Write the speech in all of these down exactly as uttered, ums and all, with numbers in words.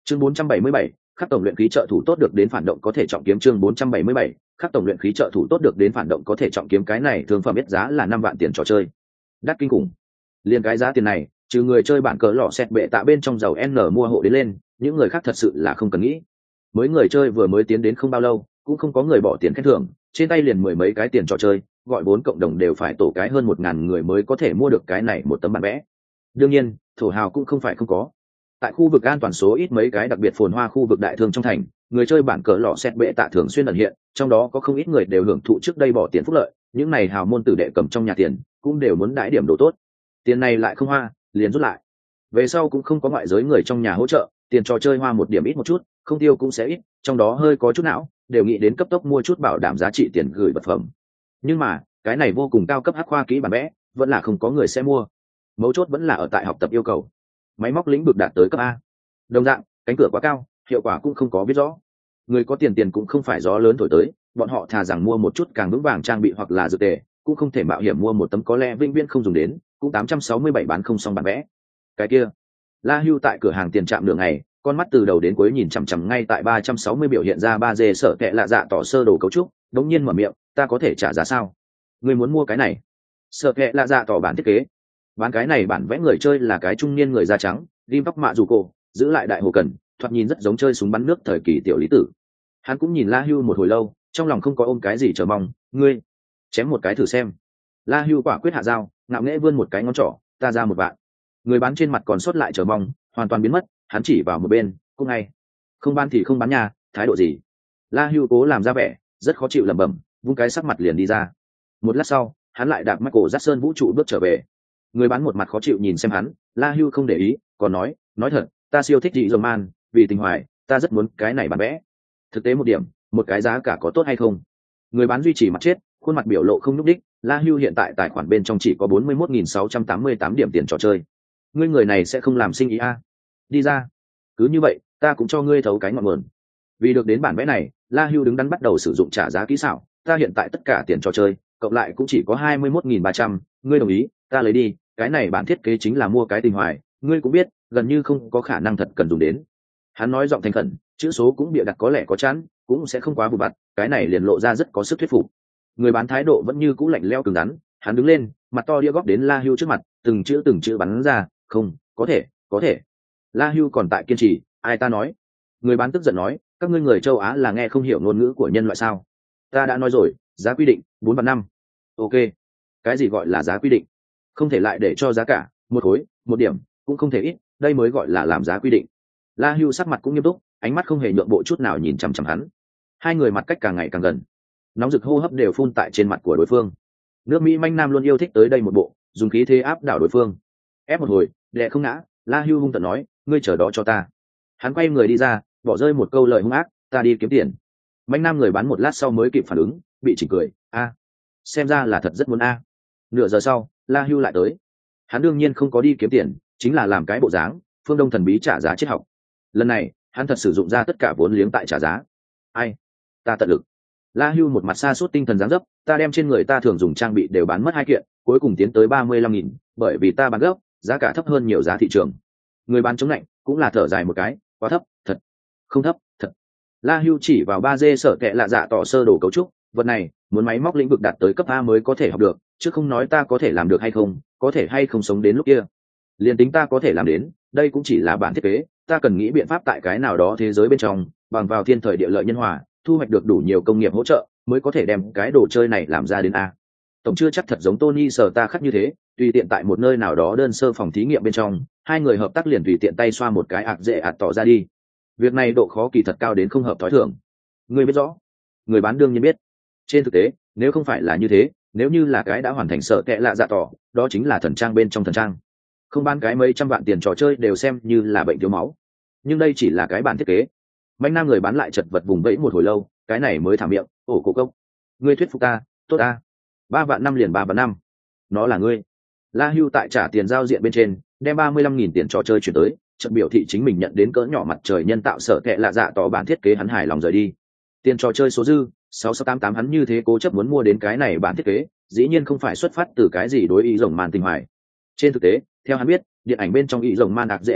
chương bốn trăm bảy mươi bảy, khắc tổng luyện khí trợ thủ tốt được đến phản động có thể trọng kiếm. Chương bốn trăm bảy mươi bảy, khắc tổng luyện khí trợ thủ tốt được đến phản động có thể trọng kiếm. Cái này thương phẩm biết giá là năm vạn tiền trò chơi, đắt kinh khủng. Liên cái giá tiền này, trừ người chơi bản cờ lọ xét bệ tạ bên trong giàu N mua hộ đến lên, những người khác thật sự là không cần nghĩ. Mới người chơi vừa mới tiến đến không bao lâu, cũng không có người bỏ tiền khen thưởng, trên tay liền mười mấy cái tiền trò chơi, gọi vốn cộng đồng đều phải tổ cái hơn một ngàn người mới có thể mua được cái này một tấm bản vẽ. Đương nhiên, thổ hào cũng không phải không có. Tại khu vực an toàn số ít mấy cái đặc biệt phồn hoa khu vực đại thương trong thành, người chơi bản cờ lọ xét bệ tạ thường xuyên ẩn hiện, trong đó có không ít người đều hưởng thụ trước đây bỏ tiền phúc lợi, những này hào môn tử đệ cầm trong nhà tiền, cũng đều muốn đãi điểm đồ tốt. Tiền này lại không hoa, liền rút lại. Về sau cũng không có ngoại giới người trong nhà hỗ trợ, tiền trò chơi hoa một điểm ít một chút, không tiêu cũng sẽ ít, trong đó hơi có chút não, đều nghĩ đến cấp tốc mua chút bảo đảm giá trị tiền gửi vật phẩm. Nhưng mà, cái này vô cùng cao cấp hắc khoa kỹ bản vẽ, vẫn là không có người sẽ mua. Mấu chốt vẫn là ở tại học tập yêu cầu. Máy móc lĩnh vực đạt tới cấp A. Đồng dạng, cánh cửa quá cao, hiệu quả cũng không có biết rõ. Người có tiền tiền cũng không phải gió lớn thổi tới, bọn họ thà rằng mua một chút càng vững vàng trang bị hoặc là dược tề, cũng không thể mạo hiểm mua một tấm có lẽ vĩnh viễn không dùng đến, cũng tám trăm sáu mươi bảy bán không xong bản vẽ. Cái kia, La Hưu tại cửa hàng tiền trạm đường này, con mắt từ đầu đến cuối nhìn chằm chằm ngay tại ba trăm sáu mươi biểu hiện ra ba D sở kệ lạ dạ tỏ sơ đồ cấu trúc, đống nhiên mở miệng, ta có thể trả giá sao? Ngươi muốn mua cái này? Sở kệ lạ dạ tỏ bản thiết kế. Bán cái này bản vẽ người chơi là cái trung niên người da trắng, rim tóc mạ dù cổ, giữ lại đại hồ cần, thoạt nhìn rất giống chơi súng bắn nước thời kỳ tiểu lý tử. Hắn cũng nhìn La Hưu một hồi lâu, trong lòng không có ôm cái gì chờ mong, ngươi chém một cái thử xem. La Hưu quả quyết hạ dao, ngạo nghễ vươn một cái ngón trỏ, ta ra một vạn. Người bán trên mặt còn sót lại chờ mong, hoàn toàn biến mất, hắn chỉ vào một bên, cũng ngay. Không bán thì không bán nhà, thái độ gì? La Hưu cố làm ra vẻ, rất khó chịu lẩm bẩm, vung cái sắc mặt liền đi ra. Một lát sau, hắn lại đạp Michael Jackson vũ trụ bước trở về. Người bán một mặt khó chịu nhìn xem hắn, La Hưu không để ý, còn nói, nói thật, ta siêu thích dị dòng man, vì tình hoài, ta rất muốn cái này bán vẽ. Thực tế một điểm, một cái giá cả có tốt hay không? Người bán duy trì mặt chết, khuôn mặt biểu lộ không nhúc đích. La Hưu hiện tại tài khoản bên trong chỉ có bốn mươi mốt nghìn sáu trăm tám mươi tám điểm tiền trò chơi. Ngươi người này sẽ không làm sinh ý a? À? Đi ra. Cứ như vậy, ta cũng cho ngươi thấu cái ngọn nguồn. Vì được đến bản vẽ này, La Hưu đứng đắn bắt đầu sử dụng trả giá kỹ xảo. Ta hiện tại tất cả tiền trò chơi, cộng lại cũng chỉ có hai mươi mốt nghìn ba trăm, ngươi đồng ý, ta lấy đi. Cái này bản thiết kế chính là mua cái tình hoài, ngươi cũng biết, gần như không có khả năng thật cần dùng đến. Hắn nói giọng thành khẩn, chữ số cũng bịa đặt có lẽ có chẵn, cũng sẽ không quá vụ vặt, cái này liền lộ ra rất có sức thuyết phục. Người bán thái độ vẫn như cũ lạnh lẽo cứng rắn, hắn đứng lên, mặt to đĩa góp đến La Hưu trước mặt, từng chữ từng chữ bắn ra, không, có thể, có thể. La Hưu còn tại kiên trì, ai ta nói? Người bán tức giận nói, các ngươi người châu Á là nghe không hiểu ngôn ngữ của nhân loại sao? Ta đã nói rồi, giá quy định bốn vạn năm. Ok, cái gì gọi là giá quy định? Không thể lại để cho giá cả một khối, một điểm, cũng không thể ít, đây mới gọi là làm giá quy định. La Hưu sắc mặt cũng nghiêm túc, ánh mắt không hề nhượng bộ chút nào nhìn chằm chằm hắn. Hai người mặt cách càng ngày càng gần, nóng rực hô hấp đều phun tại trên mặt của đối phương. Nước Mỹ manh nam luôn yêu thích tới đây một bộ, dùng khí thế áp đảo đối phương. Ép một hồi, đè không ngã, La Hưu hung tợn nói, ngươi chờ đó cho ta. Hắn quay người đi ra, bỏ rơi một câu lời hung ác, ta đi kiếm tiền. Manh nam người bán một lát sau mới kịp phản ứng, bị chỉnh cười, a, xem ra là thật rất muốn a. Nửa giờ sau, La Hưu lại tới. Hắn đương nhiên không có đi kiếm tiền, chính là làm cái bộ dáng, phương Đông thần bí trả giá triết học. Lần này, hắn thật sử dụng ra tất cả vốn liếng tại trả giá. Ai? Ta tận lực. La Hưu một mặt xa suốt tinh thần dáng dấp, ta đem trên người ta thường dùng trang bị đều bán mất hai kiện, cuối cùng tiến tới ba mươi lăm nghìn, bởi vì ta bán gấp, giá cả thấp hơn nhiều giá thị trường. Người bán chống lạnh, cũng là thở dài một cái, quá thấp, thật. Không thấp, thật. La Hưu chỉ vào ba D sở kệ lạ dạ tỏ sơ đồ cấu trúc, vật này, muốn máy móc lĩnh vực đạt tới cấp A mới có thể học được, chứ không nói ta có thể làm được hay không, có thể hay không sống đến lúc kia. Liên tính ta có thể làm đến, đây cũng chỉ là bản thiết kế, ta cần nghĩ biện pháp tại cái nào đó thế giới bên trong, bằng vào thiên thời địa lợi nhân hòa, thu hoạch được đủ nhiều công nghiệp hỗ trợ, mới có thể đem cái đồ chơi này làm ra đến A. Tổng chưa chắc thật giống Tony sở ta khắc như thế, tùy tiện tại một nơi nào đó đơn sơ phòng thí nghiệm bên trong, hai người hợp tác liền tùy tiện tay xoa một cái ạc dễ ạt tỏ ra đi. Việc này độ khó kỳ thật cao đến không hợp thói thường. Người biết rõ, người bán đương nhiên biết. Trên thực tế, nếu không phải là như thế, nếu như là cái đã hoàn thành sợ kệ lạ dạ tỏ, đó chính là thần trang bên trong thần trang. Không bán cái mấy trăm vạn tiền trò chơi đều xem như là bệnh thiếu máu. Nhưng đây chỉ là cái bản thiết kế. Mạnh nam người bán lại chật vật vùng vẫy một hồi lâu, cái này mới thả miệng, ổ cổ cốc. Ngươi thuyết phục ta, tốt ta. Ba vạn năm liền ba vạn năm. Nó là ngươi. La Hưu tại trả tiền giao diện bên trên, đem ba mươi lăm nghìn tiền trò chơi chuyển tới, chợt biểu thị chính mình nhận đến cỡ nhỏ mặt trời nhân tạo sợ kệ lạ dạ tỏ bản thiết kế, hắn hài lòng rời đi. Tiền trò chơi số dư sáu sáu tám tám, hắn như thế cố chấp muốn mua đến cái này bản thiết kế, dĩ nhiên không phải xuất phát từ cái gì đối ý rồng man tình hoài. Trên thực tế, theo hắn biết, điện ảnh bên trong ý rồng man đặc dễ à tỏ,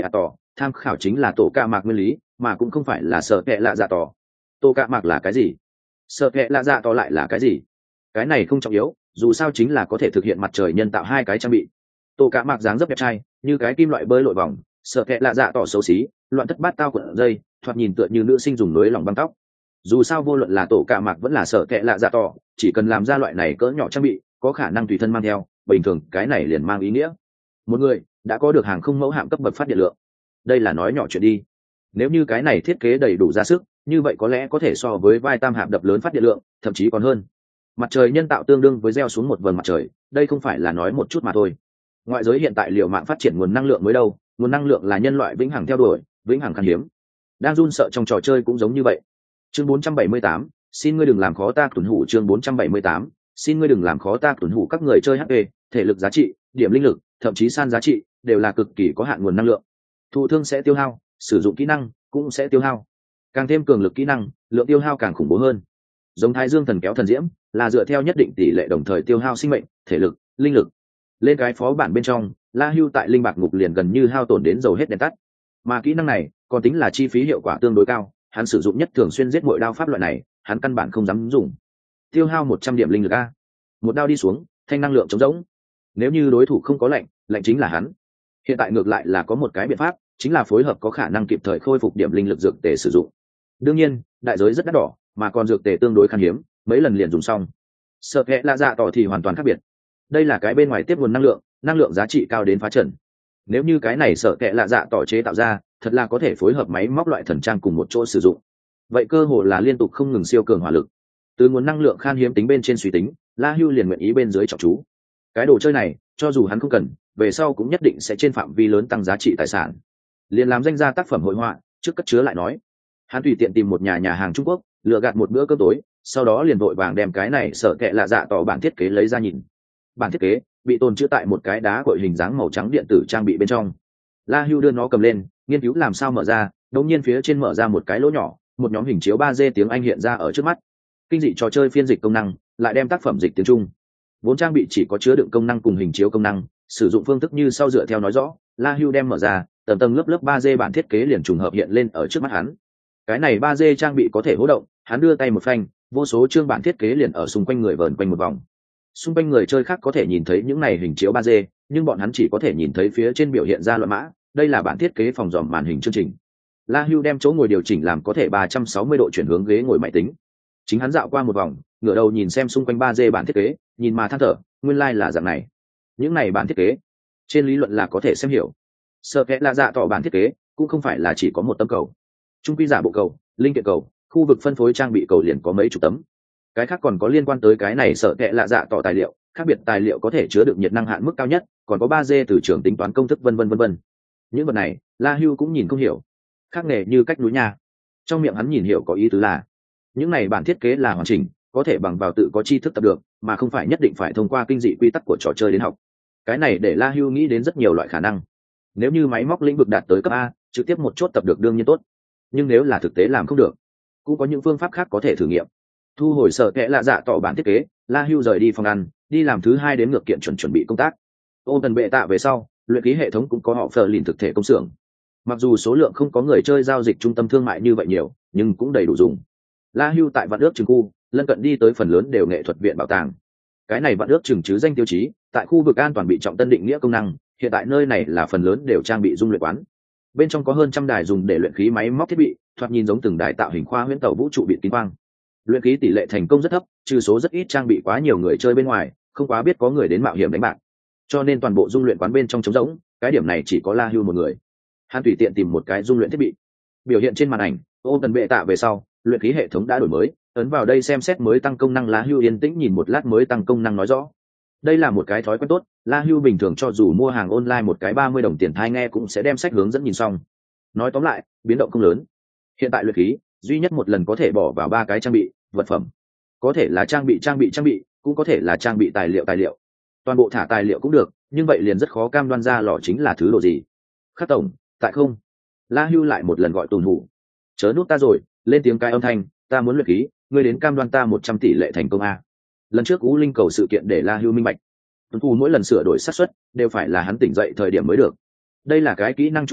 tham khảo chính là tổ ca mạc nguyên lý mà cũng không phải là sợ kệ lạ dạ tỏ. Tổ ca mạc là cái gì, sợ kệ lạ dạ tỏ lại là cái gì, cái này không trọng yếu, dù sao chính là có thể thực hiện mặt trời nhân tạo hai cái trang bị. Tổ ca mạc dáng dấp đẹp trai như cái kim loại bơi lội vòng, sợ kệ lạ dạ tỏ xấu xí loạn thất bát tao cuộn dây, thoạt nhìn tựa như nữ sinh dùng lưới lòng băng tóc. Dù sao vô luận là tổ ca mạc vẫn là sợ kệ lạ dạ tỏ, chỉ cần làm ra loại này cỡ nhỏ trang bị có khả năng tùy thân mang theo, bình thường cái này liền mang ý nghĩa một người đã có được hàng không mẫu hạm cấp bậc phát điện lượng. Đây là nói nhỏ chuyện đi, nếu như cái này thiết kế đầy đủ ra sức, như vậy có lẽ có thể so với vai tam hạm đập lớn phát điện lượng, thậm chí còn hơn. Mặt trời nhân tạo tương đương với gieo xuống một vầng mặt trời, đây không phải là nói một chút mà thôi. Ngoại giới hiện tại liệu mạng phát triển nguồn năng lượng mới đâu, nguồn năng lượng là nhân loại vĩnh hằng theo đuổi, vĩnh hằng khan hiếm. Đang run sợ trong trò chơi cũng giống như vậy. Chương bốn trăm bảy mươi tám, xin ngươi đừng làm khó ta tuần hủ. Chương bốn trăm bảy mươi tám, xin ngươi đừng làm khó ta tuần hủ. Các người chơi hát pê, thể lực giá trị, điểm linh lực, thậm chí san giá trị đều là cực kỳ có hạn nguồn năng lượng. Thụ thương sẽ tiêu hao, sử dụng kỹ năng cũng sẽ tiêu hao, càng thêm cường lực kỹ năng lượng tiêu hao càng khủng bố hơn. Giống Thái Dương thần kéo thần diễm là dựa theo nhất định tỷ lệ đồng thời tiêu hao sinh mệnh, thể lực, linh lực. Lên cái phó bản bên trong, La Hưu tại linh bạc ngục liền gần như hao tổn đến dầu hết đèn tắt, mà kỹ năng này còn tính là chi phí hiệu quả tương đối cao, hắn sử dụng nhất thường xuyên giết mọi đao pháp loại này hắn căn bản không dám dùng. Tiêu hao một trăm điểm linh lực a, một đao đi xuống thanh năng lượng trống rỗng. Nếu như đối thủ không có lệnh, lệnh chính là hắn. Hiện tại ngược lại là có một cái biện pháp, chính là phối hợp có khả năng kịp thời khôi phục điểm linh lực dược tề sử dụng. Đương nhiên đại giới rất đắt đỏ, mà còn dược tề tương đối khan hiếm, mấy lần liền dùng xong. Sợ kệ lạ dạ tỏ thì hoàn toàn khác biệt. Đây là cái bên ngoài tiếp nguồn năng lượng, năng lượng giá trị cao đến phá trần. Nếu như cái này sợ kệ lạ dạ tỏ chế tạo ra, thật là có thể phối hợp máy móc loại thần trang cùng một chỗ sử dụng, vậy cơ hội là liên tục không ngừng siêu cường hỏa lực. Từ nguồn năng lượng khan hiếm tính bên trên suy tính, La Hưu liền nguyện ý bên dưới trọng chú. Cái đồ chơi này cho dù hắn không cần, về sau cũng nhất định sẽ trên phạm vi lớn tăng giá trị tài sản. Liền làm danh gia tác phẩm hội họa trước cất chứa lại nói, hắn tùy tiện tìm một nhà nhà hàng Trung Quốc lựa gạt một bữa cơm tối, sau đó liền vội vàng đem cái này sợ kệ lạ dạ tỏ bản thiết kế lấy ra nhìn. Bản thiết kế bị tồn chứa tại một cái đá cội hình dáng màu trắng điện tử trang bị bên trong. La Hưu đưa nó cầm lên nghiên cứu làm sao mở ra, đột nhiên phía trên mở ra một cái lỗ nhỏ, một nhóm hình chiếu ba D tiếng Anh hiện ra ở trước mắt. Kinh dị trò chơi phiên dịch công năng lại đem tác phẩm dịch tiếng Trung. Vốn trang bị chỉ có chứa đựng công năng cùng hình chiếu công năng, sử dụng phương thức như sau dựa theo nói rõ. La Hưu đem mở ra, tầng tầng lớp lớp ba D bản thiết kế liền trùng hợp hiện lên ở trước mắt hắn. Cái này ba D trang bị có thể hỗ động, hắn đưa tay một phanh, vô số chương bản thiết kế liền ở xung quanh người vờn quanh một vòng. Xung quanh người chơi khác có thể nhìn thấy những này hình chiếu ba D, nhưng bọn hắn chỉ có thể nhìn thấy phía trên biểu hiện ra loại mã, đây là bản thiết kế phòng dòm màn hình chương trình. La Hưu đem chỗ ngồi điều chỉnh làm có thể ba trăm sáu mươi độ chuyển hướng ghế ngồi máy tính. Chính hắn dạo qua một vòng, ngửa đầu nhìn xem xung quanh ba D bản thiết kế, nhìn mà than thở, nguyên lai like là dạng này. Những này bản thiết kế, trên lý luận là có thể xem hiểu. Sợ kệ là dạ tỏ bản thiết kế, cũng không phải là chỉ có một tấm cầu. Trung quy giả bộ cầu, linh kiện cầu, khu vực phân phối trang bị cầu liền có mấy chục tấm. Cái khác còn có liên quan tới cái này sợ kệ là dạ tỏ tài liệu, khác biệt tài liệu có thể chứa được nhiệt năng hạn mức cao nhất, còn có ba D từ trường tính toán công thức vân vân vân vân. Những vật này, La Hưu cũng nhìn không hiểu. Khác nghề như cách núi nha. Trong miệng hắn nhìn hiểu có ý tứ là, những này bản thiết kế là hoàn chỉnh, có thể bằng vào tự có tri thức tập được, mà không phải nhất định phải thông qua kinh dị quy tắc của trò chơi đến học. Cái này để La Hưu nghĩ đến rất nhiều loại khả năng. Nếu như máy móc lĩnh vực đạt tới cấp A, trực tiếp một chốt tập được đương nhiên tốt. Nhưng nếu là thực tế làm không được, cũng có những phương pháp khác có thể thử nghiệm. Thu hồi sợ kệ lạ dạ tỏ bản thiết kế, La Hưu rời đi phòng ăn, đi làm thứ hai đến ngược kiện chuẩn chuẩn bị công tác. Ôm tần bệ tạ về sau, luyện khí hệ thống cũng có họ phờ lìn thực thể công xưởng. Mặc dù số lượng không có người chơi giao dịch trung tâm thương mại như vậy nhiều, nhưng cũng đầy đủ dùng. La Hưu tại vạn ước trường khu lân cận đi tới phần lớn đều nghệ thuật viện bảo tàng. Cái này vạn ước trường chứ danh tiêu chí, tại khu vực an toàn bị trọng tân định nghĩa công năng, hiện tại nơi này là phần lớn đều trang bị dung luyện quán. Bên trong có hơn trăm đài dùng để luyện khí máy móc thiết bị, thoạt nhìn giống từng đài tạo hình khoa huyễn tàu vũ trụ bị kín quang. Luyện khí tỷ lệ thành công rất thấp, trừ số rất ít trang bị quá nhiều người chơi bên ngoài, không quá biết có người đến mạo hiểm đánh bạc. Cho nên toàn bộ dung luyện quán bên trong trống rỗng, cái điểm này chỉ có La Hưu một người. Hắn tùy tiện tìm một cái dung luyện thiết bị, biểu hiện trên màn ảnh. Ôm tần bệ tạ về sau, luyện khí hệ thống đã đổi mới, ấn vào đây xem xét mới tăng công năng. La Hưu yên tĩnh nhìn một lát mới tăng công năng nói rõ. Đây là một cái thói quen tốt, La Hưu bình thường cho dù mua hàng online một cái ba mươi đồng tiền thai nghe cũng sẽ đem sách hướng dẫn nhìn xong. Nói tóm lại, biến động không lớn. Hiện tại luyện khí duy nhất một lần có thể bỏ vào ba cái trang bị vật phẩm, có thể là trang bị trang bị trang bị, cũng có thể là trang bị tài liệu tài liệu. Toàn bộ thả tài liệu cũng được, nhưng vậy liền rất khó cam đoan ra lò chính là thứ đồ gì. Khắc tổng, tại không? La Hưu lại một lần gọi Tùn Hủ. Chớ nút ta rồi, lên tiếng cái âm thanh, ta muốn luyện khí, ngươi đến cam đoan ta một trăm tỷ lệ thành công a. Lần trước U Linh cầu sự kiện để La Hưu minh bạch, Tuấn Phù mỗi lần sửa đổi xác suất đều phải là hắn tỉnh dậy thời điểm mới được. Đây là cái kỹ năng chủ động,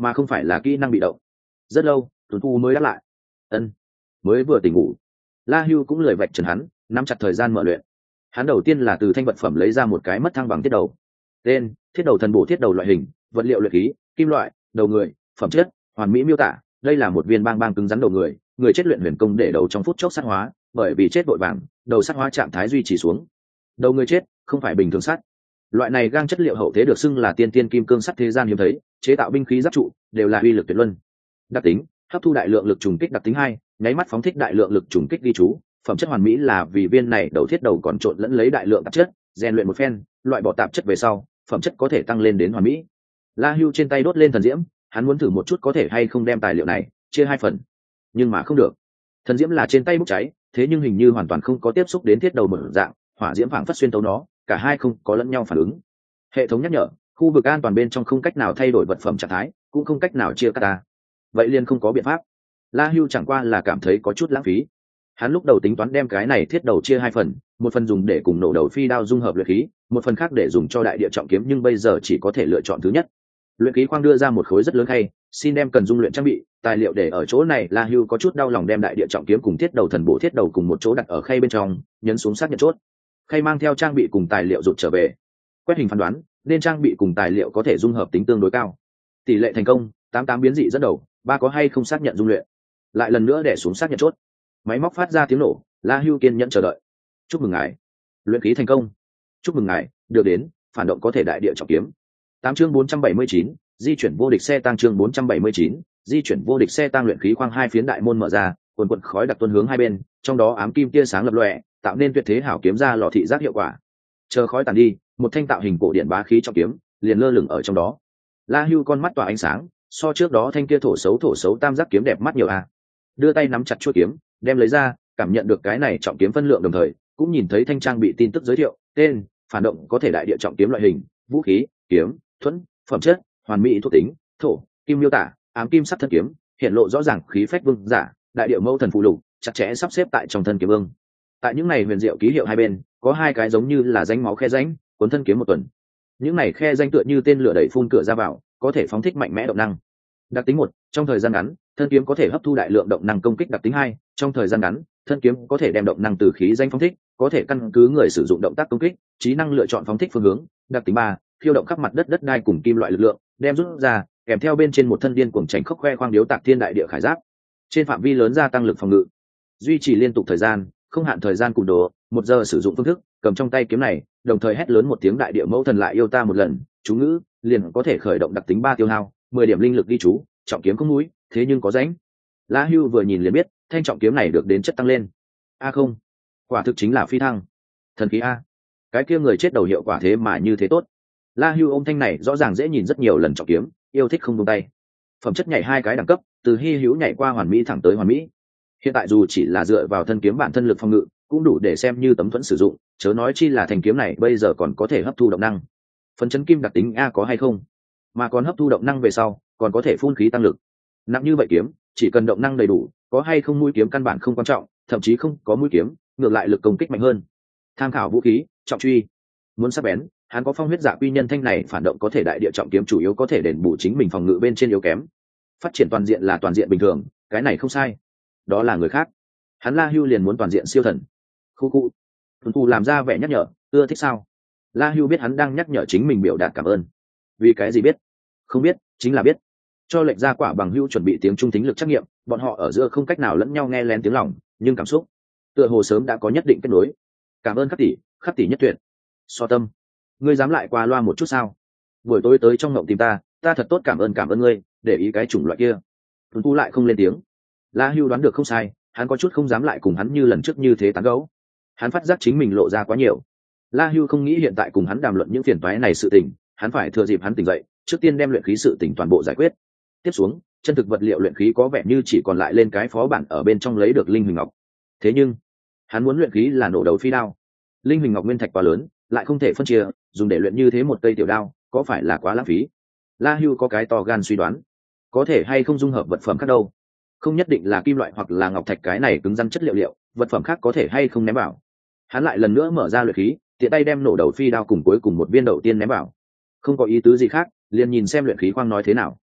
mà không phải là kỹ năng bị động. Rất lâu tuấn tu mới đáp lại. Ân, mới vừa tỉnh ngủ. La Hưu cũng lười vạch trần hắn, nắm chặt thời gian mở luyện. Hắn đầu tiên là từ thanh vật phẩm lấy ra một cái mất thăng bằng thiết đầu. Tên: thiết đầu thần bổ thiết đầu loại hình, vật liệu luyện khí, kim loại, đầu người, phẩm chất, hoàn mỹ miêu tả. Đây là một viên bang bang cứng rắn đầu người, người chết luyện huyền công để đầu trong phút chốc sát hóa, bởi vì chết vội vàng, đầu sát hóa trạng thái duy trì xuống. Đầu người chết, không phải bình thường sắt. Loại này gang chất liệu hậu thế được xưng là tiên tiên kim cương sắt thế gian hiếm thấy, chế tạo binh khí giáp trụ đều là uy lực tuyệt luân. Đặc tính: hấp thu đại lượng lực trùng kích. Đặc tính hai: nháy mắt phóng thích đại lượng lực trùng kích. Ghi chú: phẩm chất hoàn mỹ là vì viên này đầu thiết đầu còn trộn lẫn lấy đại lượng tạp chất, rèn luyện một phen, loại bỏ tạp chất về sau, phẩm chất có thể tăng lên đến hoàn mỹ. La Hưu trên tay đốt lên thần diễm, hắn muốn thử một chút có thể hay không đem tài liệu này chia hai phần, nhưng mà không được. Thần diễm là trên tay bốc cháy, thế nhưng hình như hoàn toàn không có tiếp xúc đến thiết đầu mở dạng, hỏa diễm phảng phất xuyên tấu nó, cả hai không có lẫn nhau phản ứng. Hệ thống nhắc nhở: khu vực an toàn bên trong không cách nào thay đổi vật phẩm trạng thái, cũng không cách nào chia cắt ta. Vậy liền không có biện pháp. La Hưu chẳng qua là cảm thấy có chút lãng phí. Hắn lúc đầu tính toán đem cái này thiết đầu chia hai phần, một phần dùng để cùng nổ đầu phi đao dung hợp luyện khí, một phần khác để dùng cho đại địa trọng kiếm, nhưng bây giờ chỉ có thể lựa chọn thứ nhất. Luyện khí khoang đưa ra một khối rất lớn khay, xin đem cần dung luyện trang bị, tài liệu để ở chỗ này. La Hưu có chút đau lòng đem đại địa trọng kiếm cùng thiết đầu thần bổ thiết đầu cùng một chỗ đặt ở khay bên trong, nhấn xuống xác nhận chốt. Khay mang theo trang bị cùng tài liệu rụt trở về. Quét hình phán đoán, nên trang bị cùng tài liệu có thể dung hợp tính tương đối cao. Tỷ lệ thành công tám tám biến dị dẫn đầu, ba có hay không xác nhận dung luyện. Lại lần nữa để xuống xác nhận chốt. Máy móc phát ra tiếng nổ. La Hưu kiên nhẫn chờ đợi. Chúc mừng ngài, luyện khí thành công. Chúc mừng ngài, được đến phản động có thể đại địa trọng kiếm. Tám chương bốn trăm bảy mươi chín, di chuyển vô địch xe tăng. Chương bốn trăm bảy mươi chín, di chuyển vô địch xe tăng. Luyện khí khoang hai phiến đại môn mở ra, quần quần khói đặc tuôn hướng hai bên, trong đó ám kim tia sáng lập lòe, tạo nên tuyệt thế hảo kiếm ra lò thị giác hiệu quả. Chờ khói tàn đi, một thanh tạo hình cổ điện bá khí trọng kiếm liền lơ lửng ở trong đó. La Hưu con mắt tỏa ánh sáng, so trước đó thanh kia thổ xấu thổ xấu tam giác kiếm đẹp mắt nhiều a. Đưa tay nắm chặt chuôi kiếm, đem lấy ra, cảm nhận được cái này trọng kiếm phân lượng, đồng thời cũng nhìn thấy thanh trang bị tin tức giới thiệu: tên: phản động có thể đại địa trọng kiếm loại hình, vũ khí, kiếm, thuẫn, phẩm chất, hoàn mỹ thuộc tính, thổ, kim miêu tả, ám kim sắc thân kiếm, hiện lộ rõ ràng khí phách vương giả, đại địa mâu thần phụ lục, chặt chẽ sắp xếp tại trong thân kiếm vương. Tại những này huyền diệu ký hiệu hai bên, có hai cái giống như là rãnh máu khe rãnh, cuốn thân kiếm một tuần. Những này khe rãnh tựa như tên lửa đẩy phun cửa ra vào, có thể phóng thích mạnh mẽ động năng. Đặc tính một: trong thời gian ngắn, thân kiếm có thể hấp thu đại lượng động năng công kích. Đặc tính hai: trong thời gian ngắn, thân kiếm có thể đem động năng từ khí danh phóng thích, có thể căn cứ người sử dụng động tác công kích, trí năng lựa chọn phóng thích phương hướng. Đặc tính ba: khiêu động khắp mặt đất đất đai cùng kim loại lực lượng, đem rút ra, kèm theo bên trên một thân điên cuồng tránh khốc khoe khoang điếu tạc thiên đại địa khải giáp, trên phạm vi lớn gia tăng lực phòng ngự, duy trì liên tục thời gian, không hạn thời gian cùn đồ, một giờ sử dụng phương thức, cầm trong tay kiếm này, đồng thời hét lớn một tiếng đại địa mẫu thần lại yêu ta một lần, chú ngữ, liền có thể khởi động. Đặc tính ba: tiêu hao mười điểm linh lực. ghi chú: trọng kiếm không mũi, thế nhưng có rãnh. La Hưu vừa nhìn liền biết, thanh trọng kiếm này được đến chất tăng lên. A không, quả thực chính là phi thăng, thần khí a. Cái kia người chết đầu hiệu quả thế mà như thế tốt. La Hưu ôm thanh này rõ ràng dễ nhìn rất nhiều lần trọng kiếm, yêu thích không buông tay. Phẩm chất nhảy hai cái đẳng cấp, từ hy hữu nhảy qua hoàn mỹ thẳng tới hoàn mỹ. Hiện tại dù chỉ là dựa vào thân kiếm bản thân lực phòng ngự, cũng đủ để xem như tấm thuẫn sử dụng, chớ nói chi là thanh kiếm này bây giờ còn có thể hấp thu động năng. Phấn chấn kim đặc tính a có hay không, mà còn hấp thu động năng về sau, còn có thể phun khí tăng lực. Nặng như vậy kiếm, chỉ cần động năng đầy đủ, có hay không mũi kiếm căn bản không quan trọng, thậm chí không có mũi kiếm, ngược lại lực công kích mạnh hơn. Tham khảo vũ khí, trọng truy. Muốn sắc bén, hắn có phong huyết dạ quy nhân, thanh này phản động có thể đại địa trọng kiếm chủ yếu có thể đền bù chính mình phòng ngự bên trên yếu kém. Phát triển toàn diện là toàn diện bình thường, cái này không sai. Đó là người khác, hắn La Hưu liền muốn toàn diện siêu thần. Khu khu, Tuấn Tú làm ra vẻ nhắc nhở, ưa thích sao? La Hưu biết hắn đang nhắc nhở chính mình biểu đạt cảm ơn. Vì cái gì biết? Không biết, chính là biết. Cho lệnh ra quả bằng hưu chuẩn bị tiếng trung tính lực trắc nghiệm, bọn họ ở giữa không cách nào lẫn nhau nghe lén tiếng lòng, nhưng cảm xúc tựa hồ sớm đã có nhất định kết nối. Cảm ơn khắc tỷ, khắc tỷ nhất tuyệt. So tâm, ngươi dám lại qua loa một chút sao? Buổi tối tới trong ngộng tìm ta, ta thật tốt cảm ơn cảm ơn ngươi, để ý cái chủng loại kia. Tuấn Tú lại không lên tiếng. La Hưu đoán được không sai, hắn có chút không dám lại cùng hắn như lần trước như thế tán gẫu. Hắn phát giác chính mình lộ ra quá nhiều. La Hưu không nghĩ hiện tại cùng hắn đàm luận những phiền toái này sự tình, hắn phải thừa dịp hắn tỉnh dậy, trước tiên đem luyện khí sự tình toàn bộ giải quyết. Tiếp xuống, chân thực vật liệu luyện khí có vẻ như chỉ còn lại lên cái phó bản ở bên trong lấy được linh huỳnh ngọc. Thế nhưng, hắn muốn luyện khí là nổ đầu phi đao. Linh huỳnh ngọc nguyên thạch quá lớn, lại không thể phân chia, dùng để luyện như thế một cây tiểu đao, có phải là quá lãng phí? La Hưu có cái to gan suy đoán, có thể hay không dung hợp vật phẩm khác đâu? Không nhất định là kim loại hoặc là ngọc thạch, cái này cứng rắn chất liệu liệu, vật phẩm khác có thể hay không ném vào. Hắn lại lần nữa mở ra luyện khí, tiện tay đem nổ đầu phi đao cùng cuối cùng một viên đầu tiên ném vào. Không có ý tứ gì khác, liền nhìn xem luyện khí khoang nói thế nào.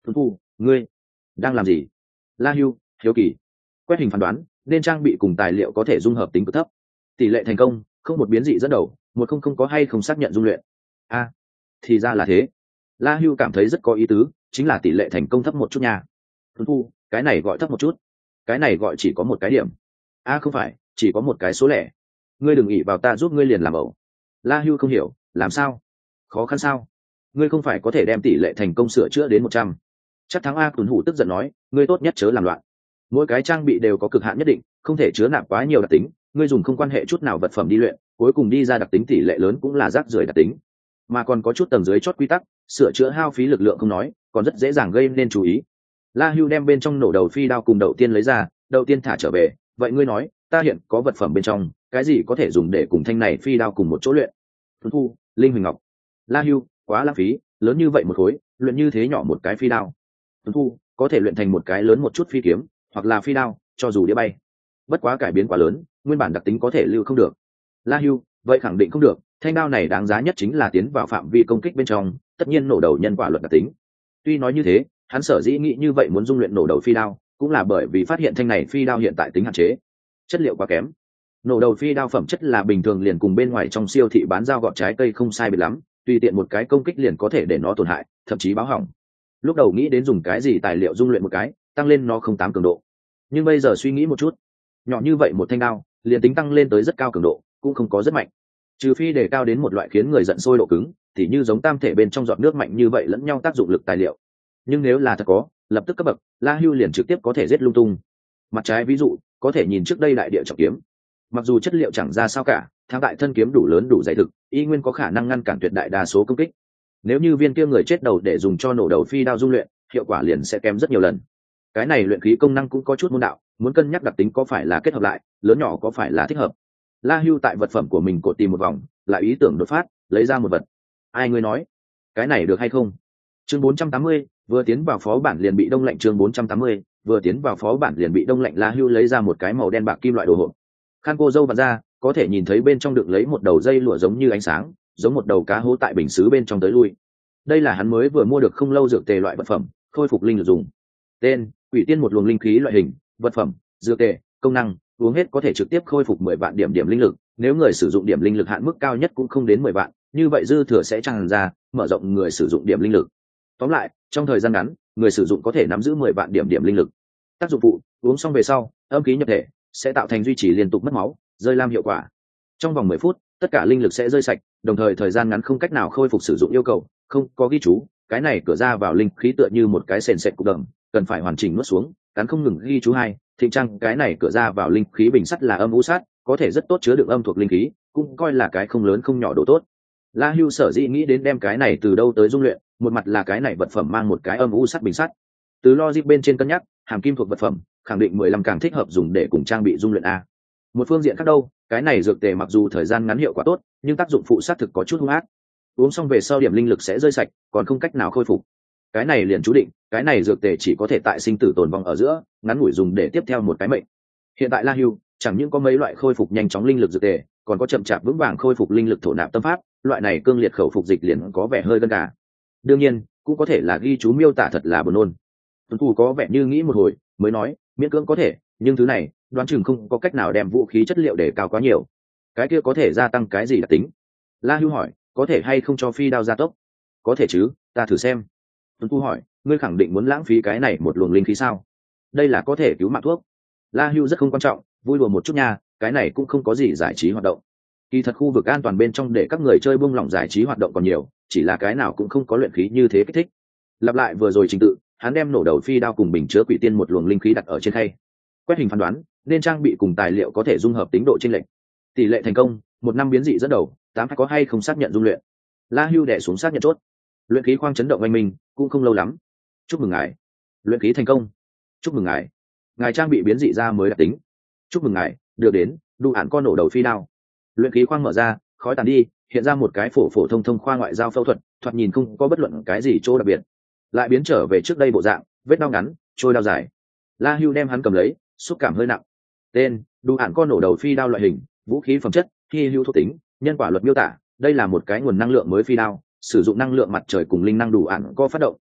tuấn thu ngươi đang làm gì? La Hưu hiếu kỳ. Quét hình phán đoán nên trang bị cùng tài liệu có thể dung hợp tính cực thấp, tỷ lệ thành công không một biến dị dẫn đầu, một không không có hay không xác nhận dung luyện. A à, thì ra là thế. La Hưu cảm thấy rất có ý tứ, chính là tỷ lệ thành công thấp một chút nha. Tuấn thu cái này gọi thấp một chút, cái này gọi chỉ có một cái điểm. A à, không phải, chỉ có một cái số lẻ. Ngươi đừng ỷ vào ta giúp ngươi liền làm ẩu. La Hưu không hiểu, làm sao? Khó khăn sao? Ngươi không phải có thể đem tỷ lệ thành công sửa chữa đến một trăm? Chắc thắng A. Tuấn hủ tức giận nói, ngươi tốt nhất chớ làm loạn. Mỗi cái trang bị đều có cực hạn nhất định, không thể chứa nạp quá nhiều đặc tính. Ngươi dùng không quan hệ chút nào vật phẩm đi luyện, cuối cùng đi ra đặc tính tỷ lệ lớn cũng là rác rưởi đặc tính, mà còn có chút tầng dưới chót quy tắc, sửa chữa hao phí lực lượng không nói, còn rất dễ dàng gây nên chú ý. La Hưu đem bên trong nổ đầu phi đao cùng đầu tiên lấy ra, đầu tiên thả trở về. Vậy ngươi nói, ta hiện có vật phẩm bên trong, cái gì có thể dùng để cùng thanh này phi đao cùng một chỗ luyện? Tuấn thu linh huỳnh ngọc. La Hưu quá lãng phí, lớn như vậy một khối, luyện như thế nhỏ một cái phi đao. Tuấn thu có thể luyện thành một cái lớn một chút phi kiếm, hoặc là phi đao, cho dù đĩa bay. Bất quá cải biến quá lớn, nguyên bản đặc tính có thể lưu không được. La Hưu vậy khẳng định không được, thanh đao này đáng giá nhất chính là tiến vào phạm vi công kích bên trong, tất nhiên nổ đầu nhân quả luật đặc tính. Tuy nói như thế, hắn sở dĩ nghĩ như vậy muốn dung luyện nổ đầu phi đao, cũng là bởi vì phát hiện thanh này phi đao hiện tại tính hạn chế, chất liệu quá kém. Nổ đầu phi đao phẩm chất là bình thường liền cùng bên ngoài trong siêu thị bán dao gọt trái cây không sai biệt lắm, tùy tiện một cái công kích liền có thể để nó tổn hại, thậm chí báo hỏng. Lúc đầu nghĩ đến dùng cái gì tài liệu dung luyện một cái, tăng lên nó không tám cường độ, nhưng bây giờ suy nghĩ một chút, nhỏ như vậy một thanh đao, liền tính tăng lên tới rất cao cường độ, cũng không có rất mạnh, trừ phi đề cao đến một loại khiến người giận sôi độ cứng, thì như giống tam thể bên trong giọt nước mạnh như vậy lẫn nhau tác dụng lực tài liệu. Nhưng nếu là thật có, lập tức cấp bậc, La Hưu liền trực tiếp có thể giết lung tung. Mặt trái ví dụ, có thể nhìn trước đây đại địa trọng kiếm, mặc dù chất liệu chẳng ra sao cả, thang đại thân kiếm đủ lớn đủ dày thực, y nguyên có khả năng ngăn cản tuyệt đại đa số công kích. Nếu như viên kia người chết đầu để dùng cho nổ đầu phi đao dung luyện, hiệu quả liền sẽ kém rất nhiều lần. Cái này luyện khí công năng cũng có chút môn đạo, muốn cân nhắc đặc tính có phải là kết hợp lại, lớn nhỏ có phải là thích hợp. La Hưu tại vật phẩm của mình cột tìm một vòng, lại ý tưởng đột phát, lấy ra một vật. Ai ngươi nói, cái này được hay không? Chương bốn trăm tám mươi, vừa tiến vào phó bản liền bị đông lạnh. Chương bốn trăm tám mươi, vừa tiến vào phó bản liền bị đông lạnh. La Hưu lấy ra một cái màu đen bạc kim loại đồ hộp, khăn cô dâu vặn ra, có thể nhìn thấy bên trong đựng lấy một đầu dây lụa giống như ánh sáng, giống một đầu cá hố tại bình sứ bên trong tới lui. Đây là hắn mới vừa mua được không lâu dược tề loại vật phẩm, khôi phục linh lực dùng. Tên: Quỷ Tiên, một luồng linh khí loại hình. Vật phẩm: dược tề. Công năng: uống hết có thể trực tiếp khôi phục mười vạn điểm điểm linh lực, nếu người sử dụng điểm linh lực hạn mức cao nhất cũng không đến mười vạn, như vậy dư thừa sẽ tràn ra, mở rộng người sử dụng điểm linh lực. Tóm lại, trong thời gian ngắn, người sử dụng có thể nắm giữ mười vạn điểm điểm linh lực. Tác dụng phụ: uống xong về sau, âm khí nhập thể, sẽ tạo thành duy trì liên tục mất máu, rơi lam hiệu quả. Trong vòng mười phút, tất cả linh lực sẽ rơi sạch, đồng thời thời gian ngắn không cách nào khôi phục sử dụng yêu cầu, không có ghi chú, cái này cửa ra vào linh khí tựa như một cái sền sệt cục đầm, cần phải hoàn chỉnh nuốt xuống, cắn không ngừng ghi chú hai. Thịnh trang cái này cửa ra vào linh khí bình sắt là âm u sắt, có thể rất tốt chứa đựng âm thuộc linh khí, cũng coi là cái không lớn không nhỏ độ tốt. La Hưu sở dĩ nghĩ đến đem cái này từ đâu tới dung luyện, một mặt là cái này vật phẩm mang một cái âm u sắt bình sắt. Từ logic bên trên cân nhắc, hàm kim thuộc vật phẩm, khẳng định mười lăm càng thích hợp dùng để cùng trang bị dung luyện a. Một phương diện khác đâu, cái này dược tề mặc dù thời gian ngắn hiệu quả tốt, nhưng tác dụng phụ sát thực có chút hung ác. Uống xong về sau điểm linh lực sẽ rơi sạch, còn không cách nào khôi phục. Cái này liền chú định, cái này dược tề chỉ có thể tại sinh tử tồn vong ở giữa, ngắn ngủi dùng để tiếp theo một cái mệnh. Hiện tại La Hưu chẳng những có mấy loại khôi phục nhanh chóng linh lực dược tề, còn có chậm chạp vững vàng khôi phục linh lực thổ nạp tâm pháp, loại này cương liệt khẩu phục dịch liền có vẻ hơi gân cả. Đương nhiên, cũng có thể là ghi chú miêu tả thật là buồn nôn. Tuấn Thủ có vẻ như nghĩ một hồi, mới nói, miễn cưỡng có thể, nhưng thứ này, đoán chừng không có cách nào đem vũ khí chất liệu để cao quá nhiều. Cái kia có thể gia tăng cái gì đặc tính? La Hưu hỏi, có thể hay không cho phi đao gia tốc? Có thể chứ, ta thử xem. Tuấn Thủ hỏi, ngươi khẳng định muốn lãng phí cái này một luồng linh khí sao? Đây là có thể cứu mạng thuốc. La Hưu rất không quan trọng, vui đùa một chút nha, cái này cũng không có gì giải trí hoạt động. Kỳ thật khu vực an toàn bên trong để các người chơi buông lỏng giải trí hoạt động còn nhiều, chỉ là cái nào cũng không có luyện khí như thế kích thích. Lặp lại vừa rồi trình tự, hắn đem nổ đầu phi đao cùng bình chứa quỷ tiên một luồng linh khí đặt ở trên khay. Quét hình phán đoán, nên trang bị cùng tài liệu có thể dung hợp tính độ chênh lệch. Tỷ lệ thành công, một năm biến dị dẫn đầu, tám phải có hay không xác nhận dung luyện. La Hưu đè xuống xác nhận chốt. Luyện khí khoang chấn động oanh minh, cũng không lâu lắm. Chúc mừng ngài, luyện khí thành công. Chúc mừng ngài, ngài trang bị biến dị ra mới đặc tính. Chúc mừng ngài, được đến đủ ản con nổ đầu phi đao. Luyện khí khoang mở ra, khói tàn đi, hiện ra một cái phổ phổ thông thông khoa ngoại giao phẫu thuật, thoạt nhìn không có bất luận cái gì chỗ đặc biệt, lại biến trở về trước đây bộ dạng, vết đao ngắn, trôi đao dài. La Hưu đem hắn cầm lấy, xúc cảm hơi nặng. Tên: đủ ản con nổ đầu phi đao loại hình, vũ khí phẩm chất, hy hữu thuộc tính, nhân quả luật miêu tả, đây là một cái nguồn năng lượng mới phi đao, sử dụng năng lượng mặt trời cùng linh năng đủ ản co phát động,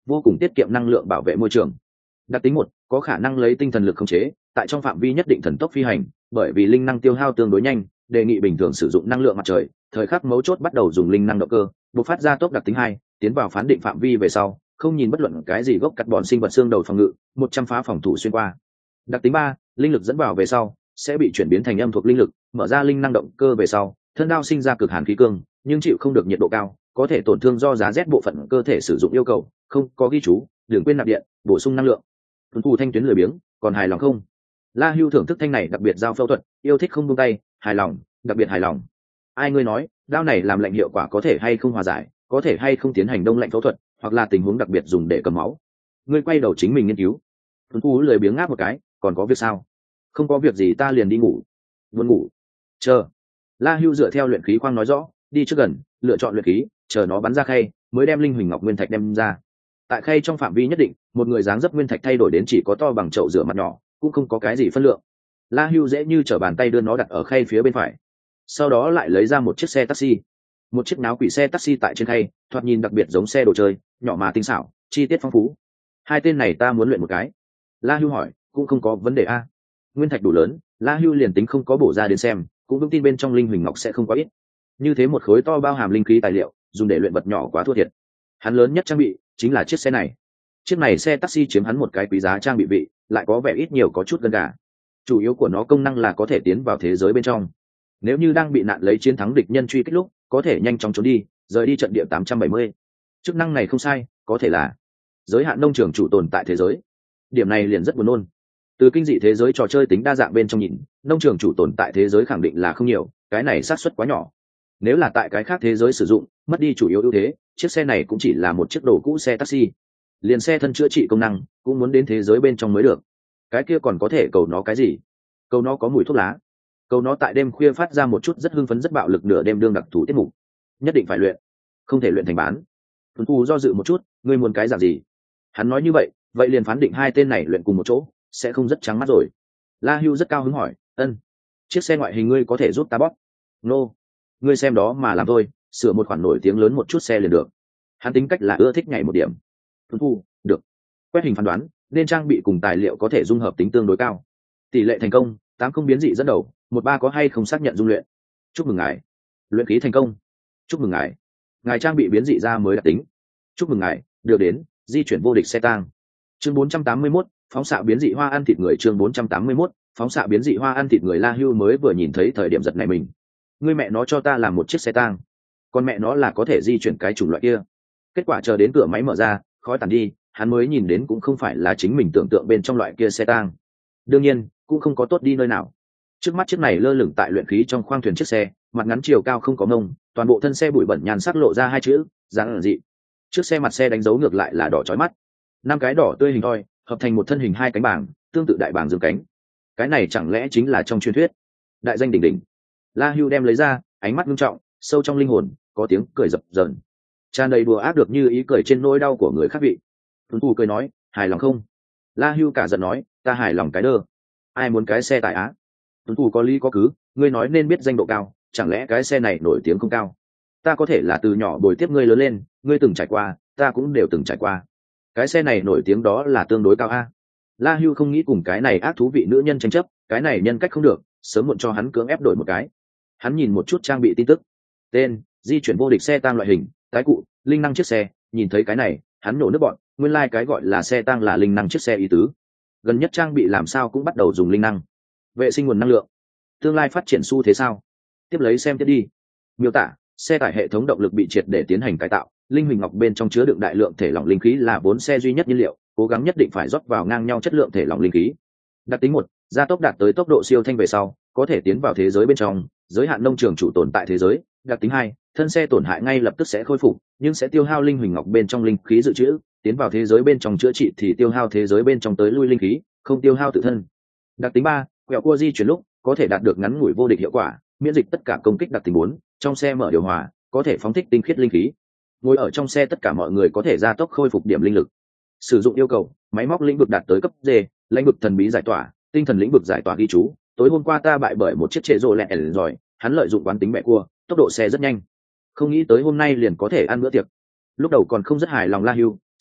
vô cùng tiết kiệm năng lượng bảo vệ môi trường. Đặc tính một, có khả năng lấy tinh thần lực khống chế tại trong phạm vi nhất định thần tốc phi hành, bởi vì linh năng tiêu hao tương đối nhanh, đề nghị bình thường sử dụng năng lượng mặt trời, thời khắc mấu chốt bắt đầu dùng linh năng động cơ bộc phát ra tốc. Đặc tính hai, tiến vào phán định phạm vi về sau không nhìn bất luận cái gì gốc cắt bọn sinh vật xương đầu phòng ngự, một trăm phá phòng thủ xuyên qua. Đặc tính ba, linh lực dẫn vào về sau sẽ bị chuyển biến thành âm thuộc linh lực, mở ra linh năng động cơ về sau thân đao sinh ra cực hàn khí cương, nhưng chịu không được nhiệt độ cao, có thể tổn thương do giá rét bộ phận cơ thể sử dụng yêu cầu không có ghi chú, đừng quên nạp điện bổ sung năng lượng. Tuấn Thủ thanh tuyến lười biếng, còn hài lòng không? La Hưu thưởng thức thanh này đặc biệt giao phẫu thuật, yêu thích không buông tay, hài lòng, đặc biệt hài lòng. Ai ngươi nói, đao này làm lạnh hiệu quả có thể hay không hòa giải, có thể hay không tiến hành đông lạnh phẫu thuật, hoặc là tình huống đặc biệt dùng để cầm máu. Ngươi quay đầu chính mình nghiên cứu. Tuấn Thủ lười biếng ngáp một cái, còn có việc sao? Không có việc gì ta liền đi ngủ. Muốn ngủ? Chờ. La Hưu dựa theo luyện khí khoang nói rõ, đi trước gần, lựa chọn luyện khí, chờ nó bắn ra khay, mới đem linh huỳnh ngọc nguyên thạch đem ra. Tại khay trong phạm vi nhất định, một người dáng dấp nguyên thạch thay đổi đến chỉ có to bằng chậu rửa mặt nhỏ, cũng không có cái gì phân lượng. La Hưu dễ như trở bàn tay đưa nó đặt ở khay phía bên phải, sau đó lại lấy ra một chiếc xe taxi, một chiếc náo quỷ xe taxi tại trên khay, thoạt nhìn đặc biệt giống xe đồ chơi, nhỏ mà tinh xảo, chi tiết phong phú. Hai tên này ta muốn luyện một cái. La Hưu hỏi, cũng không có vấn đề a. Nguyên thạch đủ lớn, La Hưu liền tính không có bổ ra đến xem, cũng vững tin bên trong linh huỳnh ngọc sẽ không quá ít. Như thế một khối to bao hàm linh khí tài liệu, dùng để luyện vật nhỏ quá thua thiệt. Hắn lớn nhất trang bị chính là chiếc xe này. Chiếc này xe taxi chiếm hắn một cái quý giá trang bị vị, lại có vẻ ít nhiều có chút gần gà. Chủ yếu của nó công năng là có thể tiến vào thế giới bên trong. Nếu như đang bị nạn lấy chiến thắng địch nhân truy kích lúc, có thể nhanh chóng trốn đi, rời đi trận địa tám trăm bảy mươi. Chức năng này không sai, có thể là giới hạn nông trường chủ tồn tại thế giới. Điểm này liền rất buồn nôn. Từ kinh dị thế giới trò chơi tính đa dạng bên trong nhìn, nông trường chủ tồn tại thế giới khẳng định là không nhiều, cái này xác suất quá nhỏ. Nếu là tại cái khác thế giới sử dụng, mất đi chủ yếu ưu thế, chiếc xe này cũng chỉ là một chiếc đồ cũ xe taxi. Liền xe thân chữa trị công năng cũng muốn đến thế giới bên trong mới được. Cái kia còn có thể cầu nó cái gì? Cầu nó có mùi thuốc lá, cầu nó tại đêm khuya phát ra một chút rất hưng phấn rất bạo lực nửa đêm đương đặc thù tiết mục. Nhất định phải luyện, không thể luyện thành bán. Tuấn Phu do dự một chút, ngươi muốn cái dạng gì? Hắn nói như vậy, vậy liền phán định hai tên này luyện cùng một chỗ, sẽ không rất trắng mắt rồi. La Hưu rất cao hứng hỏi, ân, chiếc xe ngoại hình ngươi có thể giúp ta bóp? Nô, ngươi xem đó mà làm thôi, sửa một khoản nổi tiếng lớn một chút xe liền được. Hắn tính cách là ưa thích nhảy một điểm. Tuấn Phu, được. Quét hình phán đoán, nên trang bị cùng tài liệu có thể dung hợp tính tương đối cao. Tỷ lệ thành công, tám không biến dị dẫn đầu, một ba có hay không xác nhận dung luyện. Chúc mừng ngài. Luyện khí thành công. Chúc mừng ngài. Ngài trang bị biến dị ra mới đặc tính. Chúc mừng ngài, được đến, di chuyển vô địch xe tang. Chương bốn trăm tám mươi mốt, phóng xạ biến dị hoa ăn thịt người. Chương bốn trăm tám mươi mốt, phóng xạ biến dị hoa ăn thịt người. La Hưu mới vừa nhìn thấy thời điểm giật này mình. Ngươi mẹ nó cho ta làm một chiếc xe tang, con mẹ nó là có thể di chuyển cái chủng loại kia. Kết quả chờ đến cửa máy mở ra, khói tàn đi, hắn mới nhìn đến cũng không phải là chính mình tưởng tượng bên trong loại kia xe tang. Đương nhiên, cũng không có tốt đi nơi nào. Trước mắt chiếc này lơ lửng tại luyện khí trong khoang thuyền chiếc xe, mặt ngắn chiều cao không có ngông, toàn bộ thân xe bụi bẩn nhàn sắc lộ ra hai chữ, dáng dị. Trước xe mặt xe đánh dấu ngược lại là đỏ chói mắt. Năm cái đỏ tươi hình thoi, hợp thành một thân hình hai cánh bảng, tương tự đại bảng dương cánh. Cái này chẳng lẽ chính là trong truyền thuyết đại danh đỉnh đỉnh? La Hưu đem lấy ra, ánh mắt nghiêm trọng, sâu trong linh hồn có tiếng cười dập dờn, tràn đầy đùa ác được như ý cười trên nỗi đau của người khác vị. Tuấn Thủ cười nói, hài lòng không? La Hưu cả giận nói, ta hài lòng cái đơ. Ai muốn cái xe tải á? Tuấn Thủ có lý có cứ, ngươi nói nên biết danh độ cao, chẳng lẽ cái xe này nổi tiếng không cao? Ta có thể là từ nhỏ bồi tiếp ngươi lớn lên, ngươi từng trải qua, ta cũng đều từng trải qua. Cái xe này nổi tiếng đó là tương đối cao a. La Hưu không nghĩ cùng cái này ác thú vị nữ nhân tranh chấp, cái này nhân cách không được, sớm muộn cho hắn cưỡng ép đổi một cái. Hắn nhìn một chút trang bị tin tức, tên, di chuyển vô địch xe tang loại hình, tái cụ, linh năng chiếc xe. Nhìn thấy cái này, hắn nổ nước bọn, nguyên lai like cái gọi là xe tang là linh năng chiếc xe ý tứ. Gần nhất trang bị làm sao cũng bắt đầu dùng linh năng. Vệ sinh nguồn năng lượng, tương lai phát triển xu thế sao? Tiếp lấy xem tiếp đi. Miêu tả, xe tải hệ thống động lực bị triệt để tiến hành cải tạo, linh huỳnh ngọc bên trong chứa đựng đại lượng thể lỏng linh khí là bốn xe duy nhất nhiên liệu, cố gắng nhất định phải rót vào ngang nhau chất lượng thể lỏng linh khí. Đặc tính một, gia tốc đạt tới tốc độ siêu thanh về sau, có thể tiến vào thế giới bên trong, giới hạn nông trường chủ tồn tại thế giới. Đặc tính hai, thân xe tổn hại ngay lập tức sẽ khôi phục, nhưng sẽ tiêu hao linh huỳnh ngọc bên trong linh khí dự trữ, tiến vào thế giới bên trong chữa trị thì tiêu hao thế giới bên trong tới lui linh khí, không tiêu hao tự thân. Đặc tính ba, quẹo cua di chuyển lúc có thể đạt được ngắn ngủi vô địch hiệu quả, miễn dịch tất cả công kích. Đặc tính bốn, trong xe mở điều hòa, có thể phóng thích tinh khiết linh khí. Ngồi ở trong xe tất cả mọi người có thể gia tốc khôi phục điểm linh lực. Sử dụng yêu cầu, máy móc lĩnh vực đạt tới cấp D, lĩnh vực thần bí giải tỏa, tinh thần lĩnh vực giải tỏa ghi chú. Tối hôm qua ta bại bởi một chiếc trệ rồ lẹ rồi, hắn lợi dụng quán tính mẹ cua, tốc độ xe rất nhanh. Không nghĩ tới hôm nay liền có thể ăn bữa tiệc. Lúc đầu còn không rất hài lòng La Hưu,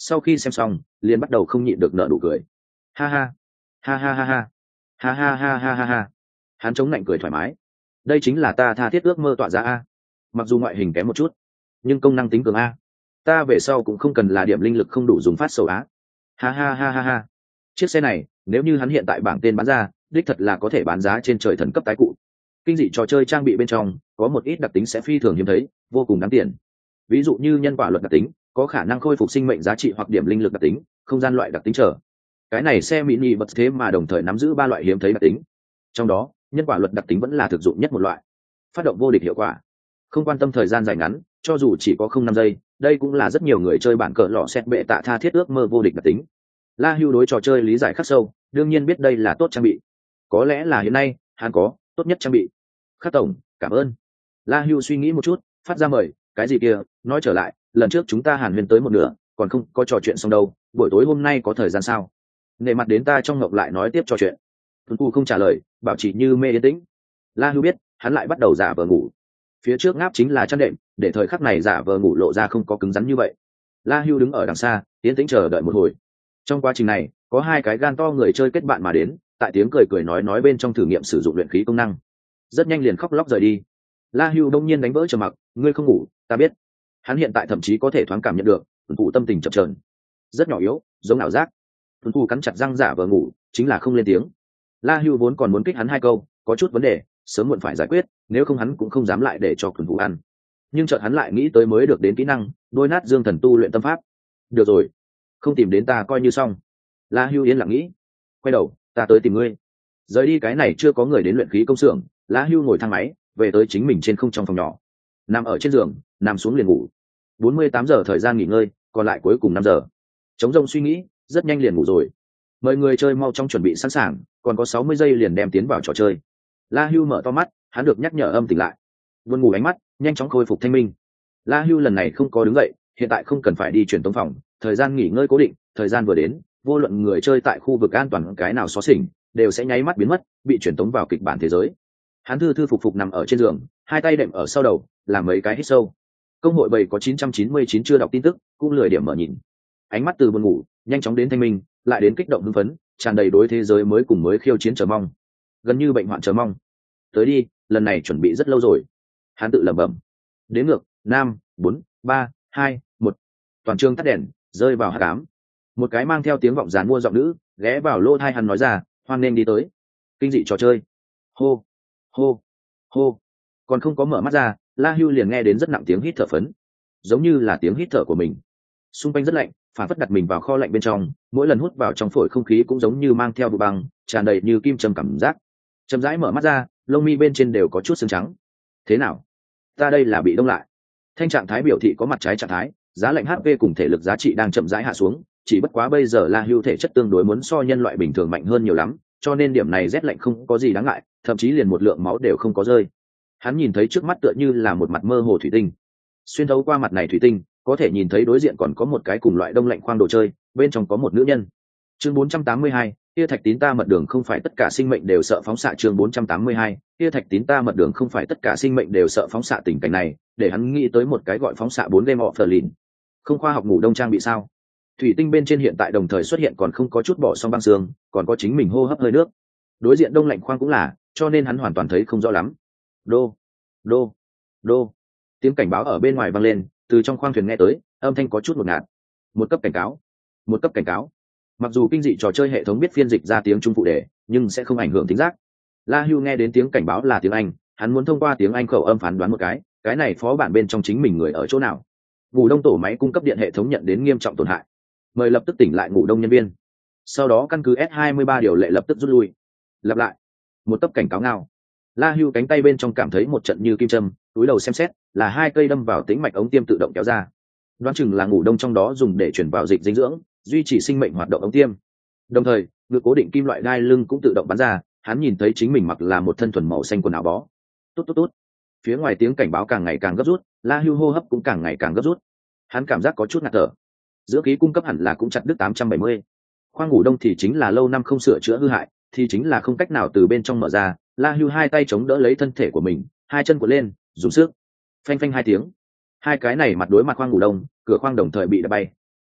sau khi xem xong liền bắt đầu không nhịn được nở nụ cười. Ha ha ha ha ha ha ha ha ha ha ha ha. Hắn chống lạnh cười thoải mái. Đây chính là ta tha thiết ước mơ tọa giá a. Mặc dù ngoại hình kém một chút nhưng công năng tính cường a. Ta về sau cũng không cần là điểm linh lực không đủ dùng phát sầu á. Ha ha ha ha ha. Chiếc xe này nếu như hắn hiện tại bảng tên bán ra đích thật là có thể bán giá trên trời thần cấp tái cụ. Kinh dị trò chơi trang bị bên trong có một ít đặc tính sẽ phi thường hiếm thấy, vô cùng đáng tiền. Ví dụ như nhân quả luật đặc tính, có khả năng khôi phục sinh mệnh giá trị hoặc điểm linh lực đặc tính, không gian loại đặc tính trở. Cái này xe mini bật thế mà đồng thời nắm giữ ba loại hiếm thấy đặc tính. Trong đó, nhân quả luật đặc tính vẫn là thực dụng nhất một loại. Phát động vô địch hiệu quả, không quan tâm thời gian dài ngắn, cho dù chỉ có không năm giây, đây cũng là rất nhiều người chơi bản cờ lọ xét bệ tạ tha thiết ước mơ vô địch đặc tính. La Hưu đối trò chơi lý giải khắc sâu, đương nhiên biết đây là tốt trang bị. Có lẽ là hiện nay, hắn có tốt nhất trang bị. Khắc tổng, cảm ơn. La Hưu suy nghĩ một chút, phát ra mời, cái gì kia, nói trở lại, lần trước chúng ta hàn huyên tới một nửa, còn không có trò chuyện xong đâu, buổi tối hôm nay có thời gian sao? Nể mặt đến ta trong ngọc lại nói tiếp trò chuyện. Tuấn Cu không trả lời, bảo chỉ như mê yên tĩnh. La Hưu biết, hắn lại bắt đầu giả vờ ngủ. Phía trước ngáp chính là chăn đệm, để thời khắc này giả vờ ngủ lộ ra không có cứng rắn như vậy. La Hưu đứng ở đằng xa, yên tĩnh chờ đợi một hồi. Trong quá trình này, có hai cái gan to người chơi kết bạn mà đến, tại tiếng cười cười nói nói bên trong thử nghiệm sử dụng luyện khí công năng. Rất nhanh liền khóc lóc rời đi. La Hưu đông nhiên đánh vỡ trầm mặc, ngươi không ngủ, ta biết. Hắn hiện tại thậm chí có thể thoáng cảm nhận được, Tuấn Cụ tâm tình chập chờn, rất nhỏ yếu, giống ảo giác. Tuấn Cụ cắn chặt răng giả vờ ngủ, chính là không lên tiếng. La Hưu vốn còn muốn kích hắn hai câu, có chút vấn đề, sớm muộn phải giải quyết, nếu không hắn cũng không dám lại để cho Tuấn Cụ ăn. Nhưng chợt hắn lại nghĩ tới mới được đến kỹ năng, đôi nát dương thần tu luyện tâm pháp. Được rồi, không tìm đến ta coi như xong. La Hưu yên lặng nghĩ, quay đầu, ta tới tìm ngươi. Rời đi cái này chưa có người đến luyện khí công xưởng, La Hưu ngồi thang máy về tới chính mình trên không trong phòng nhỏ, nằm ở trên giường, nằm xuống liền ngủ. bốn mươi tám giờ thời gian nghỉ ngơi, còn lại cuối cùng năm giờ. Chống rông suy nghĩ, rất nhanh liền ngủ rồi. Mời người chơi mau trong chuẩn bị sẵn sàng, còn có sáu mươi giây liền đem tiến vào trò chơi. La Hưu mở to mắt, hắn được nhắc nhở âm tỉnh lại. Buồn ngủ ánh mắt, nhanh chóng khôi phục thanh minh. La Hưu lần này không có đứng dậy, hiện tại không cần phải đi truyền tống phòng, thời gian nghỉ ngơi cố định, thời gian vừa đến, vô luận người chơi tại khu vực an toàn cái nào xó xỉnh, đều sẽ nháy mắt biến mất, bị truyền tống vào kịch bản thế giới. Hắn thư thư phục phục nằm ở trên giường, hai tay đệm ở sau đầu, làm mấy cái hít sâu. Công hội bảy có chín trăm chín mươi chín chưa đọc tin tức, cũng lười điểm mở nhìn. Ánh mắt từ buồn ngủ nhanh chóng đến thanh minh, lại đến kích động hưng phấn, tràn đầy đối thế giới mới cùng mới khiêu chiến chờ mong, gần như bệnh hoạn chờ mong. Tới đi, lần này chuẩn bị rất lâu rồi. Hắn tự lẩm bẩm. Đếm ngược, năm, bốn, ba, hai, một. Toàn trường tắt đèn, rơi vào hắc ám. Một cái mang theo tiếng vọng dàn mua giọng nữ ghé vào lỗ tai hắn nói ra, hoan nên đi tới kinh dị trò chơi. Hô hô hô. Còn không có mở mắt ra, La Hưu liền nghe đến rất nặng tiếng hít thở phấn, giống như là tiếng hít thở của mình. Xung quanh rất lạnh, phản phất đặt mình vào kho lạnh bên trong, mỗi lần hút vào trong phổi không khí cũng giống như mang theo bụi băng, tràn đầy như kim châm cảm giác. Chậm rãi mở mắt ra, lông mi bên trên đều có chút sương trắng. Thế nào? Ta đây là bị đông lại. Thanh trạng thái biểu thị có mặt trái trạng thái, giá lạnh hát pê cùng thể lực giá trị đang chậm rãi hạ xuống, chỉ bất quá bây giờ La Hưu thể chất tương đối muốn so nhân loại bình thường mạnh hơn nhiều lắm, cho nên điểm này rét lạnh không có gì đáng ngại, thậm chí liền một lượng máu đều không có rơi. Hắn nhìn thấy trước mắt tựa như là một mặt mơ hồ thủy tinh. Xuyên thấu qua mặt này thủy tinh, có thể nhìn thấy đối diện còn có một cái cùng loại đông lạnh khoang đồ chơi, bên trong có một nữ nhân. Chương bốn trăm tám mươi hai, kia thạch tín ta mật đường không phải tất cả sinh mệnh đều sợ phóng xạ. Chương bốn trăm tám mươi hai, kia thạch tín ta mật đường không phải tất cả sinh mệnh đều sợ phóng xạ. Tình cảnh này để hắn nghĩ tới một cái gọi phóng xạ bốn game offline. Không khoa học ngủ đông trang bị sao? Thủy tinh bên trên hiện tại đồng thời xuất hiện còn không có chút bỏ xong băng xương, còn có chính mình hô hấp hơi nước. Đối diện đông lạnh khoang cũng là, cho nên hắn hoàn toàn thấy không rõ lắm. Đô, đô, đô. Tiếng cảnh báo ở bên ngoài vang lên, từ trong khoang thuyền nghe tới, âm thanh có chút ngột ngạt. Một cấp cảnh cáo, một cấp cảnh cáo. Mặc dù kinh dị trò chơi hệ thống biết phiên dịch ra tiếng Trung phụ đề, nhưng sẽ không ảnh hưởng thính giác. La Hưu nghe đến tiếng cảnh báo là tiếng Anh, hắn muốn thông qua tiếng Anh khẩu âm phán đoán một cái, cái này phó bản bên trong chính mình người ở chỗ nào. Ngủ đông tổ máy cung cấp điện hệ thống nhận đến nghiêm trọng tổn hại, mời lập tức tỉnh lại ngủ đông nhân viên. Sau đó căn cứ S hai mươi ba điều lệ lập tức rút lui. Lặp lại, một cấp cảnh cáo ngao. La Hưu cánh tay bên trong cảm thấy một trận như kim châm, túi đầu xem xét, là hai cây đâm vào tĩnh mạch ống tiêm tự động kéo ra. Đoán chừng là ngủ đông trong đó dùng để chuyển vào dịch dinh dưỡng, duy trì sinh mệnh hoạt động ống tiêm. Đồng thời, ngực cố định kim loại đai lưng cũng tự động bắn ra, hắn nhìn thấy chính mình mặc là một thân thuần màu xanh quần áo bó. Tốt tốt tốt. Phía ngoài tiếng cảnh báo càng ngày càng gấp rút, La Hưu hô hấp cũng càng ngày càng gấp rút. Hắn cảm giác có chút ngạt thở. Giữa khí cung cấp hẳn là cũng chặt đứt tám trăm bảy mươi. Khoang ngủ đông thì chính là lâu năm không sửa chữa hư hại, thì chính là không cách nào từ bên trong mở ra. La Hưu hai tay chống đỡ lấy thân thể của mình, hai chân cuộn lên, dùng sức. Phanh phanh hai tiếng. Hai cái này mặt đối mặt khoang ngủ đông, cửa khoang đồng thời bị đập bay.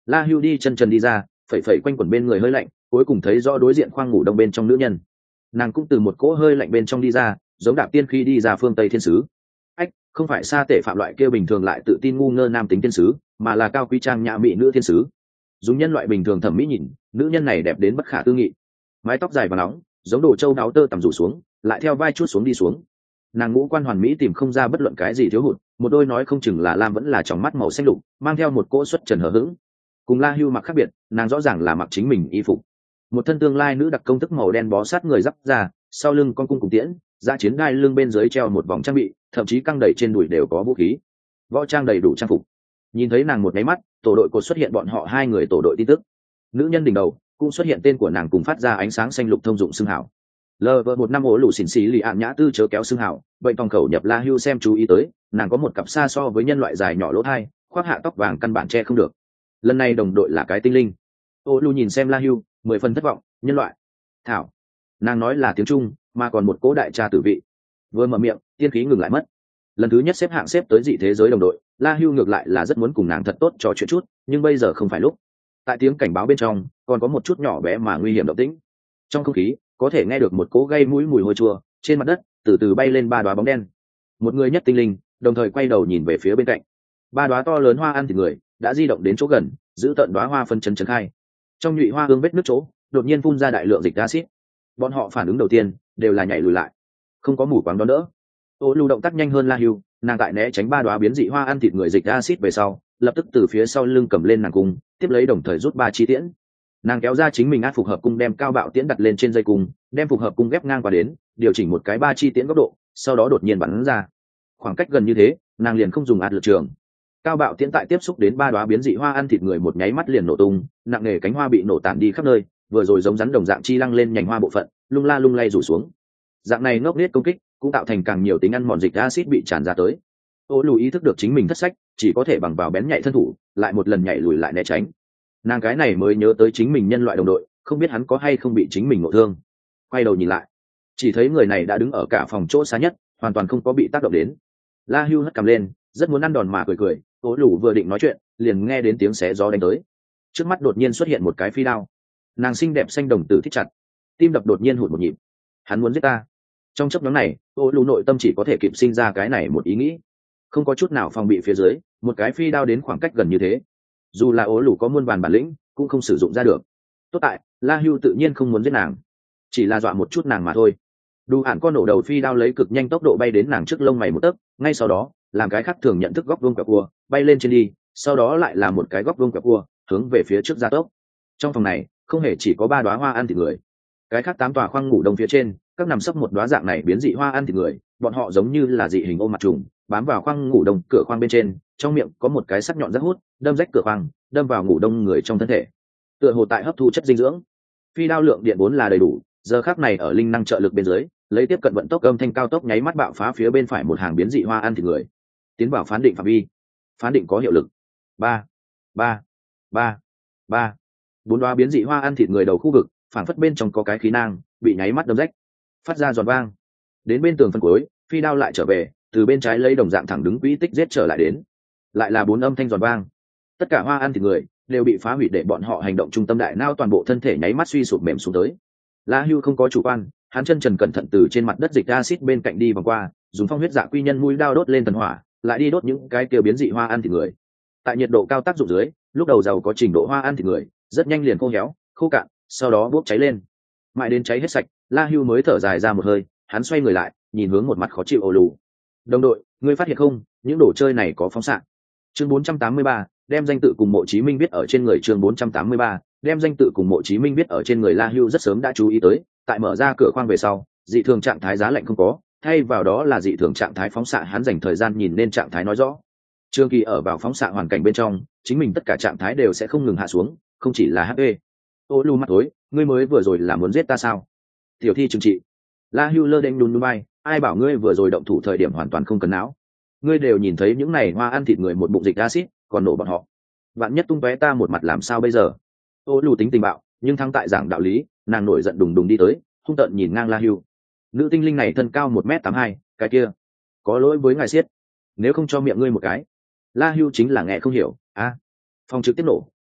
La Hưu đi chân trần đi ra, phẩy phẩy quanh quẩn bên người hơi lạnh, cuối cùng thấy rõ đối diện khoang ngủ đông bên trong nữ nhân. Nàng cũng từ một cỗ hơi lạnh bên trong đi ra, giống đạp tiên khi đi ra phương Tây thiên sứ. Ách, không phải sa tể phạm loại kia bình thường lại tự tin ngu ngơ nam tính thiên sứ, mà là cao quý trang nhã mỹ nữ thiên sứ. Dùng nhân loại bình thường thẩm mỹ nhìn, nữ nhân này đẹp đến bất khả tư nghị. Mái tóc dài và nóng, giống đồ châu đáo tơ tằm rủ xuống, lại theo vai chút xuống đi xuống. Nàng ngũ quan hoàn mỹ tìm không ra bất luận cái gì thiếu hụt, một đôi nói không chừng là lam vẫn là tròng mắt màu xanh lục, mang theo một cỗ xuất trần hờ hững. Cùng La Hưu mặc khác biệt, nàng rõ ràng là mặc chính mình y phục. Một thân tương lai nữ đặc công thức màu đen bó sát người giáp ra, sau lưng con cung cùng tiễn, ra chiến đai lưng bên dưới treo một vòng trang bị, thậm chí căng đầy trên đùi đều có vũ khí. Võ trang đầy đủ trang phục. Nhìn thấy nàng một cái mắt, tổ đội cột xuất hiện bọn họ hai người tổ đội tin tức. Nữ nhân đỉnh đầu cũng xuất hiện tên của nàng cùng phát ra ánh sáng xanh lục thông dụng xưng hảo. Lờ vờ một năm ố lù xỉn xì lì ạn nhã tư chớ kéo xưng hảo, bệnh phòng khẩu nhập La Hưu xem chú ý tới, nàng có một cặp xa so với nhân loại dài nhỏ lỗ thai, khoác hạ tóc vàng căn bản che không được. Lần này đồng đội là cái tinh linh. Ô lù nhìn xem La Hưu, mười phần thất vọng, nhân loại. Thảo, nàng nói là tiếng Trung, mà còn một cố đại tra tử vị. Vừa mở miệng, tiên khí ngừng lại mất. Lần thứ nhất xếp hạng xếp tới dị thế giới đồng đội, La Hưu ngược lại là rất muốn cùng nàng thật tốt trò chuyện chút, nhưng bây giờ không phải lúc. Tại tiếng cảnh báo bên trong, còn có một chút nhỏ bé mà nguy hiểm động tĩnh. Trong không khí, có thể nghe được một cỗ gây mũi mùi hôi chua, trên mặt đất, từ từ bay lên ba đóa bóng đen. Một người nhất tinh linh, đồng thời quay đầu nhìn về phía bên cạnh. Ba đóa to lớn hoa ăn thịt người, đã di động đến chỗ gần, giữ tận đóa hoa phân chấn chấn khai. Trong nhụy hoa hương vết nước chỗ, đột nhiên phun ra đại lượng dịch acid. Bọn họ phản ứng đầu tiên đều là nhảy lùi lại, không có mù quáng đón đỡ. Ô lưu động tác nhanh hơn La Hưu, nàng tại né tránh ba đóa biến dị hoa ăn thịt người dịch acid về sau, lập tức từ phía sau lưng cầm lên nàng cung, tiếp lấy đồng thời rút ba chi tiễn. Nàng kéo ra chính mình át phục hợp cung đem cao bạo tiễn đặt lên trên dây cung, đem phục hợp cung ghép ngang qua đến, điều chỉnh một cái ba chi tiễn góc độ, sau đó đột nhiên bắn ra. Khoảng cách gần như thế, nàng liền không dùng át lực trường. Cao bạo tiễn tại tiếp xúc đến ba đóa biến dị hoa ăn thịt người một nháy mắt liền nổ tung, nặng nề cánh hoa bị nổ tản đi khắp nơi, vừa rồi giống rắn đồng dạng chi lăng lên nhành hoa bộ phận, lung la lung lay rủ xuống. Dạng này ngốc nghếch công kích, cũng tạo thành càng nhiều tính ăn mòn dịch acid bị tràn ra tới. Ô lù ý thức được chính mình thất sách, chỉ có thể bằng vào bén nhạy thân thủ, lại một lần nhảy lùi lại né tránh. Nàng cái này mới nhớ tới chính mình nhân loại đồng đội, không biết hắn có hay không bị chính mình ngộ thương. Quay đầu nhìn lại, chỉ thấy người này đã đứng ở cả phòng chỗ xa nhất, hoàn toàn không có bị tác động đến. La Hưu hất cằm lên, rất muốn ăn đòn mà cười cười. Ô lù vừa định nói chuyện, liền nghe đến tiếng xé gió đánh tới. Trước mắt đột nhiên xuất hiện một cái phi đao. Nàng xinh đẹp xanh đồng tử thích chặt, tim đập đột nhiên hụt một nhịp. Hắn muốn giết ta. Trong chốc ngắn này, ô lù nội tâm chỉ có thể kịp sinh ra cái này một ý nghĩ. Không có chút nào phòng bị phía dưới, một cái phi đao đến khoảng cách gần như thế. Dù là ố lù có muôn vàn bản lĩnh, cũng không sử dụng ra được. Tốt tại, La Hưu tự nhiên không muốn giết nàng, chỉ là dọa một chút nàng mà thôi. Đủ hạn con nổ đầu phi đao lấy cực nhanh tốc độ bay đến nàng trước lông mày một tấc, ngay sau đó, làm cái khác thường nhận thức góc vuông quẹo cua, bay lên trên đi, sau đó lại là một cái góc vuông quẹo cua, hướng về phía trước gia tốc. Trong phòng này, không hề chỉ có ba đóa hoa ăn thịt người, cái khác tám tòa khoang ngủ đông phía trên, các nằm sấp một đóa dạng này biến dị hoa ăn thịt người, bọn họ giống như là dị hình ôm mặt trùng, bám vào khoang ngủ đông cửa khoang bên trên, trong miệng có một cái sắc nhọn rất hút, đâm rách cửa khoang, đâm vào ngủ đông người trong thân thể, tựa hồ tại hấp thu chất dinh dưỡng. Phi đao lượng điện vốn là đầy đủ, giờ khắc này ở linh năng trợ lực bên dưới, lấy tiếp cận vận tốc âm thanh cao tốc nháy mắt bạo phá phía bên phải một hàng biến dị hoa ăn thịt người, tiến vào phán định phạm vi. Phán định có hiệu lực. ba ba ba ba Bốn đóa biến dị hoa ăn thịt người đầu khu vực, phản phất bên trong có cái khí nang, bị nháy mắt đâm rách, phát ra giòn vang. Đến bên tường phân cuối, phi đao lại trở về, từ bên trái lấy đồng dạng thẳng đứng quỹ tích giết trở lại đến, lại là bốn âm thanh giòn vang. Tất cả hoa ăn thịt người đều bị phá hủy để bọn họ hành động trung tâm đại não toàn bộ thân thể nháy mắt suy sụp mềm xuống tới. La Hưu không có chủ quan, hắn chân trần cẩn thận từ trên mặt đất dịch acid bên cạnh đi vòng qua, dùng phong huyết dạ quy nhân mũi đao đốt lên tần hỏa, lại đi đốt những cái kia biến dị hoa ăn thịt người. Tại nhiệt độ cao tác dụng dưới, lúc đầu giàu có trình độ hoa ăn thịt người, rất nhanh liền khô héo, khô cạn, sau đó bốc cháy lên. Mãi đến cháy hết sạch, La Hưu mới thở dài ra một hơi, hắn xoay người lại, nhìn hướng một mặt khó chịu ồ lù. Đồng đội, ngươi phát hiện không, những đồ chơi này có phóng xạ. Chương bốn trăm tám mươi ba, đem danh tự cùng mộ chí minh viết ở trên người. Chương bốn trăm tám mươi ba, đem danh tự cùng mộ chí minh viết ở trên người. La Hưu rất sớm đã chú ý tới, tại mở ra cửa khoang về sau, dị thường trạng thái giá lạnh không có, thay vào đó là dị thường trạng thái phóng xạ. Hắn dành thời gian nhìn nên trạng thái nói rõ. Trương Kỳ ở vào phóng xạ hoàn cảnh bên trong, chính mình tất cả trạng thái đều sẽ không ngừng hạ xuống, không chỉ là hát pê. Ô lu mắt tối, ngươi mới vừa rồi là muốn giết ta sao? Tiểu thi trừng trị. La Hưu lơ đễnh đùn đùn bay, ai bảo ngươi vừa rồi động thủ thời điểm hoàn toàn không cần não. Ngươi đều nhìn thấy những này hoa ăn thịt người một bụng dịch acid, còn nổ bọn họ. Vạn nhất tung tóe ta một mặt làm sao bây giờ? Ô lù tính tình bạo, nhưng thắng tại giảng đạo lý, nàng nổi giận đùng đùng đi tới, hung tợn nhìn ngang La Hưu. Nữ tinh linh này thân cao một mét tám hai, cái kia, có lỗi với ngài siết, nếu không cho miệng ngươi một cái. La Hưu chính là nghe không hiểu, a. À, phòng trực tiếp nổ,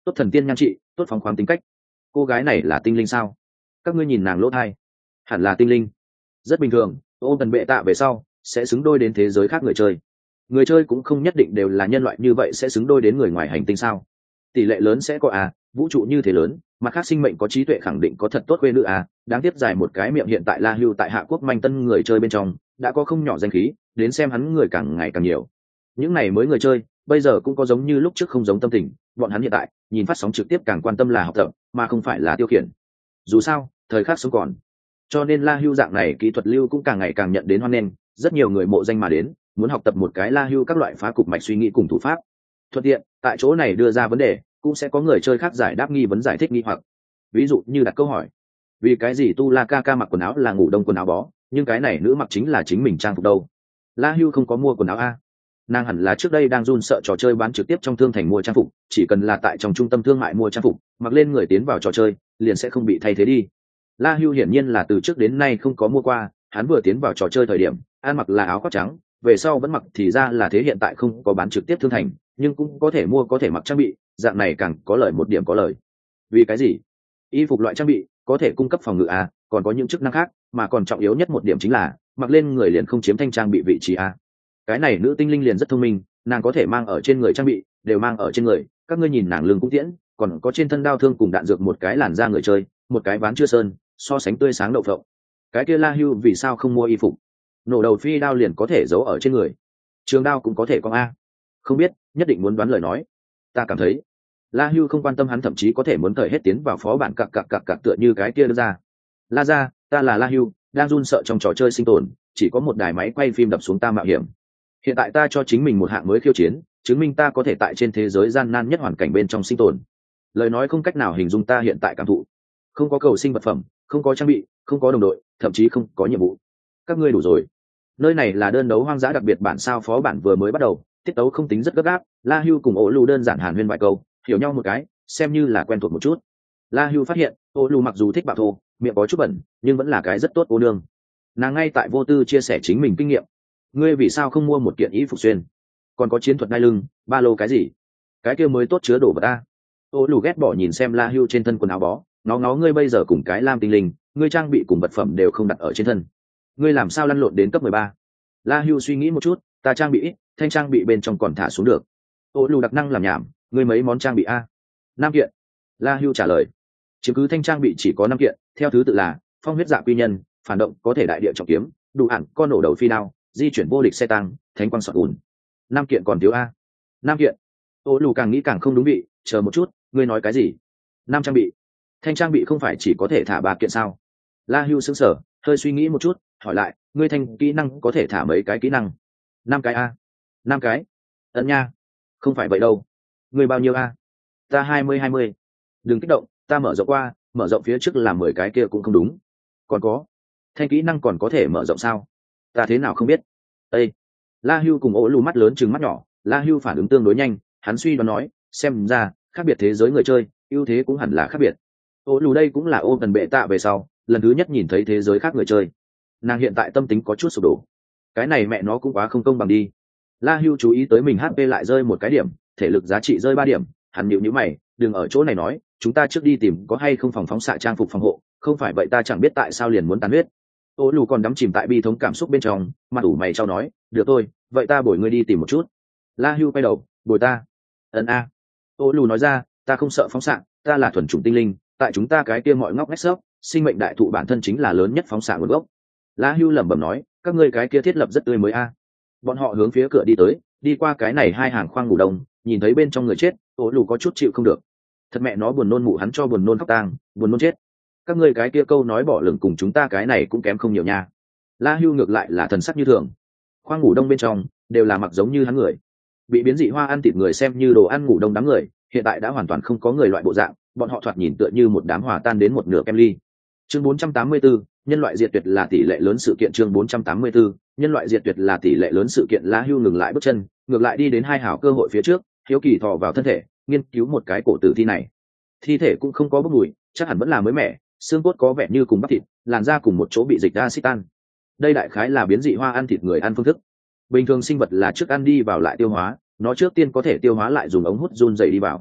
tốt thần tiên nhan trị, tốt phóng khoáng tính cách. Cô gái này là tinh linh sao? Các ngươi nhìn nàng lỗ thai, hẳn là tinh linh. Rất bình thường, ô tần bệ tạ về sau sẽ xứng đôi đến thế giới khác người chơi. Người chơi cũng không nhất định đều là nhân loại như vậy sẽ xứng đôi đến người ngoài hành tinh sao? Tỷ lệ lớn sẽ có à, vũ trụ như thế lớn, mặt khác sinh mệnh có trí tuệ khẳng định có thật tốt quê nữ à, đáng tiếc dài một cái miệng hiện tại La Hưu tại Hạ Quốc manh tân người chơi bên trong đã có không nhỏ danh khí, đến xem hắn người càng ngày càng nhiều. Những này mới người chơi, bây giờ cũng có giống như lúc trước không giống tâm tình, bọn hắn hiện tại nhìn phát sóng trực tiếp càng quan tâm là học tập, mà không phải là tiêu khiển. Dù sao, thời khắc sống còn, cho nên La Hưu dạng này kỹ thuật lưu cũng càng ngày càng nhận đến hoan nghênh, rất nhiều người mộ danh mà đến, muốn học tập một cái La Hưu các loại phá cục mạch suy nghĩ cùng thủ pháp. Thuận tiện, tại chỗ này đưa ra vấn đề, cũng sẽ có người chơi khác giải đáp nghi vấn giải thích nghi hoặc. Ví dụ như đặt câu hỏi, vì cái gì tu La ca ca mặc quần áo là ngủ đông quần áo bó, nhưng cái này nữ mặc chính là chính mình trang phục đâu? La Hưu không có mua quần áo a. Nàng hẳn là trước đây đang run sợ trò chơi bán trực tiếp trong thương thành mua trang phục, chỉ cần là tại trong trung tâm thương mại mua trang phục, mặc lên người tiến vào trò chơi, liền sẽ không bị thay thế đi. La Hưu hiển nhiên là từ trước đến nay không có mua qua, hắn vừa tiến vào trò chơi thời điểm, ăn mặc là áo khoác trắng, về sau vẫn mặc thì ra là thế hiện tại không có bán trực tiếp thương thành, nhưng cũng có thể mua có thể mặc trang bị, dạng này càng có lợi một điểm có lợi. Vì cái gì? Y phục loại trang bị có thể cung cấp phòng ngự a, còn có những chức năng khác, mà còn trọng yếu nhất một điểm chính là mặc lên người liền không chiếm thanh trang bị vị trí a. Cái này nữ tinh linh liền rất thông minh, nàng có thể mang ở trên người trang bị, đều mang ở trên người, các ngươi nhìn nàng lưng cũng tiễn, còn có trên thân đao thương cùng đạn dược một cái làn da người chơi, một cái ván chưa sơn, so sánh tươi sáng đậu phộng. Cái kia La Hưu vì sao không mua y phục? Nổ đầu phi đao liền có thể giấu ở trên người, trường đao cũng có thể có a. Không biết, nhất định muốn đoán lời nói. Ta cảm thấy La Hưu không quan tâm, hắn thậm chí có thể muốn thời hết tiến vào phó bản cặc cặc cặc cặc tựa như cái kia đưa ra. La ra, ta là La Hưu, đang run sợ trong trò chơi sinh tồn, chỉ có một đài máy quay phim đập xuống ta mạo hiểm. Hiện tại ta cho chính mình một hạng mới khiêu chiến, chứng minh ta có thể tại trên thế giới gian nan nhất hoàn cảnh bên trong sinh tồn. Lời nói không cách nào hình dung ta hiện tại cảm thụ. Không có cầu sinh vật phẩm, không có trang bị, không có đồng đội, thậm chí không có nhiệm vụ. Các ngươi đủ rồi. Nơi này là đơn đấu hoang dã đặc biệt bản sao phó bản vừa mới bắt đầu, tiết tấu không tính rất gấp gáp. La Hưu cùng Ô Lù đơn giản hàn huyên vài câu, hiểu nhau một cái, xem như là quen thuộc một chút. La Hưu phát hiện, Ô Lù mặc dù thích bạo thô, miệng có chút bẩn, nhưng vẫn là cái rất tốt cô nương. Nàng ngay tại vô tư chia sẻ chính mình kinh nghiệm. Ngươi vì sao không mua một kiện y phục xuyên, còn có chiến thuật đai lưng, ba lô cái gì? Cái kia mới tốt chứa đồ vật ta. Ô Lù ghét bỏ nhìn xem La Hưu trên thân quần áo bó, nó ngó ngươi bây giờ cùng cái lam tinh linh, ngươi trang bị cùng vật phẩm đều không đặt ở trên thân, ngươi làm sao lăn lộn đến cấp mười ba? La Hưu suy nghĩ một chút, ta trang bị ít, thanh trang bị bên trong còn thả xuống được. Ô Lù đặc năng làm nhảm, ngươi mấy món trang bị a? Năm kiện. La Hưu trả lời. Chiếm cứ thanh trang bị chỉ có năm kiện, theo thứ tự là phong huyết dạ quy nhân, phản động có thể đại địa trọng kiếm, đủ ản con nổ đầu phi đao, di chuyển vô địch xe tăng, thánh quang sọt ùn. Năm kiện còn thiếu a? Năm kiện. Ô Lù càng nghĩ càng không đúng vị, chờ một chút, ngươi nói cái gì? Năm trang bị. Thanh trang bị không phải chỉ có thể thả ba kiện sao? La Hưu sững sờ, hơi suy nghĩ một chút, hỏi lại, ngươi thanh kỹ năng có thể thả mấy cái kỹ năng? Năm cái a? Năm cái? Ấn nha. Không phải vậy đâu. Ngươi bao nhiêu a? Ta hai mươi hai mươi. Đừng kích động, ta mở rộng qua, mở rộng phía trước là mười cái kia cũng không đúng. Còn có, thanh kỹ năng còn có thể mở rộng sao? Ta thế nào không biết. Ê. La Hưu cùng Ô Lù mắt lớn trừng mắt nhỏ, La Hưu phản ứng tương đối nhanh, hắn suy đoán nói, xem ra khác biệt thế giới người chơi, ưu thế cũng hẳn là khác biệt. Ô Lù đây cũng là ôm tần bệ tạ về sau lần thứ nhất nhìn thấy thế giới khác người chơi, nàng hiện tại tâm tính có chút sụp đổ. Cái này mẹ nó cũng quá không công bằng đi. La Hưu chú ý tới mình hát pê lại rơi một cái điểm, thể lực giá trị rơi ba điểm, hắn nhịu nhữ mày, đừng ở chỗ này nói, chúng ta trước đi tìm có hay không phòng phóng xạ trang phục phòng hộ, không phải vậy ta chẳng biết tại sao liền muốn tàn huyết. Ô Lù còn đắm chìm tại bi thống cảm xúc bên trong, mặt ủ mày trao nói, được thôi, vậy ta bồi ngươi đi tìm một chút. La Hưu quay đầu, bồi ta? Ấn a. Ô Lù nói ra, ta không sợ phóng xạ, ta là thuần chủng tinh linh, tại chúng ta cái kia mọi ngóc ngách xốc, sinh mệnh đại thụ bản thân chính là lớn nhất phóng xạ nguồn gốc. La Hưu lẩm bẩm nói, các ngươi cái kia thiết lập rất tươi mới a. Bọn họ hướng phía cửa đi tới, đi qua cái này hai hàng khoang ngủ đông, nhìn thấy bên trong người chết, Ô Lù có chút chịu không được. Thật mẹ nó buồn nôn, mụ hắn cho buồn nôn khóc tang, buồn nôn chết. Các ngươi cái kia câu nói bỏ lửng cùng chúng ta cái này cũng kém không nhiều nha. La Hưu ngược lại là thần sắc như thường. Khoang ngủ đông bên trong đều là mặc giống như hắn người, bị biến dị hoa ăn thịt người xem như đồ ăn ngủ đông đám người, hiện tại đã hoàn toàn không có người loại bộ dạng, bọn họ thoạt nhìn tựa như một đám hòa tan đến một nửa kem ly. Chương bốn trăm tám mươi tư, nhân loại diệt tuyệt là tỷ lệ lớn sự kiện. Chương bốn trăm tám mươi tư, nhân loại diệt tuyệt là tỷ lệ lớn sự kiện. La Hưu ngừng lại bước chân, ngược lại đi đến hai hảo cơ hội phía trước, hiếu kỳ thò vào thân thể, nghiên cứu một cái cổ tử thi này. Thi thể cũng không có bốc mùi, chắc hẳn vẫn là mới mẻ, xương cốt có vẻ như cùng bắp thịt, làn da cùng một chỗ bị dịch acid tan. Đây đại khái là biến dị hoa ăn thịt người ăn phương thức. Bình thường sinh vật là trước ăn đi vào lại tiêu hóa, nó trước tiên có thể tiêu hóa lại dùng ống hút run dày đi vào.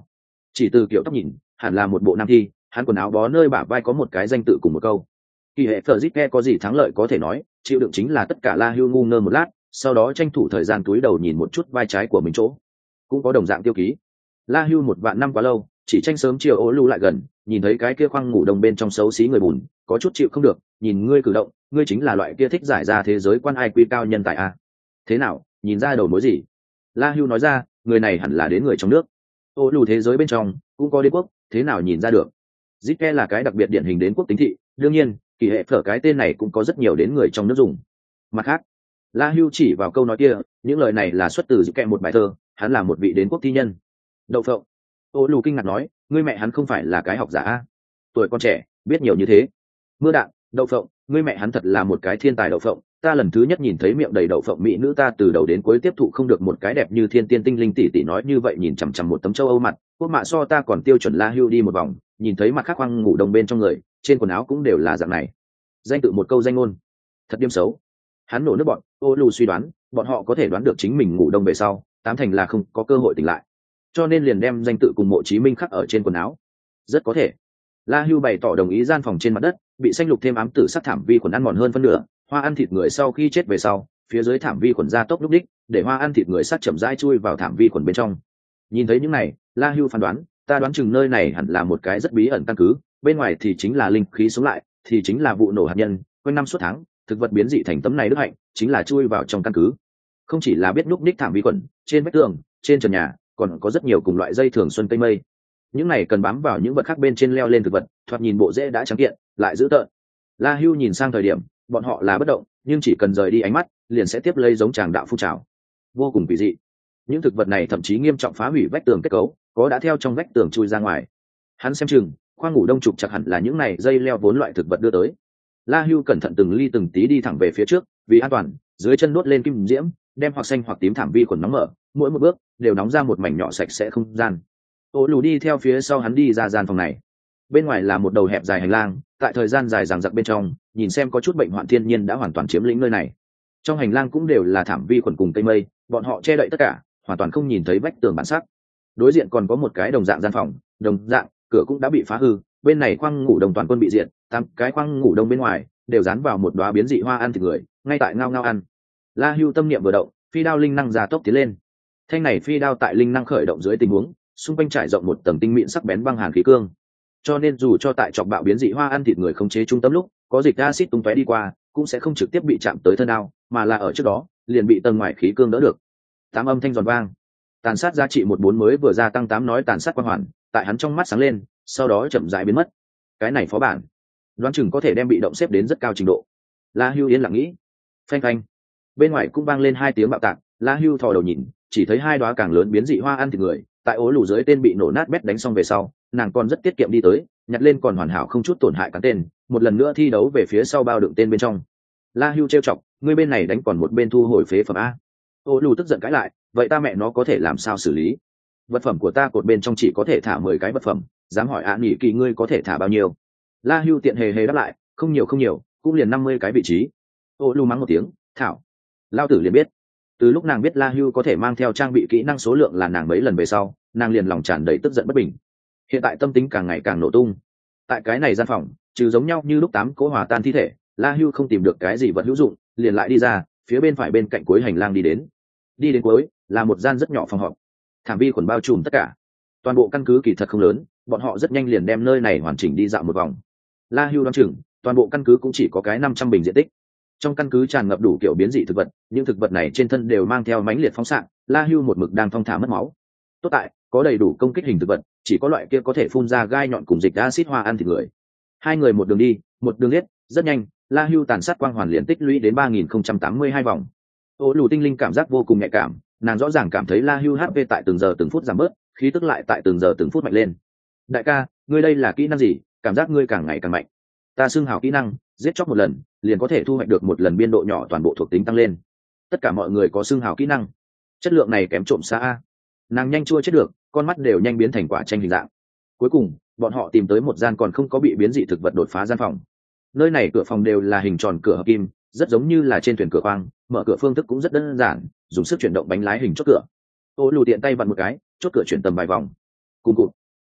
chỉ từ kiểu tóc nhìn hẳn là một bộ nam thi, hắn quần áo bó nơi bả vai có một cái danh tự cùng một câu. Kỳ hệ phở zip có gì thắng lợi có thể nói, chịu đựng chính là tất cả. La Hưu ngu ngơ một lát, sau đó tranh thủ thời gian túi đầu nhìn một chút vai trái của mình chỗ, cũng có đồng dạng tiêu ký. La Hưu một vạn năm quá lâu, chỉ tranh sớm chiều ố lưu lại gần, nhìn thấy cái kia khoang ngủ đông bên trong xấu xí người bùn, có chút chịu không được. Nhìn ngươi cử động, ngươi chính là loại kia thích giải ra thế giới quan ai quy cao nhân tài a. Thế nào, nhìn ra đầu mối gì? La Hưu nói ra, người này hẳn là đến người trong nước. Ô lưu thế giới bên trong cũng có đế quốc, thế nào nhìn ra được? Zike là cái đặc biệt điển hình đến quốc tính thị, đương nhiên kỳ hệ phở cái tên này cũng có rất nhiều đến người trong nước dùng. Mặt khác, La Hưu chỉ vào câu nói kia, những lời này là xuất từ Zike một bài thơ, hắn là một vị đến quốc thi nhân. Đậu phộng. Ô lù kinh ngạc nói, ngươi mẹ hắn không phải là cái học giả a? Tuổi con trẻ biết nhiều như thế. Mưa đạn. Đậu phộng, ngươi mẹ hắn thật là một cái thiên tài. Đậu phộng, ta lần thứ nhất nhìn thấy miệng đầy đậu phộng mỹ nữ, ta từ đầu đến cuối tiếp thụ không được một cái đẹp như thiên tiên tinh linh tỷ tỷ nói như vậy, nhìn chằm chằm một tấm châu Âu mặt, quốc mạ so ta còn tiêu chuẩn. La Hưu đi một vòng, nhìn thấy mặt khác khoang ngủ đông bên trong người, trên quần áo cũng đều là dạng này. Danh tự một câu danh ngôn, thật điềm xấu. Hắn nổ nước bọn. Ô lù suy đoán, bọn họ có thể đoán được chính mình ngủ đông về sau, tám thành là không có cơ hội tỉnh lại, cho nên liền đem danh tự cùng mộ chí minh khắc ở trên quần áo. Rất có thể. La Hưu bày tỏ đồng ý. Gian phòng trên mặt đất bị xanh lục thêm ám tử sắc thảm vi khuẩn ăn mòn hơn phân nửa, hoa ăn thịt người sau khi chết về sau, phía dưới thảm vi khuẩn ra tốc lúc đích, để hoa ăn thịt người sắc chậm rãi chui vào thảm vi khuẩn bên trong. Nhìn thấy những này, La Hưu phán đoán, ta đoán chừng nơi này hẳn là một cái rất bí ẩn căn cứ, bên ngoài thì chính là linh khí sống lại, thì chính là vụ nổ hạt nhân, quanh năm suốt tháng, thực vật biến dị thành tấm này đức hạnh, chính là chui vào trong căn cứ. Không chỉ là biết núp ních thảm vi khuẩn, trên vách tường, trên trần nhà, còn có rất nhiều cùng loại dây thường xuân cây mây. Những này cần bám vào những vật khác bên trên leo lên thực vật, thoạt nhìn bộ rễ đã trắng kiện, lại dữ tợn. La Hưu nhìn sang thời điểm, bọn họ là bất động, nhưng chỉ cần rời đi ánh mắt, liền sẽ tiếp lấy giống tràng đạo phun trào. Vô cùng kỳ dị. Những thực vật này thậm chí nghiêm trọng phá hủy vách tường kết cấu, có đã theo trong vách tường chui ra ngoài. Hắn xem chừng, khoang ngủ đông trục chặt hẳn là những này dây leo vốn loại thực vật đưa tới. La Hưu cẩn thận từng ly từng tí đi thẳng về phía trước, vì an toàn, dưới chân nuốt lên kim diễm, đem hoặc xanh hoặc tím thảm vi khuẩn nóng mở, mỗi một bước đều nóng ra một mảnh nhỏ sạch sẽ không gian. Ô lù đi theo phía sau hắn đi ra gian phòng này. Bên ngoài là một đầu hẹp dài hành lang, tại thời gian dài dằng dặc bên trong, nhìn xem có chút bệnh hoạn thiên nhiên đã hoàn toàn chiếm lĩnh nơi này. Trong hành lang cũng đều là thảm vi khuẩn cùng cây mây, bọn họ che đậy tất cả, hoàn toàn không nhìn thấy vách tường bản sắc. Đối diện còn có một cái đồng dạng gian phòng, đồng dạng cửa cũng đã bị phá hư, bên này khoang ngủ đông toàn quân bị diệt, tám cái khoang ngủ đông bên ngoài đều dán vào một đóa biến dị hoa ăn thịt người, ngay tại ngao ngao ăn. La Hưu tâm niệm vừa động, phi đao linh năng ra tốc tiến lên. Thanh này phi đao tại linh năng khởi động dưới tình huống, xung quanh trải rộng một tầng tinh mịn sắc bén băng hàn khí cương, cho nên dù cho tại chọc bạo biến dị hoa ăn thịt người không chế trung tâm lúc có dịch acid tung tóe đi qua, cũng sẽ không trực tiếp bị chạm tới thân đao, mà là ở trước đó liền bị tầng ngoài khí cương đỡ được. Tám âm thanh giòn vang, tàn sát giá trị một bốn mới vừa gia tăng tám nói tàn sát quang hoàn tại hắn trong mắt sáng lên, sau đó chậm rãi biến mất. Cái này phó bản đoán chừng có thể đem bị động xếp đến rất cao trình độ. La Hưu yên lặng nghĩ. Phanh phanh, bên ngoài cũng vang lên hai tiếng bạo tạc. La Hưu thò đầu nhìn, chỉ thấy hai đóa càng lớn biến dị hoa ăn thịt người tại ố lù dưới tên bị nổ nát bét đánh xong về sau, nàng còn rất tiết kiệm đi tới, nhặt lên còn hoàn hảo không chút tổn hại cắn tên, một lần nữa thi đấu về phía sau bao đựng tên bên trong. La Hưu trêu chọc, ngươi bên này đánh còn một bên thu hồi phế phẩm a. Ô lù tức giận cãi lại, vậy ta mẹ nó có thể làm sao xử lý? Vật phẩm của ta cột bên trong chỉ có thể thả mười cái vật phẩm, dám hỏi ạ nghỉ kỳ ngươi có thể thả bao nhiêu? La Hưu tiện hề hề đáp lại, không nhiều không nhiều, cũng liền năm mươi cái vị trí. Ô lù mắng một tiếng, thảo, lao tử liền biết. Từ lúc nàng biết La Hưu có thể mang theo trang bị kỹ năng số lượng là nàng mấy lần về sau, nàng liền lòng tràn đầy tức giận bất bình. Hiện tại tâm tính càng ngày càng nổ tung. Tại cái này gian phòng, trừ giống nhau như lúc tám cỗ hòa tan thi thể, La Hưu không tìm được cái gì vật hữu dụng, liền lại đi ra, phía bên phải bên cạnh cuối hành lang đi đến. Đi đến cuối là một gian rất nhỏ phòng họp, thảm vi khuẩn bao trùm tất cả. Toàn bộ căn cứ kỳ thật không lớn, bọn họ rất nhanh liền đem nơi này hoàn chỉnh đi dạo một vòng. La Hưu đoán chừng, toàn bộ căn cứ cũng chỉ có cái năm trăm bình diện tích. Trong căn cứ tràn ngập đủ kiểu biến dị thực vật, những thực vật này trên thân đều mang theo mãnh liệt phóng xạ. La Hưu một mực đang thong thả mất máu. Tốt tại có đầy đủ công kích hình thực vật, chỉ có loại kia có thể phun ra gai nhọn cùng dịch acid hoa ăn thịt người. Hai người một đường đi, một đường liếc, rất nhanh, La Hưu tàn sát quang hoàn liền tích lũy đến ba nghìn không trăm tám mươi hai vòng. Ô lù tinh linh cảm giác vô cùng nhạy cảm, nàng rõ ràng cảm thấy La Hưu hát pê tại từng giờ từng phút giảm bớt, khí tức lại tại từng giờ từng phút mạnh lên. Đại ca, ngươi đây là kỹ năng gì? Cảm giác ngươi càng ngày càng mạnh. Ta xưng hào kỹ năng, giết chóc một lần, liền có thể thu hoạch được một lần biên độ nhỏ toàn bộ thuộc tính tăng lên. Tất cả mọi người có xưng hào kỹ năng. Chất lượng này kém trộm xa a. Nàng nhanh chua chết được, con mắt đều nhanh biến thành quả tranh hình dạng. Cuối cùng, bọn họ tìm tới một gian còn không có bị biến dị thực vật đột phá gian phòng. Nơi này cửa phòng đều là hình tròn cửa hợp kim, rất giống như là trên thuyền cửa khoang, mở cửa phương thức cũng rất đơn giản, dùng sức chuyển động bánh lái hình chốt cửa. Ô lù tiện tay vặn một cái, chốt cửa chuyển tầm vài vòng. Cùng cụt.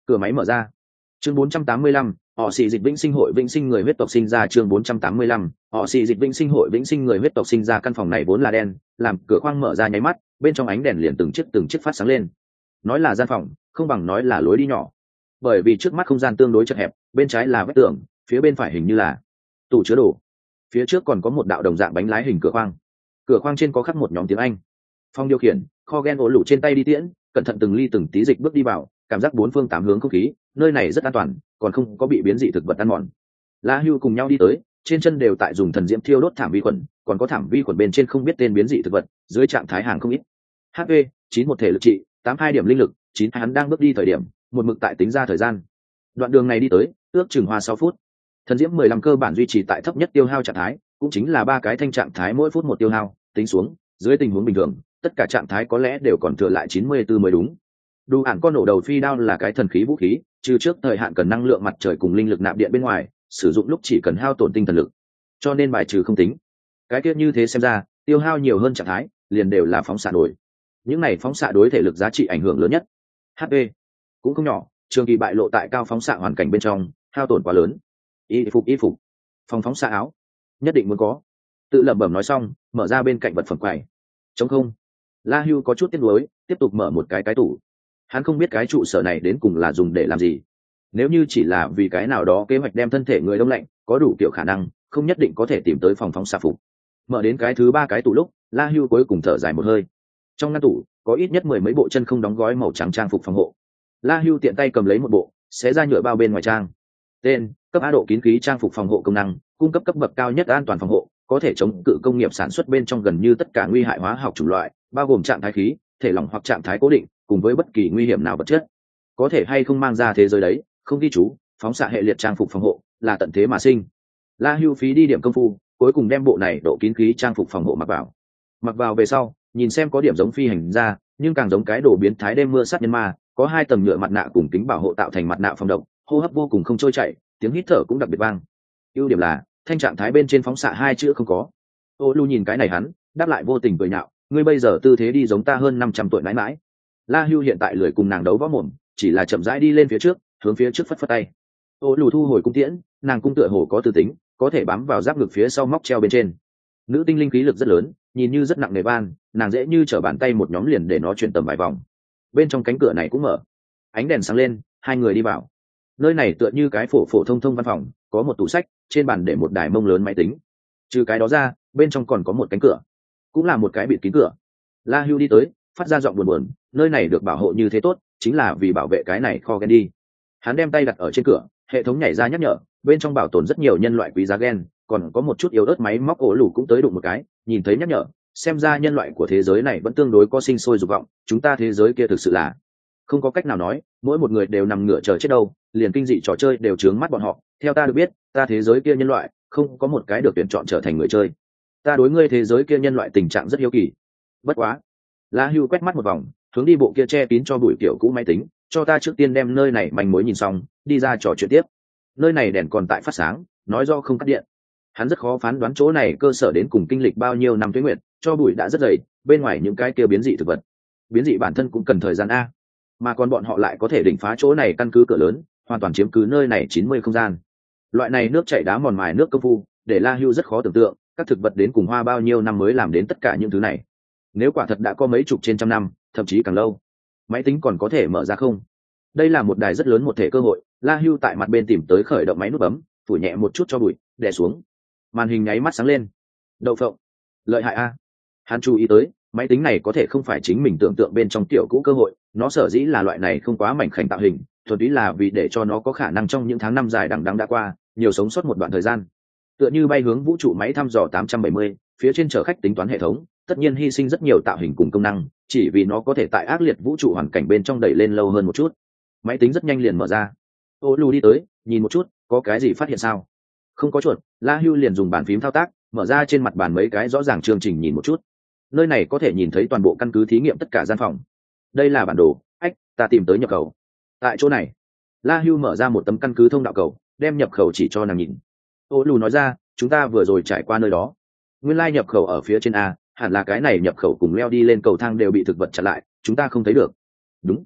Cửa máy mở ra. Chương bốn trăm tám mươi lăm, họ xì dịch vĩnh sinh hội vĩnh sinh người huyết tộc sinh ra. Chương bốn trăm tám mươi lăm, họ xì dịch vĩnh sinh hội vĩnh sinh người huyết tộc sinh ra. Căn phòng này vốn là đen, làm cửa khoang mở ra nháy mắt, bên trong ánh đèn liền từng chiếc từng chiếc phát sáng lên. Nói là gian phòng, không bằng nói là lối đi nhỏ. Bởi vì trước mắt không gian tương đối chật hẹp, bên trái là vách tường, phía bên phải hình như là tủ chứa đồ. Phía trước còn có một đạo đồng dạng bánh lái hình cửa khoang. Cửa khoang trên có khắc một nhóm tiếng Anh. Phòng điều khiển, kho gen ổ lủ trên tay đi tiễn, cẩn thận từng ly từng tí dịch bước đi vào, cảm giác bốn phương tám hướng không khí, nơi này rất an toàn, còn không có bị biến dị thực vật ăn mòn. La Hưu cùng nhau đi tới, trên chân đều tại dùng thần diễm thiêu đốt thảm vi khuẩn, còn có thảm vi khuẩn bên trên không biết tên biến dị thực vật, dưới trạng thái hàng không ít. hát pê chín một thể lực trị, tám hai điểm linh lực, chín hắn đang bước đi thời điểm, một mực tại tính ra thời gian. Đoạn đường này đi tới, ước chừng hoa sáu phút. Thần diễm mười lăm cơ bản duy trì tại thấp nhất tiêu hao trạng thái, cũng chính là ba cái thanh trạng thái mỗi phút một tiêu hao, tính xuống, dưới tình huống bình thường, tất cả trạng thái có lẽ đều còn thừa lại chín mươi tư mới đúng. Đủ ản con nổ đầu phi đao là cái thần khí vũ khí, trừ trước thời hạn cần năng lượng mặt trời cùng linh lực nạp điện bên ngoài, sử dụng lúc chỉ cần hao tổn tinh thần lực, cho nên bài trừ không tính. Cái kia như thế xem ra, tiêu hao nhiều hơn trạng thái, liền đều là phóng xạ nổi. Những này phóng xạ đối thể lực giá trị ảnh hưởng lớn nhất. hát pê cũng không nhỏ, trường kỳ bại lộ tại cao phóng xạ hoàn cảnh bên trong, hao tổn quá lớn. Y phục y phục, phòng phóng xạ áo, nhất định muốn có. Tự lẩm bẩm nói xong, mở ra bên cạnh vật phẩm quầy. Trống không. La Hưu có chút tiếc nuối, tiếp tục mở một cái cái tủ. Hắn không biết cái trụ sở này đến cùng là dùng để làm gì. Nếu như chỉ là vì cái nào đó kế hoạch đem thân thể người đông lạnh, có đủ kiểu khả năng, không nhất định có thể tìm tới phòng phóng xạ phục. Mở đến cái thứ ba cái tủ lúc, La Hưu cuối cùng thở dài một hơi. Trong ngăn tủ có ít nhất mười mấy bộ chân không đóng gói màu trắng trang phục phòng hộ. La Hưu tiện tay cầm lấy một bộ, xé ra nhựa bao bên ngoài trang. Tên: cấp A độ kín khí trang phục phòng hộ công năng, cung cấp cấp bậc cao nhất an toàn phòng hộ, có thể chống cự công nghiệp sản xuất bên trong gần như tất cả nguy hại hóa học chủng loại, bao gồm trạng thái khí, thể lỏng hoặc trạng thái cố định, cùng với bất kỳ nguy hiểm nào vật chất. Có thể hay không mang ra thế giới đấy, không ghi chú, phóng xạ hệ liệt trang phục phòng hộ, là tận thế mà sinh. La Hưu phí đi điểm công phu, cuối cùng đem bộ này độ kín khí trang phục phòng hộ mặc vào. Mặc vào về sau, nhìn xem có điểm giống phi hành gia, nhưng càng giống cái đồ biến thái đêm mưa sát nhân ma, có hai tầng nhựa mặt nạ cùng kính bảo hộ tạo thành mặt nạ phòng độc, hô hấp vô cùng không trôi chảy, tiếng hít thở cũng đặc biệt vang. Ưu điểm là thanh trạng thái bên trên phóng xạ hai chữ không có. Ô Lu nhìn cái này hắn, đáp lại vô tình cười nhạo, ngươi bây giờ tư thế đi giống ta hơn năm trăm tuổi mãi mãi. La Hưu hiện tại lười cùng nàng đấu võ mồm, chỉ là chậm rãi đi lên phía trước, hướng phía trước phất phất tay. Ô Lu thu hồi cung tiễn, nàng cung tựa hồ có tư tính, có thể bám vào giáp ngực phía sau móc treo bên trên. Nữ tinh linh khí lực rất lớn, nhìn như rất nặng nề van, nàng dễ như trở bàn tay một nhóm liền để nó chuyển tầm vài vòng. Bên trong cánh cửa này cũng mở, ánh đèn sáng lên, hai người đi vào. Nơi này tựa như cái phổ phổ thông thông văn phòng, có một tủ sách, trên bàn để một đài mông lớn máy tính. Trừ cái đó ra, bên trong còn có một cánh cửa, cũng là một cái bịt kín cửa. La Hưu đi tới, phát ra giọng buồn buồn, nơi này được bảo hộ như thế tốt, chính là vì bảo vệ cái này kho gen đi. Hắn đem tay đặt ở trên cửa, hệ thống nhảy ra nhắc nhở, bên trong bảo tồn rất nhiều nhân loại quý giá gen, còn có một chút yếu ớt máy móc ổ lủ cũng tới đụng một cái, nhìn thấy nhắc nhở, xem ra nhân loại của thế giới này vẫn tương đối có sinh sôi dục vọng, chúng ta thế giới kia thực sự là không có cách nào nói, mỗi một người đều nằm ngửa chờ chết đâu, liền kinh dị trò chơi đều trướng mắt bọn họ. Theo ta được biết, ta thế giới kia nhân loại không có một cái được tuyển chọn trở thành người chơi. Ta đối ngươi thế giới kia nhân loại tình trạng rất hiếu kỳ. Bất quá, La Hưu quét mắt một vòng, hướng đi bộ kia che kín cho bụi kiểu cũ máy tính, cho ta trước tiên đem nơi này manh mối nhìn xong, đi ra trò chuyện tiếp. Nơi này đèn còn tại phát sáng, nói do không cắt điện. Hắn rất khó phán đoán chỗ này cơ sở đến cùng kinh lịch bao nhiêu năm tuế nguyệt, cho bụi đã rất dày, bên ngoài những cái kia biến dị thực vật. Biến dị bản thân cũng cần thời gian a, mà còn bọn họ lại có thể đỉnh phá chỗ này căn cứ cửa lớn, hoàn toàn chiếm cứ nơi này chín mươi không gian. Loại này nước chảy đá mòn mài nước công phu, để La Hưu rất khó tưởng tượng, các thực vật đến cùng hoa bao nhiêu năm mới làm đến tất cả những thứ này. Nếu quả thật đã có mấy chục trên trăm năm, thậm chí càng lâu, máy tính còn có thể mở ra không? Đây là một đài rất lớn một thể cơ hội. La Hưu tại mặt bên tìm tới khởi động máy nút bấm, phủ nhẹ một chút cho bụi, đè xuống. Màn hình nháy mắt sáng lên. Đậu phộng, lợi hại a. Hắn chú ý tới, máy tính này có thể không phải chính mình tưởng tượng bên trong tiểu cũ cơ hội, nó sở dĩ là loại này không quá mảnh khảnh tạo hình, thuần túy là vì để cho nó có khả năng trong những tháng năm dài đằng đẵng đã qua, nhiều sống sót một đoạn thời gian. Tựa như bay hướng vũ trụ máy thăm dò tám trăm bảy mươi, phía trên chở khách tính toán hệ thống, tất nhiên hy sinh rất nhiều tạo hình cùng công năng, chỉ vì nó có thể tại ác liệt vũ trụ hoàn cảnh bên trong đẩy lên lâu hơn một chút. Máy tính rất nhanh liền mở ra. Ô Lù đi tới, nhìn một chút, có cái gì phát hiện sao? Không có chuột. La Hưu liền dùng bàn phím thao tác, mở ra trên mặt bàn mấy cái rõ ràng chương trình nhìn một chút. Nơi này có thể nhìn thấy toàn bộ căn cứ thí nghiệm tất cả gian phòng. Đây là bản đồ. Ách, ta tìm tới nhập khẩu. Tại chỗ này. La Hưu mở ra một tấm căn cứ thông đạo cầu, đem nhập khẩu chỉ cho nàng nhìn. Ô Lù nói ra, chúng ta vừa rồi trải qua nơi đó. Nguyên lai nhập khẩu ở phía trên a, hẳn là cái này nhập khẩu cùng leo đi lên cầu thang đều bị thực vật chặn lại, chúng ta không thấy được. Đúng.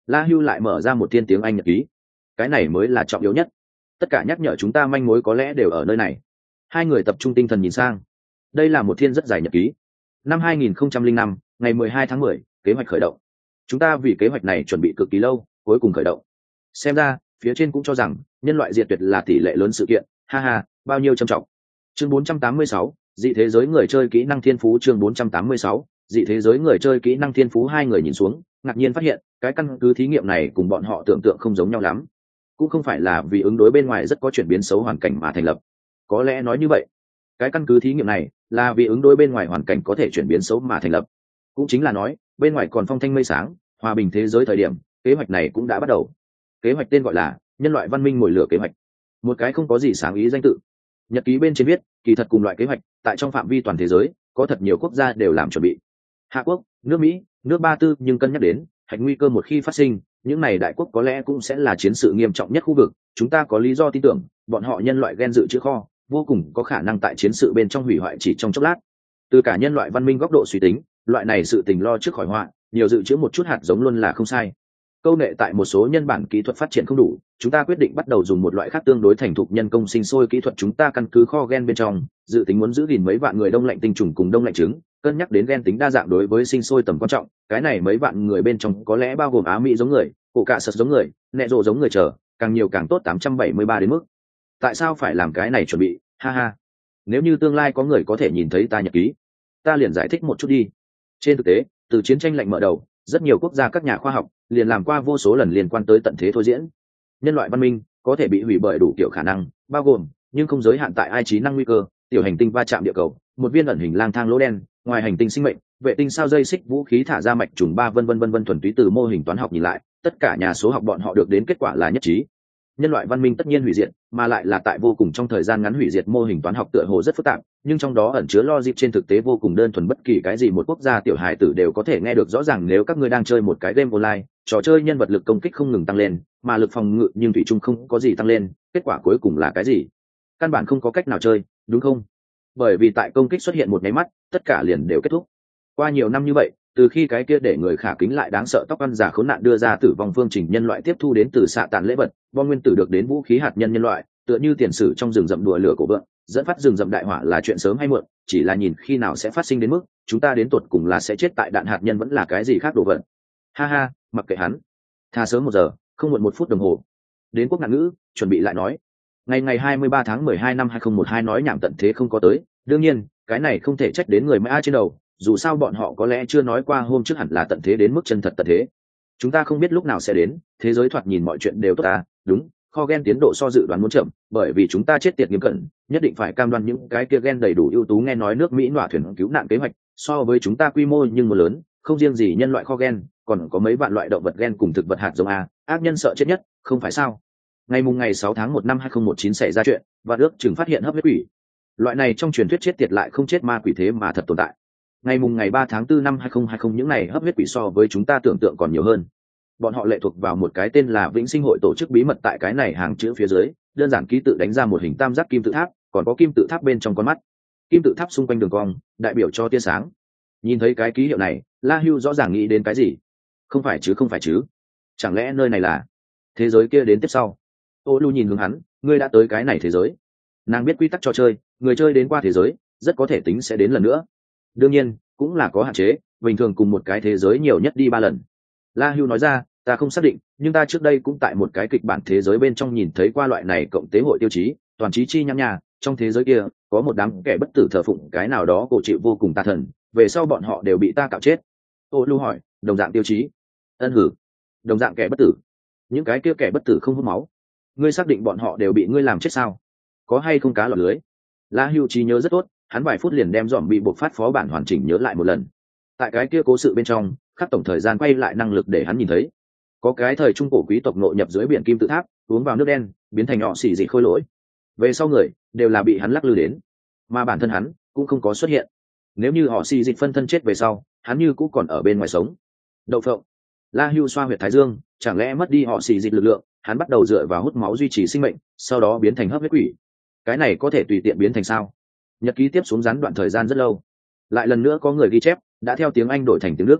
La Hưu lại mở ra một thiên tiếng Anh nhật ký. Cái này mới là trọng yếu nhất. Tất cả nhắc nhở chúng ta manh mối có lẽ đều ở nơi này. Hai người tập trung tinh thần nhìn sang. Đây là một thiên rất dài nhật ký. Năm hai nghìn không trăm lẻ năm, ngày mười hai tháng mười, kế hoạch khởi động. Chúng ta vì kế hoạch này chuẩn bị cực kỳ lâu, cuối cùng khởi động. Xem ra, phía trên cũng cho rằng nhân loại diệt tuyệt là tỷ lệ lớn sự kiện. Ha ha, bao nhiêu trầm trọng. Chương bốn trăm tám mươi sáu, dị thế giới người chơi kỹ năng thiên phú. Chương bốn trăm tám mươi sáu, dị thế giới người chơi kỹ năng thiên phú. Hai người nhìn xuống, ngạc nhiên phát hiện cái căn cứ thí nghiệm này cùng bọn họ tưởng tượng không giống nhau lắm. Cũng không phải là vì ứng đối bên ngoài rất có chuyển biến xấu hoàn cảnh mà thành lập. Có lẽ nói như vậy, cái căn cứ thí nghiệm này là vì ứng đối bên ngoài hoàn cảnh có thể chuyển biến xấu mà thành lập. Cũng chính là nói, bên ngoài còn phong thanh mây sáng, hòa bình thế giới thời điểm, kế hoạch này cũng đã bắt đầu. Kế hoạch tên gọi là nhân loại văn minh mồi lửa kế hoạch. Một cái không có gì sáng ý danh tự. Nhật ký bên trên viết, kỳ thật cùng loại kế hoạch, tại trong phạm vi toàn thế giới, có thật nhiều quốc gia đều làm chuẩn bị. Hạ Quốc, nước Mỹ, nước Ba Tư, nhưng cân nhắc đến hạch nguy cơ một khi phát sinh, những này đại quốc có lẽ cũng sẽ là chiến sự nghiêm trọng nhất khu vực. Chúng ta có lý do tin tưởng, bọn họ nhân loại gen dự trữ kho, vô cùng có khả năng tại chiến sự bên trong hủy hoại chỉ trong chốc lát. Từ cả nhân loại văn minh góc độ suy tính, loại này sự tình lo trước khỏi họa, nhiều dự trữ một chút hạt giống luôn là không sai. Câu nệ tại một số nhân bản kỹ thuật phát triển không đủ, chúng ta quyết định bắt đầu dùng một loại khác tương đối thành thục nhân công sinh sôi kỹ thuật. Chúng ta căn cứ kho gen bên trong, dự tính muốn giữ gìn mấy vạn người đông lạnh tinh trùng cùng đông lạnh trứng, cân nhắc đến gen tính đa dạng đối với sinh sôi tầm quan trọng. Cái này mấy vạn người bên trong có lẽ bao gồm Á Mỹ giống người, cổ cạ sật giống người, nẹ rộ giống người chờ, càng nhiều càng tốt. Tám trăm bảy mươi ba đến mức. Tại sao phải làm cái này chuẩn bị? Ha ha. Nếu như tương lai có người có thể nhìn thấy ta nhật ký, ta liền giải thích một chút đi. Trên thực tế, từ chiến tranh lạnh mở đầu, rất nhiều quốc gia các nhà khoa học liền làm qua vô số lần liên quan tới tận thế thôi diễn. Nhân loại văn minh có thể bị hủy bởi đủ kiểu khả năng, bao gồm nhưng không giới hạn tại ai trí năng nguy cơ, tiểu hành tinh va chạm địa cầu, một viên ẩn hình lang thang lỗ đen, ngoài hành tinh sinh mệnh, vệ tinh sao dây xích vũ khí thả ra mạch trùng ba vân vân vân vân. Thuần túy từ mô hình toán học nhìn lại, tất cả nhà số học bọn họ được đến kết quả là nhất trí. Nhân loại văn minh tất nhiên hủy diệt, mà lại là tại vô cùng trong thời gian ngắn hủy diệt. Mô hình toán học tựa hồ rất phức tạp, nhưng trong đó ẩn chứa logic trên thực tế vô cùng đơn thuần. Bất kỳ cái gì một quốc gia tiểu hài tử đều có thể nghe được rõ ràng. Nếu các ngươi đang chơi một cái game online, trò chơi nhân vật lực công kích không ngừng tăng lên, mà lực phòng ngự nhưng thủy chung không có gì tăng lên, kết quả cuối cùng là cái gì? Căn bản không có cách nào chơi, đúng không? Bởi vì tại công kích xuất hiện một nháy mắt, tất cả liền đều kết thúc. Qua nhiều năm như vậy, từ khi cái kia để người khả kính lại đáng sợ tóc ăn giả khốn nạn đưa ra tử vong phương trình nhân loại tiếp thu đến từ xạ tàn lễ vật, bom nguyên tử được đến vũ khí hạt nhân nhân loại, tựa như tiền sử trong rừng rậm đùa lửa cổ vượng, dẫn phát rừng rậm đại hỏa là chuyện sớm hay muộn, chỉ là nhìn khi nào sẽ phát sinh đến mức chúng ta đến tột cùng là sẽ chết tại đạn hạt nhân vẫn là cái gì khác đồ vật. Ha ha, mặc kệ hắn, tha sớm một giờ, không muộn một phút đồng hồ. Đến quốc ngạn ngữ, chuẩn bị lại nói. Ngày ngày hai mươi ba tháng mười hai năm hai không một hai nói nhảm tận thế không có tới, đương nhiên, cái này không thể trách đến người Mã trên đầu. Dù sao bọn họ có lẽ chưa nói qua hôm trước hẳn là tận thế đến mức chân thật tận thế. Chúng ta không biết lúc nào sẽ đến, thế giới thoạt nhìn mọi chuyện đều tốt ta, đúng, kho gen tiến độ so dự đoán muốn chậm, bởi vì chúng ta chết tiệt nghiêm cẩn, nhất định phải cam đoan những cái kia gen đầy đủ ưu tú. Nghe nói nước Mỹ nọa thuyền cứu nạn kế hoạch, so với chúng ta quy mô nhưng một lớn, không riêng gì nhân loại kho gen, còn có mấy vạn loại động vật gen cùng thực vật hạt giống a, ác nhân sợ chết nhất, không phải sao? Ngày mùng ngày sáu tháng một năm hai không một chín xảy ra chuyện, và ước chừng phát hiện hấp huyết quỷ. Loại này trong truyền thuyết chết tiệt lại không chết ma quỷ thế mà thật tồn tại. Ngày mùng ngày ba tháng tư năm hai không hai không những này hấp huyết quỷ so với chúng ta tưởng tượng còn nhiều hơn. Bọn họ lệ thuộc vào một cái tên là Vĩnh Sinh hội tổ chức bí mật. Tại cái này hàng chữ phía dưới, đơn giản ký tự đánh ra một hình tam giác kim tự tháp, còn có kim tự tháp bên trong con mắt. Kim tự tháp xung quanh đường cong, đại biểu cho tia sáng. Nhìn thấy cái ký hiệu này, La Hưu rõ ràng nghĩ đến cái gì. Không phải chứ, không phải chứ. Chẳng lẽ nơi này là thế giới kia đến tiếp sau? Ô Lu nhìn hướng hắn, ngươi đã tới cái này thế giới. Nàng biết quy tắc trò chơi, người chơi đến qua thế giới, rất có thể tính sẽ đến lần nữa. Đương nhiên cũng là có hạn chế, bình thường cùng một cái thế giới nhiều nhất đi ba lần. La Hưu nói ra, ta không xác định, nhưng ta trước đây cũng tại một cái kịch bản thế giới bên trong nhìn thấy qua loại này cộng tế hội tiêu chí, toàn trí chi nhăm nhà. Trong thế giới kia có một đám kẻ bất tử thờ phụng cái nào đó cổ chịu vô cùng tà thần, về sau bọn họ đều bị ta cạo chết. Ô Lu hỏi, đồng dạng tiêu chí? Ân hử, đồng dạng kẻ bất tử. Những cái kia kẻ bất tử không hút máu, ngươi xác định bọn họ đều bị ngươi làm chết sao? Có hay không cá lọt lưới? La Hưu trí nhớ rất tốt, hắn vài phút liền đem dòm bị buộc phát phó bản hoàn chỉnh nhớ lại một lần. Tại cái kia cố sự bên trong, khắc tổng thời gian quay lại năng lực để hắn nhìn thấy, có cái thời trung cổ quý tộc nội nhập dưới biển kim tự tháp, uống vào nước đen, biến thành họ xỉ dị khôi lỗi. Về sau người đều là bị hắn lắc lư đến, mà bản thân hắn cũng không có xuất hiện. Nếu như họ xỉ dị phân thân chết về sau, hắn như cũng còn ở bên ngoài sống. Đậu phộng. La Hưu xoa huyệt thái dương, chẳng lẽ mất đi họ xỉ dị lực lượng, hắn bắt đầu dựa vào hút máu duy trì sinh mệnh, sau đó biến thành hấp huyết quỷ. Cái này có thể tùy tiện biến thành sao? Nhật ký tiếp xuống gián đoạn thời gian rất lâu, lại lần nữa có người ghi chép đã theo tiếng Anh đổi thành tiếng Đức.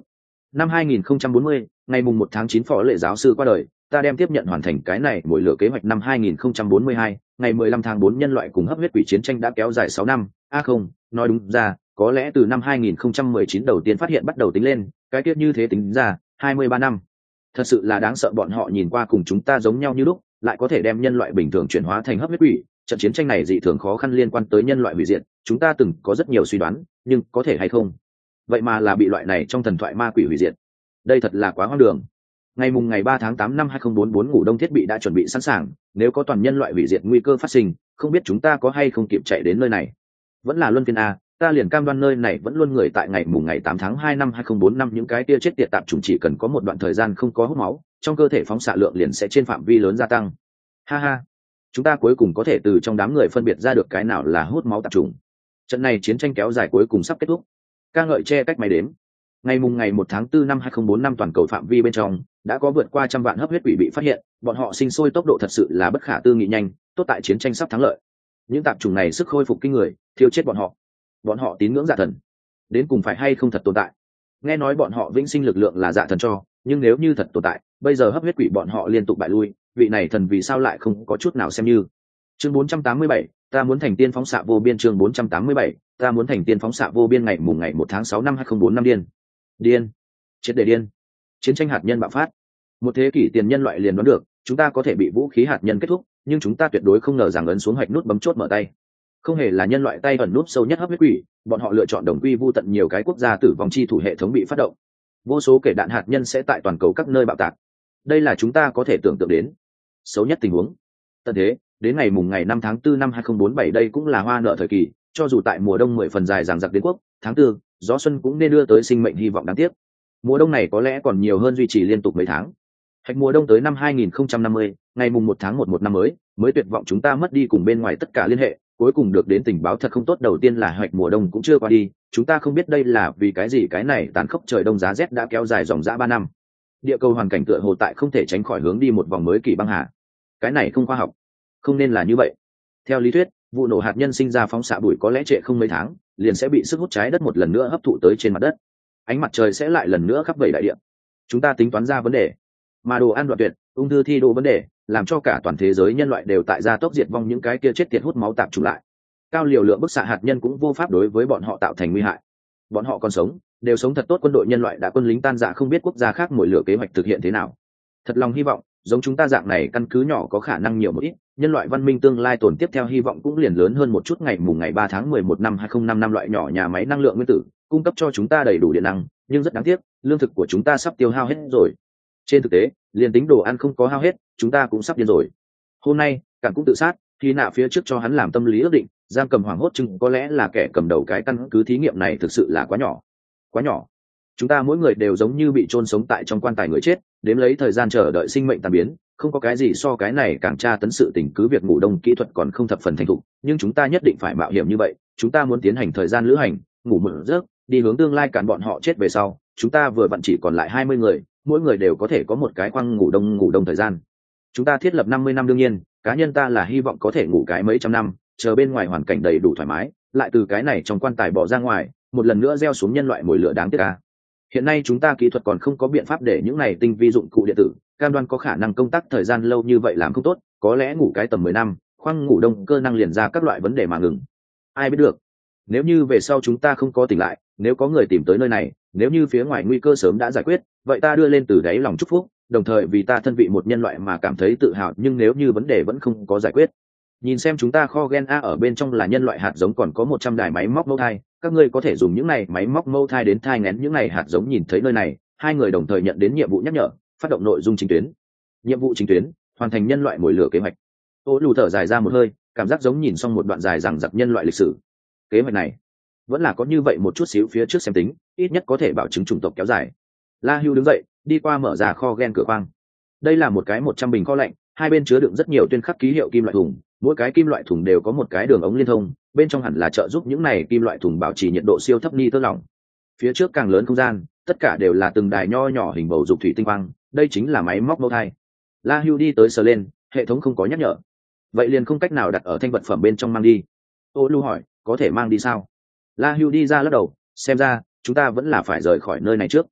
Năm hai nghìn không trăm bốn mươi, ngày mùng một tháng chín phó lệ giáo sư qua đời, ta đem tiếp nhận hoàn thành cái này mỗi lửa kế hoạch. Năm hai nghìn không trăm bốn mươi hai, ngày mười lăm tháng bốn nhân loại cùng hấp huyết quỷ chiến tranh đã kéo dài sáu năm. A à không, nói đúng ra, có lẽ từ năm hai nghìn không trăm mười chín đầu tiên phát hiện bắt đầu tính lên, cái tiết như thế tính ra, hai mươi ba năm. Thật sự là đáng sợ, bọn họ nhìn qua cùng chúng ta giống nhau như lúc, lại có thể đem nhân loại bình thường chuyển hóa thành hấp huyết quỷ. Trận chiến tranh này dị thường khó khăn liên quan tới nhân loại hủy diệt, chúng ta từng có rất nhiều suy đoán, nhưng có thể hay không? Vậy mà là bị loại này trong thần thoại ma quỷ hủy diệt. Đây thật là quá hoang đường. Ngày mùng ngày ba tháng tám năm hai nghìn không trăm bốn mươi tư ngủ đông thiết bị đã chuẩn bị sẵn sàng, nếu có toàn nhân loại hủy diệt nguy cơ phát sinh, không biết chúng ta có hay không kịp chạy đến nơi này. Vẫn là luân phiên a, ta liền cam đoan nơi này vẫn luôn người tại ngày mùng ngày tám tháng hai năm hai nghìn không trăm bốn mươi lăm, những cái kia chết tiệt tạp chủng chỉ cần có một đoạn thời gian không có hút máu, trong cơ thể phóng xạ lượng liền sẽ trên phạm vi lớn gia tăng. Ha ha, chúng ta cuối cùng có thể từ trong đám người phân biệt ra được cái nào là hút máu tạp chủng. Trận này chiến tranh kéo dài cuối cùng sắp kết thúc. Ca ngợi che cách máy đếm. Ngày mùng ngày một tháng tư năm hai nghìn không trăm bốn mươi lăm, toàn cầu phạm vi bên trong đã có vượt qua trăm vạn hấp huyết quỷ bị phát hiện, bọn họ sinh sôi tốc độ thật sự là bất khả tư nghị nhanh, tốt tại chiến tranh sắp thắng lợi. Những tạp chủng này sức khôi phục kinh người, thiêu chết bọn họ. Bọn họ tín ngưỡng dạ thần, đến cùng phải hay không thật tồn tại? Nghe nói bọn họ vĩnh sinh lực lượng là dạ thần cho, nhưng nếu như thật tồn tại, bây giờ hấp huyết quỷ bọn họ liên tục bại lui, vị này thần vì sao lại không có chút nào xem như? Chương bốn trăm tám mươi bảy, ta muốn thành tiên phóng xạ vô biên. Chương bốn trăm tám mươi bảy, ta muốn thành tiên phóng xạ vô biên. Ngày mùng ngày một tháng sáu năm hai nghìn không trăm bốn mươi lăm, điên điên triệt để điên, chiến tranh hạt nhân bạo phát. Một thế kỷ tiền nhân loại liền đoán được chúng ta có thể bị vũ khí hạt nhân kết thúc, nhưng chúng ta tuyệt đối không ngờ rằng ấn xuống hoạch nút bấm chốt mở tay. Không hề là nhân loại tay ẩn nút sâu nhất hấp huyết quỷ, bọn họ lựa chọn đồng quy vu tận, nhiều cái quốc gia tử vong chi thủ hệ thống bị phát động, vô số kể đạn hạt nhân sẽ tại toàn cầu các nơi bạo tạc. Đây là chúng ta có thể tưởng tượng đến xấu nhất tình huống. Tận thế, đến ngày mùng ngày năm tháng tư năm hai nghìn không trăm bốn mươi bảy, đây cũng là hoa nợ thời kỳ, cho dù tại mùa đông mười phần dài dằng dặc đến quốc, tháng tư, gió xuân cũng nên đưa tới sinh mệnh hy vọng đáng tiếc. Mùa đông này có lẽ còn nhiều hơn duy trì liên tục mấy tháng. Hạch mùa đông tới năm hai nghìn không trăm năm mươi, ngày mùng một tháng một một năm mới, mới tuyệt vọng chúng ta mất đi cùng bên ngoài tất cả liên hệ, cuối cùng được đến tình báo thật không tốt. Đầu tiên là hạch mùa đông cũng chưa qua đi, chúng ta không biết đây là vì cái gì, cái này tàn khốc trời đông giá rét đã kéo dài dòng dã ba năm. Địa cầu hoàn cảnh tựa hồ tại không thể tránh khỏi hướng đi một vòng mới kỳ băng hà. Cái này không khoa học, không nên là như vậy. Theo lý thuyết, vụ nổ hạt nhân sinh ra phóng xạ bụi có lẽ trễ không mấy tháng, liền sẽ bị sức hút trái đất một lần nữa hấp thụ tới trên mặt đất, ánh mặt trời sẽ lại lần nữa khắp vẩy đại địa. Chúng ta tính toán ra vấn đề, mà đồ ăn đoạn tuyệt, ung thư thi đô vấn đề, làm cho cả toàn thế giới nhân loại đều tại gia tốc diệt vong những cái kia chết tiệt hút máu tạp chủng lại. Cao liều lượng bức xạ hạt nhân cũng vô pháp đối với bọn họ tạo thành nguy hại. Bọn họ còn sống, đều sống thật tốt. Quân đội nhân loại đã quân lính tan rã, không biết quốc gia khác mỗi lửa kế hoạch thực hiện thế nào. Thật lòng hy vọng giống chúng ta dạng này căn cứ nhỏ có khả năng nhiều một ít, nhân loại văn minh tương lai tồn tiếp theo hy vọng cũng liền lớn hơn một chút. Ngày mùng ngày ba tháng mười một năm hai nghìn không trăm năm năm, loại nhỏ nhà máy năng lượng nguyên tử cung cấp cho chúng ta đầy đủ điện năng, nhưng rất đáng tiếc, lương thực của chúng ta sắp tiêu hao hết rồi. Trên thực tế, liền tính đồ ăn không có hao hết, chúng ta cũng sắp điên rồi. Hôm nay, Cản cũng tự sát, khi nạ phía trước cho hắn làm tâm lý ước định, giam cầm Hoàng Hốt Trừng có lẽ là kẻ cầm đầu. Cái căn cứ thí nghiệm này thực sự là quá nhỏ, quá nhỏ. Chúng ta mỗi người đều giống như bị chôn sống tại trong quan tài người chết, đếm lấy thời gian chờ đợi sinh mệnh tan biến. Không có cái gì so cái này càng tra tấn sự tình. Cứ việc ngủ đông kỹ thuật còn không thập phần thành thục, nhưng chúng ta nhất định phải mạo hiểm như vậy. Chúng ta muốn tiến hành thời gian lữ hành, ngủ một giấc, đi hướng tương lai. Cản bọn họ chết về sau, chúng ta vừa vặn chỉ còn lại hai mươi người, mỗi người đều có thể có một cái khoang ngủ đông ngủ đông thời gian. Chúng ta thiết lập năm mươi năm, đương nhiên cá nhân ta là hy vọng có thể ngủ cái mấy trăm năm, chờ bên ngoài hoàn cảnh đầy đủ thoải mái, lại từ cái này trong quan tài bỏ ra ngoài, một lần nữa gieo xuống nhân loại mồi lửa đáng tiếc à. Hiện nay chúng ta kỹ thuật còn không có biện pháp để những này tinh vi dụng cụ điện tử cam đoan có khả năng công tác thời gian lâu như vậy làm không tốt, có lẽ ngủ cái tầm mười năm, khoang ngủ đông cơ năng liền ra các loại vấn đề mà ngừng. Ai biết được, nếu như về sau chúng ta không có tỉnh lại, nếu có người tìm tới nơi này, nếu như phía ngoài nguy cơ sớm đã giải quyết, vậy ta đưa lên từ đáy lòng chúc phúc, đồng thời vì ta thân vị một nhân loại mà cảm thấy tự hào. Nhưng nếu như vấn đề vẫn không có giải quyết, nhìn xem chúng ta kho gen a ở bên trong là nhân loại hạt giống, còn có một trăm đài máy móc mẫu thai, các ngươi có thể dùng những này máy móc mẫu thai đến thai nghén những này hạt giống. Nhìn thấy nơi này, hai người đồng thời nhận đến nhiệm vụ nhắc nhở, phát động nội dung chính tuyến. Nhiệm vụ chính tuyến, hoàn thành nhân loại mồi lửa kế hoạch. Ô lù thở dài ra một hơi, cảm giác giống nhìn xong một đoạn dài rằng giặc nhân loại lịch sử. Kế hoạch này vẫn là có như vậy một chút xíu phía trước xem tính, ít nhất có thể bảo chứng chủng tộc kéo dài. La Hưu đứng dậy, đi qua mở ra kho gen cửa khoang. Đây là một cái một trăm bình kho lạnh, hai bên chứa đựng rất nhiều tuyên khắc ký hiệu kim loại thùng, mỗi cái kim loại thùng đều có một cái đường ống liên thông, bên trong hẳn là trợ giúp những này kim loại thùng bảo trì nhiệt độ siêu thấp ni tơ lỏng. Phía trước càng lớn không gian, tất cả đều là từng đài nho nhỏ hình bầu dục thủy tinh quang, đây chính là máy móc mẫu thai. La Hưu đi tới sờ lên, hệ thống không có nhắc nhở, vậy liền không cách nào đặt ở thanh vật phẩm bên trong mang đi. Ô Lu hỏi, có thể mang đi sao? La Hưu đi ra lắc đầu, xem ra chúng ta vẫn là phải rời khỏi nơi này trước.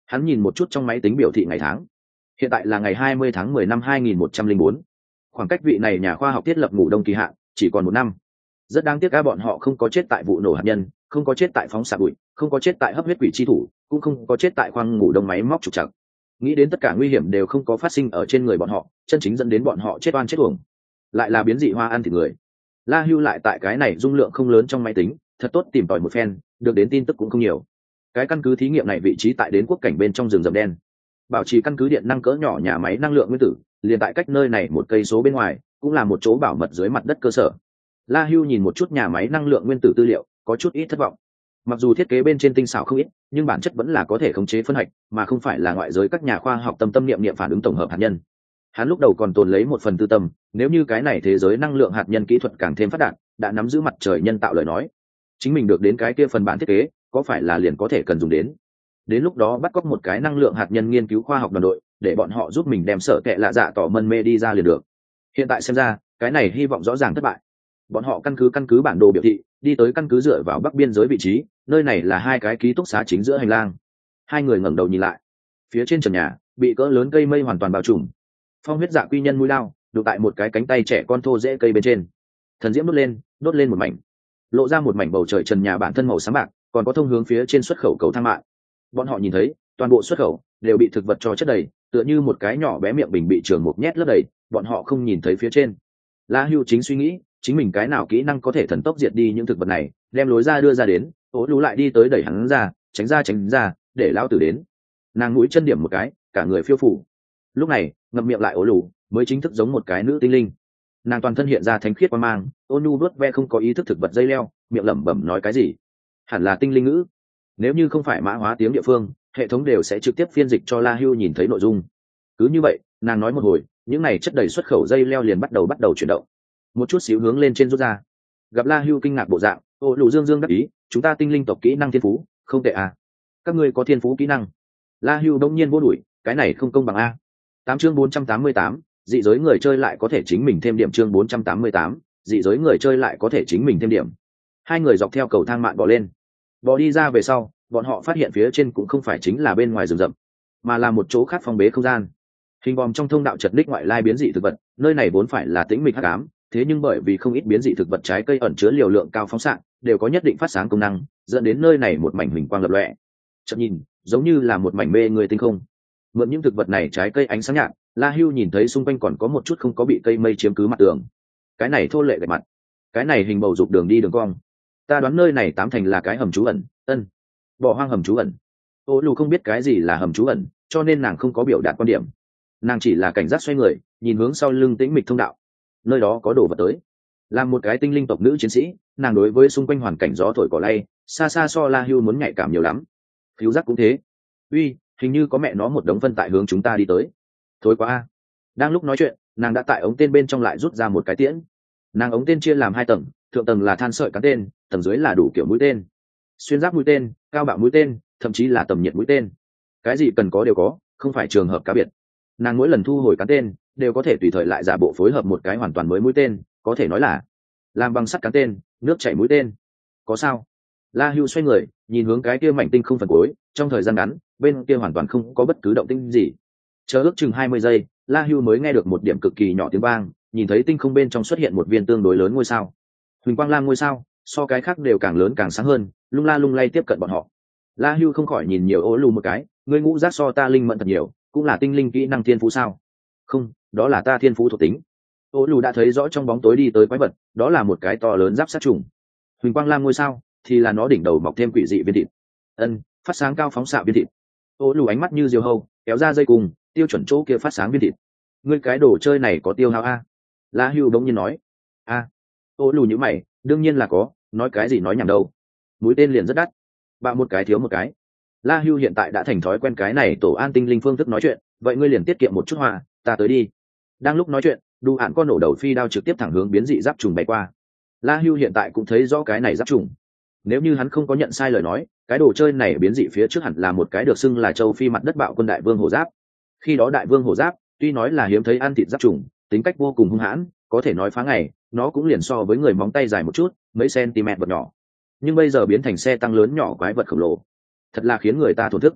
Hắn nhìn một chút trong máy tính biểu thị ngày tháng, hiện tại là ngày hai mươi tháng mười năm hai nghìn một trăm lẻ bốn. Khoảng cách vị này nhà khoa học thiết lập ngủ đông kỳ hạn chỉ còn một năm. Rất đáng tiếc các bọn họ không có chết tại vụ nổ hạt nhân, không có chết tại phóng xạ bụi, không có chết tại hấp huyết quỷ chi thủ, cũng không có chết tại khoang ngủ đông máy móc trục trặc. Nghĩ đến tất cả nguy hiểm đều không có phát sinh ở trên người bọn họ, chân chính dẫn đến bọn họ chết oan chết uổng, lại là biến dị hoa ăn thịt người. La Hưu lại tại cái này dung lượng không lớn trong máy tính, thật tốt tìm tòi một phen, được đến tin tức cũng không nhiều. Cái căn cứ thí nghiệm này vị trí tại đến quốc cảnh bên trong rừng rậm đen, bảo trì căn cứ điện năng cỡ nhỏ nhà máy năng lượng nguyên tử, liền tại cách nơi này một cây số bên ngoài, cũng là một chỗ bảo mật dưới mặt đất cơ sở. La Hưu nhìn một chút nhà máy năng lượng nguyên tử tư liệu, có chút ít thất vọng. Mặc dù thiết kế bên trên tinh xảo không ít, nhưng bản chất vẫn là có thể khống chế phân hạch, mà không phải là ngoại giới các nhà khoa học tâm tâm niệm niệm phản ứng tổng hợp hạt nhân. Hắn lúc đầu còn tồn lấy một phần tư tâm, nếu như cái này thế giới năng lượng hạt nhân kỹ thuật càng thêm phát đạt, đã nắm giữ mặt trời nhân tạo lời nói, chính mình được đến cái kia phần bản thiết kế, có phải là liền có thể cần dùng đến. Đến lúc đó bắt cóc một cái năng lượng hạt nhân nghiên cứu khoa học đoàn đội, để bọn họ giúp mình đem sợ kệ lạ dạ tỏ mân mê đi ra liền được. Hiện tại xem ra, cái này hy vọng rõ ràng thất bại. Bọn họ căn cứ căn cứ bản đồ biểu thị, đi tới căn cứ dựa vào bắc biên giới vị trí, nơi này là hai cái ký túc xá chính giữa hành lang. Hai người ngẩng đầu nhìn lại, phía trên trần nhà bị cỡ lớn cây mây hoàn toàn bao trùm. Phong huyết dạ quy nhân mũi lao đụng tại một cái cánh tay trẻ con thô rễ cây bên trên, thần diễm đốt lên, đốt lên một mảnh, lộ ra một mảnh bầu trời trần nhà bản thân màu sáng bạc, còn có thông hướng phía trên xuất khẩu cầu thang mạng. Bọn họ nhìn thấy toàn bộ xuất khẩu đều bị thực vật cho chất đầy, tựa như một cái nhỏ bé miệng bình bị trường một nhét lấp đầy, bọn họ không nhìn thấy phía trên. La Hưu chính suy nghĩ chính mình cái nào kỹ năng có thể thần tốc diệt đi những thực vật này, đem lối ra đưa ra đến, ố lú lại đi tới đẩy hắn ra, tránh ra tránh ra, để lao tử đến. Nàng mũi chân điểm một cái, cả người phiêu phủ. Lúc này ngậm miệng lại ố lú mới chính thức giống một cái nữ tinh linh. Nàng toàn thân hiện ra thánh khiết quang mang, ôn nhu vuốt ve không có ý thức thực vật dây leo, miệng lẩm bẩm nói cái gì, hẳn là tinh linh ngữ. Nếu như không phải mã hóa tiếng địa phương, hệ thống đều sẽ trực tiếp phiên dịch cho La Hưu nhìn thấy nội dung. Cứ như vậy, nàng nói một hồi, những này chất đầy xuất khẩu dây leo liền bắt đầu bắt đầu chuyển động, một chút xíu hướng lên trên rút ra. Gặp La Hưu kinh ngạc bộ dạng, ô lù dương dương đắc ý, chúng ta tinh linh tộc kỹ năng thiên phú không tệ à, các ngươi có thiên phú kỹ năng. La Hưu đông nhiên vô đuổi, cái này không công bằng a. Tám chương bốn trăm tám mươi tám, dị giới người chơi lại có thể chính mình thêm điểm. Chương bốn trăm tám mươi tám, dị giới người chơi lại có thể chính mình thêm điểm. Hai người dọc theo cầu thang mạn bò lên, bò đi ra về sau, bọn họ phát hiện phía trên cũng không phải chính là bên ngoài rừng rậm, mà là một chỗ khác phong bế không gian. Hình vòm trong thông đạo chật ních ngoại lai biến dị thực vật, nơi này vốn phải là tĩnh mịch hắc ám, thế nhưng bởi vì không ít biến dị thực vật trái cây ẩn chứa liều lượng cao phóng xạ, đều có nhất định phát sáng công năng, dẫn đến nơi này một mảnh huỳnh quang lập lòe. Chợt nhìn, giống như là một mảnh mê người tinh không. Mượn những thực vật này trái cây ánh sáng nhạt, La Hưu nhìn thấy xung quanh còn có một chút không có bị cây mây chiếm cứ mặt tường. Cái này thô lệ gạch mặt, cái này hình bầu dục đường đi đường cong. Ta đoán nơi này tám thành là cái hầm trú ẩn, ân, bỏ hoang hầm trú ẩn. Ô lù không biết cái gì là hầm trú ẩn, cho nên nàng không có biểu đạt quan điểm. Nàng chỉ là cảnh giác xoay người, nhìn hướng sau lưng tĩnh mịch thông đạo. Nơi đó có đồ vật tới. Làm một cái tinh linh tộc nữ chiến sĩ, nàng đối với xung quanh hoàn cảnh gió thổi cỏ lay, xa xa so La Hưu muốn nhạy cảm nhiều lắm. Khiếu giác cũng thế. Uy, hình như có mẹ nó một đống phân tại hướng chúng ta đi tới. Thối quá a. Đang lúc nói chuyện, nàng đã tại ống tên bên trong lại rút ra một cái tiễn. Nàng ống tên chia làm hai tầng, thượng tầng là than sợi cán tên, tầng dưới là đủ kiểu mũi tên, xuyên giáp mũi tên, cao bạo mũi tên, thậm chí là tầm nhiệt mũi tên. Cái gì cần có đều có, không phải trường hợp cá biệt. Nàng mỗi lần thu hồi cán tên đều có thể tùy thời lại giả bộ phối hợp một cái hoàn toàn mới mũi tên, có thể nói là làm bằng sắt cán tên, nước chảy mũi tên. Có sao? La Hưu xoay người, nhìn hướng cái kia mảnh tinh không phần cuối, trong thời gian ngắn, bên kia hoàn toàn không có bất cứ động tĩnh gì. Chờ ước chừng hai mươi giây, La Hưu mới nghe được một điểm cực kỳ nhỏ tiếng vang, nhìn thấy tinh không bên trong xuất hiện một viên tương đối lớn ngôi sao. Huỳnh quang lam ngôi sao, so cái khác đều càng lớn càng sáng hơn, lung la lung lay tiếp cận bọn họ. La Hưu không khỏi nhìn nhiều ố lù một cái, ngươi ngũ giác so ta linh mẫn thật nhiều, cũng là tinh linh kỹ năng thiên phú sao? Không, đó là ta thiên phú thuộc tính. Ố lù đã thấy rõ trong bóng tối đi tới quái vật, đó là một cái to lớn giáp sát trùng. Huỳnh quang lam ngôi sao thì là nó đỉnh đầu mọc thêm quỷ dị viên thịt. Ân, phát sáng cao phóng xạ viên thịt. Ố lù ánh mắt như diều hâu, kéo ra dây cùng, tiêu chuẩn chỗ kia phát sáng viên thịt. Ngươi cái đồ chơi này có tiêu hao a? La Hưu đống nhiên nói. A. Ố lù nhíu mày, đương nhiên là có, nói cái gì nói nhảm đâu. Mũi tên liền rất đắt, bạo một cái thiếu một cái. La Hưu hiện tại đã thành thói quen cái này tổ an tinh linh phương thức nói chuyện, vậy ngươi liền tiết kiệm một chút họa, ta tới đi. Đang lúc nói chuyện, Đu Ản con nổ đầu phi đao trực tiếp thẳng hướng biến dị giáp trùng bay qua. La Hưu hiện tại cũng thấy rõ cái này giáp trùng. Nếu như hắn không có nhận sai lời nói, cái đồ chơi này biến dị phía trước hẳn là một cái được xưng là châu phi mặt đất bạo quân đại vương hổ giáp. Khi đó đại vương hổ giáp, tuy nói là hiếm thấy ăn thịt giáp trùng, tính cách vô cùng hung hãn, có thể nói phá ngày, nó cũng liền so với người móng tay dài một chút, mấy cm vật nhỏ. Nhưng bây giờ biến thành xe tăng lớn nhỏ quái vật khổng lồ, thật là khiến người ta thổn thức.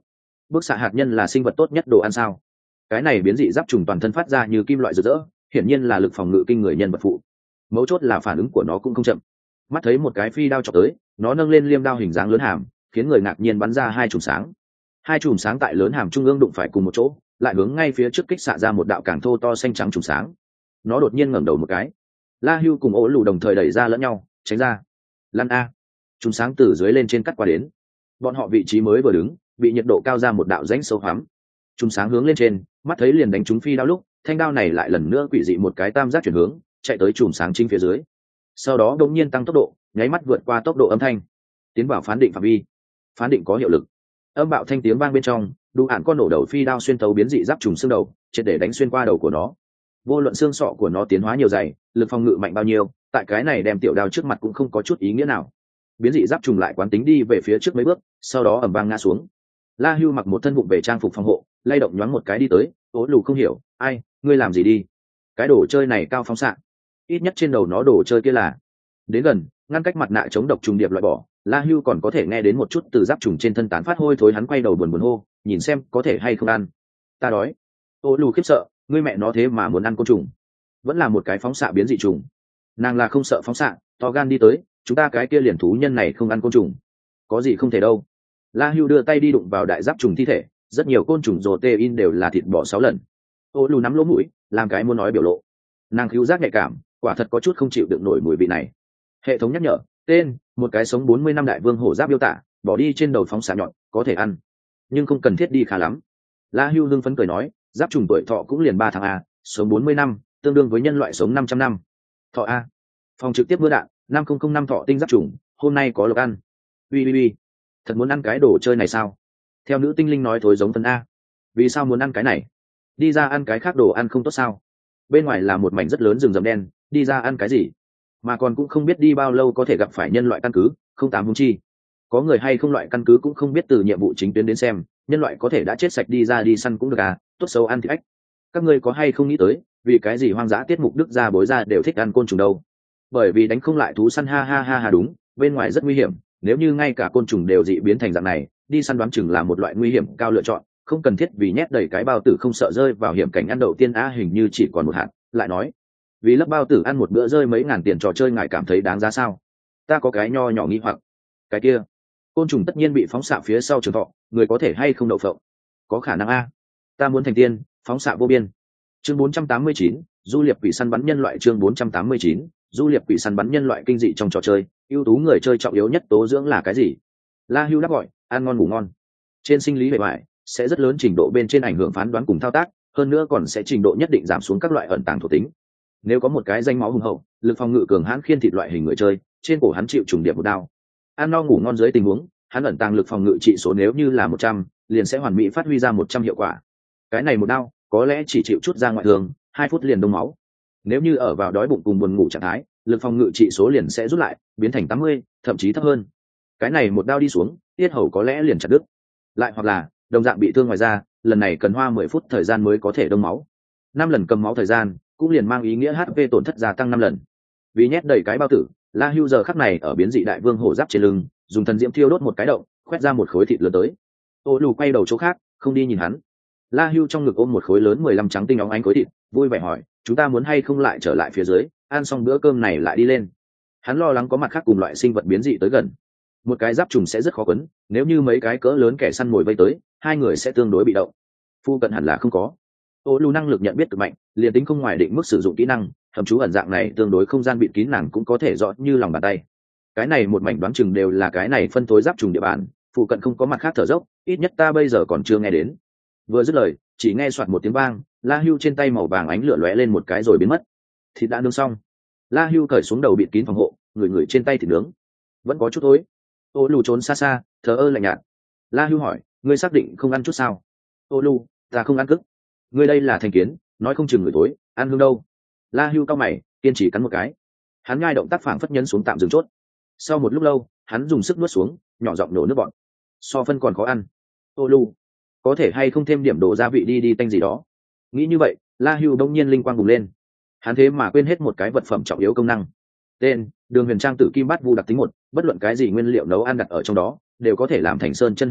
bức xạ hạt nhân là sinh vật tốt nhất đồ ăn sao? Cái này biến dị giáp trùng toàn thân phát ra như kim loại rực rỡ, hiển nhiên là lực phòng ngự kinh người nhân vật phụ. Mấu chốt là phản ứng của nó cũng không chậm. Mắt thấy một cái phi đao chọc tới, nó nâng lên liêm đao hình dáng lớn hàm, khiến người ngạc nhiên bắn ra hai chùm sáng. Hai chùm sáng tại lớn hàm trung ương đụng phải cùng một chỗ, lại hướng ngay phía trước kích xạ ra một đạo càng thô to xanh trắng chùm sáng. Nó đột nhiên ngẩng đầu một cái. La Hưu cùng Ố Lù đồng thời đẩy ra lẫn nhau, tránh ra. Lăn a! Chùm sáng từ dưới lên trên cắt qua đến. Bọn họ vị trí mới vừa đứng, bị nhiệt độ cao ra một đạo rãnh sâu hoắm. Chùm sáng hướng lên trên, mắt thấy liền đánh trúng phi đao lúc, thanh đao này lại lần nữa quỷ dị một cái tam giác chuyển hướng, chạy tới chùm sáng chính phía dưới. Sau đó đột nhiên tăng tốc độ, nháy mắt vượt qua tốc độ âm thanh, tiến vào phán định phạm vi. Phán định có hiệu lực. Âm bạo thanh tiếng vang bên trong, đủ ản con nổ đầu phi đao xuyên thấu biến dị giáp trùng xương đầu, triệt để đánh xuyên qua đầu của nó. Vô luận xương sọ của nó tiến hóa nhiều dày, lực phòng ngự mạnh bao nhiêu, tại cái này đem tiểu đao trước mặt cũng không có chút ý nghĩa nào. Biến dị giáp trùng lại quán tính đi về phía trước mấy bước, sau đó ầm vang ngã xuống. La Hưu mặc một thân vụng về trang phục phòng hộ, lay động nhoáng một cái đi tới. Ố Lù không hiểu, ai, ngươi làm gì đi? Cái đồ chơi này cao phóng xạ, ít nhất trên đầu nó đồ chơi kia là. Đến gần, ngăn cách mặt nạ chống độc trùng điệp loại bỏ, La Hưu còn có thể nghe đến một chút từ giáp trùng trên thân tán phát hôi thối, hắn quay đầu buồn buồn hô, nhìn xem có thể hay không ăn. Ta đói. Ố Lù khiếp sợ, ngươi mẹ nó thế mà muốn ăn côn trùng, vẫn là một cái phóng xạ biến dị trùng. Nàng là không sợ phóng xạ, to gan đi tới, chúng ta cái kia liền thú nhân này không ăn côn trùng, có gì không thể đâu. La Hưu đưa tay đi đụng vào đại giáp trùng thi thể, rất nhiều côn trùng protein đều là thịt bò sáu lần. Ô Lù nắm lỗ mũi, làm cái muốn nói biểu lộ. Nàng cứu giác nhạy cảm, quả thật có chút không chịu đựng nổi mùi vị này. Hệ thống nhắc nhở, tên, một cái sống bốn mươi năm đại vương hổ giáp miêu tả, bỏ đi trên đầu phóng xạ nhọn, có thể ăn, nhưng không cần thiết đi khá lắm. La Hưu hưng phấn cười nói, giáp trùng tuổi thọ cũng liền ba tháng a, sống bốn mươi năm, tương đương với nhân loại sống năm trăm năm. Thọ a. Phòng trực tiếp mưa đạn, năm không không năm thọ tinh giáp trùng, hôm nay có lộc ăn. Ui ui ui, thật muốn ăn cái đồ chơi này sao? Theo nữ tinh linh nói thối giống phân a. Vì sao muốn ăn cái này? Đi ra ăn cái khác đồ ăn không tốt sao? Bên ngoài là một mảnh rất lớn rừng rậm đen, đi ra ăn cái gì? Mà còn cũng không biết đi bao lâu có thể gặp phải nhân loại căn cứ, không tám hung chi. Có người hay không loại căn cứ cũng không biết, từ nhiệm vụ chính tuyến đến xem, nhân loại có thể đã chết sạch đi ra đi săn cũng được à, tốt xấu ăn thịt ếch. Các ngươi có hay không nghĩ tới, vì cái gì hoang dã tiết mục đức gia bối ra đều thích ăn côn trùng đâu? Bởi vì đánh không lại thú săn, ha ha ha ha đúng, bên ngoài rất nguy hiểm, nếu như ngay cả côn trùng đều dị biến thành dạng này, đi săn đoán chừng là một loại nguy hiểm cao lựa chọn, không cần thiết vì nhét đầy cái bao tử không sợ rơi vào hiểm cảnh ăn đầu tiên a, hình như chỉ còn một hạt. Lại nói, vì lấp bao tử ăn một bữa rơi mấy ngàn tiền trò chơi, ngài cảm thấy đáng giá sao? Ta có cái nho nhỏ nghi hoặc, cái kia côn trùng tất nhiên bị phóng xạ phía sau trường thọ, người có thể hay không đậu phộng? Có khả năng a. Ta muốn thành tiên, phóng xạ vô biên. Chương bốn trăm tám mươi chín, du liệp quỷ săn bắn nhân loại. Chương bốn trăm tám mươi chín, du liệp quỷ săn bắn nhân loại. Kinh dị trong trò chơi, ưu tú người chơi trọng yếu nhất tố dưỡng là cái gì? La Hưu đáp gọi, ăn ngon ngủ ngon. Trên sinh lý bề ngoài sẽ rất lớn trình độ bên trên ảnh hưởng phán đoán cùng thao tác, hơn nữa còn sẽ trình độ nhất định giảm xuống các loại ẩn tàng thuộc tính. Nếu có một cái danh máu hùng hậu, lực phòng ngự cường hãn khiên thịt loại hình người chơi, trên cổ hắn chịu trùng điệp một đao. Ăn no ngủ ngon dưới tình huống, hắn ẩn tàng lực phòng ngự trị số nếu như là một trăm, liền sẽ hoàn mỹ phát huy ra một trăm hiệu quả. Cái này một đao, có lẽ chỉ chịu chút ra ngoại thường, hai phút liền đông máu. Nếu như ở vào đói bụng cùng buồn ngủ trạng thái, lực phòng ngự trị số liền sẽ rút lại, biến thành tám mươi, thậm chí thấp hơn. Cái này một đao đi xuống, tiết hầu có lẽ liền chặt đứt. Lại hoặc là, đồng dạng bị thương ngoài da, lần này cần hoa mười phút thời gian mới có thể đông máu. năm lần cầm máu thời gian, cũng liền mang ý nghĩa hát pê tổn thất gia tăng năm lần. Vì nhét đầy cái bao tử, La Hưu giờ khắc này ở biến dị đại vương hổ giáp trên lưng, dùng thần diễm thiêu đốt một cái động, khoét ra một khối thịt lớn tới. Ô Lù quay đầu chỗ khác, không đi nhìn hắn. La Hưu trong ngực ôm một khối lớn mười lăm trắng tinh óng ánh khối thịt, vui vẻ hỏi, chúng ta muốn hay không lại trở lại phía dưới, ăn xong bữa cơm này lại đi lên. Hắn lo lắng có mặt khác cùng loại sinh vật biến dị tới gần. Một cái giáp trùng sẽ rất khó quấn, nếu như mấy cái cỡ lớn kẻ săn mồi vây tới, hai người sẽ tương đối bị động. Phu cận hẳn là không có. Ô Lù năng lực nhận biết cực mạnh, liền tính không ngoài định mức sử dụng kỹ năng, thậm chú ẩn dạng này tương đối không gian bịt kín nàng cũng có thể rõ như lòng bàn tay. Cái này một mảnh đoán chừng đều là cái này phân tối giáp trùng địa bàn, phụ cận không có mặt khác thở dốc, ít nhất ta bây giờ còn chưa nghe đến. Vừa dứt lời, chỉ nghe soạt một tiếng vang, La Hưu trên tay màu vàng ánh lửa lóe lên một cái rồi biến mất. Thịt đã nướng xong. La Hưu cởi xuống đầu bịt kín phòng hộ, người người trên tay thịt nướng vẫn có chút thối. Ô Lù trốn xa xa, thờ ơ lạnh nhạt. La Hưu hỏi, ngươi xác định không ăn chút sao? Ô Lù, ta không ăn cức. Ngươi đây là thành kiến, nói không chừng người tối, ăn hương đâu. La Hưu cau mày, kiên trì cắn một cái. Hắn ngai động tác phảng phất nhấn xuống tạm dừng chốt. Sau một lúc lâu, hắn dùng sức nuốt xuống, nhỏ giọng nổ nước bọt. So phân còn khó ăn. Ô Lù, có thể hay không thêm điểm đồ gia vị đi đi tanh gì đó. Nghĩ như vậy, La Hưu đông nhiên linh quang bùng lên. Hắn thế mà quên hết một cái vật phẩm trọng yếu công năng. Tên, đường huyền trang tử kim bát vu đặc tính một, bất luận cái gì nguyên liệu nấu ăn đặt ở trong đó, đều có thể làm thành sơn chân hải vị,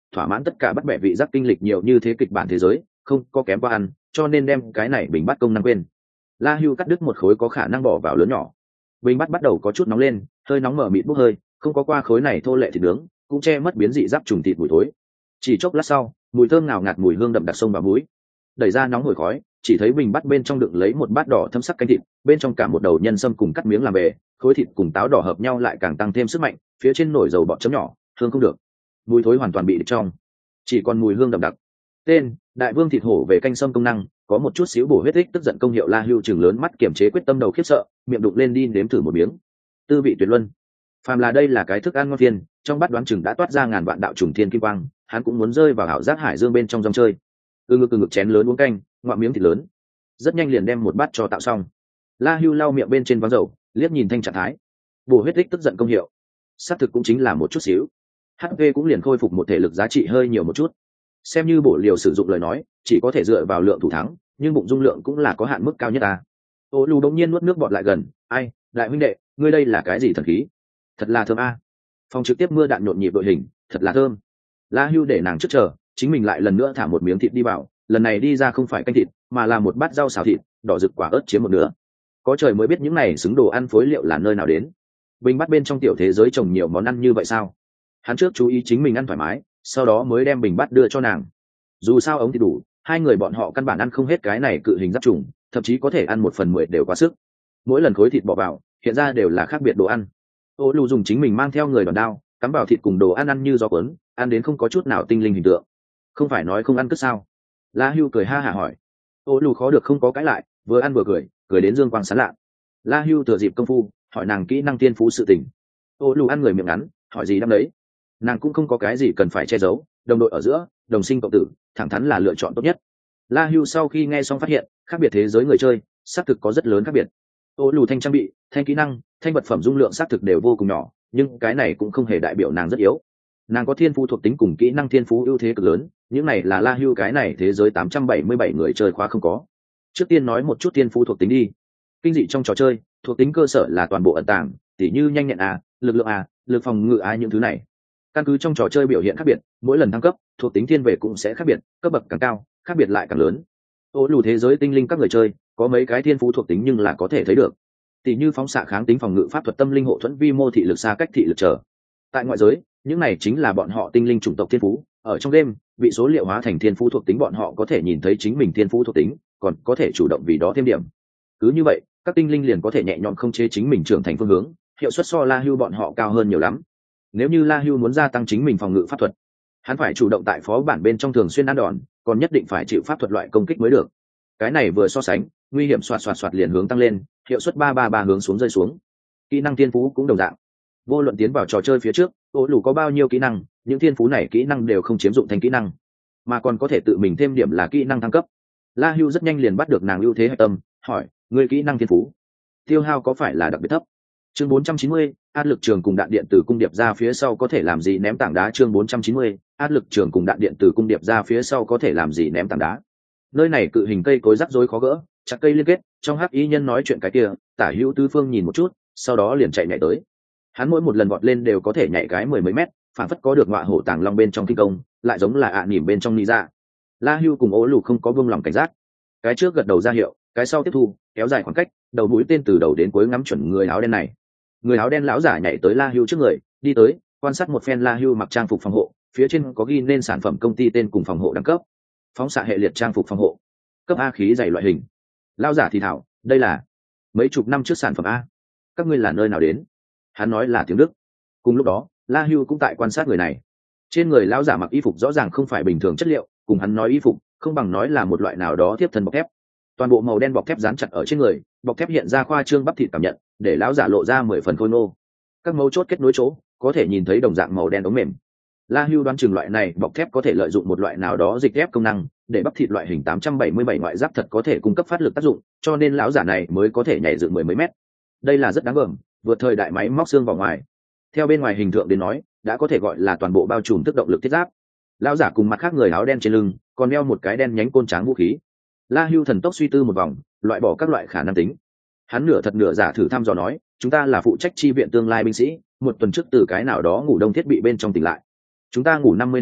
thỏa mãn tất cả bắt bẻ vị giác kinh lịch nhiều như thế kịch bản thế giới không có kém qua ăn, cho nên đem cái này bình bắt công năng quên. La Hưu cắt đứt một khối có khả năng bỏ vào lớn nhỏ, bình bắt bắt đầu có chút nóng lên, hơi nóng mở mịt bốc hơi, không có qua khối này thô lệ thịt nướng cũng che mất biến dị giáp trùng thịt mùi thối. Chỉ chốc lát sau, mùi thơm ngào ngạt mùi hương đậm đặc sông vào mũi. Đẩy ra nóng hổi khói, chỉ thấy bình bắt bên trong đựng lấy một bát đỏ thâm sắc canh thịt, bên trong cả một đầu nhân sâm cùng cắt miếng làm bề, khối thịt cùng táo đỏ hợp nhau lại càng tăng thêm sức mạnh, phía trên nổi dầu bọt chấm nhỏ, hương không được. Mùi thối hoàn toàn bị trong, chỉ còn mùi hương đậm đặc. Tên: Đại Vương thịt hổ về canh sâm công năng, có một chút xíu bổ huyết ích tức giận công hiệu. La Hưu trừng lớn mắt kiềm chế quyết tâm đầu khiếp sợ, miệng đụng lên đi nếm thử một miếng. Tư vị tuyệt luân. Phàm là đây là cái thức ăn ngon phiền, trong bát đoán chừng đã toát ra ngàn vạn đạo trùng thiên kim quang, hắn cũng muốn rơi vào ảo giác hải dương bên trong dòng chơi. Ừ ngực ừ ngực chén lớn uống canh, ngoạm miếng thịt lớn, rất nhanh liền đem một bát cho tạo xong. La Hưu lau miệng bên trên váng dầu, liếc nhìn thanh trạng thái, bổ huyết ích tức giận công hiệu, xác thực cũng chính là một chút xíu, hát pê cũng liền khôi phục một thể lực giá trị hơi nhiều một chút. Xem như bổ liều sử dụng lời nói, chỉ có thể dựa vào lượng thủ thắng, nhưng bụng dung lượng cũng là có hạn mức cao nhất ta. Ô Lù đột nhiên nuốt nước bọt lại gần, ai, đại huynh đệ, ngươi đây là cái gì thần khí? Thật là thơm a. Phòng trực tiếp mưa đạn nhộn nhịp đội hình, thật là thơm. La Hưu để nàng trước chờ, chính mình lại lần nữa thả một miếng thịt đi vào, lần này đi ra không phải canh thịt, mà là một bát rau xào thịt, đỏ rực quả ớt chiếm một nửa. Có trời mới biết những này xứng đồ ăn phối liệu là nơi nào đến. Bình bát bên trong tiểu thế giới trồng nhiều món ăn như vậy sao? Hắn trước chú ý chính mình ăn thoải mái, sau đó mới đem bình bát đưa cho nàng. Dù sao ống thì đủ, hai người bọn họ căn bản ăn không hết cái này cự hình giáp trùng, thậm chí có thể ăn một phần mười đều quá sức. Mỗi lần khối thịt bỏ vào, hiện ra đều là khác biệt đồ ăn. Ô Lù dùng chính mình mang theo người đòn đao, cắm vào thịt cùng đồ ăn ăn như gió cuốn, ăn đến không có chút nào tinh linh hình tượng. Không phải nói không ăn cất sao? La Hưu cười ha hả hỏi. Ô Lù khó được không có cãi lại, vừa ăn vừa cười, cười đến dương quang sáng lạ. La Hưu thừa dịp công phu, hỏi nàng kỹ năng tiên phú sự tình. Ô Lù ăn người miệng ngắn, hỏi gì đáp đấy. Nàng cũng không có cái gì cần phải che giấu, đồng đội ở giữa, đồng sinh cộng tử, thẳng thắn là lựa chọn tốt nhất. La Hưu sau khi nghe xong phát hiện, khác biệt thế giới người chơi, xác thực có rất lớn khác biệt. Ô Lù thanh trang bị, thanh kỹ năng, thanh vật phẩm dung lượng xác thực đều vô cùng nhỏ, nhưng cái này cũng không hề đại biểu nàng rất yếu. Nàng có thiên phú thuộc tính cùng kỹ năng thiên phú ưu thế cực lớn, những này là La Hưu cái này thế giới tám trăm bảy mươi bảy người chơi khóa không có. Trước tiên nói một chút thiên phú thuộc tính đi. Kinh dị trong trò chơi, thuộc tính cơ sở là toàn bộ ẩn tàng, tỉ như nhanh nhẹn a, lực lượng a, lực phòng ngự a những thứ này. Căn cứ trong trò chơi biểu hiện khác biệt, mỗi lần thăng cấp, thuộc tính thiên về cũng sẽ khác biệt, cấp bậc càng cao, khác biệt lại càng lớn. Ô Lù thế giới tinh linh các người chơi, có mấy cái thiên phú thuộc tính nhưng là có thể thấy được. Tỉ như phóng xạ kháng tính phòng ngự pháp thuật tâm linh hộ thuẫn vi mô thị lực xa cách thị lực trở. Tại ngoại giới, những này chính là bọn họ tinh linh chủng tộc thiên phú, ở trong game, bị số liệu hóa thành thiên phú thuộc tính bọn họ có thể nhìn thấy chính mình thiên phú thuộc tính, còn có thể chủ động vì đó thêm điểm. Cứ như vậy, các tinh linh liền có thể nhẹ nhõm không chế chính mình trưởng thành phương hướng, hiệu suất so La Hưu bọn họ cao hơn nhiều lắm. Nếu như La Hưu muốn gia tăng chính mình phòng ngự pháp thuật, hắn phải chủ động tại phó bản bên trong thường xuyên ăn đòn, còn nhất định phải chịu pháp thuật loại công kích mới được. Cái này vừa so sánh, nguy hiểm xoạt xoạt xoạt liền hướng tăng lên, hiệu suất ba ba ba hướng xuống rơi xuống. Kỹ năng thiên phú cũng đồng dạng. Vô luận tiến vào trò chơi phía trước, Ô Lù có bao nhiêu kỹ năng, những thiên phú này kỹ năng đều không chiếm dụng thành kỹ năng, mà còn có thể tự mình thêm điểm là kỹ năng thăng cấp. La Hưu rất nhanh liền bắt được nàng ưu thế hạch tâm, hỏi, người kỹ năng thiên phú tiêu hao có phải là đặc biệt thấp? Chương bốn trăm chín mươi, áp lực trường cùng đạn điện từ cung điệp ra phía sau có thể làm gì ném tảng đá. Chương bốn trăm chín mươi, áp lực trường cùng đạn điện từ cung điệp ra phía sau có thể làm gì ném tảng đá. Nơi này cự hình cây cối rắc rối khó gỡ, chặt cây liên kết, trong hắc y nhân nói chuyện cái kia, Tả Hữu Tứ Phương nhìn một chút, sau đó liền chạy nhảy tới. Hắn mỗi một lần vọt lên đều có thể nhảy cái mười mấy mét, phản phất có được ngọa hổ tàng long bên trong kinh công, lại giống là ạ à nỉm bên trong ni ra. La Hưu cùng Ô Lù không có buông lòng cảnh giác, cái trước gật đầu ra hiệu, cái sau tiếp thu, kéo dài khoảng cách, đầu mũi tên từ đầu đến cuối ngắm chuẩn người áo đen này. Người áo đen lão giả nhảy tới La Hưu trước người, đi tới, quan sát một phen La Hưu mặc trang phục phòng hộ, phía trên có ghi nên sản phẩm công ty tên cùng phòng hộ đẳng cấp. Phóng xạ hệ liệt trang phục phòng hộ, cấp A khí dày loại hình. Lão giả thì thảo, đây là mấy chục năm trước sản phẩm A. Các ngươi là nơi nào đến? Hắn nói là tiếng Đức. Cùng lúc đó, La Hưu cũng tại quan sát người này. Trên người lão giả mặc y phục rõ ràng không phải bình thường chất liệu, cùng hắn nói y phục, không bằng nói là một loại nào đó tiếp thân bọc thép. Toàn bộ màu đen bọc thép dán chặt ở trên người, bọc thép hiện ra khoa trương bắp thịt cảm nhận, để lão giả lộ ra mười phần khôi ngô. Các mấu chốt kết nối chỗ, có thể nhìn thấy đồng dạng màu đen ống mềm. La Hưu đoán chừng loại này bọc thép có thể lợi dụng một loại nào đó dịch ghép công năng, để bắp thịt loại hình tám trăm bảy mươi bảy ngoại giáp thật có thể cung cấp phát lực tác dụng, cho nên lão giả này mới có thể nhảy dựng mười mấy mét. Đây là rất đáng gờm, vượt thời đại máy móc xương vào ngoài. Theo bên ngoài hình tượng đến nói, đã có thể gọi là toàn bộ bao trùm tức động lực thiết giáp. Lão giả cùng mặt khác người áo đen trên lưng, còn đeo một cái đen nhánh côn tráng vũ khí. La Hưu thần tốc suy tư một vòng, loại bỏ các loại khả năng tính. Hắn nửa thật nửa giả thử thăm dò nói, chúng ta là phụ trách chi viện tương lai binh sĩ, một tuần trước từ cái nào đó ngủ đông thiết bị bên trong tỉnh lại. Chúng ta ngủ năm mươi năm,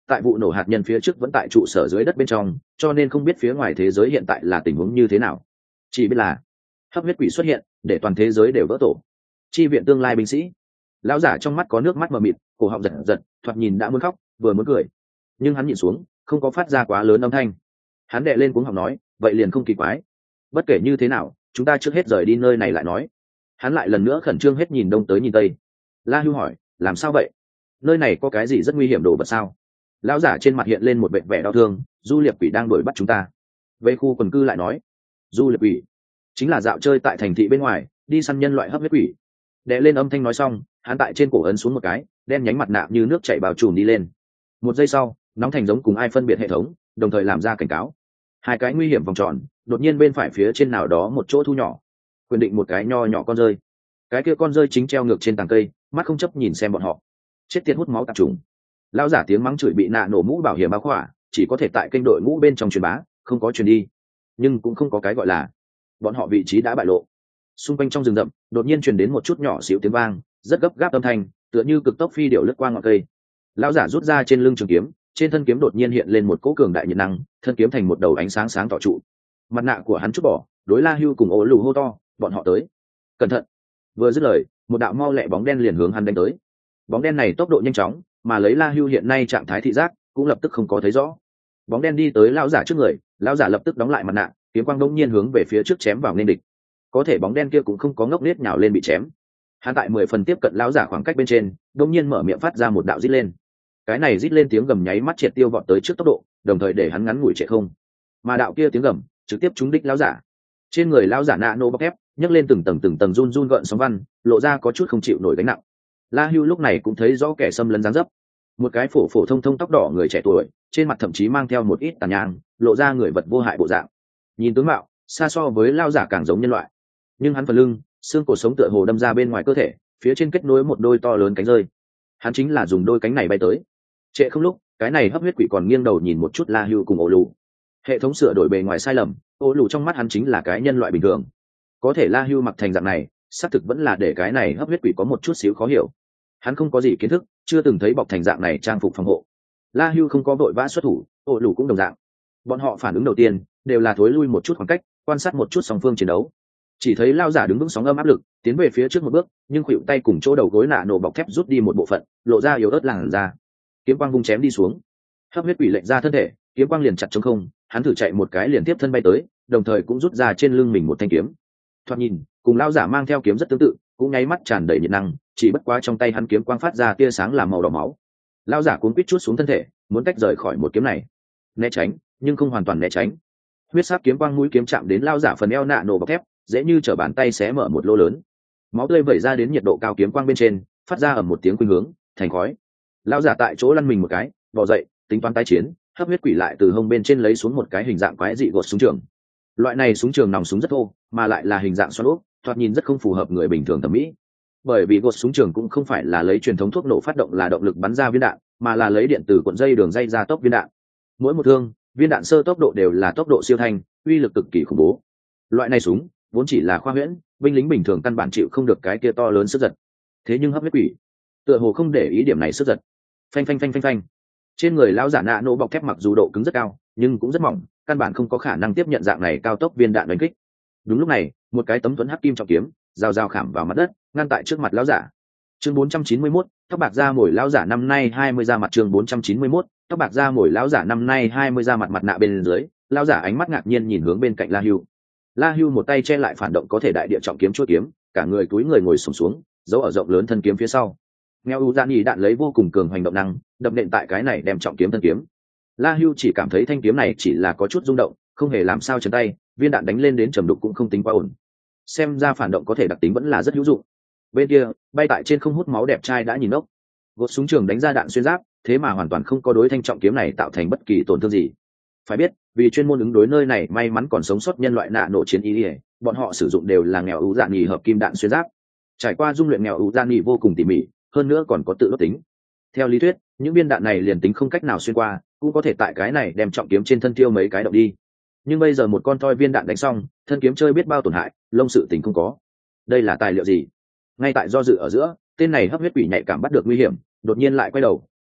tại vụ nổ hạt nhân phía trước vẫn tại trụ sở dưới đất bên trong, cho nên không biết phía ngoài thế giới hiện tại là tình huống như thế nào. Chỉ biết là hấp huyết quỷ xuất hiện, để toàn thế giới đều vỡ tổ. Chi viện tương lai binh sĩ. Lão giả trong mắt có nước mắt mờ mịt, cổ họng giật giật, thoạt nhìn đã muốn khóc, vừa muốn cười, nhưng hắn nhìn xuống, không có phát ra quá lớn âm thanh. Hắn đệ lên cuống họng nói, vậy liền không kỳ quái. Bất kể như thế nào, chúng ta trước hết rời đi nơi này lại nói. Hắn lại lần nữa khẩn trương hết nhìn đông tới nhìn tây. La Hưu hỏi, làm sao vậy? Nơi này có cái gì rất nguy hiểm đồ vật sao? Lão giả trên mặt hiện lên một vẻ vẻ đau thương, du liệp quỷ đang đuổi bắt chúng ta. Về khu quần cư lại nói, du liệp quỷ chính là dạo chơi tại thành thị bên ngoài, đi săn nhân loại hấp huyết quỷ. Đệ lên âm thanh nói xong, hắn tại trên cổ ấn xuống một cái, đen nhánh mặt nạ như nước chảy bao trùm đi lên. Một giây sau, nóng thành giống cùng ai phân biệt hệ thống, đồng thời làm ra cảnh cáo. Hai cái nguy hiểm vòng tròn, đột nhiên bên phải phía trên nào đó một chỗ thu nhỏ, quyền định một cái nho nhỏ con rơi. Cái kia con rơi chính treo ngược trên tàng cây, mắt không chấp nhìn xem bọn họ. Chết tiệt hút máu tạp trùng. Lão giả tiếng mắng chửi bị nạ nổ mũ bảo hiểm bao khỏa, chỉ có thể tại kênh đội ngũ bên trong truyền bá, không có truyền đi. Nhưng cũng không có cái gọi là bọn họ vị trí đã bại lộ. Xung quanh trong rừng rậm, đột nhiên truyền đến một chút nhỏ xíu tiếng vang, rất gấp gáp âm thanh, tựa như cực tốc phi điệu lướt qua ngọn cây. Lão giả rút ra trên lưng trường kiếm, trên thân kiếm đột nhiên hiện lên một cỗ cường đại nhiệt năng, thân kiếm thành một đầu ánh sáng sáng tỏ trụ. Mặt nạ của hắn chút bỏ, đối La Hưu cùng Ô Lù hô to, bọn họ tới. Cẩn thận. Vừa dứt lời, một đạo mau lẹ bóng đen liền hướng hắn đánh tới. Bóng đen này tốc độ nhanh chóng, mà lấy La Hưu hiện nay trạng thái thị giác, cũng lập tức không có thấy rõ. Bóng đen đi tới lão giả trước người, lão giả lập tức đóng lại mặt nạ, kiếm quang đống nhiên hướng về phía trước chém vào nên địch. Có thể bóng đen kia cũng không có ngốc nghếch nhào lên bị chém. Hắn tại mười phần tiếp cận lão giả khoảng cách bên trên, đống nhiên mở miệng phát ra một đạo rít lên. Cái này rít lên tiếng gầm nháy mắt triệt tiêu vọt tới trước tốc độ, đồng thời để hắn ngắn ngủi chạy không. Mà đạo kia tiếng gầm trực tiếp trúng đích lão giả. Trên người lão giả nạ nô bọc thép, nhấc lên từng tầng từng tầng run run gợn sóng văn, lộ ra có chút không chịu nổi gánh nặng. La Hưu lúc này cũng thấy rõ kẻ xâm lấn dáng dấp. Một cái phổ phổ thông thông tóc đỏ người trẻ tuổi, trên mặt thậm chí mang theo một ít tàn nhang, lộ ra người vật vô hại bộ dạng. Nhìn tướng mạo, xa so với lão giả càng giống nhân loại. Nhưng hắn phần lưng, xương cổ sống tựa hồ đâm ra bên ngoài cơ thể, phía trên kết nối một đôi to lớn cánh rơi. Hắn chính là dùng đôi cánh này bay tới. Trễ không lúc, cái này hấp huyết quỷ còn nghiêng đầu nhìn một chút La Hưu cùng Ô Lù. Hệ thống sửa đổi bề ngoài sai lầm, Ô Lù trong mắt hắn chính là cái nhân loại bình thường. Có thể La Hưu mặc thành dạng này, xác thực vẫn là để cái này hấp huyết quỷ có một chút xíu khó hiểu. Hắn không có gì kiến thức, chưa từng thấy bọc thành dạng này trang phục phòng hộ. La Hưu không có vội vã xuất thủ, Ô Lù cũng đồng dạng. Bọn họ phản ứng đầu tiên đều là thối lui một chút khoảng cách, quan sát một chút song phương chiến đấu. Chỉ thấy lao giả đứng vững sóng âm áp lực, tiến về phía trước một bước, nhưng khuỵu tay cùng chỗ đầu gối nạ nổ bọc thép rút đi một bộ phận, lộ ra yếu ớt làn ra. Kiếm quang vung chém đi xuống, hấp huyết quỷ lệnh ra thân thể, kiếm quang liền chặt trống không, hắn thử chạy một cái liền tiếp thân bay tới, đồng thời cũng rút ra trên lưng mình một thanh kiếm. Thoạt nhìn, cùng lao giả mang theo kiếm rất tương tự, cũng nháy mắt tràn đầy nhiệt năng, chỉ bất quá trong tay hắn kiếm quang phát ra tia sáng làm màu đỏ máu. Lao giả cuốn quít chút xuống thân thể, muốn tách rời khỏi một kiếm này, né tránh, nhưng không hoàn toàn né tránh. Huyết sắc kiếm quang mũi kiếm chạm đến lao giả phần eo nạ nổ bọc thép, dễ như trở bàn tay xé mở một lỗ lớn. Máu tươi vẩy ra đến nhiệt độ cao kiếm quang bên trên, phát ra ầm một tiếng khuynh hướng, thành khói. Lao giả tại chỗ lăn mình một cái, bò dậy, tính toán tái chiến. Hấp huyết quỷ lại từ hông bên trên lấy xuống một cái hình dạng quái dị gột súng trường. Loại này súng trường nòng súng rất thô, mà lại là hình dạng xoắn ốc, thoạt nhìn rất không phù hợp người bình thường thẩm mỹ. Bởi vì gột súng trường cũng không phải là lấy truyền thống thuốc nổ phát động là động lực bắn ra viên đạn, mà là lấy điện từ cuộn dây đường dây ra tốc viên đạn. Mỗi một thương, viên đạn sơ tốc độ đều là tốc độ siêu thanh, uy lực cực kỳ khủng bố. Loại này súng vốn chỉ là khoa huyễn, binh lính bình thường căn bản chịu không được cái kia to lớn sức giật. Thế nhưng hấp huyết quỷ tựa hồ không để ý điểm này sức giật. Phanh phanh phanh phanh phanh. Trên người lão giả nạ nổ bọc thép mặc dù độ cứng rất cao, nhưng cũng rất mỏng, căn bản không có khả năng tiếp nhận dạng này cao tốc viên đạn đánh kích. Đúng lúc này, một cái tấm thuẫn hắc kim trọng kiếm, rào rào khảm vào mặt đất, ngăn tại trước mặt lão giả. Chương bốn trăm chín mươi mốt, tóc bạc da mồi lão giả năm nay hai mươi ra mặt. Chương bốn trăm chín mươi mốt, tóc bạc da mồi lão giả năm nay hai mươi ra mặt. Mặt nạ bên dưới, lão giả ánh mắt ngạc nhiên nhìn hướng bên cạnh La Hưu. La Hưu một tay che lại phản động có thể đại địa trọng kiếm chuôi kiếm, cả người túi người ngồi xổm xuống, giấu ở rộng lớn thân kiếm phía sau. Ngheo u gian nhị đạn lấy vô cùng cường hành động năng, đập nện tại cái này đem trọng kiếm thân kiếm. La Hưu chỉ cảm thấy thanh kiếm này chỉ là có chút rung động, không hề làm sao chấn tay, viên đạn đánh lên đến trầm đục cũng không tính quá ổn. Xem ra phản động có thể đặc tính vẫn là rất hữu dụng. Bên kia, bay tại trên không hút máu đẹp trai đã nhìn ốc. Gột súng trường đánh ra đạn xuyên giáp, thế mà hoàn toàn không có đối thanh trọng kiếm này tạo thành bất kỳ tổn thương gì. Phải biết, vì chuyên môn ứng đối nơi này may mắn còn sống sót nhân loại nạ nổ chiến ý, bọn họ sử dụng đều là nghèo ưu dạn nhì hợp kim đạn xuyên giáp. Trải qua dung luyện nghèo ưu dạn nhì vô cùng tỉ mỉ, hơn nữa còn có tự đốt tính. Theo lý thuyết, những viên đạn này liền tính không cách nào xuyên qua, cũng có thể tại cái này đem trọng kiếm trên thân tiêu mấy cái động đi. Nhưng bây giờ một con toi viên đạn đánh xong, thân kiếm chơi biết bao tổn hại, lông sự tình không có. Đây là tài liệu gì? Ngay tại do dự ở giữa, tên này hấp huyết quỷ nhạy cảm bắt được nguy hiểm, đột nhiên lại quay đầu,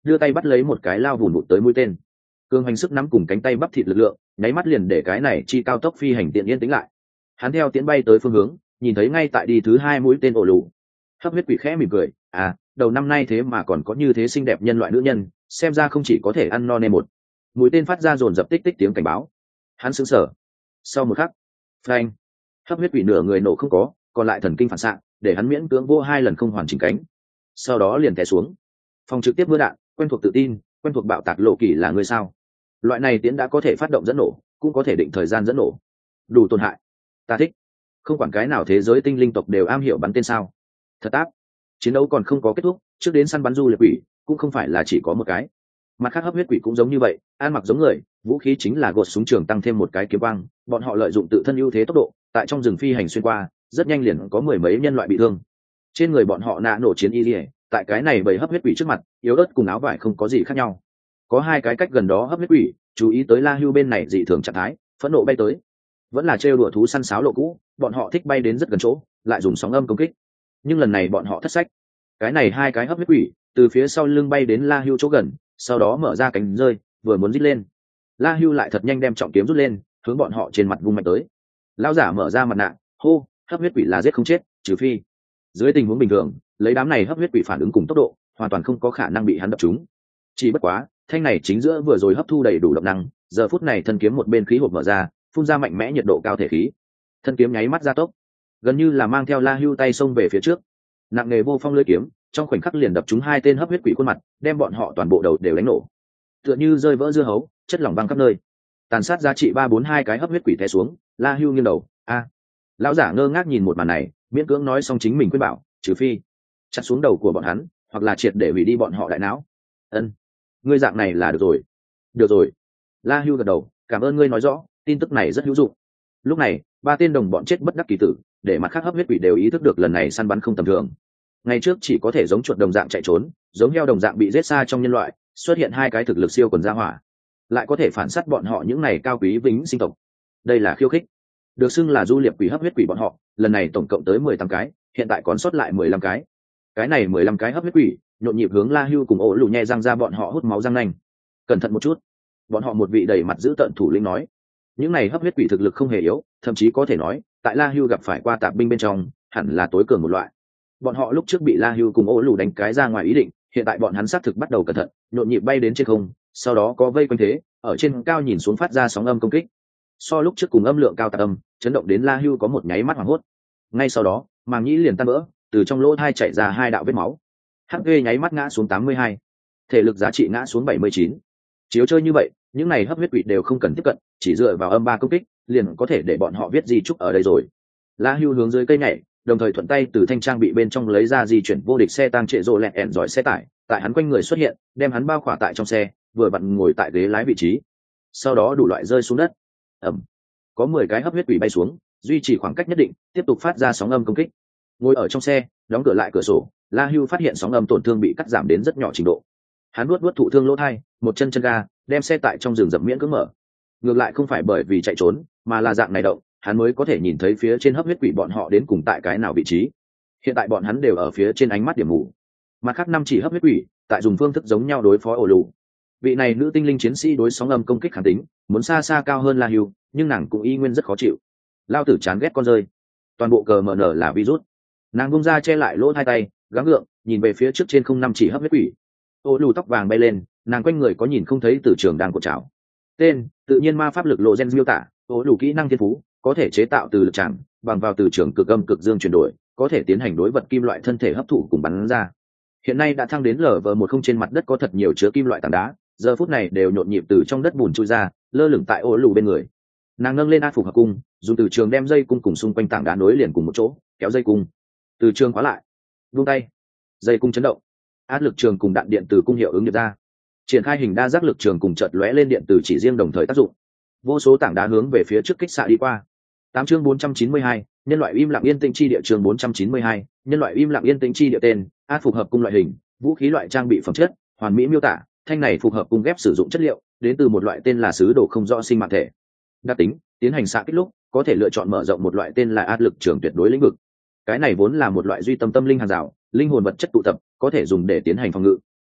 đưa tay bắt lấy một cái lao vùn vụt tới mũi tên. Cường hành sức nắm cùng cánh tay bắp thịt lực lượng nháy mắt liền để cái này chi cao tốc phi hành tiện yên tĩnh lại. Hắn theo tiến bay tới phương hướng, nhìn thấy ngay tại đi thứ hai mũi tên ổ lù. Hấp huyết quỷ khẽ mỉm cười, à, đầu năm nay thế mà còn có như thế xinh đẹp nhân loại nữ nhân, xem ra không chỉ có thể ăn no nê một. Mũi tên phát ra dồn dập tích tích tiếng cảnh báo. Hắn sững sờ. Sau một khắc, phanh, hấp huyết quỷ nửa người nổ không có, còn lại thần kinh phản xạ, để hắn miễn cưỡng vô hai lần không hoàn chỉnh cánh. Sau đó liền té xuống. Phòng trực tiếp mưa đạn, quen thuộc tự tin, quen thuộc bạo tạc lộ kỳ là người sao? Loại này tiến đã có thể phát động dẫn nổ, cũng có thể định thời gian dẫn nổ. Đủ tổn hại. Ta thích. Không quản cái nào thế giới tinh linh tộc đều am hiểu bắn tên sao? Thật áp. Chiến đấu còn không có kết thúc, trước đến săn bắn du liệp quỷ, cũng không phải là chỉ có một cái. Mặt khác hấp huyết quỷ cũng giống như vậy, ăn mặc giống người, vũ khí chính là gột súng trường tăng thêm một cái kiếm băng, bọn họ lợi dụng tự thân ưu thế tốc độ, tại trong rừng phi hành xuyên qua, rất nhanh liền có mười mấy nhân loại bị thương. Trên người bọn họ nã nổ chiến y liễu, tại cái này bầy hấp huyết quỷ trước mặt, yếu ớt cùng áo vải không có gì khác nhau. Có hai cái cách gần đó hấp huyết quỷ, chú ý tới La Hưu bên này dị thường trạng thái, phẫn nộ bay tới. Vẫn là trêu đùa thú săn sáo lộ cũ, bọn họ thích bay đến rất gần chỗ, lại dùng sóng âm công kích. Nhưng lần này bọn họ thất sách. Cái này hai cái hấp huyết quỷ, từ phía sau lưng bay đến La Hưu chỗ gần, sau đó mở ra cánh rơi, vừa muốn rít lên. La Hưu lại thật nhanh đem trọng kiếm rút lên, hướng bọn họ trên mặt vung mạnh tới. Lão giả mở ra mặt nạ, hô, hấp huyết quỷ là giết không chết, trừ phi. Dưới tình huống bình thường, lấy đám này hấp huyết quỷ phản ứng cùng tốc độ, hoàn toàn không có khả năng bị hắn đập trúng. Chỉ bất quá, thanh này chính giữa vừa rồi hấp thu đầy đủ động năng, giờ phút này thân kiếm một bên khí hộp mở ra, phun ra mạnh mẽ nhiệt độ cao thể khí. Thân kiếm nháy mắt gia tốc, gần như là mang theo La Hưu tay xông về phía trước. Nặng nề vô phong lưỡi kiếm, trong khoảnh khắc liền đập trúng hai tên hấp huyết quỷ khuôn mặt, đem bọn họ toàn bộ đầu đều đánh nổ. Tựa như rơi vỡ dưa hấu, chất lỏng văng khắp nơi. Tàn sát giá trị ba bốn hai cái hấp huyết quỷ té xuống, La Hưu nghiêng đầu, a. Lão giả ngơ ngác nhìn một màn này, miễn cưỡng nói xong chính mình quyết bảo, trừ phi chặt xuống đầu của bọn hắn, hoặc là triệt để hủy đi bọn họ đại não. Ân, ngươi dạng này là được rồi. Được rồi. La Hưu gật đầu, cảm ơn ngươi nói rõ, tin tức này rất hữu dụng. Lúc này, ba tên đồng bọn chết bất đắc kỳ tử, để mặt khác hấp huyết quỷ đều ý thức được lần này săn bắn không tầm thường. Ngày trước chỉ có thể giống chuột đồng dạng chạy trốn, giống heo đồng dạng bị giết xa trong nhân loại, xuất hiện hai cái thực lực siêu quần gia hỏa, lại có thể phản sát bọn họ những này cao quý vĩnh sinh tộc. Đây là khiêu khích. Được xưng là du liệp quỷ hấp huyết quỷ bọn họ, lần này tổng cộng tới mười tám cái, hiện tại còn sót lại mười lăm cái. Cái này mười lăm cái hấp huyết quỷ, nhộn nhịp hướng La Hưu cùng ổ lù nhẹ răng ra bọn họ hút máu răng nanh. Cẩn thận một chút. Bọn họ một vị đầy mặt giữ tợn thủ lĩnh nói, những này hấp huyết quỷ thực lực không hề yếu, thậm chí có thể nói, tại La Hưu gặp phải qua tạp binh bên trong, hẳn là tối cường một loại. Bọn họ lúc trước bị La Hưu cùng ổ lù đánh cái ra ngoài ý định, hiện tại bọn hắn xác thực bắt đầu cẩn thận, nhộn nhịp bay đến trên không, sau đó có vây quanh thế, ở trên cao nhìn xuống phát ra sóng âm công kích. So lúc trước cùng âm lượng cao tạp âm, chấn động đến La Hưu có một nháy mắt hoảng hốt. Ngay sau đó, màng nhĩ liền tan vỡ, từ trong lỗ thai chảy ra hai đạo vết máu. hát pê nháy mắt ngã xuống tám mươi hai, thể lực giá trị ngã xuống bảy mươi chín. Chiếu chơi như vậy, những này hấp huyết quỷ đều không cần tiếp cận, chỉ dựa vào âm ba công kích, liền có thể để bọn họ viết di chúc ở đây rồi. La Hưu hướng dưới cây nhảy, đồng thời thuận tay từ thanh trang bị bên trong lấy ra di chuyển vô địch xe tăng trệ rộ lẹn ẹn giỏi xe tải, tại hắn quanh người xuất hiện, đem hắn bao khỏa tại trong xe, vừa vặn ngồi tại ghế lái vị trí. Sau đó đủ loại rơi xuống đất. Ầm. Có mười cái hấp huyết quỷ bay xuống, duy trì khoảng cách nhất định, tiếp tục phát ra sóng âm công kích. Ngồi ở trong xe, đóng cửa lại cửa sổ, La Hưu phát hiện sóng âm tổn thương bị cắt giảm đến rất nhỏ trình độ. Hắn nuốt nuốt thụ thương lỗ thai, một chân chân ga, đem xe tại trong rừng rậm miễn cưỡng mở. Ngược lại không phải bởi vì chạy trốn, mà là dạng này động, hắn mới có thể nhìn thấy phía trên hấp huyết quỷ bọn họ đến cùng tại cái nào vị trí. Hiện tại bọn hắn đều ở phía trên ánh mắt điểm mù. Mặt khác năm chỉ hấp huyết quỷ, tại dùng phương thức giống nhau đối phó ổ lù. Vị này nữ tinh linh chiến sĩ đối sóng âm công kích kháng tính, muốn xa xa cao hơn La Hưu, nhưng nàng cũng y nguyên rất khó chịu. Lao tử chán ghét con rơi. Toàn bộ cờ mờ nở là virus. Nàng bung ra che lại lỗ hai tay, gắng gượng, nhìn về phía trước trên không năm chỉ hấp huyết quỷ. Ổ lù tóc vàng bay lên, nàng quanh người có nhìn không thấy từ trường đang cột trào. Tên, tự nhiên ma pháp lực lộ gen miêu tả, ổ lù kỹ năng thiên phú, có thể chế tạo từ lực tràng, bằng vào từ trường cực âm cực dương chuyển đổi, có thể tiến hành đối vật kim loại thân thể hấp thụ cùng bắn ra. Hiện nay đã thăng đến lở vờ một không, trên mặt đất có thật nhiều chứa kim loại tảng đá, giờ phút này đều nhộn nhịp từ trong đất bùn chui ra, lơ lửng tại ổ lù bên người. Nàng nâng lên át phục hợp cung, dùng từ trường đem dây cung cùng xung quanh tảng đá nối liền cùng một chỗ, kéo dây cung. Từ trường khóa lại, vung tay, dây cung chấn động, áp lực trường cùng đạn điện từ cung hiệu ứng nhập ra, triển khai hình đa giác lực trường cùng chợt lóe lên điện từ chỉ riêng đồng thời tác dụng, vô số tảng đá hướng về phía trước kích xạ đi qua. Tám chương bốn trăm chín mươi hai, nhân loại im lặng yên tĩnh chi địa. Chương bốn trăm chín mươi hai, nhân loại im lặng yên tĩnh chi địa. Tên, át phục hợp cung loại hình, vũ khí loại trang bị phẩm chất, hoàn mỹ miêu tả, thanh này phục hợp cung ghép sử dụng chất liệu đến từ một loại tên là sứ đồ không rõ sinh mạng thể. Đặc tính, tiến hành xạ kích lúc có thể lựa chọn mở rộng một loại tên là áp lực trường tuyệt đối lĩnh vực. Cái này vốn là một loại duy tâm tâm linh hàng rào, linh hồn vật chất tụ tập, có thể dùng để tiến hành phòng ngự.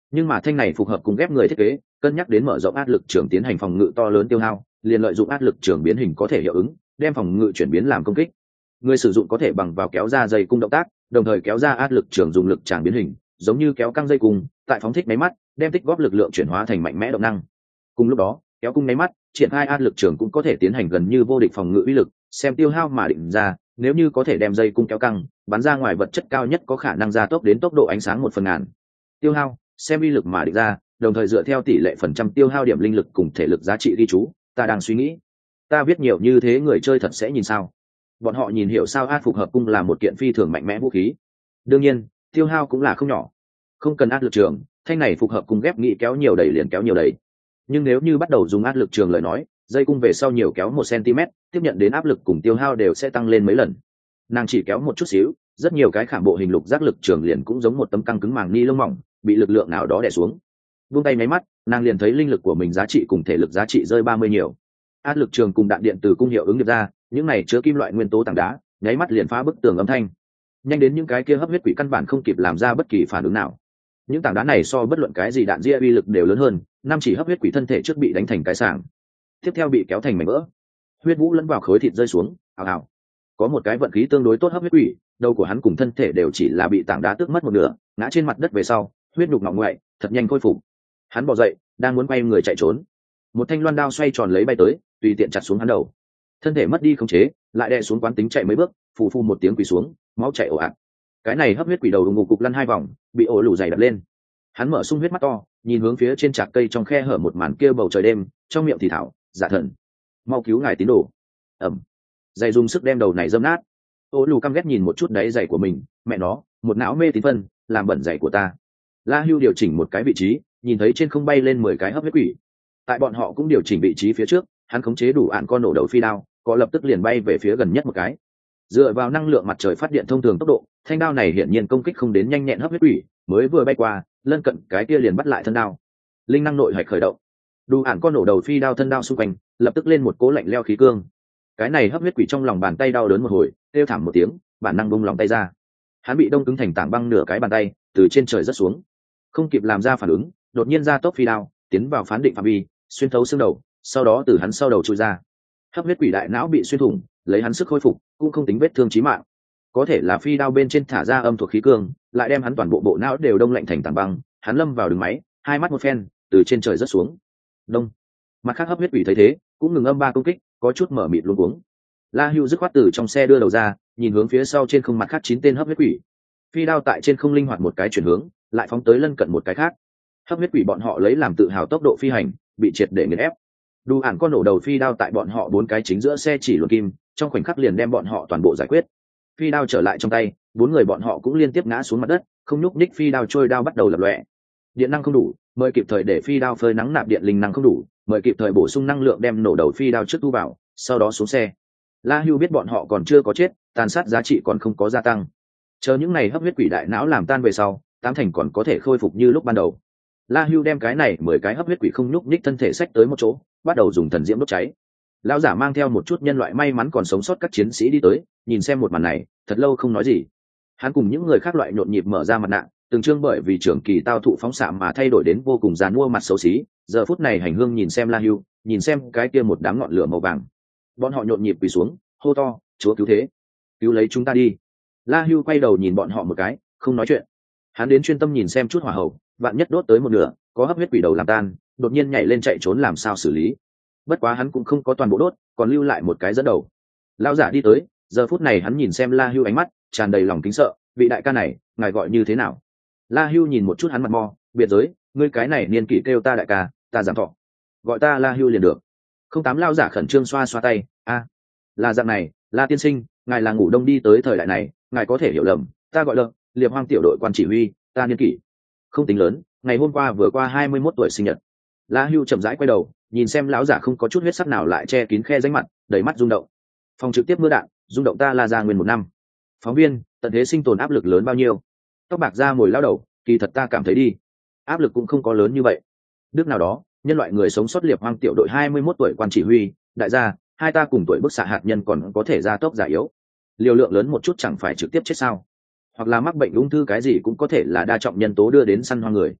Nhưng mà thanh này phù hợp cùng ghép người thiết kế cân nhắc đến mở rộng áp lực trường tiến hành phòng ngự to lớn tiêu hao, liền lợi dụng áp lực trường biến hình có thể hiệu ứng đem phòng ngự chuyển biến làm công kích. Người sử dụng có thể bằng vào kéo ra dây cung động tác, đồng thời kéo ra áp lực trường dùng lực tràng biến hình, giống như kéo căng dây cung, tại phóng thích máy mắt đem tích góp lực lượng chuyển hóa thành mạnh mẽ động năng. Cùng lúc đó, kéo cung máy mắt triển khai áp lực trường cũng có thể tiến hành gần như vô địch phòng ngự uy lực, xem tiêu hao mà định ra, nếu như có thể đem dây cung kéo căng bắn ra ngoài vật chất cao nhất có khả năng gia tốc đến tốc độ ánh sáng một phần ngàn. Tiêu hao xem uy lực mà định ra, đồng thời dựa theo tỷ lệ phần trăm tiêu hao điểm linh lực cùng thể lực giá trị ghi chú. Ta đang suy nghĩ, ta biết nhiều như thế người chơi thật sẽ nhìn sao? Bọn họ nhìn hiểu sao át phục hợp cung là một kiện phi thường mạnh mẽ vũ khí. Đương nhiên tiêu hao cũng là không nhỏ, không cần áp lực trường, thanh này phục hợp cung ghép nghĩ kéo nhiều đầy liền kéo nhiều đầy. Nhưng nếu như bắt đầu dùng áp lực trường lời nói, dây cung về sau nhiều kéo một cm, tiếp nhận đến áp lực cùng tiêu hao đều sẽ tăng lên mấy lần. Nàng chỉ kéo một chút xíu, rất nhiều cái khảm bộ hình lục giác lực trường liền cũng giống một tấm căng cứng màng ni lông mỏng, bị lực lượng nào đó đè xuống. Buông tay máy mắt, nàng liền thấy linh lực của mình giá trị cùng thể lực giá trị rơi ba mươi nhiều. Áp lực trường cùng đạn điện từ cung hiệu ứng được ra, những này chứa kim loại nguyên tố tảng đá, nháy mắt liền phá bức tường âm thanh. Nhanh đến những cái kia hấp huyết quỷ căn bản không kịp làm ra bất kỳ phản ứng nào. Những tảng đá này so bất luận cái gì đạn ria uy lực đều lớn hơn, năm chỉ hấp huyết quỷ thân thể trước bị đánh thành cái sảng, tiếp theo bị kéo thành mảnh vỡ, huyết vũ lẫn vào khối thịt rơi xuống, ào ào. Có một cái vận khí tương đối tốt hấp huyết quỷ, đầu của hắn cùng thân thể đều chỉ là bị tảng đá tước mất một nửa, ngã trên mặt đất về sau, huyết nhục ngọng ngoại, thật nhanh khôi phục. Hắn bò dậy, đang muốn quay người chạy trốn, một thanh loan đao xoay tròn lấy bay tới, tùy tiện chặt xuống hắn đầu. Thân thể mất đi khống chế, lại đè xuống quán tính chạy mấy bước, phù phù một tiếng quỳ xuống, máu chảy ồ ạt. Cái này hấp huyết quỷ đầu đùng ngục cục lăn hai vòng, bị ổ lù dày đập lên. Hắn mở sung huyết mắt to, nhìn hướng phía trên trạc cây trong khe hở một màn kia bầu trời đêm, trong miệng thì thảo, dạ thần, mau cứu ngài tín đồ. Ẩm, giày dùng sức đem đầu này dâm nát. Ổ lù căm ghét nhìn một chút đáy giày của mình, mẹ nó, một não mê tín phân, làm bẩn giày của ta. La Hưu điều chỉnh một cái vị trí, nhìn thấy trên không bay lên mười cái hấp huyết quỷ. Tại bọn họ cũng điều chỉnh vị trí phía trước, hắn khống chế đủ ạn con nổ đầu phi đao, có lập tức liền bay về phía gần nhất một cái. Dựa vào năng lượng mặt trời phát điện thông thường tốc độ, thanh đao này hiển nhiên công kích không đến nhanh nhẹn hấp huyết quỷ, mới vừa bay qua, lân cận cái kia liền bắt lại thân đao. Linh năng nội hạch khởi động, đủ ạn con nổ đầu phi đao thân đao xung quanh, lập tức lên một cố lạnh leo khí cương. Cái này hấp huyết quỷ trong lòng bàn tay đau đớn một hồi, kêu thảm một tiếng, bản năng bung lòng tay ra. Hắn bị đông cứng thành tảng băng nửa cái bàn tay, từ trên trời rớt xuống. Không kịp làm ra phản ứng, đột nhiên ra tốc phi đao, tiến vào phán định phạm vi, xuyên thấu xương đầu, sau đó từ hắn sau đầu chui ra. Hấp huyết quỷ đại não bị xuyên thủng, lấy hắn sức khôi phục, cũng không tính vết thương chí mạng. Có thể là phi đao bên trên thả ra âm thuộc khí cương, lại đem hắn toàn bộ bộ não đều đông lạnh thành tảng băng. Hắn lâm vào đường máy, hai mắt một phen, từ trên trời rớt xuống. Đông. Mặt khác hấp huyết quỷ thấy thế, cũng ngừng âm ba công kích, có chút mở mịt luống cuống. La Hưu dứt khoát từ trong xe đưa đầu ra, nhìn hướng phía sau trên không mặt khác chín tên hấp huyết quỷ. Phi đao tại trên không linh hoạt một cái chuyển hướng, lại phóng tới lân cận một cái khác. Hấp huyết quỷ bọn họ lấy làm tự hào tốc độ phi hành, bị triệt để nghiền ép. Đủ ản con nổ đầu phi đao tại bọn họ bốn cái chính giữa xe chỉ luồn kim, trong khoảnh khắc liền đem bọn họ toàn bộ giải quyết. Phi đao trở lại trong tay, bốn người bọn họ cũng liên tiếp ngã xuống mặt đất, không nhúc nhích. Phi đao trôi đao bắt đầu lập lòe. Điện năng không đủ, mời kịp thời để phi đao phơi nắng nạp điện. Linh năng không đủ, mời kịp thời bổ sung năng lượng đem nổ đầu phi đao trước thu vào, sau đó xuống xe. La Hưu biết bọn họ còn chưa có chết, tàn sát giá trị còn không có gia tăng. Chờ những này hấp huyết quỷ đại não làm tan về sau, tám thành còn có thể khôi phục như lúc ban đầu. La Hưu đem cái này mười cái hấp huyết quỷ không nhúc nhích thân thể xách tới một chỗ, bắt đầu dùng thần diễm đốt cháy. Lão giả mang theo một chút nhân loại may mắn còn sống sót các chiến sĩ đi tới, nhìn xem một màn này, thật lâu không nói gì. Hắn cùng những người khác loại nhộn nhịp mở ra mặt nạ, từng trương bởi vì trưởng kỳ tao thụ phóng xạ mà thay đổi đến vô cùng giàn mua mặt xấu xí. Giờ phút này hành hương nhìn xem La Hưu, nhìn xem cái kia một đám ngọn lửa màu vàng. Bọn họ nhộn nhịp quỳ xuống, hô to, Chúa cứu thế, cứu lấy chúng ta đi. La Hưu quay đầu nhìn bọn họ một cái, không nói chuyện. Hắn đến chuyên tâm nhìn xem chút hỏa hậu, vạn nhất đốt tới một nửa, có hấp huyết quỷ đầu làm tan, đột nhiên nhảy lên chạy trốn làm sao xử lý. Bất quá hắn cũng không có toàn bộ đốt, còn lưu lại một cái dẫn đầu. Lão giả đi tới, giờ phút này hắn nhìn xem La Hưu ánh mắt tràn đầy lòng kính sợ. Vị đại ca này, ngài gọi như thế nào? La Hưu nhìn một chút hắn mặt mò, biệt giới, ngươi cái này niên kỷ kêu ta đại ca, ta giảm thọ, gọi ta La Hưu liền được. Không tám lão giả khẩn trương xoa xoa tay, a, là dạng này, La tiên sinh, ngài là ngủ đông đi tới thời đại này, ngài có thể hiểu lầm, ta gọi là Liệp Hoang tiểu đội quan chỉ huy, ta niên kỷ không tính lớn, ngày hôm qua vừa qua hai mươi mốt tuổi sinh nhật. La Hưu chậm rãi quay đầu, nhìn xem lão giả không có chút huyết sắc nào lại che kín khe rãnh mặt, đầy mắt rung động. Phòng trực tiếp mưa đạn, rung động ta La gia nguyên một năm. Phóng viên, tận thế sinh tồn áp lực lớn bao nhiêu? Tóc bạc ra ngồi lao đầu, kỳ thật ta cảm thấy đi, áp lực cũng không có lớn như vậy. Đức nào đó, nhân loại người sống sót Liệp Hoang tiểu đội hai mươi mốt tuổi quan chỉ huy, đại gia, hai ta cùng tuổi bức xạ hạt nhân còn có thể gia tốc giả yếu. Liều lượng lớn một chút chẳng phải trực tiếp chết sao? Hoặc là mắc bệnh ung thư cái gì cũng có thể là đa trọng nhân tố đưa đến săn hoang người.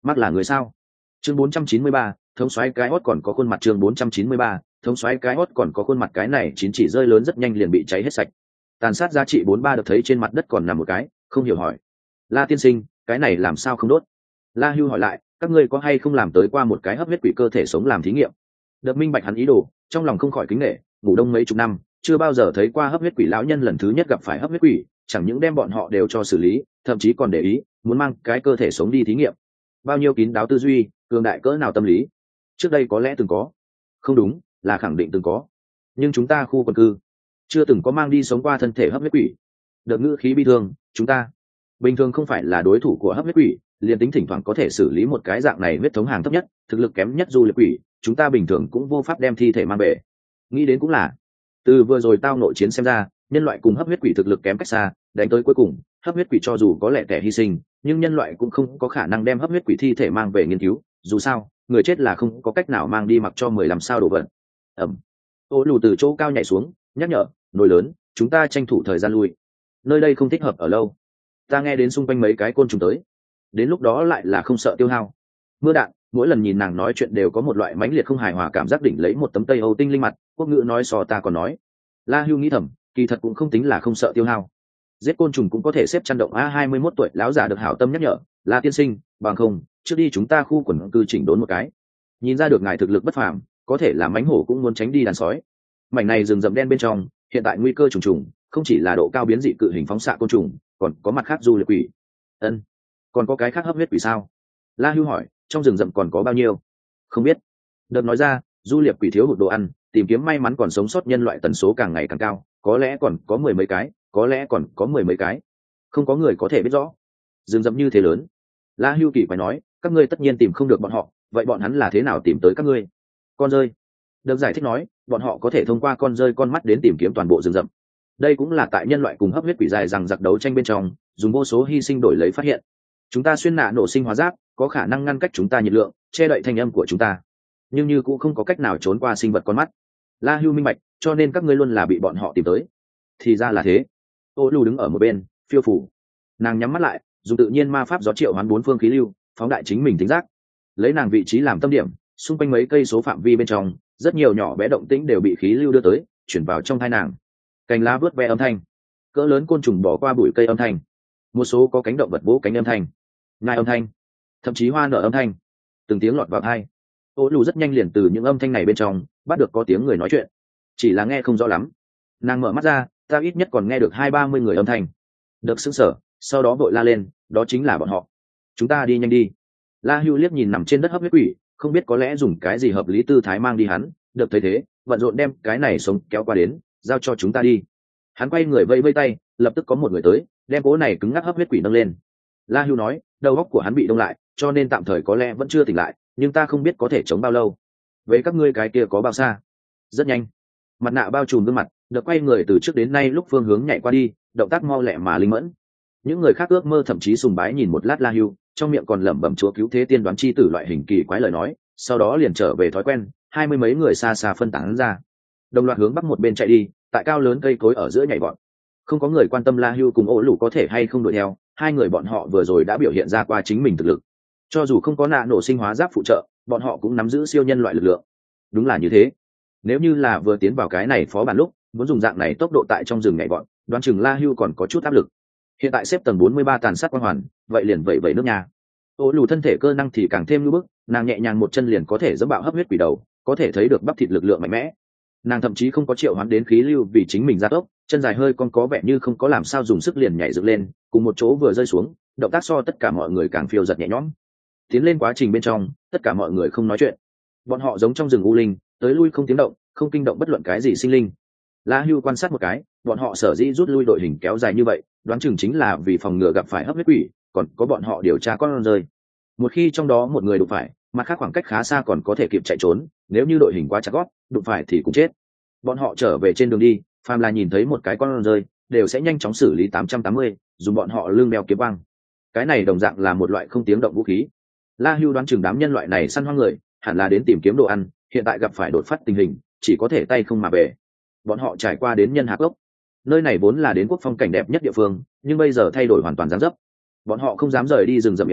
Mắt là người sao? Chương bốn trăm chín mươi ba, thống soái cái hót còn có khuôn mặt. Chương bốn trăm chín mươi ba, thống soái cái hót còn có khuôn mặt. Cái này chín chỉ rơi lớn rất nhanh liền bị cháy hết sạch. Tàn sát giá trị bốn ba được thấy trên mặt đất còn nằm một cái, không hiểu hỏi: La tiên sinh, cái này làm sao không đốt? La Hưu hỏi lại: các ngươi có hay không làm tới qua một cái hấp huyết quỷ cơ thể sống làm thí nghiệm? Đợt minh bạch hắn ý đồ, trong lòng không khỏi kính nể, ngủ đông mấy chục năm, chưa bao giờ thấy qua hấp huyết quỷ lão nhân, lần thứ nhất gặp phải hấp huyết quỷ, chẳng những đem bọn họ đều cho xử lý, thậm chí còn để ý muốn mang cái cơ thể sống đi thí nghiệm. Bao nhiêu kín đáo tư duy, cường đại cỡ nào tâm lý. Trước đây có lẽ từng có, không đúng, là khẳng định từng có, nhưng chúng ta khu quần cư chưa từng có mang đi sống qua thân thể hấp huyết quỷ. Đợt ngữ khí bi thương: chúng ta bình thường không phải là đối thủ của hấp huyết quỷ, liền tính thỉnh thoảng có thể xử lý một cái dạng này huyết thống hàng thấp nhất, thực lực kém nhất du liệt quỷ, chúng ta bình thường cũng vô pháp đem thi thể mang về. Nghĩ đến cũng là, từ vừa rồi tao nội chiến xem ra, nhân loại cùng hấp huyết quỷ thực lực kém cách xa, đánh tới cuối cùng hấp huyết quỷ cho dù có lẽ kẻ hy sinh, nhưng nhân loại cũng không có khả năng đem hấp huyết quỷ thi thể mang về nghiên cứu, dù sao người chết là không có cách nào mang đi mặc cho mười làm sao đổ vật. Ẩm. Ô lù từ chỗ cao nhảy xuống, nhắc nhở: nồi lớn, chúng ta tranh thủ thời gian lui, nơi đây không thích hợp ở lâu. Ta nghe đến xung quanh mấy cái côn trùng tới, đến lúc đó lại là không sợ tiêu hao. Mưa đạn, mỗi lần nhìn nàng nói chuyện đều có một loại mãnh liệt không hài hòa cảm giác, đỉnh lấy một tấm tây âu tinh linh mặt, quốc ngữ nói so ta còn nói. La Hưu nghĩ thầm, kỳ thật cũng không tính là không sợ tiêu hao, giết côn trùng cũng có thể xếp chăn động. A hai mươi mốt tuổi lão già được hảo tâm nhắc nhở: La tiên sinh, bằng không trước đi chúng ta khu quần cư chỉnh đốn một cái. Nhìn ra được ngài thực lực bất phàm, có thể là mãnh hổ cũng muốn tránh đi đàn sói. Mảnh này rừng rậm đen bên trong hiện tại nguy cơ trùng trùng, không chỉ là độ cao biến dị cự hình phóng xạ côn trùng, còn có mặt khác du liệt quỷ. Ân, còn có cái khác hấp huyết quỷ sao? La Hưu hỏi. Trong rừng rậm còn có bao nhiêu? Không biết. Đợt nói ra, du liệt quỷ thiếu hụt đồ ăn, tìm kiếm may mắn còn sống sót nhân loại tần số càng ngày càng cao, có lẽ còn có mười mấy cái, có lẽ còn có mười mấy cái, không có người có thể biết rõ. Rừng rậm như thế lớn. La Hưu kỳ phải nói: các ngươi tất nhiên tìm không được bọn họ, vậy bọn hắn là thế nào tìm tới các ngươi? Con rơi. Đợt giải thích nói: bọn họ có thể thông qua con rơi con mắt đến tìm kiếm toàn bộ rừng rậm. Đây cũng là tại nhân loại cùng hấp huyết quỷ dài rằng giặc đấu tranh bên trong, dùng vô số hy sinh đổi lấy phát hiện. Chúng ta xuyên nạ nổ sinh hóa giáp, có khả năng ngăn cách chúng ta nhiệt lượng, che đậy thanh âm của chúng ta, nhưng như cũng không có cách nào trốn qua sinh vật con mắt. La Hưu minh bạch, cho nên các ngươi luôn là bị bọn họ tìm tới. Thì ra là thế. Ô Lù đứng ở một bên, phiêu phủ. Nàng nhắm mắt lại, dùng tự nhiên ma pháp gió triệu hoán bốn phương khí lưu, phóng đại chính mình tính giác. Lấy nàng vị trí làm tâm điểm, xung quanh mấy cây số phạm vi bên trong, rất nhiều nhỏ bé động tĩnh đều bị khí lưu đưa tới, chuyển vào trong thai nàng. Cành lá vớt ve âm thanh, cỡ lớn côn trùng bỏ qua bụi cây âm thanh, một số có cánh động vật vỗ cánh âm thanh, ngai âm thanh, thậm chí hoa nở âm thanh, từng tiếng lọt vào tai. Ô Lù rất nhanh liền từ những âm thanh này bên trong bắt được có tiếng người nói chuyện, chỉ là nghe không rõ lắm. Nàng mở mắt ra, ta ít nhất còn nghe được hai ba mươi người âm thanh. Được sững sờ, sau đó vội la lên: đó chính là bọn họ, chúng ta đi nhanh đi. La Hưu liếc nhìn nằm trên đất hấp huyết quỷ, không biết có lẽ dùng cái gì hợp lý tư thái mang đi hắn. Được thấy thế, bận rộn đem cái này sống kéo qua đến, giao cho chúng ta đi. Hắn quay người vây vây tay, lập tức có một người tới, đem cố này cứng ngắc hấp huyết quỷ nâng lên. La Hưu nói: đầu óc của hắn bị đông lại, cho nên tạm thời có lẽ vẫn chưa tỉnh lại, nhưng ta không biết có thể chống bao lâu. Với các ngươi cái kia có bao xa? Rất nhanh. Mặt nạ bao trùm gương mặt, được quay người từ trước đến nay lúc phương hướng nhảy qua đi, động tác mau lẹ mà linh mẫn. Những người khác ước mơ thậm chí sùng bái nhìn một lát La Hưu, trong miệng còn lẩm bẩm chúa cứu thế tiên đoán chi tử loại hình kỳ quái lời nói, sau đó liền trở về thói quen, hai mươi mấy người xa xa phân tán ra, đồng loạt hướng bắc một bên chạy đi, tại cao lớn cây cối ở giữa nhảy vọt. Không có người quan tâm La Hưu cùng Ô Lù có thể hay không đuổi theo, hai người bọn họ vừa rồi đã biểu hiện ra qua chính mình thực lực. Cho dù không có nạ nổ sinh hóa giáp phụ trợ, bọn họ cũng nắm giữ siêu nhân loại lực lượng. Đúng là như thế. Nếu như là vừa tiến vào cái này phó bản lúc, muốn dùng dạng này tốc độ tại trong rừng nhảy vọt, đoán chừng La Hưu còn có chút áp lực. Hiện tại xếp tầng bốn mươi ba tàn sát quang hoàn, vậy liền vậy vậy nước nhà. Ô Lù thân thể cơ năng thì càng thêm lưu bức, nàng nhẹ nhàng một chân liền có thể dẫm bạo hấp huyết quỷ đầu, có thể thấy được bắp thịt lực lượng mạnh mẽ. Nàng thậm chí không có triệu hoán đến khí lưu vì chính mình gia tốc, chân dài hơi con có vẻ như không có làm sao dùng sức liền nhảy dựng lên, cùng một chỗ vừa rơi xuống, động tác so tất cả mọi người càng phiêu giật nhẹ nhõm. Tiến lên quá trình bên trong, tất cả mọi người không nói chuyện, bọn họ giống trong rừng u linh, tới lui không tiếng động, không kinh động bất luận cái gì sinh linh. La Hưu quan sát một cái, bọn họ sở dĩ rút lui đội hình kéo dài như vậy, đoán chừng chính là vì phòng ngừa gặp phải hấp huyết quỷ, còn có bọn họ điều tra con rơi. Một khi trong đó một người đụng phải, mặt khác khoảng cách khá xa còn có thể kịp chạy trốn, nếu như đội hình quá chặt gót, đụng phải thì cũng chết. Bọn họ trở về trên đường đi, phàm là nhìn thấy một cái con rơi, đều sẽ nhanh chóng xử lý tám trăm tám mươi, dùng bọn họ lưng đeo kiếm băng. Cái này đồng dạng là một loại không tiếng động vũ khí. La Hưu đoán chừng đám nhân loại này săn hoang người, hẳn là đến tìm kiếm đồ ăn, hiện tại gặp phải đột phát tình hình, chỉ có thể tay không mà về. Bọn họ trải qua đến Nhân Hạc Gốc, nơi này vốn là đến quốc phong cảnh đẹp nhất địa phương, nhưng bây giờ thay đổi hoàn toàn dáng dấp. Bọn họ không dám rời đi rừng rậm yểm hộ,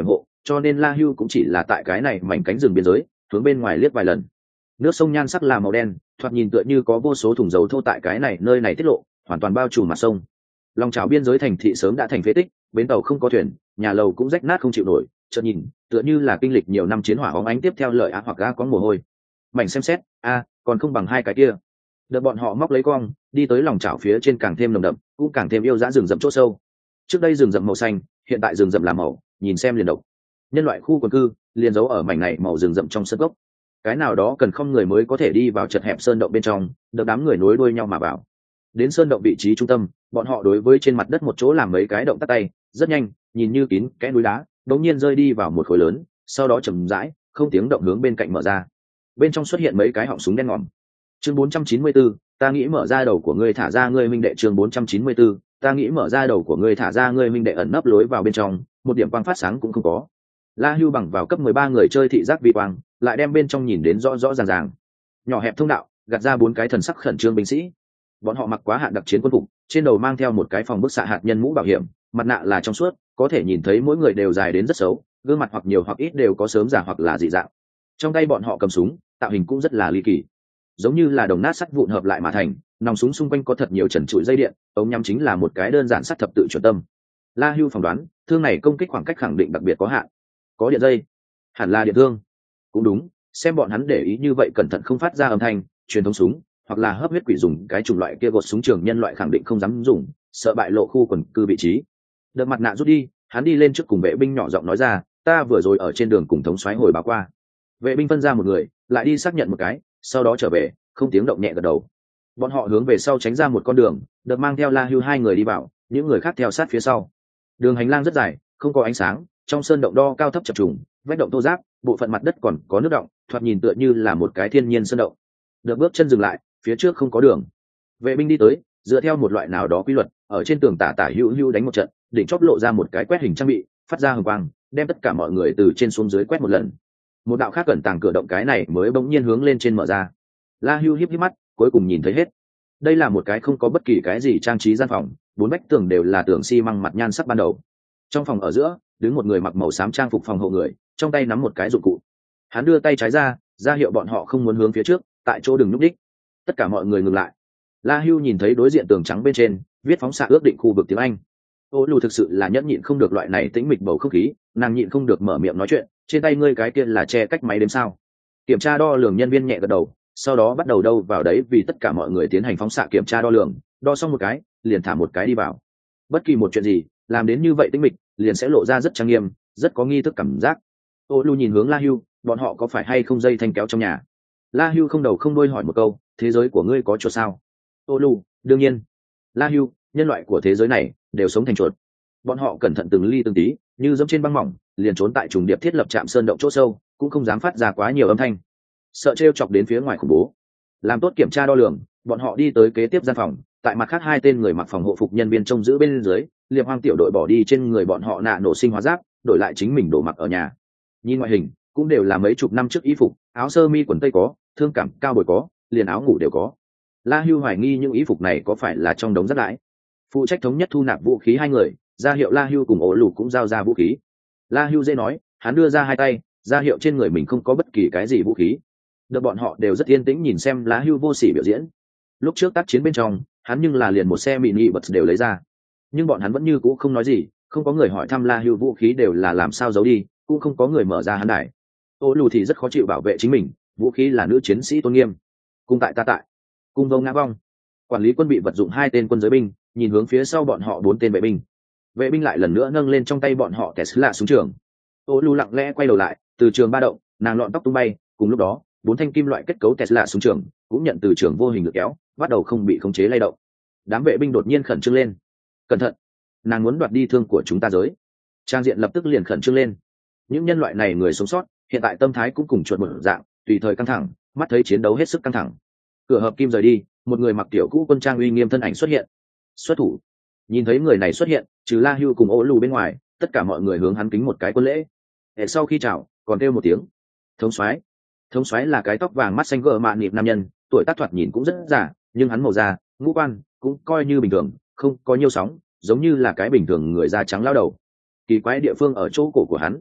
cho nên La Hưu cũng chỉ là tại cái này mảnh cánh rừng biên giới hướng bên ngoài liếc vài lần. Nước sông nhan sắc là màu đen, thoạt nhìn tựa như có vô số thùng dầu thô tại cái này nơi này tiết lộ, hoàn toàn bao trùm mặt sông. Lòng chảo biên giới thành thị sớm đã thành phế tích, bến tàu không có thuyền, nhà lầu cũng rách nát không chịu nổi, chợt nhìn tựa như là kinh lịch nhiều năm chiến hỏa óng ánh tiếp theo lợi á hoặc ga có mồ hôi. Mảnh xem xét, a, còn không bằng hai cái kia. Đợt bọn họ móc lấy cong, đi tới lòng chảo phía trên càng thêm nồng đậm, cũng càng thêm yêu dã rừng rậm chỗ sâu. Trước đây rừng rậm màu xanh, hiện tại rừng rậm là màu, nhìn xem liền độc. Nhân loại khu quần cư liền giấu ở mảnh này màu rừng rậm trong sơn gốc. Cái nào đó cần không người mới có thể đi vào chật hẹp sơn động bên trong, được đám người nối đuôi nhau mà vào. Đến sơn động vị trí trung tâm, bọn họ đối với trên mặt đất một chỗ làm mấy cái động tắt tay, rất nhanh, nhìn như kín kẽ núi đá, đống nhiên rơi đi vào một khối lớn, sau đó chậm rãi, không tiếng động hướng bên cạnh mở ra. Bên trong xuất hiện mấy cái họng súng đen ngòm. Chương bốn trăm chín mươi tư, ta nghĩ mở ra đầu của ngươi thả ra ngươi minh đệ. Chương bốn trăm chín mươi tư, ta nghĩ mở ra đầu của ngươi thả ra ngươi minh đệ. Ẩn nấp lối vào bên trong, một điểm quang phát sáng cũng không có. La Hưu bằng vào cấp mười ba người chơi thị giác vi quang, lại đem bên trong nhìn đến rõ rõ ràng ràng. Nhỏ hẹp thông đạo, gạt ra bốn cái thần sắc khẩn trương binh sĩ. Bọn họ mặc quá hạn đặc chiến quân phục, trên đầu mang theo một cái phòng bức xạ hạt nhân mũ bảo hiểm, mặt nạ là trong suốt, có thể nhìn thấy mỗi người đều dài đến rất xấu, gương mặt hoặc nhiều hoặc ít đều có sớm già hoặc là dị dạng. Trong tay bọn họ cầm súng, tạo hình cũng rất là ly kỳ, giống như là đồng nát sắt vụn hợp lại mà thành. Nòng súng xung quanh có thật nhiều trần trụi dây điện, ống nhắm chính là một cái đơn giản sắt thập tự chuẩn tâm. La Hưu phỏng đoán, thương này công kích khoảng cách khẳng định đặc biệt có hạn. Có điện dây, hẳn là điện thương. Cũng đúng, xem bọn hắn để ý như vậy cẩn thận không phát ra âm thanh, truyền thống súng hoặc là hấp huyết quỷ dùng cái chủng loại kia gột súng trường nhân loại khẳng định không dám dùng, sợ bại lộ khu quần cư vị trí. Đợt mặt nạ rút đi, hắn đi lên trước cùng vệ binh nhỏ giọng nói ra, ta vừa rồi ở trên đường cùng thống soái hồi báo qua. Vệ binh phân ra một người, lại đi xác nhận một cái, sau đó trở về, không tiếng động nhẹ gật đầu. Bọn họ hướng về sau tránh ra một con đường, đợt mang theo La Hưu hai người đi vào, những người khác theo sát phía sau. Đường hành lang rất dài, không có ánh sáng, trong sơn động đo cao thấp chập trùng, vách động thô ráp, bộ phận mặt đất còn có nước động, thoạt nhìn tựa như là một cái thiên nhiên sơn động. Được bước chân dừng lại, phía trước không có đường. Vệ binh đi tới, dựa theo một loại nào đó quy luật, ở trên tường tả tả hữu hữu đánh một trận, đỉnh chóp lộ ra một cái quét hình trang bị, phát ra hồng quang, đem tất cả mọi người từ trên xuống dưới quét một lần. Một đạo khác cẩn tàng cửa động cái này mới bỗng nhiên hướng lên trên mở ra. La Hưu híp híp mắt, cuối cùng nhìn thấy hết. Đây là một cái không có bất kỳ cái gì trang trí gian phòng, bốn vách tường đều là tường xi măng mặt nhan sắc ban đầu. Trong phòng ở giữa, đứng một người mặc màu xám trang phục phòng hộ người, trong tay nắm một cái dụng cụ. Hắn đưa tay trái ra, ra hiệu bọn họ không muốn hướng phía trước, tại chỗ đừng núp đích. Tất cả mọi người ngừng lại. La Hưu nhìn thấy đối diện tường trắng bên trên viết phóng xạ ước định khu vực tiếng Anh. Ô Lù thực sự là nhẫn nhịn không được loại này tĩnh mịch bầu không khí, nàng nhịn không được mở miệng nói chuyện, trên tay ngươi cái kia là che cách máy đếm sao? Kiểm tra đo lường nhân viên nhẹ gật đầu, sau đó bắt đầu đâu vào đấy vì tất cả mọi người tiến hành phóng xạ kiểm tra đo lường, đo xong một cái, liền thả một cái đi vào. Bất kỳ một chuyện gì, làm đến như vậy tĩnh mịch, liền sẽ lộ ra rất trang nghiêm, rất có nghi thức cảm giác. Ô Lù nhìn hướng La Hưu, bọn họ có phải hay không dây thanh kéo trong nhà? La Hưu không đầu không đuôi hỏi một câu, thế giới của ngươi có chuột sao? Ô Lù, đương nhiên. La Hưu, nhân loại của thế giới này đều sống thành chuột. Bọn họ cẩn thận từng ly từng tí, như dẫm trên băng mỏng, liền trốn tại trùng điệp thiết lập trạm sơn động chỗ sâu, cũng không dám phát ra quá nhiều âm thanh, sợ trêu chọc đến phía ngoài khủng bố. Làm tốt kiểm tra đo lường, bọn họ đi tới kế tiếp gian phòng, tại mặt khác hai tên người mặc phòng hộ phục nhân viên trông giữ bên dưới, Liệp Hoang tiểu đội bỏ đi trên người bọn họ nạ nổ sinh hóa giáp, đổi lại chính mình đồ mặc ở nhà. Nhìn ngoại hình, cũng đều là mấy chục năm trước y phục, áo sơ mi quần tây có, thương cảm cao bồi có, liền áo ngủ đều có. La Hưu hoài nghi những y phục này có phải là trong đống rác rãi. Phụ trách thống nhất thu nạp vũ khí hai người, ra hiệu La Hưu cùng Ổ Lù cũng giao ra vũ khí. La Hưu dễ nói, hắn đưa ra hai tay, ra hiệu trên người mình không có bất kỳ cái gì vũ khí. Được bọn họ đều rất yên tĩnh nhìn xem La Hưu vô sỉ biểu diễn. Lúc trước tác chiến bên trong, hắn nhưng là liền một xe mini bật đều lấy ra, nhưng bọn hắn vẫn như cũ không nói gì, không có người hỏi thăm La Hưu vũ khí đều là làm sao giấu đi, cũng không có người mở ra hắn đài. Ổ Lù thì rất khó chịu bảo vệ chính mình, vũ khí là nữ chiến sĩ tôn nghiêm. Cung tại ta tại, cung vông ngã vong. Quản lý quân bị vật dụng hai tên quân giới binh, nhìn hướng phía sau bọn họ bốn tên vệ binh. Vệ binh lại lần nữa nâng lên trong tay bọn họ Tesla súng trường. Ô Lu lặng lẽ quay đầu lại, từ trường ba động, nàng lọn tóc tung bay, cùng lúc đó, bốn thanh kim loại kết cấu Tesla súng trường cũng nhận từ trường vô hình lực kéo, bắt đầu không bị khống chế lay động. Đám vệ binh đột nhiên khẩn trương lên. Cẩn thận, nàng muốn đoạt đi thương của chúng ta giới. Trang diện lập tức liền khẩn trương lên. Những nhân loại này người sống sót, hiện tại tâm thái cũng cùng chuột một dạng, tùy thời căng thẳng, mắt thấy chiến đấu hết sức căng thẳng. Cửa hợp kim rời đi, một người mặc tiểu cũ quân trang uy nghiêm thân ảnh xuất hiện. Xuất thủ. Nhìn thấy người này xuất hiện, trừ La Hưu cùng Ô Lù bên ngoài, tất cả mọi người hướng hắn kính một cái quân lễ. Để sau khi chào, còn kêu một tiếng thống soái. Thống soái là cái tóc vàng mắt xanh gờ mạn nịp nam nhân, tuổi tác thoạt nhìn cũng rất già, nhưng hắn màu da, ngũ quan cũng coi như bình thường, không có nhiều sóng, giống như là cái bình thường người da trắng lao đầu. Kỳ quái địa phương ở chỗ cổ của hắn,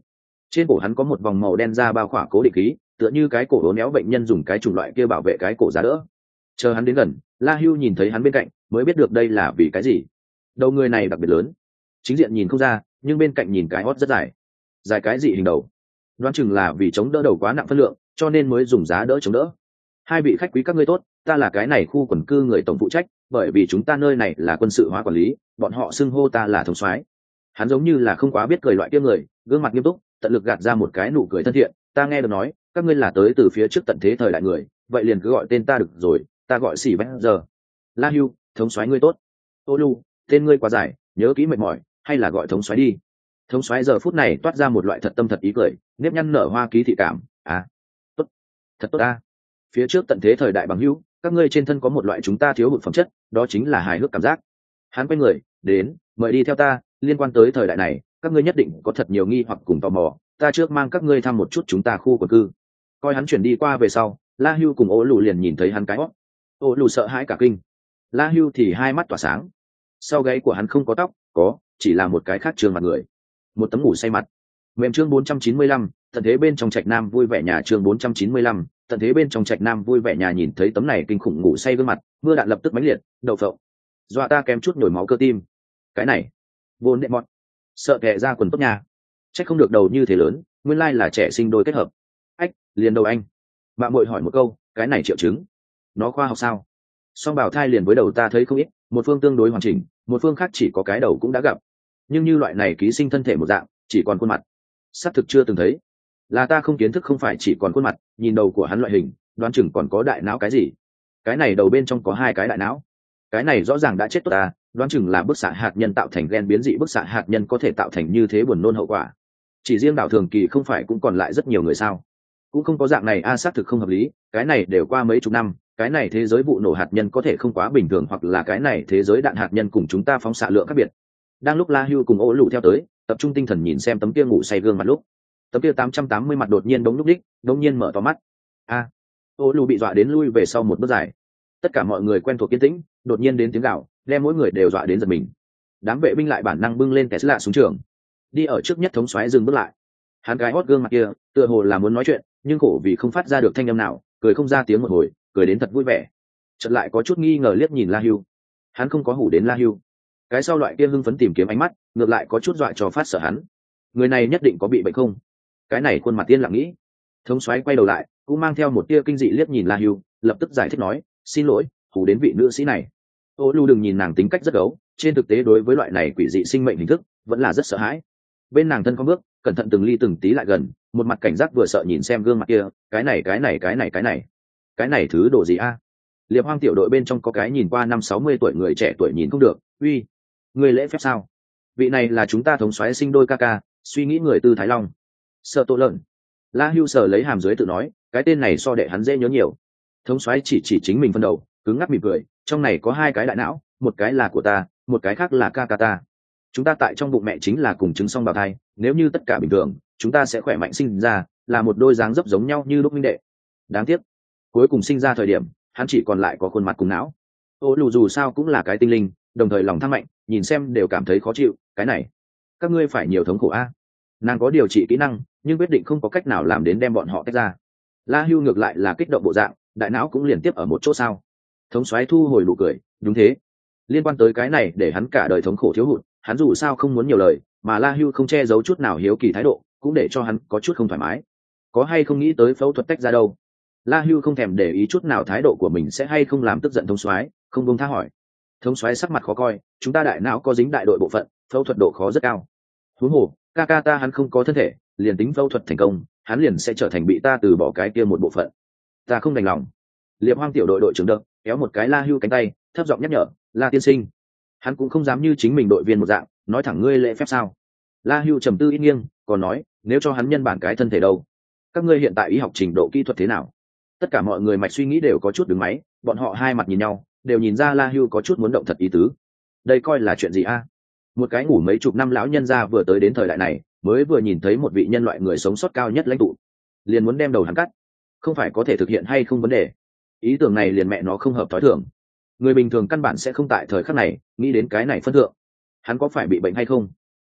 Trên cổ hắn có một vòng màu đen da bao khỏa cố định khí, tựa như cái cổ đố néo bệnh nhân dùng cái chủng loại kia bảo vệ cái cổ giá đỡ. Chờ hắn đến gần, La Hưu nhìn thấy hắn bên cạnh mới biết được đây là vì cái gì. Đầu người này đặc biệt lớn, chính diện nhìn không ra, nhưng bên cạnh nhìn cái hót rất dài. Dài cái gì hình đầu? Đoán chừng là vì chống đỡ đầu quá nặng phân lượng, cho nên mới dùng giá đỡ chống đỡ. Hai vị khách quý các ngươi tốt, ta là cái này khu quần cư người tổng phụ trách, bởi vì chúng ta nơi này là quân sự hóa quản lý, bọn họ xưng hô ta là thống soái. Hắn giống như là không quá biết cười loại kia người, gương mặt nghiêm túc, tận lực gạt ra một cái nụ cười thân thiện. Ta nghe được nói các ngươi là tới từ phía trước tận thế thời đại người, vậy liền cứ gọi tên ta được rồi, ta gọi xỉ vẽ giờ. La Hưu, thống soái ngươi tốt. Ô Lu, tên ngươi quá dài, nhớ kỹ mệt mỏi, hay là gọi thống soái đi. Thống soái giờ phút này toát ra một loại thật tâm thật ý cười, nếp nhăn nở hoa ký thị cảm. À, tốt, thật tốt ta. Phía trước tận thế thời đại bằng hữu, các ngươi trên thân có một loại chúng ta thiếu hụt phẩm chất, đó chính là hài hước cảm giác. Hắn quay người đến, mời đi theo ta. Liên quan tới thời đại này, các ngươi nhất định có thật nhiều nghi hoặc cùng tò mò, ta trước mang các ngươi thăm một chút chúng ta khu quần cư. Coi hắn chuyển đi qua về sau, La Hưu cùng Ô Lù liền nhìn thấy hắn cái hót. Ô Lù sợ hãi cả kinh, La Hưu thì hai mắt tỏa sáng. Sau gáy của hắn không có tóc, có chỉ là một cái khác trường mặt người, một tấm ngủ say mặt mềm. Chương bốn trăm chín mươi lăm, tận thế bên trong trạch nam vui vẻ nhà. Chương bốn trăm chín mươi lăm, tận thế bên trong trạch nam vui vẻ nhà. Nhìn thấy tấm này kinh khủng ngủ say gương mặt, mưa đạn lập tức mãnh liệt, đậu phộng, dọa ta kém chút nhồi máu cơ tim. Cái này vốn đệ mọt, sợ kẻ ra quần tốt nhà, chắc không được đầu như thế lớn, nguyên lai là trẻ sinh đôi kết hợp. Ách, liền đầu anh. Mạng muội hỏi một câu, cái này triệu chứng nó khoa học sao? Song bào thai liền với đầu ta thấy không ít, một phương tương đối hoàn chỉnh, một phương khác chỉ có cái đầu cũng đã gặp, nhưng như loại này ký sinh thân thể một dạng, chỉ còn khuôn mặt, xác thực chưa từng thấy. Là ta không kiến thức, không phải chỉ còn khuôn mặt, nhìn đầu của hắn loại hình, đoán chừng còn có đại não cái gì. Cái này đầu bên trong có hai cái đại não, cái này rõ ràng đã chết tốt ta, đoán chừng là bức xạ hạt nhân tạo thành gen biến dị. Bức xạ hạt nhân có thể tạo thành như thế buồn nôn hậu quả. Chỉ riêng đảo thường kỳ không phải cũng còn lại rất nhiều người sao? Cũng không có dạng này a, xác thực không hợp lý. Cái này đều qua mấy chục năm, cái này thế giới vụ nổ hạt nhân có thể không quá bình thường, hoặc là cái này thế giới đạn hạt nhân cùng chúng ta phóng xạ lượng khác biệt. Đang lúc La Hưu cùng Ô Lù theo tới, tập trung tinh thần nhìn xem tấm kia ngủ say gương mặt, lúc tấm kia tám trăm tám mươi mặt đột nhiên đống lúc đích, đống nhiên mở to mắt. A, Ô Lù bị dọa đến lui về sau một bước dài. Tất cả mọi người quen thuộc kiên tĩnh, đột nhiên đến tiếng gào, đem mỗi người đều dọa đến giật mình. Đám vệ binh lại bản năng bưng lên Tesla xuống trường, đi ở trước nhất thống soái dừng bước lại. Hắn gái hót gương mặt kia, tựa hồ là muốn nói chuyện, nhưng khổ vì không phát ra được thanh âm nào, cười không ra tiếng một hồi, cười đến thật vui vẻ. Chợt lại có chút nghi ngờ liếc nhìn La Hưu. Hắn không có hủ đến La Hưu. Cái sau loại kia hưng phấn tìm kiếm ánh mắt, ngược lại có chút dọa cho phát sợ hắn. Người này nhất định có bị bệnh không? Cái này khuôn mặt tiên lặng nghĩ. Thống soái quay đầu lại, cũng mang theo một tia kinh dị liếc nhìn La Hưu, lập tức giải thích nói, xin lỗi, hủ đến vị nữ sĩ này. Ô Lu đừng nhìn nàng tính cách rất gấu, trên thực tế đối với loại này quỷ dị sinh mệnh hình thức vẫn là rất sợ hãi. Bên nàng thân có bước, cẩn thận từng ly từng tí lại gần, một mặt cảnh giác vừa sợ nhìn xem gương mặt kia, cái này cái này cái này cái này cái này thứ đồ gì a? Liệp Hoang tiểu đội bên trong có cái nhìn qua năm sáu mươi tuổi người trẻ tuổi nhìn không được, uy, người lễ phép sao? Vị này là chúng ta thống soái sinh đôi ca ca, suy nghĩ người tư Thái Long. Sợ tổ lợn. La Hưu sờ lấy hàm dưới tự nói, cái tên này so đệ hắn dễ nhớ nhiều. Thống soái chỉ chỉ chính mình phân đầu, cứng ngắc mỉm cười, trong này có hai cái đại não, một cái là của ta, một cái khác là ca ca ta. Chúng ta tại trong bụng mẹ chính là cùng trứng song bào thai, nếu như tất cả bình thường, chúng ta sẽ khỏe mạnh sinh ra, là một đôi dáng dấp giống nhau như lúc minh đệ. Đáng tiếc, cuối cùng sinh ra thời điểm, hắn chỉ còn lại có khuôn mặt cùng não. Ô Lù dù sao cũng là cái tinh linh, đồng thời lòng tham mạnh, nhìn xem đều cảm thấy khó chịu. Cái này, các ngươi phải nhiều thống khổ a. Nàng có điều trị kỹ năng, nhưng quyết định không có cách nào làm đến đem bọn họ tách ra. La Hưu ngược lại là kích động bộ dạng, đại não cũng liền tiếp ở một chỗ sao? Thống soái thu hồi nụ cười, đúng thế. Liên quan tới cái này, để hắn cả đời thống khổ thiếu hụt, hắn dù sao không muốn nhiều lời, mà La Hưu không che giấu chút nào hiếu kỳ thái độ, cũng để cho hắn có chút không thoải mái. Có hay không nghĩ tới phẫu thuật tách ra đâu? La Hưu không thèm để ý chút nào thái độ của mình sẽ hay không làm tức giận thống soái, không buông tha hỏi. Thống soái sắc mặt khó coi, chúng ta đại não có dính đại đội bộ phận, phẫu thuật độ khó rất cao. Huống hồ, ca ca ta hắn không có thân thể, liền tính phẫu thuật thành công, hắn liền sẽ trở thành bị ta từ bỏ cái kia một bộ phận. Ta không đành lòng. Liệp Hoang tiểu đội đội trưởng đợt kéo một cái La Hưu cánh tay, thấp giọng nhắc nhở, La tiên sinh. Hắn cũng không dám như chính mình đội viên một dạng, nói thẳng ngươi lễ phép sao? La Hưu trầm tư ít nghiêng, còn nói, nếu cho hắn nhân bản cái thân thể đâu? Các ngươi hiện tại y học trình độ kỹ thuật thế nào? Tất cả mọi người mạch suy nghĩ đều có chút đứng máy, bọn họ hai mặt nhìn nhau, đều nhìn ra La Hưu có chút muốn động thật ý tứ. Đây coi là chuyện gì a? Một cái ngủ mấy chục năm lão nhân gia vừa tới đến thời đại này, mới vừa nhìn thấy một vị nhân loại người sống sót cao nhất lãnh tụ, liền muốn đem đầu hắn cắt, không phải có thể thực hiện hay không vấn đề. Ý tưởng này liền mẹ nó không hợp thói thường. Người bình thường căn bản sẽ không tại thời khắc này nghĩ đến cái này phân thượng. Hắn có phải bị bệnh hay không?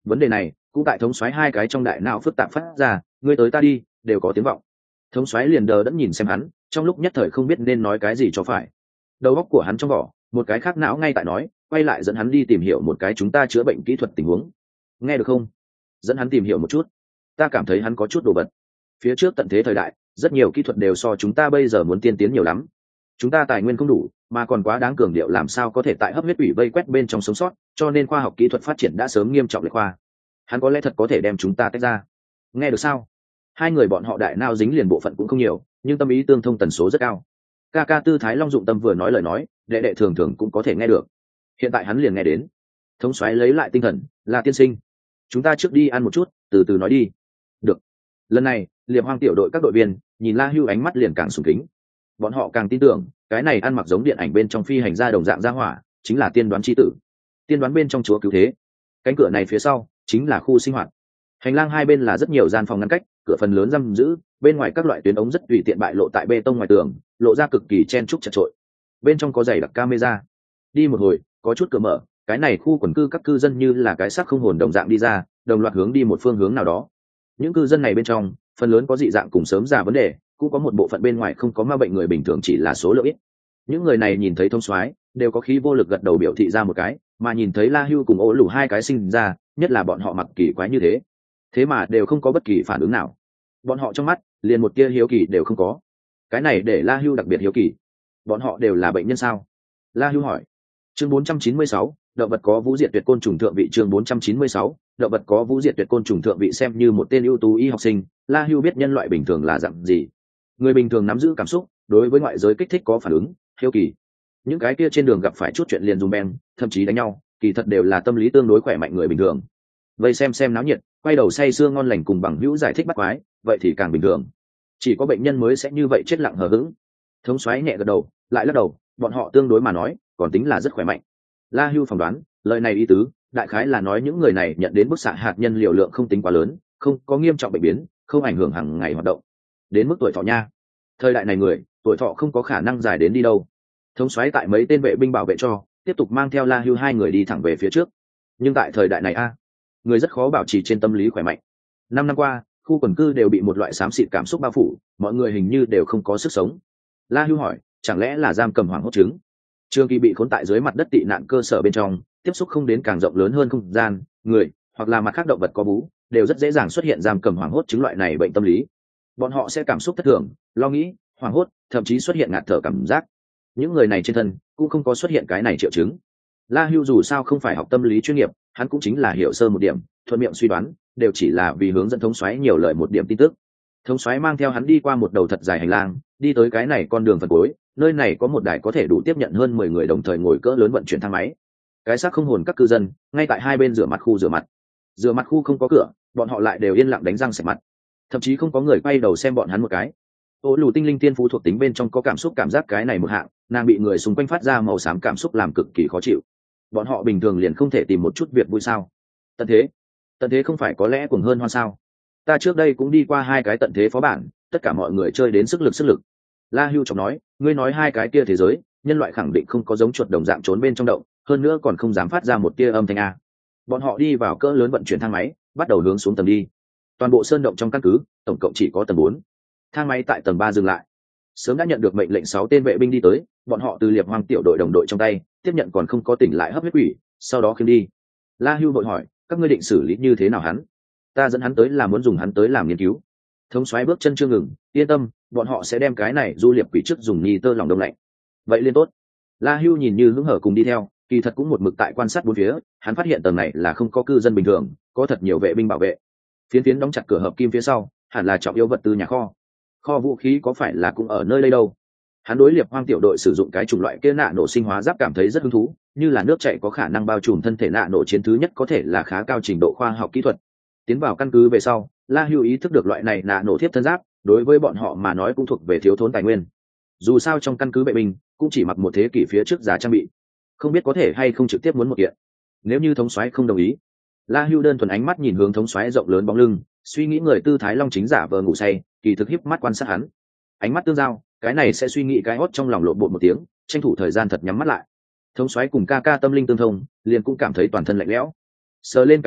vấn đề này cũng tại thống soái hai cái trong đại não phức tạp phát ra, ngươi tới ta đi đều có tiếng vọng. Thống soái liền đờ đẫn nhìn xem hắn, trong lúc nhất thời không biết nên nói cái gì cho phải. Đầu óc của hắn trong vỏ, một cái khác não ngay tại nói, quay lại dẫn hắn đi tìm hiểu một cái chúng ta chữa bệnh kỹ thuật tình huống. Nghe được không? Dẫn hắn tìm hiểu một chút. Ta cảm thấy hắn có chút đồ vật. Phía trước tận thế thời đại, rất nhiều kỹ thuật đều so chúng ta bây giờ muốn tiên tiến nhiều lắm. Chúng ta tài nguyên không đủ, mà còn quá đáng cường điệu làm sao có thể tại hấp huyết ủy vây quét bên trong sống sót, cho nên khoa học kỹ thuật phát triển đã sớm nghiêm trọng lệch khoa. Hắn có lẽ thật có thể đem chúng ta tách ra. Nghe được sao? Hai người bọn họ đại nao dính liền bộ phận cũng không nhiều, nhưng tâm ý tương thông tần số rất cao. Ca ca Tư Thái Long dụng tâm vừa nói lời nói, đệ đệ thường thường cũng có thể nghe được. Hiện tại hắn liền nghe đến. Thống soái lấy lại tinh thần, là tiên sinh, chúng ta trước đi ăn một chút, từ từ nói đi. Được. Lần này Liệp Hoang tiểu đội các đội viên nhìn La Hưu ánh mắt liền càng sùng kính. Bọn họ càng tin tưởng cái này ăn mặc giống điện ảnh bên trong phi hành gia đồng dạng gia hỏa chính là tiên đoán chi tử, tiên đoán bên trong chúa cứu thế. Cánh cửa này phía sau chính là khu sinh hoạt, hành lang hai bên là rất nhiều gian phòng ngăn cách, cửa phần lớn giam giữ, bên ngoài các loại tuyến ống rất tùy tiện bại lộ tại bê tông ngoài tường, lộ ra cực kỳ chen trúc chật trội. Bên trong có dày đặc camera. Đi một hồi có chút cửa mở, cái này khu quần cư các cư dân như là cái xác không hồn đồng dạng đi ra, đồng loạt hướng đi một phương hướng nào đó. Những cư dân này bên trong phần lớn có dị dạng cùng sớm già vấn đề, cũng có một bộ phận bên ngoài không có ma bệnh người bình thường, chỉ là số lượng ít. Những người này nhìn thấy thống soái đều có khí vô lực gật đầu biểu thị ra một cái, mà nhìn thấy La Hưu cùng Ô Lù hai cái sinh ra, nhất là bọn họ mặc kỳ quái như thế, thế mà đều không có bất kỳ phản ứng nào. Bọn họ trong mắt liền một tia hiếu kỳ đều không có. Cái này để La Hưu đặc biệt hiếu kỳ. Bọn họ đều là bệnh nhân sao? La Hưu hỏi. Chương bốn trăm chín mươi sáu, động vật có vũ diệt tuyệt côn trùng thượng vị. Chương bốn trăm chín mươi sáu, động vật có vũ diệt tuyệt côn trùng thượng vị. Xem như một tên ưu tú y học sinh, La Hưu biết nhân loại bình thường là dạng gì. Người bình thường nắm giữ cảm xúc, đối với ngoại giới kích thích có phản ứng, hiếu kỳ. Những cái kia trên đường gặp phải chút chuyện liền dùng beng, thậm chí đánh nhau, kỳ thật đều là tâm lý tương đối khỏe mạnh người bình thường. Vậy xem xem náo nhiệt, quay đầu say sưa ngon lành cùng bằng hữu giải thích bắt quái, vậy thì càng bình thường. Chỉ có bệnh nhân mới sẽ như vậy chết lặng hờ hững. Thống soái nhẹ gật đầu, lại lắc đầu, bọn họ tương đối mà nói còn tính là rất khỏe mạnh. La Hưu phỏng đoán lời này ý tứ đại khái là nói những người này nhận đến bức xạ hạt nhân liều lượng không tính quá lớn, không có nghiêm trọng bệnh biến, không ảnh hưởng hàng ngày hoạt động. Đến mức tuổi thọ nha, thời đại này người tuổi thọ không có khả năng dài đến đi đâu. Thống soái tại mấy tên vệ binh bảo vệ cho tiếp tục mang theo La Hưu hai người đi thẳng về phía trước. Nhưng tại thời đại này a người rất khó bảo trì trên tâm lý khỏe mạnh. Năm năm qua khu quần cư đều bị một loại xám xịt cảm xúc bao phủ, mọi người hình như đều không có sức sống. La Hưu hỏi, chẳng lẽ là giam cầm hoảng hốt chứng? Trường Kỳ bị khốn tại dưới mặt đất tị nạn cơ sở bên trong, tiếp xúc không đến càng rộng lớn hơn không gian, người hoặc là mặt khác động vật có vú đều rất dễ dàng xuất hiện giam cầm hoảng hốt chứng loại này bệnh tâm lý. Bọn họ sẽ cảm xúc thất thường, lo nghĩ, hoảng hốt, thậm chí xuất hiện ngạt thở cảm giác. Những người này trên thân cũng không có xuất hiện cái này triệu chứng. La Hưu dù sao không phải học tâm lý chuyên nghiệp, hắn cũng chính là hiểu sơ một điểm, thuận miệng suy đoán, đều chỉ là vì hướng dẫn thống soái nhiều lời một điểm tin tức. Thống soái mang theo hắn đi qua một đầu thật dài hành lang, đi tới cái này con đường phần cuối, nơi này có một đài có thể đủ tiếp nhận hơn mười người đồng thời ngồi cỡ lớn vận chuyển thang máy. Cái xác không hồn các cư dân ngay tại hai bên rửa mặt khu rửa mặt. Rửa mặt khu không có cửa, bọn họ lại đều yên lặng đánh răng sạch mặt, thậm chí không có người quay đầu xem bọn hắn một cái. Ô Lù tinh linh tiên phú thuộc tính bên trong có cảm xúc cảm giác cái này một hạng, nàng bị người xung quanh phát ra màu xám cảm xúc làm cực kỳ khó chịu. Bọn họ bình thường liền không thể tìm một chút việc vui sao? Tận thế, tận thế không phải có lẽ cuồng hơn hoan sao? Ta trước đây cũng đi qua hai cái tận thế phó bản, tất cả mọi người chơi đến sức lực sức lực. La Hưu trọng nói, ngươi nói hai cái kia thế giới, nhân loại khẳng định không có giống chuột đồng dạng trốn bên trong động, hơn nữa còn không dám phát ra một tia âm thanh a. Bọn họ đi vào cỡ lớn vận chuyển thang máy, bắt đầu hướng xuống tầng đi. Toàn bộ sơn động trong căn cứ, tổng cộng chỉ có tầng bốn. Thang máy tại tầng ba dừng lại. Sớm đã nhận được mệnh lệnh sáu tên vệ binh đi tới, bọn họ từ Liệp Hoang tiểu đội đồng đội trong tay tiếp nhận còn không có tỉnh lại hấp huyết quỷ, sau đó khiêng đi. La Hưu vội hỏi, các ngươi định xử lý như thế nào hắn? Ta dẫn hắn tới là muốn dùng hắn tới làm nghiên cứu. Thống soái bước chân chưa ngừng, yên tâm, bọn họ sẽ đem cái này du liệp quỷ trước dùng ni tơ lòng đông lạnh. Vậy liên tốt. La Hưu nhìn như hứng hở cùng đi theo, kỳ thật cũng một mực tại quan sát bốn phía, hắn phát hiện tầng này là không có cư dân bình thường, có thật nhiều vệ binh bảo vệ. Phiến phiến đóng chặt cửa hợp kim phía sau, hẳn là trọng yếu vật tư nhà kho. Kho vũ khí có phải là cũng ở nơi đây đâu? Hắn đối Liệp Hoang tiểu đội sử dụng cái chủng loại kia nạ nổ sinh hóa giáp cảm thấy rất hứng thú, như là nước chảy có khả năng bao trùm thân thể nạ nổ chiến thứ nhất có thể là khá cao trình độ khoa học kỹ thuật. Tiến vào căn cứ về sau, La Hưu ý thức được loại này nạ nổ thiếp thân giáp, đối với bọn họ mà nói cũng thuộc về thiếu thốn tài nguyên. Dù sao trong căn cứ vệ binh cũng chỉ mặc một thế kỷ phía trước giá trang bị, không biết có thể hay không trực tiếp muốn một kiện. Nếu như thống soái không đồng ý, La Hưu đơn thuần ánh mắt nhìn hướng thống soái rộng lớn bóng lưng, suy nghĩ người tư thái long chính giả vờ ngủ say, kỳ thực híp mắt quan sát hắn. Ánh mắt tương giao, cái này sẽ suy nghĩ cái hót trong lòng lộn bột một tiếng, tranh thủ thời gian thật nhắm mắt lại. Thống soái cùng ca ca tâm linh tương thông, liền cũng cảm thấy toàn thân lạnh lẽo. Sờ lên cái cổ,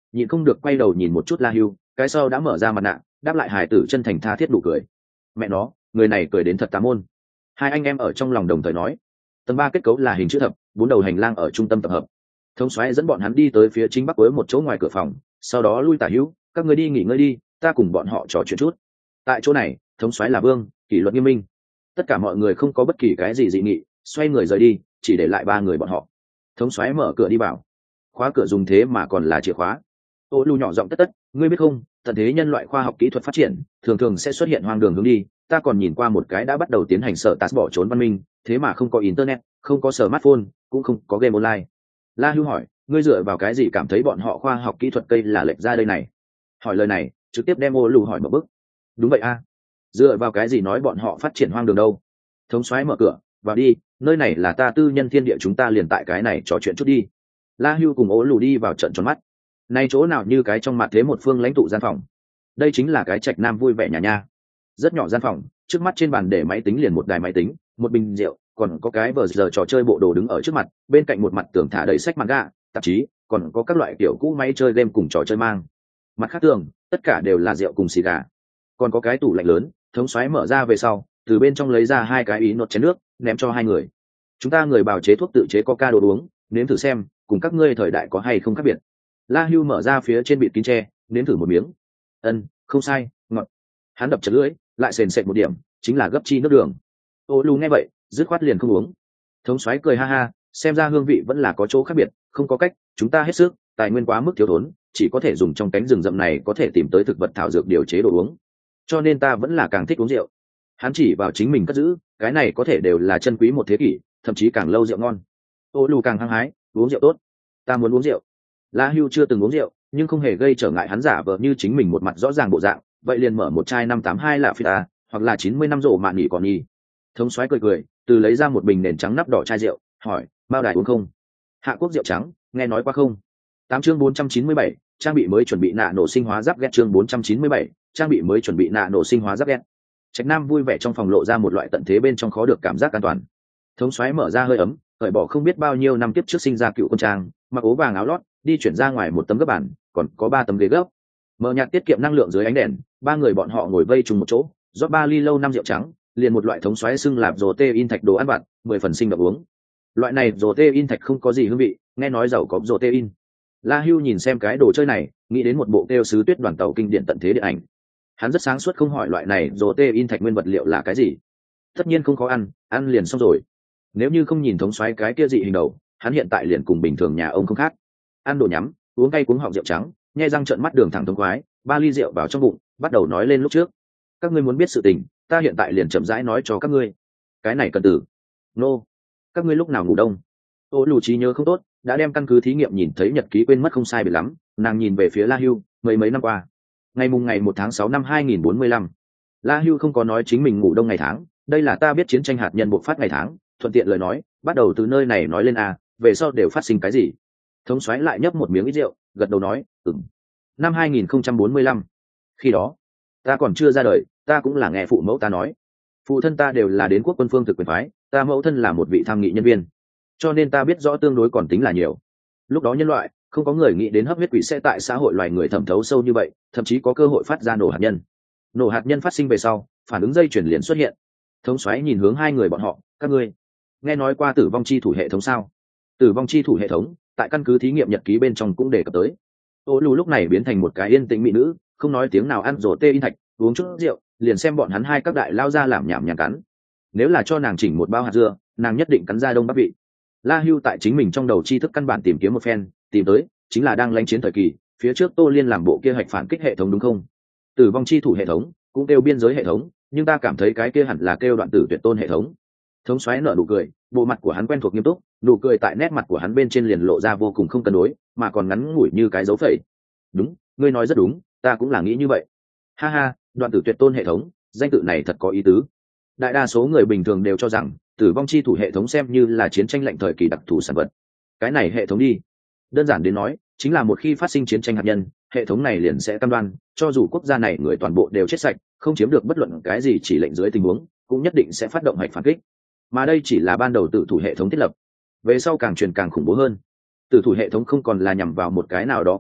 nhịn không được quay đầu nhìn một chút La Hưu, cái sau đã mở ra mặt nạ, đáp lại hài tử chân thành tha thiết đủ cười. Mẹ nó, người này cười đến thật tà môn. Hai anh em ở trong lòng đồng thời nói. Tầng ba kết cấu là hình chữ thập, bốn đầu hành lang ở trung tâm tập hợp. Thống soái dẫn bọn hắn đi tới phía chính bắc cuối một chỗ ngoài cửa phòng, sau đó lui tả hữu, các người đi nghỉ ngơi đi, ta cùng bọn họ trò chuyện chút. Tại chỗ này, thống soái là vương, kỷ luật nghiêm minh. Tất cả mọi người không có bất kỳ cái gì dị nghị, xoay người rời đi, chỉ để lại ba người bọn họ. Thống soái mở cửa đi vào, khóa cửa dùng thế mà còn là chìa khóa. Ô Lu nhỏ giọng tất tất, ngươi biết không, tận thế nhân loại khoa học kỹ thuật phát triển, thường thường sẽ xuất hiện hoang đường hướng đi. Ta còn nhìn qua một cái đã bắt đầu tiến hành sở tát bỏ trốn văn minh, thế mà không có internet, không có smartphone, cũng không có game online. La Hưu hỏi, ngươi dựa vào cái gì cảm thấy bọn họ khoa học kỹ thuật cây là lệch ra đây này? Hỏi lời này, trực tiếp đem Ô Lu hỏi một bức. Đúng vậy a, dựa vào cái gì nói bọn họ phát triển hoang đường đâu? Thống soái mở cửa, vào đi, nơi này là ta tư nhân thiên địa, chúng ta liền tại cái này trò chuyện chút đi. La Hưu cùng Ô Lu đi vào trận tròn mắt. Nay chỗ nào như cái trong mặt thế một phương lãnh tụ gian phòng. Đây chính là cái trạch nam vui vẻ nhà nha. Rất nhỏ gian phòng, trước mắt trên bàn để máy tính liền một đài máy tính, một bình rượu, còn có cái vờ giờ trò chơi bộ đồ đứng ở trước mặt, bên cạnh một mặt tường thả đầy sách manga, tạp chí, còn có các loại kiểu cũ máy chơi game cùng trò chơi mang. Mặt khác tường, tất cả đều là rượu cùng xì gà. Còn có cái tủ lạnh lớn, thống soái mở ra về sau, từ bên trong lấy ra hai cái ý nốt chén nước, ném cho hai người. Chúng ta người bào chế thuốc tự chế coca đồ uống, nếm thử xem, cùng các ngươi thời đại có hay không khác biệt. La Hưu mở ra phía trên bịt kín tre, nếm thử một miếng. Ân, không sai, ngọt. Hắn đập chật lưỡi, lại sền sệt một điểm, chính là gấp chi nước đường. Ô Lu nghe vậy, dứt khoát liền không uống. Thống soái cười ha ha, xem ra hương vị vẫn là có chỗ khác biệt, không có cách, chúng ta hết sức, tài nguyên quá mức thiếu thốn, chỉ có thể dùng trong cánh rừng rậm này có thể tìm tới thực vật thảo dược điều chế đồ uống. Cho nên ta vẫn là càng thích uống rượu. Hắn chỉ vào chính mình cất giữ, cái này có thể đều là chân quý một thế kỷ, thậm chí càng lâu rượu ngon. Ô Lu càng hăng hái, uống rượu tốt, ta muốn uống rượu. La Hưu chưa từng uống rượu, nhưng không hề gây trở ngại hắn giả vờ như chính mình một mặt rõ ràng bộ dạng, vậy liền mở một chai năm tám hai là phi ta, hoặc là chín mươi năm rổ mạn nghỉ còn nhỉ. Thống soái cười cười, từ lấy ra một bình nền trắng nắp đỏ chai rượu, hỏi, bao đài uống không? Hạ quốc rượu trắng, nghe nói qua không? Tám chương bốn trăm chín mươi bảy, trang bị mới chuẩn bị nạ nổ sinh hóa giáp ghét chương bốn trăm chín mươi bảy, trang bị mới chuẩn bị nạ nổ sinh hóa giáp ghét. Trạch Nam vui vẻ trong phòng lộ ra một loại tận thế bên trong khó được cảm giác an toàn. Thống soái mở ra hơi ấm, cởi bỏ không biết bao nhiêu năm tiếp trước sinh ra cựu quân trang, mặc ố vàng áo lót, đi chuyển ra ngoài một tấm gấp bàn, còn có ba tấm ghế gấp. Mở nhạt tiết kiệm năng lượng dưới ánh đèn, ba người bọn họ ngồi vây trùng một chỗ, rót ba ly lâu năm rượu trắng, liền một loại thống xoáy xưng lạp rồ tê in thạch đồ ăn vặt, mười phần sinh đậm uống. Loại này rồ tê in thạch không có gì hương vị, nghe nói giàu có rồ tê in. La Hưu nhìn xem cái đồ chơi này, nghĩ đến một bộ kêu sứ tuyết đoàn tàu kinh điển tận thế điện ảnh. Hắn rất sáng suốt không hỏi loại này rồ tê in thạch nguyên vật liệu là cái gì. Tất nhiên không có ăn, ăn liền xong rồi. Nếu như không nhìn thống xoáy cái kia dị hình đầu, hắn hiện tại liền cùng bình thường nhà ông không khác. Ăn đồ nhắm, uống cay cuống họng rượu trắng, nhe răng trợn mắt đường thẳng thống khoái, ba ly rượu vào trong bụng, bắt đầu nói lên lúc trước. Các ngươi muốn biết sự tình, ta hiện tại liền chậm rãi nói cho các ngươi. Cái này cần từ. Nô. Các ngươi lúc nào ngủ đông? Ô Lù trí nhớ không tốt, đã đem căn cứ thí nghiệm nhìn thấy nhật ký quên mất không sai biệt lắm, nàng nhìn về phía La Hưu, mấy mấy năm qua. Ngày mùng ngày một tháng sáu năm hai nghìn bốn mươi lăm. La Hưu không có nói chính mình ngủ đông ngày tháng, đây là ta biết chiến tranh hạt nhân bộc phát ngày tháng, thuận tiện lời nói, bắt đầu từ nơi này nói lên a, về sau đều phát sinh cái gì? Thống soái lại nhấp một miếng ít rượu, gật đầu nói, ừm. Năm hai nghìn không trăm bốn mươi lăm. Khi đó, ta còn chưa ra đời, ta cũng là nghe phụ mẫu ta nói. Phụ thân ta đều là đến quốc quân phương thực quyền phái, ta mẫu thân là một vị tham nghị nhân viên. Cho nên ta biết rõ tương đối còn tính là nhiều. Lúc đó nhân loại, không có người nghĩ đến hấp huyết quỷ sẽ tại xã hội loài người thẩm thấu sâu như vậy, thậm chí có cơ hội phát ra nổ hạt nhân. Nổ hạt nhân phát sinh về sau, phản ứng dây chuyển liền xuất hiện. Thống soái nhìn hướng hai người bọn họ, các ngươi nghe nói qua tử vong chi thủ hệ thống sao? Tử vong chi thủ hệ thống, tại căn cứ thí nghiệm nhật ký bên trong cũng đề cập tới. Ô Lù lúc này biến thành một cái yên tĩnh mỹ nữ, không nói tiếng nào, ăn rổ tê in thạch, uống chút rượu, liền xem bọn hắn hai các đại lao ra làm nhảm nhàng cắn. Nếu là cho nàng chỉnh một bao hạt dưa, nàng nhất định cắn ra đông bắc vị. La Hưu tại chính mình trong đầu tri thức căn bản tìm kiếm một phen, tìm tới chính là đang lãnh chiến thời kỳ, phía trước Tô Liên làm bộ kia hạch phản kích hệ thống đúng không? Tử vong chi thủ hệ thống, cũng kêu biên giới hệ thống, nhưng ta cảm thấy cái kia hẳn là kêu đoạn tử tuyệt tôn hệ thống. Thống soái nở nụ cười, bộ mặt của hắn quen thuộc nghiêm túc, nụ cười tại nét mặt của hắn bên trên liền lộ ra vô cùng không cân đối, mà còn ngắn ngủi như cái dấu phẩy. Đúng, ngươi nói rất đúng, ta cũng là nghĩ như vậy. Ha ha, đoạn tử tuyệt tôn hệ thống, danh tự này thật có ý tứ. Đại đa số người bình thường đều cho rằng tử vong chi thủ hệ thống xem như là chiến tranh lạnh thời kỳ đặc thù sản vật. Cái này hệ thống đi, đơn giản đến nói, chính là một khi phát sinh chiến tranh hạt nhân, hệ thống này liền sẽ cam đoan, cho dù quốc gia này người toàn bộ đều chết sạch, không chiếm được bất luận cái gì chỉ lệnh dưới tình huống, cũng nhất định sẽ phát động hạch phản kích. Mà đây chỉ là ban đầu tử thủ hệ thống thiết lập, về sau càng truyền càng khủng bố hơn. Tử thủ hệ thống không còn là nhằm vào một cái nào đó quốc gia,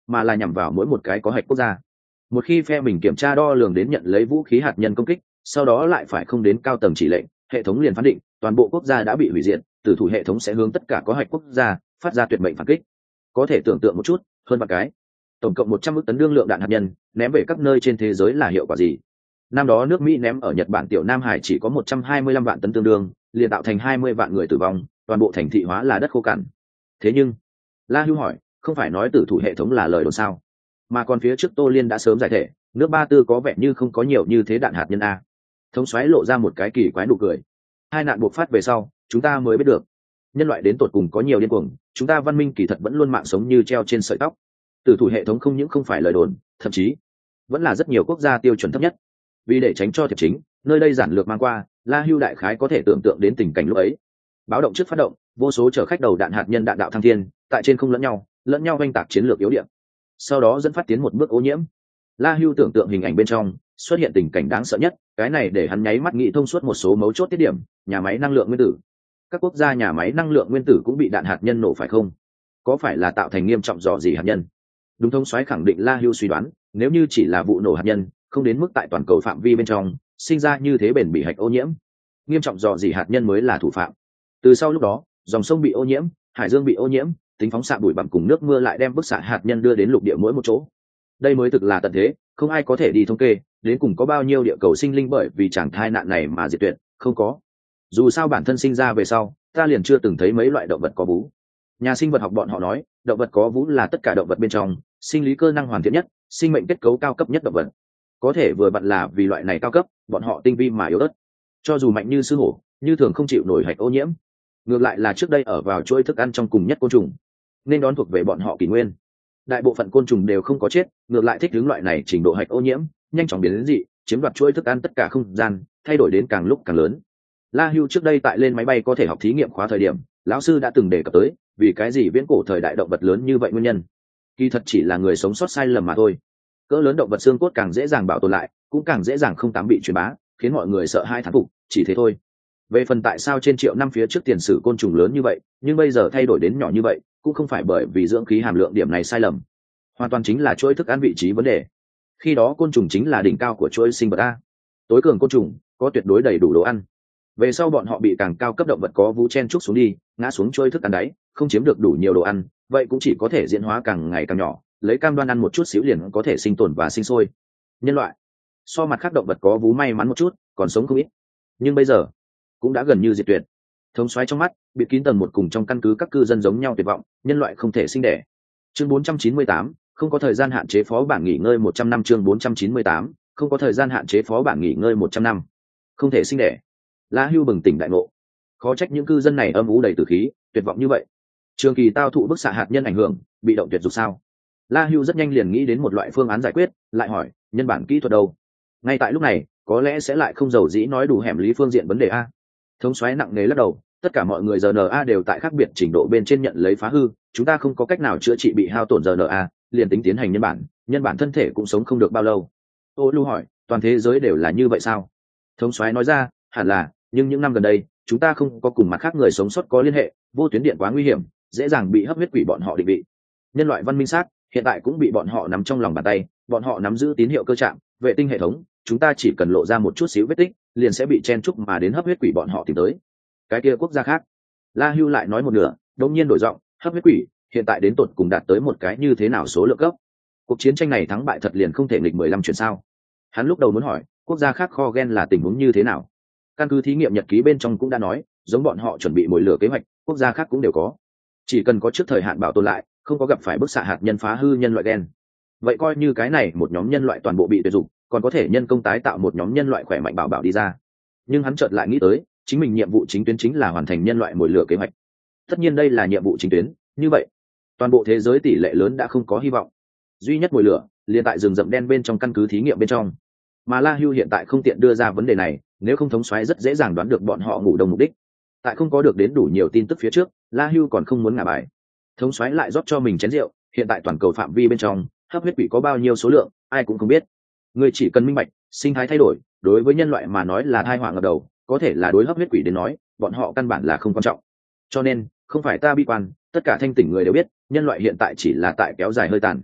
mà là nhằm vào mỗi một cái có hạch quốc gia. Một khi phe mình kiểm tra đo lường đến nhận lấy vũ khí hạt nhân công kích, sau đó lại phải không đến cao tầng chỉ lệnh, hệ thống liền phán định toàn bộ quốc gia đã bị hủy diệt, tử thủ hệ thống sẽ hướng tất cả có hạch quốc gia phát ra tuyệt mệnh phản kích. Có thể tưởng tượng một chút, hơn vạn cái, tổng cộng một trăm ức tấn đương lượng đạn hạt nhân ném về các nơi trên thế giới là hiệu quả gì? Năm đó nước Mỹ ném ở Nhật Bản tiểu Nam Hải chỉ có một trăm hai mươi lăm vạn tấn tương đương, liền tạo thành hai mươi vạn người tử vong, toàn bộ thành thị hóa là đất khô cằn. Thế nhưng, La Hưu hỏi, không phải nói tử thủ hệ thống là lời đồn sao? Mà còn phía trước Tô Liên đã sớm giải thể, nước Ba Tư có vẻ như không có nhiều như thế đạn hạt nhân a. Thống soái lộ ra một cái kỳ quái nụ cười. Hai nạn buộc phát về sau, chúng ta mới biết được, nhân loại đến tột cùng có nhiều điên cuồng, chúng ta văn minh kỳ thật vẫn luôn mạng sống như treo trên sợi tóc. Tử thủ hệ thống không những không phải lời đồn, thậm chí vẫn là rất nhiều quốc gia tiêu chuẩn thấp nhất. Vì để tránh cho thiệp chính, nơi đây giản lược mang qua, La Hưu đại khái có thể tưởng tượng đến tình cảnh lúc ấy. Báo động trước phát động, vô số chở khách đầu đạn hạt nhân đạn đạo thăng thiên, tại trên không lẫn nhau, lẫn nhau oanh tạc chiến lược yếu điểm. Sau đó dẫn phát tiến một bước ô nhiễm. La Hưu tưởng tượng hình ảnh bên trong xuất hiện tình cảnh đáng sợ nhất, cái này để hắn nháy mắt nghĩ thông suốt một số mấu chốt tiết điểm, nhà máy năng lượng nguyên tử. Các quốc gia nhà máy năng lượng nguyên tử cũng bị đạn hạt nhân nổ phải không? Có phải là tạo thành nghiêm trọng rò rỉ hạt nhân? Đúng, thống soái khẳng định La Hưu suy đoán, nếu như chỉ là vụ nổ hạt nhân, không đến mức tại toàn cầu phạm vi bên trong sinh ra như thế bền bị hạch ô nhiễm. Nghiêm trọng rò rỉ hạt nhân mới là thủ phạm. Từ sau lúc đó, dòng sông bị ô nhiễm, hải dương bị ô nhiễm, tính phóng xạ bụi bặm cùng nước mưa lại đem bức xạ hạt nhân đưa đến lục địa mỗi một chỗ. Đây mới thực là tận thế, không ai có thể đi thống kê đến cùng có bao nhiêu địa cầu sinh linh bởi vì chẳng thai nạn này mà diệt tuyệt, không có. Dù sao bản thân sinh ra về sau, ta liền chưa từng thấy mấy loại động vật có vú. Nhà sinh vật học bọn họ nói, động vật có vú là tất cả động vật bên trong sinh lý cơ năng hoàn thiện nhất, sinh mệnh kết cấu cao cấp nhất động vật. Có thể vừa vặn là vì loại này cao cấp, bọn họ tinh vi mà yếu ớt. Cho dù mạnh như sư hổ, như thường không chịu nổi hạch ô nhiễm. Ngược lại là trước đây ở vào chuỗi thức ăn trong cùng nhất côn trùng, nên đón thuộc về bọn họ kỷ nguyên. Đại bộ phận côn trùng đều không có chết, ngược lại thích ứng loại này trình độ hạch ô nhiễm, nhanh chóng biến đến dị, chiếm đoạt chuỗi thức ăn tất cả không gian, thay đổi đến càng lúc càng lớn. La Hưu trước đây tại lên máy bay có thể học thí nghiệm khóa thời điểm, lão sư đã từng đề cập tới, vì cái gì viễn cổ thời đại động vật lớn như vậy nguyên nhân. Kỳ thật chỉ là người sống sót sai lầm mà thôi. Cỡ lớn động vật xương cốt càng dễ dàng bảo tồn lại, cũng càng dễ dàng không tám bị truyền bá, khiến mọi người sợ hai thán phục, chỉ thế thôi. Về phần tại sao trên triệu năm phía trước tiền sử côn trùng lớn như vậy, nhưng bây giờ thay đổi đến nhỏ như vậy, cũng không phải bởi vì dưỡng khí hàm lượng điểm này sai lầm, hoàn toàn chính là chuỗi thức ăn vị trí vấn đề. Khi đó côn trùng chính là đỉnh cao của chuỗi sinh vật a. Tối cường côn trùng có tuyệt đối đầy đủ đồ ăn. Về sau bọn họ bị càng cao cấp động vật có vú chen trúc xuống đi, ngã xuống chuỗi thức ăn đáy, không chiếm được đủ nhiều đồ ăn, vậy cũng chỉ có thể diễn hóa càng ngày càng nhỏ, lấy cam đoan ăn một chút xíu liền có thể sinh tồn và sinh sôi. Nhân loại so mặt khác động vật có vú may mắn một chút, còn sống không ít, nhưng bây giờ cũng đã gần như diệt tuyệt. Thống soái trong mắt bị kín tầng một cùng trong căn cứ các cư dân giống nhau tuyệt vọng, nhân loại không thể sinh đẻ. Chương bốn trăm chín mươi tám, không có thời gian hạn chế phó bản nghỉ ngơi một trăm năm. Chương bốn trăm chín mươi tám, không có thời gian hạn chế phó bản nghỉ ngơi một trăm năm. Không thể sinh đẻ. La Hưu bừng tỉnh đại ngộ, khó trách những cư dân này âm u đầy tử khí, tuyệt vọng như vậy. Trường kỳ tao thụ bức xạ hạt nhân ảnh hưởng, bị động tuyệt dục sao? La Hưu rất nhanh liền nghĩ đến một loại phương án giải quyết, lại hỏi, nhân bản kỹ thuật đâu? Ngay tại lúc này, có lẽ sẽ lại không giàu dĩ nói đủ hẻm lý phương diện vấn đề a. Thống soái nặng nề lắc đầu, tất cả mọi người rờ en a đều tại khác biệt trình độ bên trên nhận lấy phá hư, chúng ta không có cách nào chữa trị bị hao tổn rờ en a, liền tính tiến hành nhân bản, nhân bản thân thể cũng sống không được bao lâu. Ô Lưu hỏi, toàn thế giới đều là như vậy sao? Thống soái nói ra, hẳn là, nhưng những năm gần đây, chúng ta không có cùng mặt khác người sống sót có liên hệ, vô tuyến điện quá nguy hiểm, dễ dàng bị hấp huyết quỷ bọn họ định vị. Nhân loại văn minh xác hiện tại cũng bị bọn họ nắm trong lòng bàn tay, bọn họ nắm giữ tín hiệu cơ trạm, vệ tinh hệ thống, chúng ta chỉ cần lộ ra một chút xíu vết tích, liền sẽ bị chen chúc mà đến hấp huyết quỷ bọn họ tìm tới. Cái kia quốc gia khác, La Hưu lại nói một nửa, đột nhiên đổi giọng, hấp huyết quỷ hiện tại đến tột cùng đạt tới một cái như thế nào số lượng cấp? Cuộc chiến tranh này thắng bại thật liền không thể nghịch mười lăm chuyển sao? Hắn lúc đầu muốn hỏi, quốc gia khác kho gen là tình huống như thế nào? Căn cứ thí nghiệm nhật ký bên trong cũng đã nói, giống bọn họ chuẩn bị mồi lửa kế hoạch, quốc gia khác cũng đều có. Chỉ cần có trước thời hạn bảo tồn lại, không có gặp phải bức xạ hạt nhân phá hư nhân loại gen, vậy coi như cái này một nhóm nhân loại toàn bộ bị tuyệt dụng, còn có thể nhân công tái tạo một nhóm nhân loại khỏe mạnh bảo bảo đi ra. Nhưng hắn chợt lại nghĩ tới, chính mình nhiệm vụ chính tuyến chính là hoàn thành nhân loại mồi lửa kế hoạch. Tất nhiên đây là nhiệm vụ chính tuyến, như vậy toàn bộ thế giới tỷ lệ lớn đã không có hy vọng. Duy nhất mồi lửa liền tại rừng rậm đen bên trong căn cứ thí nghiệm bên trong. Mà La Hưu hiện tại không tiện đưa ra vấn đề này, nếu không thống soái rất dễ dàng đoán được bọn họ ngủ đông mục đích. Tại không có được đến đủ nhiều tin tức phía trước, La Hưu còn không muốn ngả bài. Thống soái lại rót cho mình chén rượu, hiện tại toàn cầu phạm vi bên trong, hấp huyết quỷ có bao nhiêu số lượng, ai cũng không biết. Người chỉ cần minh bạch, sinh thái thay đổi, đối với nhân loại mà nói là tai họa ngập đầu, có thể là đối hấp huyết quỷ đến nói, bọn họ căn bản là không quan trọng. Cho nên, không phải ta bi quan, tất cả thanh tỉnh người đều biết, nhân loại hiện tại chỉ là tại kéo dài hơi tàn.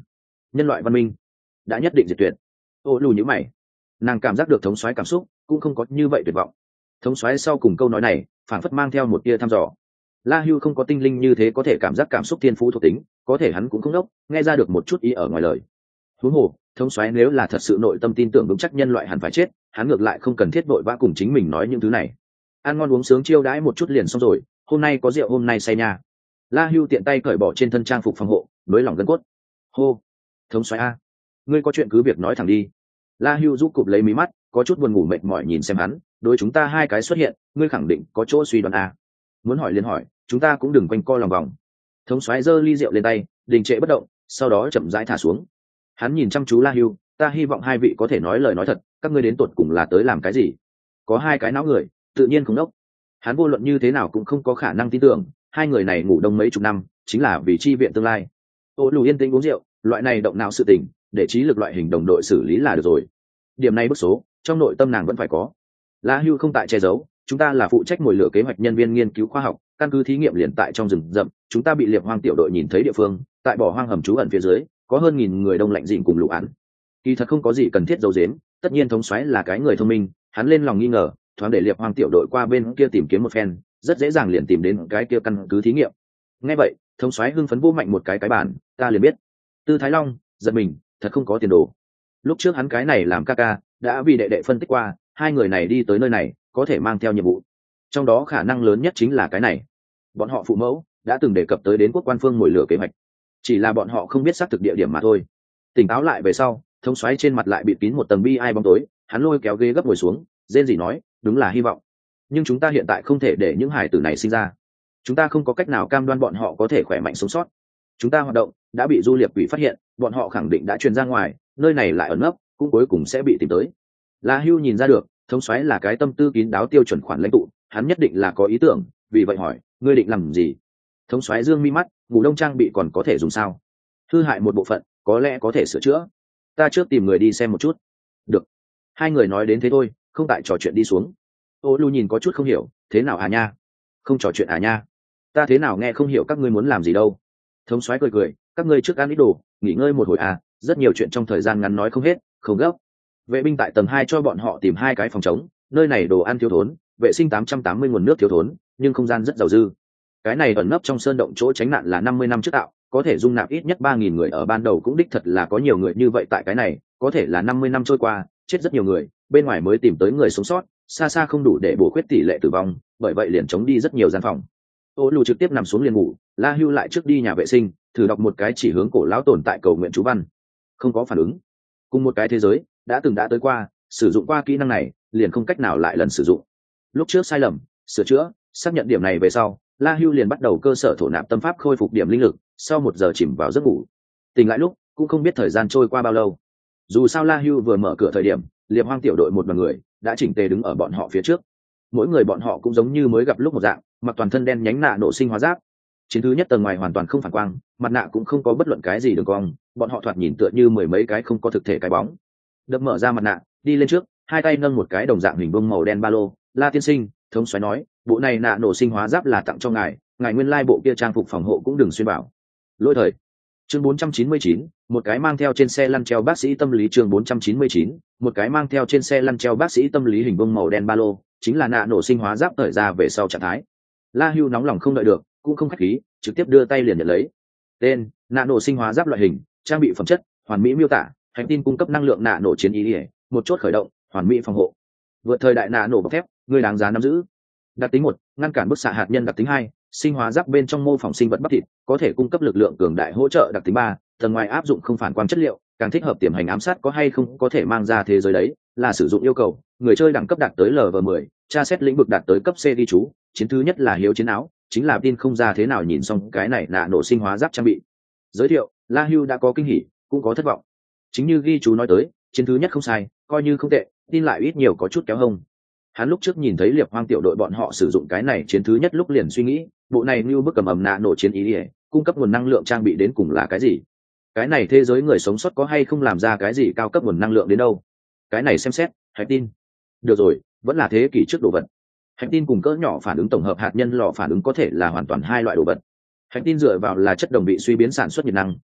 nhân loại văn minh đã nhất định diệt tuyệt. Ô lù nhữ mày, nàng cảm giác được thống soái cảm xúc cũng không có như vậy tuyệt vọng. Thống soái sau cùng câu nói này phản phất mang theo một tia thăm dò. La Hưu không có tinh linh như thế có thể cảm giác cảm xúc thiên phú thuộc tính, có thể hắn cũng không đốc nghe ra được một chút ý ở ngoài lời. Huống hồ thống soái nếu là thật sự nội tâm tin tưởng vững chắc nhân loại hẳn phải chết, hắn ngược lại không cần thiết vội vã cùng chính mình nói những thứ này. Ăn ngon uống sướng chiêu đãi một chút liền xong rồi, hôm nay có rượu hôm nay say nha. La Hưu tiện tay cởi bỏ trên thân trang phục phòng hộ, nới lỏng gân cốt. Hô, thống soái a, ngươi có chuyện cứ việc nói thẳng đi. La Hưu giúp cụp lấy mí mắt, có chút buồn ngủ mệt mỏi nhìn xem hắn, đối chúng ta hai cái xuất hiện, ngươi khẳng định có chỗ suy đoán a. Muốn hỏi liền hỏi, chúng ta cũng đừng quanh co lòng vòng. Thống soái giơ ly rượu lên tay, đình trệ bất động, sau đó chậm rãi thả xuống. Hắn nhìn chăm chú La Hưu, ta hy vọng hai vị có thể nói lời nói thật, các ngươi đến tột cùng là tới làm cái gì? Có hai cái não người, tự nhiên không đốc. Hắn vô luận như thế nào cũng không có khả năng tin tưởng, hai người này ngủ đông mấy chục năm, chính là vì chi viện tương lai. Ô Lù yên tĩnh uống rượu, loại này động não sự tình, để trí lực loại hình đồng đội xử lý là được rồi. Điểm này bức số, trong nội tâm nàng vẫn phải có. La Hưu không tại che giấu, chúng ta là phụ trách mồi lửa kế hoạch nhân viên nghiên cứu khoa học, căn cứ thí nghiệm liền tại trong rừng rậm, chúng ta bị liệp hoang tiểu đội nhìn thấy địa phương, tại bỏ hoang hầm trú ẩn phía dưới, có hơn nghìn người đông lạnh dịn cùng lũ án. Kỳ thật không có gì cần thiết giấu giếm, tất nhiên thống soái là cái người thông minh, hắn lên lòng nghi ngờ, thoáng để liệp hoang tiểu đội qua bên kia tìm kiếm một phen, rất dễ dàng liền tìm đến cái kia căn cứ thí nghiệm. Nghe vậy, thống soái hưng phấn vô mạnh một cái cái bàn, ta liền biết. Tư Thái Long giật mình, thật không có tiền đồ. Lúc trước hắn cái này làm ca ca, đã vì đệ đệ phân tích qua, hai người này đi tới nơi này, có thể mang theo nhiệm vụ. Trong đó khả năng lớn nhất chính là cái này. Bọn họ phụ mẫu đã từng đề cập tới đến quốc quan phương mồi lửa kế hoạch, chỉ là bọn họ không biết xác thực địa điểm mà thôi. Tỉnh táo lại về sau, thống soái trên mặt lại bịt kín một tầng bi ai bóng tối, hắn lôi kéo ghế gấp ngồi xuống, rên rỉ nói, đúng là hy vọng, nhưng chúng ta hiện tại không thể để những hải tử này sinh ra. Chúng ta không có cách nào cam đoan bọn họ có thể khỏe mạnh sống sót. Chúng ta hoạt động đã bị du liệp quỷ phát hiện, bọn họ khẳng định đã truyền ra ngoài, nơi này lại ẩn nấp, cũng cuối cùng sẽ bị tìm tới. La Hưu nhìn ra được, thống soái là cái tâm tư kín đáo tiêu chuẩn khoản lãnh tụ, hắn nhất định là có ý tưởng, vì vậy hỏi, ngươi định làm gì? Thống soái dương mi mắt, ngủ đông trang bị còn có thể dùng sao? Hư hại một bộ phận, có lẽ có thể sửa chữa. Ta trước tìm người đi xem một chút. Được. Hai người nói đến thế thôi, không tại trò chuyện đi xuống. Ô Lu nhìn có chút không hiểu, thế nào à nha? Không trò chuyện à nha? Ta thế nào nghe không hiểu các ngươi muốn làm gì đâu? Thống soái cười cười, các ngươi trước ăn ít đồ, nghỉ ngơi một hồi à, rất nhiều chuyện trong thời gian ngắn nói không hết, không gấp. Vệ binh tại tầng hai cho bọn họ tìm hai cái phòng trống, nơi này đồ ăn thiếu thốn, vệ sinh tám trăm tám mươi nguồn nước thiếu thốn, nhưng không gian rất giàu dư. Cái này ẩn nấp trong sơn động chỗ tránh nạn là năm mươi năm trước tạo, có thể dung nạp ít nhất ba nghìn người, ở ban đầu cũng đích thật là có nhiều người như vậy tại cái này, có thể là năm mươi năm trôi qua, chết rất nhiều người, bên ngoài mới tìm tới người sống sót, xa xa không đủ để bổ khuyết tỷ lệ tử vong, bởi vậy liền chống đi rất nhiều gian phòng. Ô Lù trực tiếp nằm xuống liền ngủ, La Hưu lại trước đi nhà vệ sinh, thử đọc một cái chỉ hướng cổ lão tồn tại cầu nguyện chú văn, không có phản ứng. Cùng một cái thế giới đã từng đã tới qua, sử dụng qua kỹ năng này, liền không cách nào lại lần sử dụng. Lúc trước sai lầm, sửa chữa, xác nhận điểm này về sau, La Hưu liền bắt đầu cơ sở thổ nạp tâm pháp khôi phục điểm linh lực, sau một giờ chìm vào giấc ngủ. Tỉnh lại lúc, cũng không biết thời gian trôi qua bao lâu. Dù sao La Hưu vừa mở cửa thời điểm, liệp hoang tiểu đội một đoàn người đã chỉnh tề đứng ở bọn họ phía trước. Mỗi người bọn họ cũng giống như mới gặp lúc một dạng, mặc toàn thân đen nhánh nạ nổ sinh hóa giáp. Chiến thứ nhất tầng ngoài hoàn toàn không phản quang, mặt nạ cũng không có bất luận cái gì đường cong, bọn họ thoạt nhìn tựa như mười mấy cái không có thực thể cái bóng. Đập mở ra mặt nạ, đi lên trước, hai tay nâng một cái đồng dạng hình bông màu đen ba lô. La tiên sinh, thống soái nói, bộ này nạ nổ sinh hóa giáp là tặng cho ngài, ngài nguyên lai bộ kia trang phục phòng hộ cũng đừng xuyên bảo. Lỗi thời. Chương bốn trăm chín mươi chín, một cái mang theo trên xe lăn treo bác sĩ tâm lý. Chương bốn trăm chín mươi chín, một cái mang theo trên xe lăn treo bác sĩ tâm lý hình bông màu đen ba lô, chính là nạ nổ sinh hóa giáp thời ra về sau trạng thái. La Hưu nóng lòng không đợi được, cũng không khách khí, trực tiếp đưa tay liền nhận lấy. Tên: nạ nổ sinh hóa giáp loại hình, trang bị phẩm chất: hoàn mỹ miêu tả, hành tin cung cấp năng lượng nạ nổ chiến ý, một chốt khởi động, hoàn mỹ phòng hộ. Vượt thời đại nạ nổ bọc thép, người đáng giá nắm giữ. Đặc tính một, ngăn cản bức xạ hạt nhân. Đặc tính hai, sinh hóa giáp bên trong mô phỏng sinh vật bắp thịt, có thể cung cấp lực lượng cường đại hỗ trợ. Đặc tính ba, tầng ngoài áp dụng không phản quang chất liệu, càng thích hợp tiềm hành ám sát có hay không có thể mang ra thế giới đấy, là sử dụng yêu cầu người chơi đẳng cấp đạt tới L V mười, tra xét lĩnh vực đạt tới cấp C ghi chú. Chiến thứ nhất là hiếu chiến áo, chính là tin không ra thế nào nhìn xong cái này nạ nổ sinh hóa giáp trang bị. Giới thiệu: La Hưu đã có kinh hỉ, cũng có thất vọng. Chính như ghi chú nói tới, chiến thứ nhất không sai, coi như không tệ, tin lại ít nhiều có chút kéo hông. Hắn lúc trước nhìn thấy liệp hoang tiểu đội bọn họ sử dụng cái này chiến thứ nhất lúc liền suy nghĩ, bộ này như bức cầm ầm nạ nổ chiến ý ỉa, cung cấp nguồn năng lượng trang bị đến cùng là cái gì? Cái này thế giới người sống sót có hay không làm ra cái gì cao cấp nguồn năng lượng đến đâu? Cái này xem xét, hãy tin. Được rồi, vẫn là thế kỷ trước đồ vật. Hành tin cùng cỡ nhỏ phản ứng tổng hợp hạt nhân lò phản ứng có thể là hoàn toàn hai loại đồ vật. Hành tin dựa vào là chất đồng bị suy biến sản xuất nhiệt năng,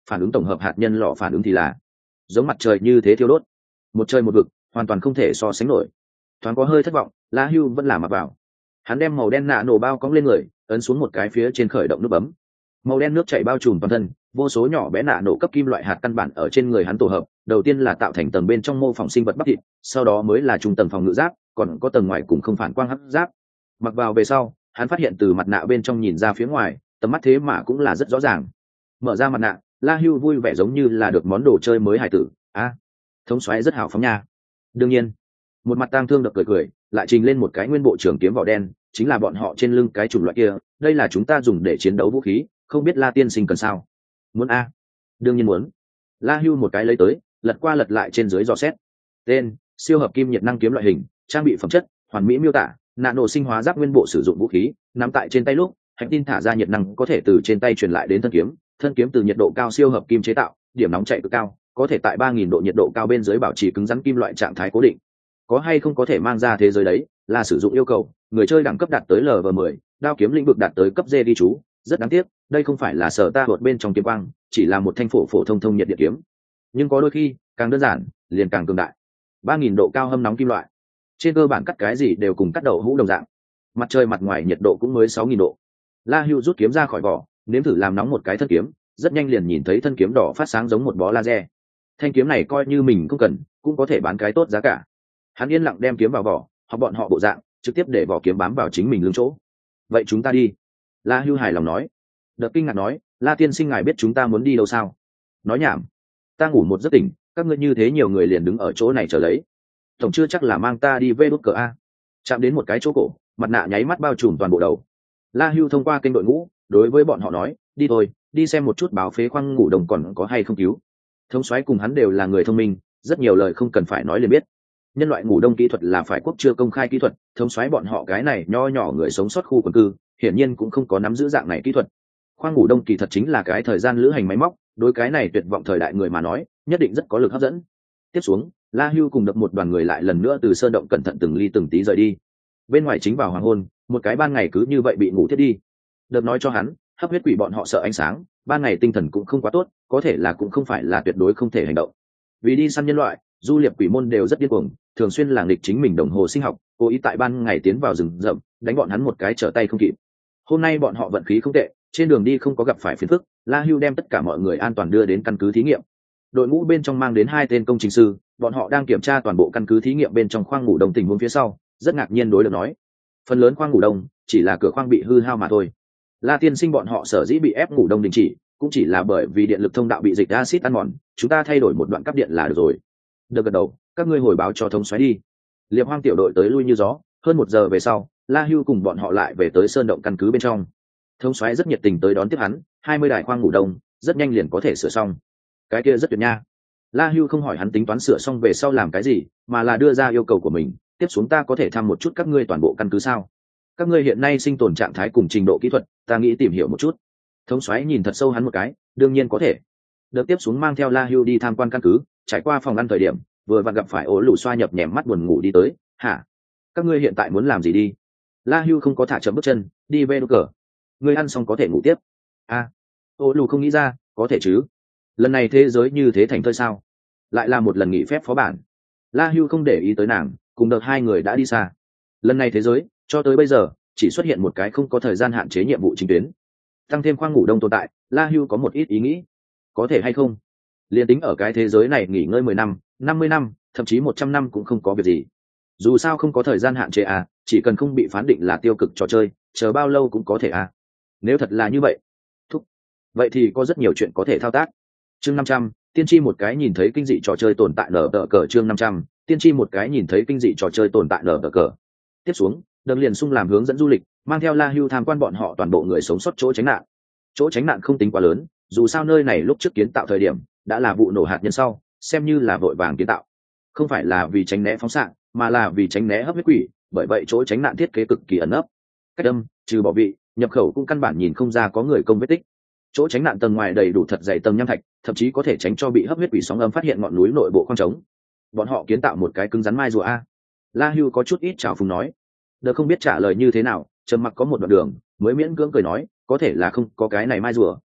phản ứng tổng hợp hạt nhân lò phản ứng thì là giống mặt trời như thế thiêu đốt, một trời một vực, hoàn toàn không thể so sánh nổi. Thoáng có hơi thất vọng, La Hưu vẫn là mặc vào. Hắn đem màu đen nạ nổ bao cong lên người, ấn xuống một cái phía trên khởi động nút bấm. Màu đen nước chảy bao trùm toàn thân, vô số nhỏ bé nạ nổ cấp kim loại hạt căn bản ở trên người hắn tổ hợp, đầu tiên là tạo thành tầng bên trong mô phỏng sinh vật bắp thịt, sau đó mới là trung tầng phòng ngự giáp, còn có tầng ngoài cùng không phản quang hấp giáp. Mặc vào về sau, hắn phát hiện từ mặt nạ bên trong nhìn ra phía ngoài, tầm mắt thế mà cũng là rất rõ ràng. Mở ra mặt nạ, La Hưu vui vẻ giống như là được món đồ chơi mới hài tử. A, à, thống soái rất hào phóng nha. Đương nhiên, một mặt tang thương được cười cười, lại trình lên một cái nguyên bộ trường kiếm vỏ đen, chính là bọn họ trên lưng cái chủng loại kia, đây là chúng ta dùng để chiến đấu vũ khí, không biết La tiên sinh cần sao? Muốn a? Đương nhiên muốn. La Hưu một cái lấy tới, lật qua lật lại trên dưới dò xét. Tên: siêu hợp kim nhiệt năng kiếm loại hình, trang bị phẩm chất: hoàn mỹ miêu tả, nano sinh hóa giáp nguyên bộ sử dụng vũ khí, nắm tại trên tay lúc, hạch tin thả ra nhiệt năng có thể từ trên tay truyền lại đến thân kiếm, thân kiếm từ nhiệt độ cao siêu hợp kim chế tạo, điểm nóng chạy cực cao, có thể tại ba nghìn độ nhiệt độ cao bên dưới bảo trì cứng rắn kim loại trạng thái cố định. Có hay không có thể mang ra thế giới đấy, là sử dụng yêu cầu, người chơi đẳng cấp đạt tới L V mười, đao kiếm lĩnh vực đạt tới cấp D ghi chú, rất đáng tiếc, đây không phải là sở ta vượt bên trong kiếm quang, chỉ là một thanh phổ phổ thông thông nhiệt điện kiếm. Nhưng có đôi khi, càng đơn giản, liền càng cường đại. ba nghìn độ cao hâm nóng kim loại. Trên cơ bản cắt cái gì đều cùng cắt đậu hũ đồng dạng. Mặt trời mặt ngoài nhiệt độ cũng mới sáu nghìn độ. La Hưu rút kiếm ra khỏi vỏ, nếm thử làm nóng một cái thân kiếm, rất nhanh liền nhìn thấy thân kiếm đỏ phát sáng giống một bó laser. Thanh kiếm này coi như mình không cần, cũng có thể bán cái tốt giá cả. Hắn yên lặng đem kiếm vào vỏ, hoặc bọn họ bộ dạng, trực tiếp để vỏ kiếm bám vào chính mình lưng chỗ. Vậy chúng ta đi. La Hưu hài lòng nói. Đợt kinh ngạc nói, La tiên sinh ngài biết chúng ta muốn đi đâu sao? Nói nhảm. Ta ngủ một giấc tỉnh, các ngươi như thế nhiều người liền đứng ở chỗ này chờ lấy. Tổng chưa chắc là mang ta đi vê đốt cờ a. Chạm đến một cái chỗ cổ, mặt nạ nháy mắt bao trùm toàn bộ đầu. La Hưu thông qua kênh đội ngũ, đối với bọn họ nói, đi thôi, đi xem một chút báo phế khoang ngủ đồng còn có hay không cứu. Thống soái cùng hắn đều là người thông minh, rất nhiều lời không cần phải nói liền biết. Nhân loại ngủ đông kỹ thuật là phải quốc chưa công khai kỹ thuật, thống soái bọn họ cái này nho nhỏ người sống sót khu quần cư, hiển nhiên cũng không có nắm giữ dạng này kỹ thuật. Khoang ngủ đông kỳ thật chính là cái thời gian lữ hành máy móc, đối cái này tuyệt vọng thời đại người mà nói, nhất định rất có lực hấp dẫn. Tiếp xuống, La Hưu cùng được một đoàn người lại lần nữa từ sơn động cẩn thận từng ly từng tí rời đi. Bên ngoài chính vào hoàng hôn, một cái ban ngày cứ như vậy bị ngủ thiết đi. Đợt nói cho hắn, hấp huyết quỷ bọn họ sợ ánh sáng, ban ngày tinh thần cũng không quá tốt, có thể là cũng không phải là tuyệt đối không thể hành động. Vì đi săn nhân loại, du liệp quỷ môn đều rất điên cuồng, thường xuyên làng địch chính mình đồng hồ sinh học, cố ý tại ban ngày tiến vào rừng rậm, đánh bọn hắn một cái trở tay không kịp. Hôm nay bọn họ vận khí không tệ, trên đường đi không có gặp phải phiền phức, La Hưu đem tất cả mọi người an toàn đưa đến căn cứ thí nghiệm. Đội ngũ bên trong mang đến hai tên công trình sư, bọn họ đang kiểm tra toàn bộ căn cứ thí nghiệm bên trong khoang ngủ đông tình huống phía sau, rất ngạc nhiên đối được nói, phần lớn khoang ngủ đông chỉ là cửa khoang bị hư hao mà thôi. La tiên sinh bọn họ sở dĩ bị ép ngủ đông đình chỉ, cũng chỉ là bởi vì điện lực thông đạo bị dịch acid ăn mòn, chúng ta thay đổi một đoạn cáp điện là được rồi. Được gật đầu, các ngươi hồi báo cho thống soái đi. Liệp Hoang tiểu đội tới lui như gió, hơn một giờ về sau, La Hưu cùng bọn họ lại về tới sơn động căn cứ bên trong. Thống soái rất nhiệt tình tới đón tiếp hắn, hai mươi đài khoang ngủ đông, rất nhanh liền có thể sửa xong. Cái kia rất tuyệt nha. La Hưu không hỏi hắn tính toán sửa xong về sau làm cái gì, mà là đưa ra yêu cầu của mình, tiếp xuống ta có thể thăm một chút các ngươi toàn bộ căn cứ sao? Các ngươi hiện nay sinh tồn trạng thái cùng trình độ kỹ thuật, ta nghĩ tìm hiểu một chút. Thống soái nhìn thật sâu hắn một cái, đương nhiên có thể. Đợt tiếp xuống mang theo La Hưu đi tham quan căn cứ, trải qua phòng ăn thời điểm, vừa vặn gặp phải ố lù xoa nhập nhèm mắt buồn ngủ đi tới. Hả? Các ngươi hiện tại muốn làm gì đi? La Hưu không có thả chậm bước chân, đi về đốt cờ. Ngươi ăn xong có thể ngủ tiếp. A, à, ố lù không nghĩ ra, có thể chứ? Lần này thế giới như thế thành thơi sao? Lại là một lần nghỉ phép phó bản. La Hưu không để ý tới nàng, cùng đợt hai người đã đi xa. Lần này thế giới, cho tới bây giờ, chỉ xuất hiện một cái không có thời gian hạn chế nhiệm vụ chính tuyến. Tăng thêm khoang ngủ đông tồn tại, La Hưu có một ít ý nghĩ. Có thể hay không? Liên tính ở cái thế giới này nghỉ ngơi mười năm, năm mươi năm, thậm chí một trăm năm cũng không có việc gì. Dù sao không có thời gian hạn chế à, chỉ cần không bị phán định là tiêu cực trò chơi, chờ bao lâu cũng có thể à. Nếu thật là như vậy, thúc, vậy thì có rất nhiều chuyện có thể thao tác. Chương năm trăm, tiên tri một cái nhìn thấy kinh dị trò chơi tồn tại nở tờ cờ. Chương năm trăm, tiên tri một cái nhìn thấy kinh dị trò chơi tồn tại nở tờ cờ. Tiếp xuống, Đâm liền sung làm hướng dẫn du lịch, mang theo La Hưu tham quan bọn họ toàn bộ người sống sót chỗ tránh nạn. Chỗ tránh nạn không tính quá lớn, dù sao nơi này lúc trước kiến tạo thời điểm đã là vụ nổ hạt nhân sau, xem như là vội vàng kiến tạo, không phải là vì tránh né phóng xạ, mà là vì tránh né hấp huyết quỷ, bởi vậy chỗ tránh nạn thiết kế cực kỳ ẩn nấp. Cách đâm, trừ bảo vị, nhập khẩu cũng căn bản nhìn không ra có người công vết tích. Chỗ tránh nạn tầng ngoài đầy đủ thật dày tầng nham thạch, thậm chí có thể tránh cho bị hấp huyết quỷ sóng âm phát hiện ngọn núi nội bộ khoang trống. Bọn họ kiến tạo một cái cứng rắn mai rùa a. La Hưu có chút ít chào phúng nói. Đờ không biết trả lời như thế nào, trầm mặc có một đoạn đường, mới miễn cưỡng cười nói, có thể là không có cái này mai rùa,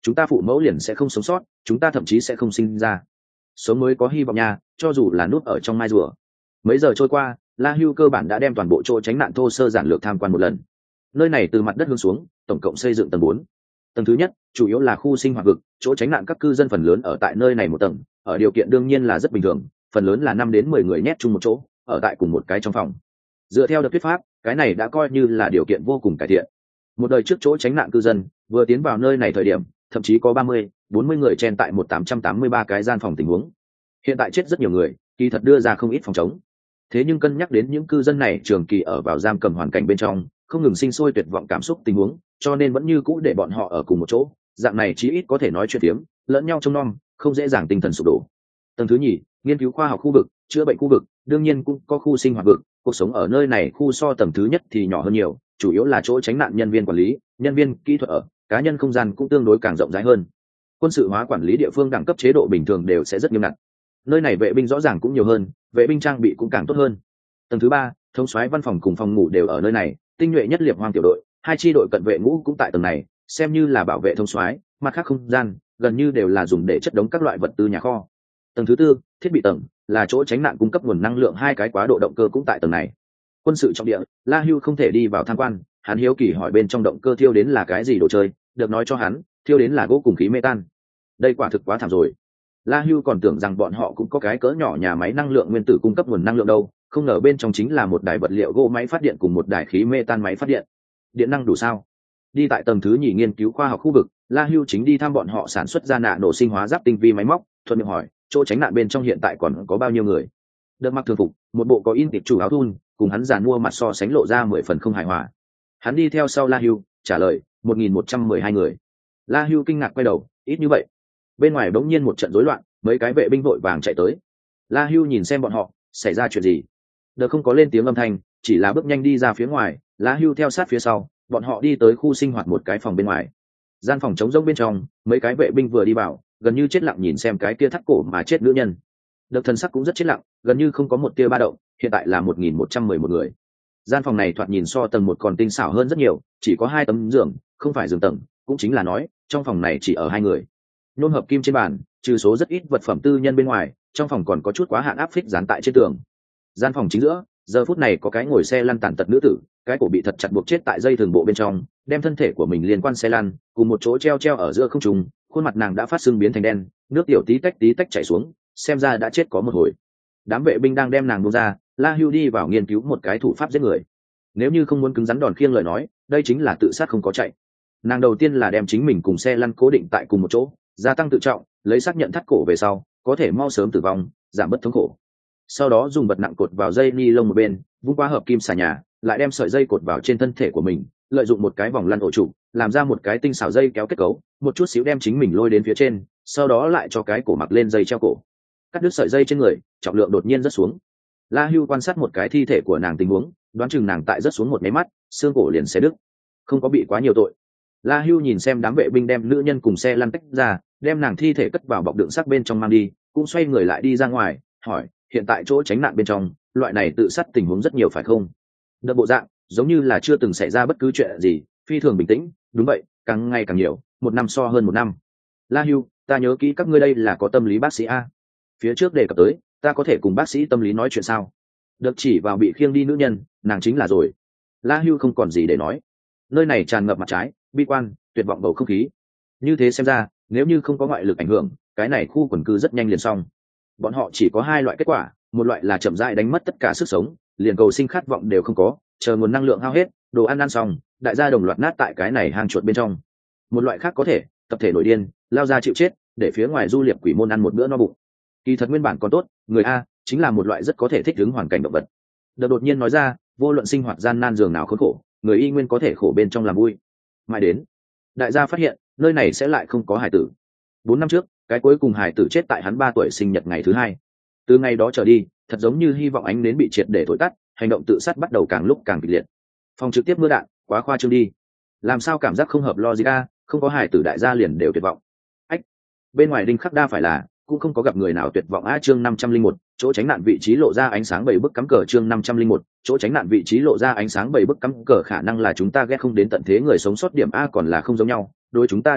chúng ta phụ mẫu liền sẽ không sống sót, chúng ta thậm chí sẽ không sinh ra. Sống mới có hy vọng nha, cho dù là núp ở trong mai rùa. Mấy giờ trôi qua, La Hưu cơ bản đã đem toàn bộ chỗ tránh nạn thô sơ giản lược tham quan một lần. Nơi này từ mặt đất hướng xuống, tổng cộng xây dựng tầng bốn. Tầng thứ nhất chủ yếu là khu sinh hoạt vực, chỗ tránh nạn các cư dân phần lớn ở tại nơi này một tầng, ở điều kiện đương nhiên là rất bình thường, phần lớn là năm đến mười người nhét chung một chỗ, ở tại cùng một cái trong phòng. Dựa theo đợt thuyết pháp, cái này đã coi như là điều kiện vô cùng cải thiện. Một đời trước chỗ tránh nạn cư dân vừa tiến vào nơi này thời điểm, thậm chí có ba mươi, bốn mươi người chen tại một tám trăm tám mươi ba cái gian phòng tình huống. Hiện tại chết rất nhiều người, kỳ thật đưa ra không ít phòng chống. Thế nhưng cân nhắc đến những cư dân này trường kỳ ở vào giam cầm hoàn cảnh bên trong, không ngừng sinh sôi tuyệt vọng cảm xúc tình huống, cho nên vẫn như cũ để bọn họ ở cùng một chỗ, dạng này chí ít có thể nói chuyện tiếm, lẫn nhau trông nom, không dễ dàng tinh thần sụp đổ. Tầng thứ nhì, nghiên cứu khoa học khu vực, chữa bệnh khu vực, đương nhiên cũng có khu sinh hoạt vực, cuộc sống ở nơi này khu so tầng thứ nhất thì nhỏ hơn nhiều, chủ yếu là chỗ tránh nạn nhân viên quản lý, nhân viên kỹ thuật ở, cá nhân không gian cũng tương đối càng rộng rãi hơn. Quân sự hóa quản lý địa phương đẳng cấp chế độ bình thường đều sẽ rất nghiêm ngặt. Nơi này vệ binh rõ ràng cũng nhiều hơn, vệ binh trang bị cũng càng tốt hơn. Tầng thứ ba, thống soái văn phòng cùng phòng ngủ đều ở nơi này, tinh nhuệ nhất liệp hoang tiểu đội, hai chi đội cận vệ ngũ cũng tại tầng này, xem như là bảo vệ thống soái, mặt khác không gian gần như đều là dùng để chất đống các loại vật tư nhà kho. Tầng thứ tư, thiết bị tầng, là chỗ tránh nạn cung cấp nguồn năng lượng, hai cái quá độ động cơ cũng tại tầng này. Quân sự trọng địa, La Hưu không thể đi vào tham quan, hắn hiếu kỳ hỏi bên trong động cơ thiêu đến là cái gì đồ chơi, được nói cho hắn, thiêu đến là gỗ cùng khí metan. Đây quả thực quá thảm rồi. La Hưu còn tưởng rằng bọn họ cũng có cái cỡ nhỏ nhà máy năng lượng nguyên tử cung cấp nguồn năng lượng đâu, không ngờ bên trong chính là một đài vật liệu gỗ máy phát điện cùng một đài khí metan máy phát điện. Điện năng đủ sao? Đi tại tầng thứ nhì nghiên cứu khoa học khu vực, La Hưu chính đi thăm bọn họ sản xuất ra nạ nổ sinh hóa giáp tinh vi máy móc, thuận miệng hỏi, chỗ tránh nạn bên trong hiện tại còn có bao nhiêu người? Đợt mặc thường phục, một bộ có in tiệp chủ áo thun, cùng hắn giàn mua mặt so sánh lộ ra mười phần không hài hòa. Hắn đi theo sau La Hưu, trả lời, một nghìn một trăm mười hai người. La Hưu kinh ngạc quay đầu, ít như vậy. Bên ngoài bỗng nhiên một trận rối loạn, mấy cái vệ binh vội vàng chạy tới. La Hưu nhìn xem bọn họ, xảy ra chuyện gì? Đợt không có lên tiếng âm thanh, chỉ là bước nhanh đi ra phía ngoài. La Hưu theo sát phía sau, bọn họ đi tới khu sinh hoạt một cái phòng bên ngoài. Gian phòng trống rỗng bên trong, mấy cái vệ binh vừa đi vào, gần như chết lặng nhìn xem cái kia thắt cổ mà chết nữ nhân. Đợt thần sắc cũng rất chết lặng, gần như không có một tia ba động. Hiện tại là một nghìn một trăm mười một người. Gian phòng này thoạt nhìn so tầng một còn tinh xảo hơn rất nhiều, chỉ có hai tấm giường, không phải giường tầng, cũng chính là nói trong phòng này chỉ ở hai người. Nhôm hợp kim trên bàn, trừ số rất ít vật phẩm tư nhân bên ngoài, trong phòng còn có chút quá hạn áp phích dán tại trên tường. Gian phòng chính giữa, giờ phút này có cái ngồi xe lăn tàn tật nữ tử, cái cổ bị thật chặt buộc chết tại dây thường bộ bên trong, đem thân thể của mình liên quan xe lăn cùng một chỗ treo treo ở giữa không trung, khuôn mặt nàng đã phát sưng biến thành đen, nước tiểu tí tách tí tách chảy xuống, xem ra đã chết có một hồi. Đám vệ binh đang đem nàng buông ra, La Hưu đi vào nghiên cứu một cái thủ pháp giết người. Nếu như không muốn cứng rắn đòn khiêng lời nói, đây chính là tự sát không có chạy. Nàng đầu tiên là đem chính mình cùng xe lăn cố định tại cùng một chỗ, gia tăng tự trọng, lấy xác nhận thắt cổ về sau có thể mau sớm tử vong, giảm bớt thống khổ. Sau đó dùng vật nặng cột vào dây ni lông một bên, vung qua hợp kim xà nhà, lại đem sợi dây cột vào trên thân thể của mình, lợi dụng một cái vòng lăn ổ trụ, làm ra một cái tinh xảo dây kéo kết cấu, một chút xíu đem chính mình lôi đến phía trên, sau đó lại cho cái cổ mặc lên dây treo cổ, cắt đứt sợi dây trên người, trọng lượng đột nhiên rớt xuống. La Hưu quan sát một cái thi thể của nàng tình huống, đoán chừng nàng tại rớt xuống một máy mắt, xương cổ liền xé đứt, không có bị quá nhiều tội. La Hưu nhìn xem đám vệ binh đem nữ nhân cùng xe lăn tách ra, đem nàng thi thể cất vào bọc đựng xác bên trong mang đi, cũng xoay người lại đi ra ngoài, hỏi, hiện tại chỗ tránh nạn bên trong, loại này tự sát tình huống rất nhiều phải không? Đợt bộ dạng, giống như là chưa từng xảy ra bất cứ chuyện gì, phi thường bình tĩnh. Đúng vậy, càng ngày càng nhiều, một năm so hơn một năm. La Hưu, ta nhớ kỹ các ngươi đây là có tâm lý bác sĩ a. Phía trước đề cập tới, ta có thể cùng bác sĩ tâm lý nói chuyện sao? Được chỉ vào bị khiêng đi nữ nhân, nàng chính là rồi. La Hưu không còn gì để nói. Nơi này tràn ngập mặt trái, bi quan, tuyệt vọng bầu không khí. Như thế xem ra, nếu như không có ngoại lực ảnh hưởng, cái này khu quần cư rất nhanh liền xong. Bọn họ chỉ có hai loại kết quả, một loại là chậm rãi đánh mất tất cả sức sống, liền cầu sinh khát vọng đều không có, chờ nguồn năng lượng hao hết, đồ ăn ăn xong, đại gia đồng loạt nát tại cái này hang chuột bên trong. Một loại khác có thể tập thể nổi điên, lao ra chịu chết, để phía ngoài du liệp quỷ môn ăn một bữa no bụng. Kỳ thật nguyên bản còn tốt, người a chính là một loại rất có thể thích ứng hoàn cảnh động vật. Đợt đột nhiên nói ra, vô luận sinh hoạt gian nan giường nào khốn khổ, người y nguyên có thể khổ bên trong làm vui. Mãi đến đại gia phát hiện nơi này sẽ lại không có hải tử. Bốn năm trước, cái cuối cùng hải tử chết tại hắn ba tuổi sinh nhật ngày thứ hai. Từ ngày đó trở đi, thật giống như hy vọng ánh nến bị triệt để thổi tắt, hành động tự sát bắt đầu càng lúc càng kịch liệt. Phòng trực tiếp mưa đạn, quá khoa trương đi. Làm sao cảm giác không hợp logic a, không có hải tử đại gia liền đều tuyệt vọng. Ách, bên ngoài đinh khắc đa phải là cũng không có gặp người nào tuyệt vọng a. Chương năm trăm linh một, chỗ tránh nạn vị trí lộ ra ánh sáng bảy bức cắm cờ. Chương năm trăm linh một, chỗ tránh nạn vị trí lộ ra ánh sáng bảy bức cắm cờ. Khả năng là chúng ta ghét không đến tận thế người sống sót điểm a, còn là không giống nhau. Đối chúng ta đến nói,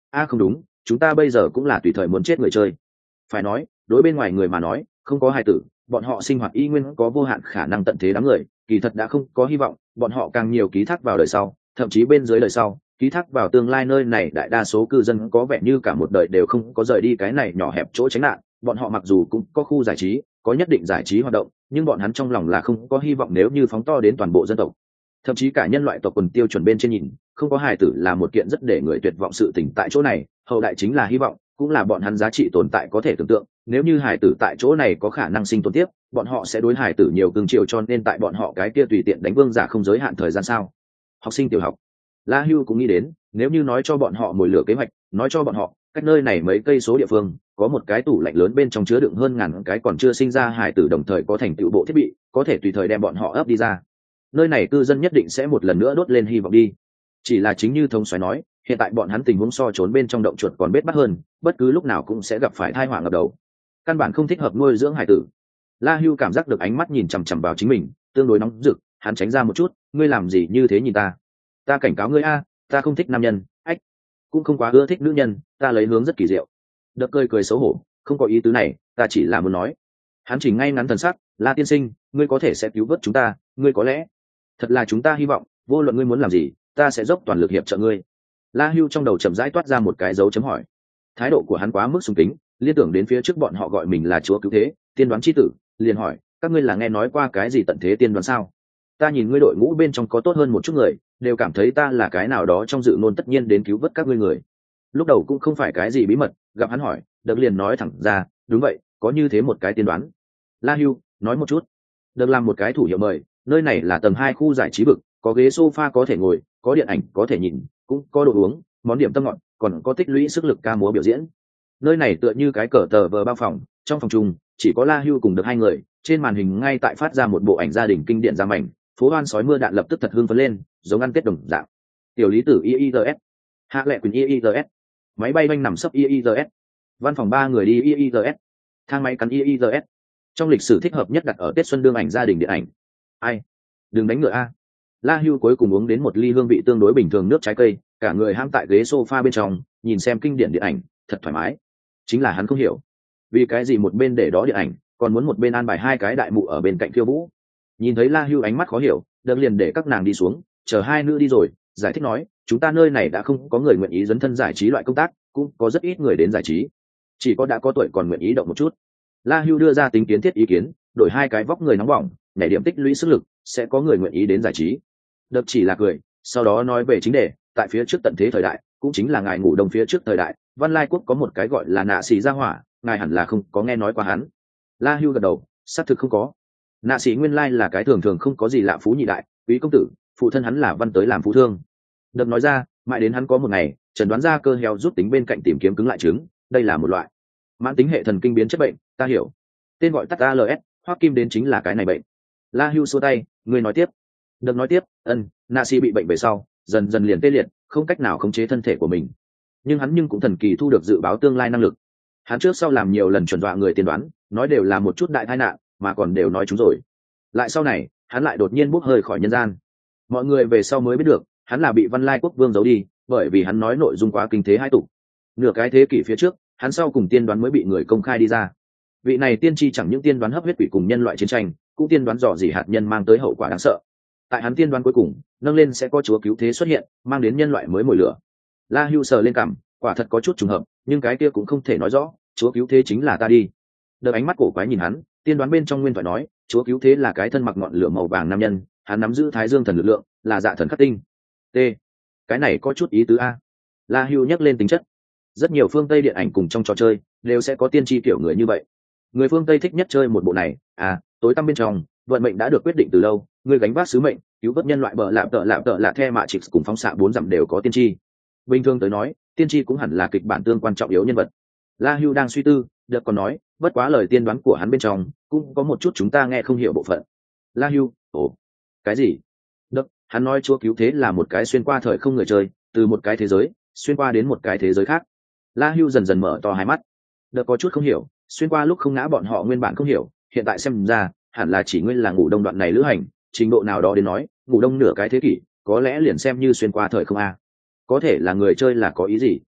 a không đúng, chúng ta bây giờ cũng là tùy thời muốn chết người chơi. Phải nói đối bên ngoài người mà nói, không có hài tử, bọn họ sinh hoạt y nguyên có vô hạn khả năng tận thế đám người, kỳ thật đã không có hy vọng, bọn họ càng nhiều ký thác vào đời sau, thậm chí bên dưới đời sau ký thác vào tương lai. Nơi này đại đa số cư dân có vẻ như cả một đời đều không có rời đi cái này nhỏ hẹp chỗ tránh nạn. Bọn họ mặc dù cũng có khu giải trí, có nhất định giải trí hoạt động, nhưng bọn hắn trong lòng là không có hy vọng. Nếu như phóng to đến toàn bộ dân tộc, thậm chí cả nhân loại tộc quần tiêu chuẩn bên trên nhìn, không có hài tử là một kiện rất để người tuyệt vọng sự tình. Tại chỗ này hậu đại chính là hy vọng, cũng là bọn hắn giá trị tồn tại có thể tưởng tượng. Nếu như hài tử tại chỗ này có khả năng sinh tồn tiếp, bọn họ sẽ đối hài tử nhiều cưng chiều, cho nên tại bọn họ cái kia tùy tiện đánh vương giả không giới hạn thời gian sao. Học sinh tiểu học, La Hưu cũng nghĩ đến, nếu như nói cho bọn họ mồi lửa kế hoạch, nói cho bọn họ cách nơi này mấy cây số địa phương có một cái tủ lạnh lớn bên trong chứa đựng hơn ngàn cái còn chưa sinh ra hài tử, đồng thời có thành tựu bộ thiết bị có thể tùy thời đem bọn họ ấp đi ra, nơi này cư dân nhất định sẽ một lần nữa đốt lên hy vọng đi. Chỉ là chính như thống soái nói, hiện tại bọn hắn tình huống so trốn bên trong động chuột còn bết bắt hơn, bất cứ lúc nào cũng sẽ gặp phải tai họa ngập đầu, căn bản không thích hợp nuôi dưỡng hải tử. La Hưu cảm giác được ánh mắt nhìn chằm chằm vào chính mình tương đối nóng rực, hắn tránh ra một chút. Ngươi làm gì như thế nhìn ta? Ta cảnh cáo ngươi a, ta không thích nam nhân, ách, cũng không quá ưa thích nữ nhân, ta lấy hướng rất kỳ diệu. Đợt cười cười xấu hổ, không có ý tứ này, ta chỉ là muốn nói. Hắn chỉnh ngay ngắn thần sắc, La tiên sinh, ngươi có thể sẽ cứu vớt chúng ta, ngươi có lẽ thật là chúng ta hy vọng, vô luận ngươi muốn làm gì, ta sẽ dốc toàn lực hiệp trợ ngươi. La Hưu trong đầu chậm rãi toát ra một cái dấu chấm hỏi. Thái độ của hắn quá mức sùng kính, liên tưởng đến phía trước bọn họ gọi mình là chúa cứu thế, tiên đoán chi tử, liền hỏi, các ngươi là nghe nói qua cái gì tận thế tiên đoán sao? Ta nhìn ngươi đội ngũ bên trong có tốt hơn một chút người, đều cảm thấy ta là cái nào đó trong dự ngôn tất nhiên đến cứu vớt các ngươi người. Lúc đầu cũng không phải cái gì bí mật, gặp hắn hỏi, Đợt liền nói thẳng ra, đúng vậy, có như thế một cái tiên đoán. La Hưu, nói một chút. Đợt làm một cái thủ hiệu mời, nơi này là tầng hai khu giải trí vực, có ghế sofa có thể ngồi, có điện ảnh có thể nhìn, cũng có đồ uống, món điểm tâm ngọt, còn có tích lũy sức lực ca múa biểu diễn. Nơi này tựa như cái cờ tờ vờ bao phòng, trong phòng chung chỉ có La Hưu cùng được hai người, trên màn hình ngay tại phát ra một bộ ảnh gia đình kinh điển ra mảnh, phố hoan sói mưa đạn lập tức thật hưng phấn lên, giống ăn tết đồng dạng. Tiểu lý tử i i giê ét, hạ lệ quyền i i giê ét, máy bay banh nằm sấp i i giê ét, văn phòng ba người đi i i giê ét, thang máy cắn i i giê ét. Trong lịch sử thích hợp nhất đặt ở tết xuân đương ảnh gia đình điện ảnh. Ai, đừng đánh ngựa a. La Hưu cuối cùng uống đến một ly hương vị tương đối bình thường nước trái cây, cả người ham tại ghế sofa bên trong, nhìn xem kinh điển điện ảnh, thật thoải mái. Chính là hắn không hiểu, vì cái gì một bên để đó điện ảnh, còn muốn một bên an bài hai cái đại mụ ở bên cạnh khiêu vũ. Nhìn thấy La Hưu ánh mắt khó hiểu, Đợt liền để các nàng đi xuống, chờ hai nữ đi rồi, giải thích nói, chúng ta nơi này đã không có người nguyện ý dấn thân giải trí loại công tác, cũng có rất ít người đến giải trí, chỉ có đã có tuổi còn nguyện ý động một chút. La Hưu đưa ra tính kiến thiết ý kiến, đổi hai cái vóc người nóng bỏng, nhảy điểm tích lũy sức lực, sẽ có người nguyện ý đến giải trí. Đợt chỉ là cười, sau đó nói về chính đề, tại phía trước tận thế thời đại, cũng chính là ngài ngủ đông phía trước thời đại, Văn Lai quốc có một cái gọi là nạ xì gia hỏa, ngài hẳn là không có nghe nói qua hắn. La Hưu gật đầu, xác thực không có. Nạ sĩ nguyên lai là cái thường thường không có gì lạ phú nhị đại, quý công tử, phụ thân hắn là Văn tới làm phú thương. Đợt nói ra, mãi đến hắn có một ngày chẩn đoán ra cơ heo rút tính bên cạnh tìm kiếm cứng lại trứng, đây là một loại mãn tính hệ thần kinh biến chất bệnh, ta hiểu, tên gọi tắt a lờ ét, Hoắc Kim đến chính là cái này bệnh. La Hưu xua tay, người nói tiếp. Đợt nói tiếp, ân, nạ sĩ bị bệnh về sau, dần dần liền tê liệt, không cách nào khống chế thân thể của mình, nhưng hắn nhưng cũng thần kỳ thu được dự báo tương lai năng lực. Hắn trước sau làm nhiều lần chuẩn dọa người tiên đoán, nói đều là một chút đại tai nạn, mà còn đều nói chúng rồi. Lại sau này, hắn lại đột nhiên bốc hơi khỏi nhân gian. Mọi người về sau mới biết được, hắn là bị Văn Lai quốc vương giấu đi, bởi vì hắn nói nội dung quá kinh thế hai tục. Nửa cái thế kỷ phía trước, hắn sau cùng tiên đoán mới bị người công khai đi ra. Vị này tiên tri chẳng những tiên đoán hấp huyết quỷ cùng nhân loại chiến tranh, cũng tiên đoán dò dỉ hạt nhân mang tới hậu quả đáng sợ. Tại hắn tiên đoán cuối cùng, nâng lên sẽ có chúa cứu thế xuất hiện, mang đến nhân loại mới mồi lửa. La Hưu sờ lên cằm, quả thật có chút trùng hợp, nhưng cái kia cũng không thể nói rõ, chúa cứu thế chính là ta đi. Đợt ánh mắt cổ quái nhìn hắn, tiên đoán bên trong nguyên thoại nói, chúa cứu thế là cái thân mặc ngọn lửa màu vàng nam nhân, hắn nắm giữ thái dương thần lực lượng, là dạ thần khắc tinh. T, cái này có chút ý tứ a. La Hưu nhắc lên tính chất. Rất nhiều phương Tây điện ảnh cùng trong trò chơi đều sẽ có tiên tri kiểu người như vậy. Người phương Tây thích nhất chơi một bộ này, à, tối tăm bên trong, vận mệnh đã được quyết định từ lâu, người gánh vác sứ mệnh, cứu vớt nhân loại bờ lạm tợ lạm tợ lạ the mạ trịch cùng phóng xạ bốn dặm đều có tiên tri. Bình thường tới nói, tiên tri cũng hẳn là kịch bản tương quan trọng yếu nhân vật. La Hưu đang suy tư, Đợt còn nói, bất quá lời tiên đoán của hắn bên trong cũng có một chút chúng ta nghe không hiểu bộ phận. La Hưu, ồ, cái gì? Đợt, hắn nói chúa cứu thế là một cái xuyên qua thời không người chơi, từ một cái thế giới xuyên qua đến một cái thế giới khác. La Hưu dần dần mở to hai mắt. Đợt có chút không hiểu, xuyên qua lúc không ngã bọn họ nguyên bản không hiểu, hiện tại xem ra hẳn là chỉ nguyên là ngủ đông đoạn này lữ hành, trình độ nào đó đến nói, ngủ đông nửa cái thế kỷ, có lẽ liền xem như xuyên qua thời không a. Có thể là người chơi là có ý gì?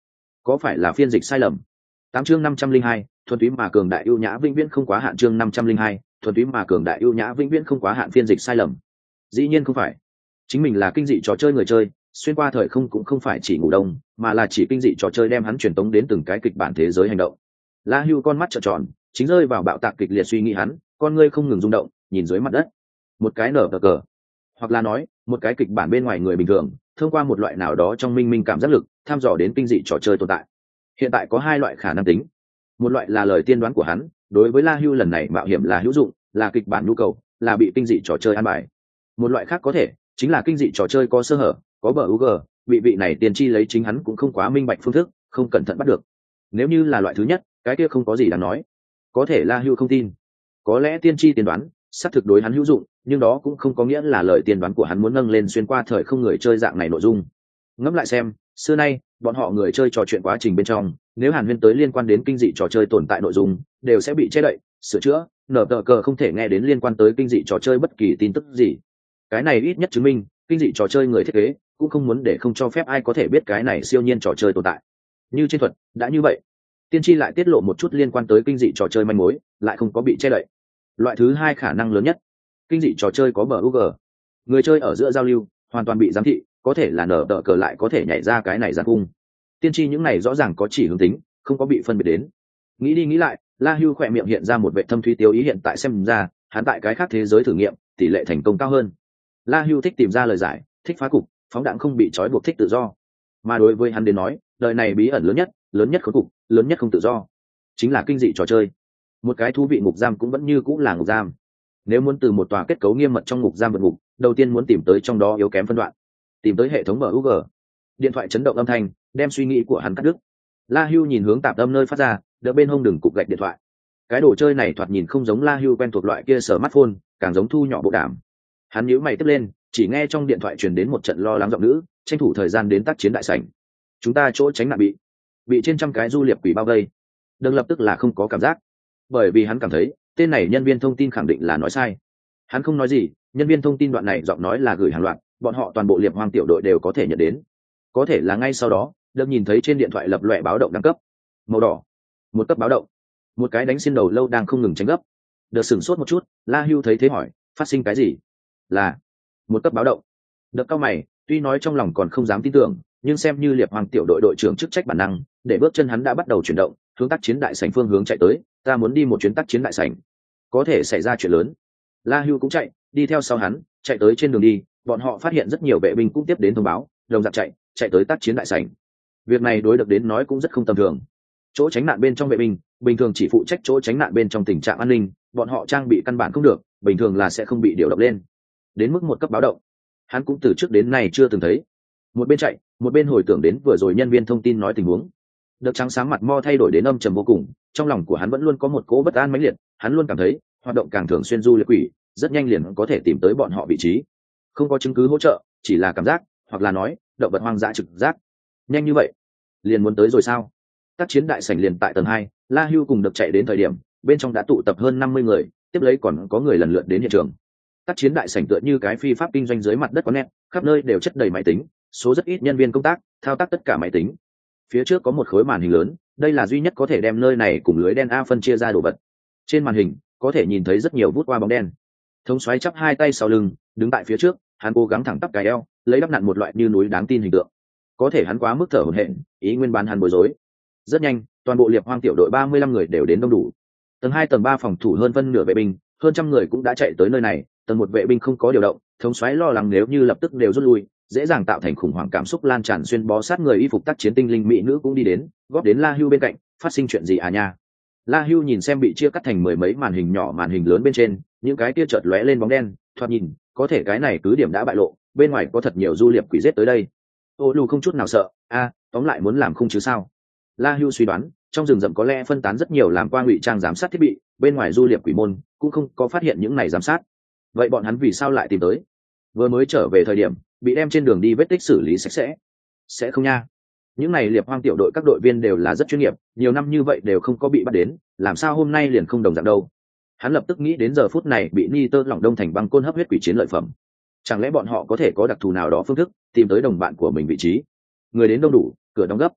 có phải là phiên dịch sai lầm? Tám chương năm trăm linh hai, thuần túy mà cường đại ưu nhã vĩnh viễn không quá hạn. Chương năm trăm linh hai, thuần túy mà cường đại ưu nhã vĩnh viễn không quá hạn. Phiên dịch sai lầm? Dĩ nhiên không phải. Chính mình là kinh dị trò chơi người chơi, xuyên qua thời không cũng không phải chỉ ngủ đông, mà là chỉ kinh dị trò chơi đem hắn truyền tống đến từng cái kịch bản thế giới hành động. La Hưu con mắt trợn tròn, chính rơi vào bạo tạc kịch liệt suy nghĩ hắn, con ngươi không ngừng rung động, nhìn dưới mặt đất. Một cái nở cờ cờ, hoặc là nói, một cái kịch bản bên ngoài người bình thường, thông qua một loại nào đó trong minh minh cảm giác lực, tham dò đến kinh dị trò chơi tồn tại. Hiện tại có hai loại khả năng tính. Một loại là lời tiên đoán của hắn, đối với La Hưu lần này mạo hiểm là hữu dụng, là kịch bản nhu cầu, là bị kinh dị trò chơi an bài. Một loại khác có thể, chính là kinh dị trò chơi có sơ hở, có bờ u g, vị vị này tiền chi lấy chính hắn cũng không quá minh bạch phương thức, không cẩn thận bắt được. Nếu như là loại thứ nhất, cái kia không có gì đáng nói. Có thể La Hưu không tin. Có lẽ tiên tri tiên đoán xác thực đối hắn hữu dụng, nhưng đó cũng không có nghĩa là lời tiên đoán của hắn muốn nâng lên xuyên qua thời không người chơi dạng này nội dung. Ngẫm lại xem, xưa nay bọn họ người chơi trò chuyện quá trình bên trong, nếu hàn huyên tới liên quan đến kinh dị trò chơi tồn tại nội dung, đều sẽ bị che đậy, sửa chữa, nở tờ cờ không thể nghe đến liên quan tới kinh dị trò chơi bất kỳ tin tức gì. Cái này ít nhất chứng minh kinh dị trò chơi người thiết kế cũng không muốn để không cho phép ai có thể biết cái này siêu nhiên trò chơi tồn tại. Như trên thuật đã như vậy, tiên tri lại tiết lộ một chút liên quan tới kinh dị trò chơi manh mối, lại không có bị che đậy. Loại thứ hai khả năng lớn nhất, kinh dị trò chơi có bờ u g, người chơi ở giữa giao lưu hoàn toàn bị giám thị, có thể là nở tờ cờ lại có thể nhảy ra cái này giàn cung. Tiên tri những này rõ ràng có chỉ hướng tính, không có bị phân biệt đến. Nghĩ đi nghĩ lại, La Hưu khỏe miệng hiện ra một vệ thâm thúy tiêu ý. Hiện tại xem ra hắn tại cái khác thế giới thử nghiệm tỷ lệ thành công cao hơn. La Hưu thích tìm ra lời giải, thích phá cục, phóng đạn không bị trói buộc, thích tự do. Mà đối với hắn đến nói, đời này bí ẩn lớn nhất, lớn nhất khốn cục, lớn nhất không tự do, chính là kinh dị trò chơi. Một cái thú vị ngục giam cũng vẫn như cũng là ngục giam. Nếu muốn từ một tòa kết cấu nghiêm mật trong ngục giam vượt ngục, đầu tiên muốn tìm tới trong đó yếu kém phân đoạn, tìm tới hệ thống bờ u g. Điện thoại chấn động âm thanh đem suy nghĩ của hắn cắt đứt. La Hưu nhìn hướng tạp âm nơi phát ra, đỡ bên hông đừng cục gạch điện thoại. Cái đồ chơi này thoạt nhìn không giống La Hưu quen thuộc loại kia smartphone, càng giống thu nhỏ bộ đàm. Hắn nhíu mày tiếp lên, chỉ nghe trong điện thoại truyền đến một trận lo lắng giọng nữ, tranh thủ thời gian đến tác chiến đại sảnh. Chúng ta chỗ tránh nạn bị bị trên trăm cái du liệp quỷ bao vây. Đừng lập tức là không có cảm giác, bởi vì hắn cảm thấy tên này nhân viên thông tin khẳng định là nói sai. Hắn không nói gì, nhân viên thông tin đoạn này giọng nói là gửi hàng loạt, bọn họ toàn bộ liệp hoang tiểu đội đều có thể nhận đến. Có thể là ngay sau đó, được nhìn thấy trên điện thoại lập loè báo động đẳng cấp màu đỏ, một cấp báo động. Một cái đánh xin đầu lâu đang không ngừng tránh gấp. Được sửng sốt một chút, La Hưu thấy thế hỏi, phát sinh cái gì? Là một cấp báo động. Được cao mày, tuy nói trong lòng còn không dám tin tưởng, nhưng xem như liệp hoàng tiểu đội đội trưởng chức trách bản năng, để bước chân hắn đã bắt đầu chuyển động, hướng tác chiến đại sảnh phương hướng chạy tới. Ta muốn đi một chuyến tác chiến đại sảnh, có thể xảy ra chuyện lớn. La Hưu cũng chạy, đi theo sau hắn, chạy tới trên đường đi, bọn họ phát hiện rất nhiều vệ binh cũng tiếp đến thông báo, đồng dạng chạy, chạy tới tác chiến đại sảnh. Việc này đối được đến nói cũng rất không tầm thường. Chỗ tránh nạn bên trong vệ binh, bình thường chỉ phụ trách chỗ tránh nạn bên trong tình trạng an ninh, bọn họ trang bị căn bản không được, bình thường là sẽ không bị điều động lên. Đến mức một cấp báo động, hắn cũng từ trước đến nay chưa từng thấy. Một bên chạy, một bên hồi tưởng đến vừa rồi nhân viên thông tin nói tình huống. Đợt trắng sáng mặt mo thay đổi đến âm trầm vô cùng, trong lòng của hắn vẫn luôn có một cỗ bất an mãnh liệt, hắn luôn cảm thấy, hoạt động càng thường xuyên du liệp quỷ, rất nhanh liền có thể tìm tới bọn họ vị trí. Không có chứng cứ hỗ trợ, chỉ là cảm giác, hoặc là nói, động vật hoang dã trực giác. Nhanh như vậy, liền muốn tới rồi sao? Tác chiến đại sảnh liền tại tầng hai, La Hưu cùng được chạy đến thời điểm, bên trong đã tụ tập hơn năm mươi người, tiếp lấy còn có người lần lượt đến hiện trường. Tác chiến đại sảnh tựa như cái phi pháp kinh doanh dưới mặt đất có nét, khắp nơi đều chất đầy máy tính, số rất ít nhân viên công tác, thao tác tất cả máy tính. Phía trước có một khối màn hình lớn, đây là duy nhất có thể đem nơi này cùng lưới đen A phân chia ra đồ vật. Trên màn hình, có thể nhìn thấy rất nhiều vút qua bóng đen. Thống soái chắp hai tay sau lưng, đứng tại phía trước, hắn cố gắng thẳng tắp cái eo, lấy đắp nặn một loại như núi đáng tin hình tượng. Có thể hắn quá mức thở hổn hển, ý nguyên bán hắn bối rối. Rất nhanh, toàn bộ liệp hoang tiểu đội ba mươi lăm người đều đến đông đủ. Tầng hai tầng ba phòng thủ hơn phân nửa vệ binh, hơn trăm người cũng đã chạy tới nơi này. Tầng một vệ binh không có điều động, thống soái lo lắng nếu như lập tức đều rút lui, dễ dàng tạo thành khủng hoảng cảm xúc lan tràn xuyên bó sát người. Y phục tác chiến tinh linh mỹ nữ cũng đi đến, góp đến La Hưu bên cạnh, phát sinh chuyện gì à nha? La Hưu nhìn xem bị chia cắt thành mười mấy màn hình nhỏ màn hình lớn bên trên, những cái kia chợt lóe lên bóng đen, thoạt nhìn, có thể cái này cứ điểm đã bại lộ, bên ngoài có thật nhiều du liệp quỷ giết tới đây. Ô Lù không chút nào sợ, a, tóm lại muốn làm không chứ sao? La Hưu suy đoán, trong rừng rậm có lẽ phân tán rất nhiều làm qua ngụy trang giám sát thiết bị, bên ngoài du liệp quỷ môn cũng không có phát hiện những này giám sát. Vậy bọn hắn vì sao lại tìm tới? Vừa mới trở về thời điểm, bị đem trên đường đi vết tích xử lý sạch sẽ. Sẽ không nha. Những này liệp hoang tiểu đội các đội viên đều là rất chuyên nghiệp, nhiều năm như vậy đều không có bị bắt đến, làm sao hôm nay liền không đồng dạng đâu? Hắn lập tức nghĩ đến giờ phút này bị ni tơ lỏng đông thành băng côn hấp huyết quỷ chiến lợi phẩm. Chẳng lẽ bọn họ có thể có đặc thù nào đó phương thức tìm tới đồng bạn của mình vị trí? Người đến đông đủ, cửa đóng gấp.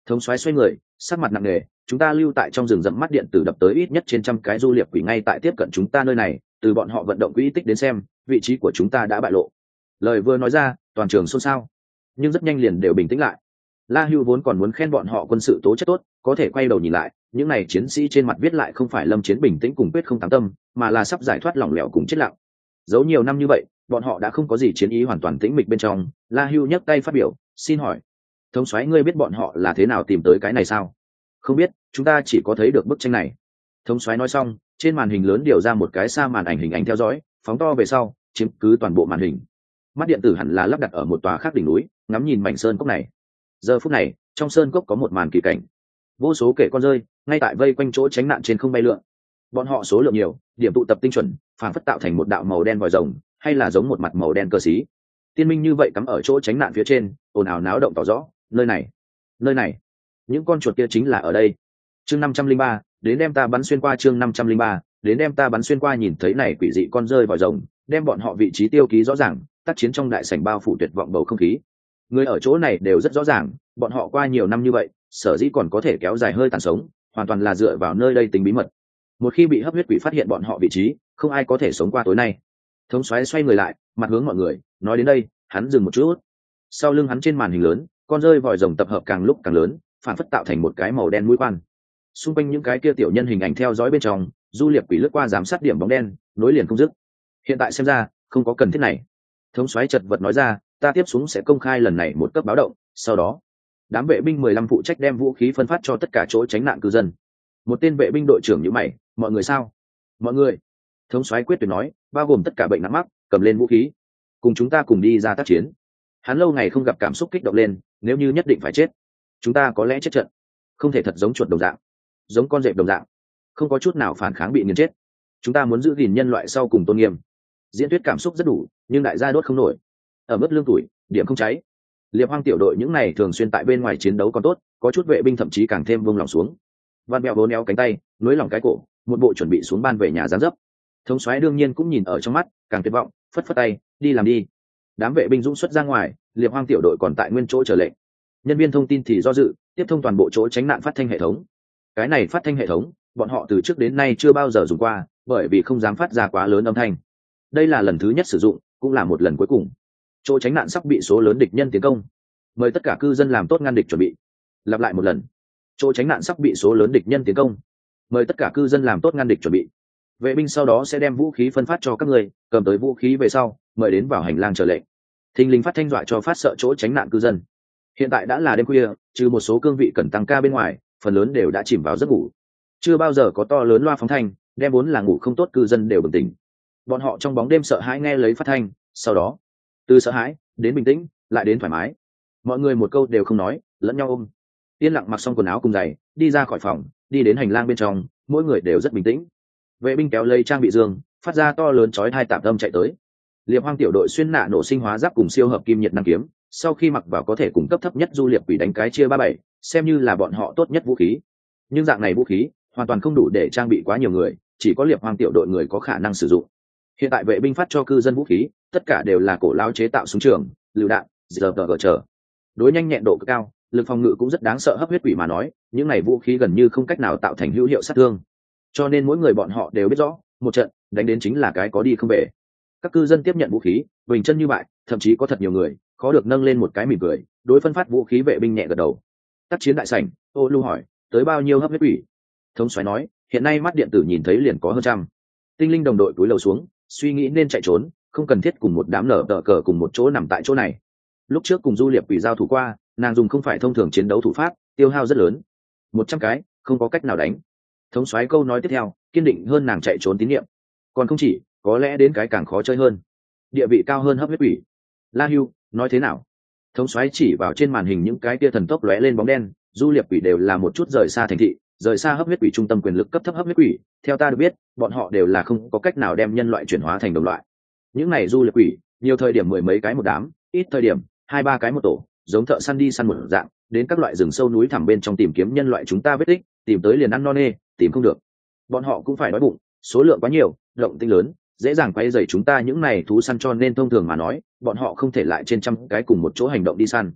Thống soái xoay người, sắc mặt nặng nề, chúng ta lưu tại trong rừng rậm, mắt điện tử đập tới ít nhất trên trăm cái du liệp quỷ ngay tại tiếp cận chúng ta nơi này, từ bọn họ vận động quỹ tích đến xem, vị trí của chúng ta đã bại lộ. Lời vừa nói ra, toàn trường xôn xao, nhưng rất nhanh liền đều bình tĩnh lại. La Hưu vốn còn muốn khen bọn họ quân sự tố chất tốt, có thể quay đầu nhìn lại, những này chiến sĩ trên mặt viết lại không phải Lâm Chiến bình tĩnh cùng quyết không tám tâm, mà là sắp giải thoát lỏng lẻo cùng chết lặng. Giấu nhiều năm như vậy, bọn họ đã không có gì chiến ý, hoàn toàn tĩnh mịch bên trong. La Hưu nhấc tay phát biểu, xin hỏi, thống soái ngươi biết bọn họ là thế nào tìm tới cái này sao? Không biết, chúng ta chỉ có thấy được bức tranh này. Thống soái nói xong, trên màn hình lớn điều ra một cái xa màn ảnh hình ảnh theo dõi, phóng to về sau, chiếm cứ toàn bộ màn hình. Mắt điện tử hẳn là lắp đặt ở một tòa khác đỉnh núi, ngắm nhìn mảnh sơn cốc này. Giờ phút này, trong sơn cốc có một màn kỳ cảnh, vô số kẻ con rơi ngay tại vây quanh chỗ tránh nạn trên không bay lượn. Bọn họ số lượng nhiều, điểm tụ tập tinh chuẩn, phản phất tạo thành một đạo màu đen vòi rồng, hay là giống một mặt màu đen cơ xí. Tiên minh như vậy cắm ở chỗ tránh nạn phía trên, ồn ào náo động tỏ rõ, nơi này, nơi này, những con chuột kia chính là ở đây. Chương năm trăm linh ba, đến đem ta bắn xuyên qua. Chương năm trăm linh ba, đến đem ta bắn xuyên qua. Nhìn thấy này quỷ dị con rơi vòi rồng, đem bọn họ vị trí tiêu ký rõ ràng, tác chiến trong đại sảnh bao phủ tuyệt vọng bầu không khí. Người ở chỗ này đều rất rõ ràng, bọn họ qua nhiều năm như vậy, sở dĩ còn có thể kéo dài hơi tàn sống, hoàn toàn là dựa vào nơi đây tính bí mật. Một khi bị hấp huyết quỷ phát hiện bọn họ vị trí, không ai có thể sống qua tối nay. Thống soái xoay người lại, mặt hướng mọi người, nói đến đây, hắn dừng một chút. Sau lưng hắn trên màn hình lớn, con rơi vòi rồng tập hợp càng lúc càng lớn, phản phất tạo thành một cái màu đen mũi quan. Xung quanh những cái kia tiểu nhân hình ảnh theo dõi bên trong, du liệp quỷ lướt qua giám sát điểm bóng đen, nối liền không dứt. Hiện tại xem ra, không có cần thiết này. Thống soái chật vật nói ra, ta tiếp xuống sẽ công khai lần này một cấp báo động, sau đó đám vệ binh mười lăm phụ trách đem vũ khí phân phát cho tất cả chỗ tránh nạn cư dân. Một tên vệ binh đội trưởng nhíu mày, mọi người sao? Mọi người. Thống soái quyết tuyệt nói, bao gồm tất cả bệnh nặng mắc, cầm lên vũ khí, cùng chúng ta cùng đi ra tác chiến. Hắn lâu ngày không gặp cảm xúc kích động lên, nếu như nhất định phải chết, chúng ta có lẽ chết trận, không thể thật giống chuột đồng dạng, giống con dẹp đồng dạng, không có chút nào phản kháng bị nghiền chết. Chúng ta muốn giữ gìn nhân loại sau cùng tôn nghiêm. Diễn thuyết cảm xúc rất đủ, nhưng đại gia đốt không nổi. Ở mức lương tuổi, điểm không cháy. Liệp Hoang tiểu đội những này thường xuyên tại bên ngoài chiến đấu còn tốt, có chút vệ binh thậm chí càng thêm vung lòng xuống. Văn Bèo vốn éo cánh tay, nối lỏng cái cổ, một bộ chuẩn bị xuống ban về nhà giáng dấp. Thống soái đương nhiên cũng nhìn ở trong mắt, càng tuyệt vọng, phất phất tay, đi làm đi. Đám vệ binh dũng xuất ra ngoài, Liệp Hoang tiểu đội còn tại nguyên chỗ chờ lệnh. Nhân viên thông tin thì do dự, tiếp thông toàn bộ chỗ tránh nạn phát thanh hệ thống. Cái này phát thanh hệ thống, bọn họ từ trước đến nay chưa bao giờ dùng qua, bởi vì không dám phát ra quá lớn âm thanh. Đây là lần thứ nhất sử dụng, cũng là một lần cuối cùng. Chỗ tránh nạn sắp bị số lớn địch nhân tiến công, mời tất cả cư dân làm tốt ngăn địch chuẩn bị. Lặp lại một lần, chỗ tránh nạn sắp bị số lớn địch nhân tiến công, mời tất cả cư dân làm tốt ngăn địch chuẩn bị. Vệ binh sau đó sẽ đem vũ khí phân phát cho các người, cầm tới vũ khí về sau, mời đến vào hành lang chờ lệnh. Thình lình phát thanh dọa cho phát sợ chỗ tránh nạn cư dân. Hiện tại đã là đêm khuya, trừ một số cương vị cần tăng ca bên ngoài, phần lớn đều đã chìm vào giấc ngủ. Chưa bao giờ có to lớn loa phóng thanh, đem vốn là ngủ không tốt cư dân đều bừng tỉnh. Bọn họ trong bóng đêm sợ hãi nghe lấy phát thanh, sau đó từ sợ hãi đến bình tĩnh, lại đến thoải mái. Mọi người một câu đều không nói, lẫn nhau ôm, yên lặng mặc xong quần áo cùng giày, đi ra khỏi phòng, đi đến hành lang bên trong, mỗi người đều rất bình tĩnh. Vệ binh kéo lấy trang bị dương, phát ra to lớn chói hai tạp âm chạy tới. Liệp Hoang tiểu đội xuyên nạ nổ sinh hóa giáp cùng siêu hợp kim nhiệt năng kiếm, sau khi mặc vào có thể cung cấp thấp nhất du liệp quỷ đánh cái chia ba bảy, xem như là bọn họ tốt nhất vũ khí. Nhưng dạng này vũ khí hoàn toàn không đủ để trang bị quá nhiều người, chỉ có Liệp Hoang tiểu đội người có khả năng sử dụng. Hiện tại vệ binh phát cho cư dân vũ khí, tất cả đều là cổ lao chế tạo súng trường, lựu đạn, giờ gờ chờ. Đối nhanh nhẹn độ cực cao, lực phòng ngự cũng rất đáng sợ. Hấp huyết quỷ mà nói, những này vũ khí gần như không cách nào tạo thành hữu hiệu sát thương. Cho nên mỗi người bọn họ đều biết rõ, một trận đánh đến chính là cái có đi không về. Các cư dân tiếp nhận vũ khí, bình chân như bại, thậm chí có thật nhiều người khó được nâng lên một cái mỉm cười. Đối phân phát vũ khí vệ binh nhẹ gật đầu. Tác chiến đại sảnh, Ô Lưu hỏi, tới bao nhiêu hấp huyết quỷ? Thống soái nói, hiện nay mắt điện tử nhìn thấy liền có hơn trăm. Tinh linh đồng đội cúi đầu xuống, suy nghĩ nên chạy trốn, không cần thiết cùng một đám nở tờ cờ cùng một chỗ nằm tại chỗ này. Lúc trước cùng du liệp quỷ giao thủ qua, nàng dùng không phải thông thường chiến đấu thủ pháp, tiêu hao rất lớn. Một trăm cái, không có cách nào đánh. Thống soái câu nói tiếp theo, kiên định hơn nàng chạy trốn tín nhiệm. Còn không chỉ, có lẽ đến cái càng khó chơi hơn, địa vị cao hơn hấp huyết quỷ. La Hưu, nói thế nào? Thống soái chỉ vào trên màn hình những cái tia thần tốc lóe lên bóng đen, du liệp quỷ đều là một chút rời xa thành thị, rời xa hấp huyết quỷ trung tâm quyền lực cấp thấp hấp huyết quỷ. Theo ta được biết, bọn họ đều là không có cách nào đem nhân loại chuyển hóa thành đồng loại. Những này du liệp quỷ, nhiều thời điểm mười mấy cái một đám, ít thời điểm hai ba cái một tổ, giống thợ săn đi săn một dạng, đến các loại rừng sâu núi thẳm bên trong tìm kiếm nhân loại chúng ta vết tích, tìm tới liền ăn no nê, tìm không được, bọn họ cũng phải đói bụng, số lượng quá nhiều, động tĩnh lớn, dễ dàng quay dày chúng ta những này thú săn, cho nên thông thường mà nói, bọn họ không thể lại trên trăm cái cùng một chỗ hành động đi săn.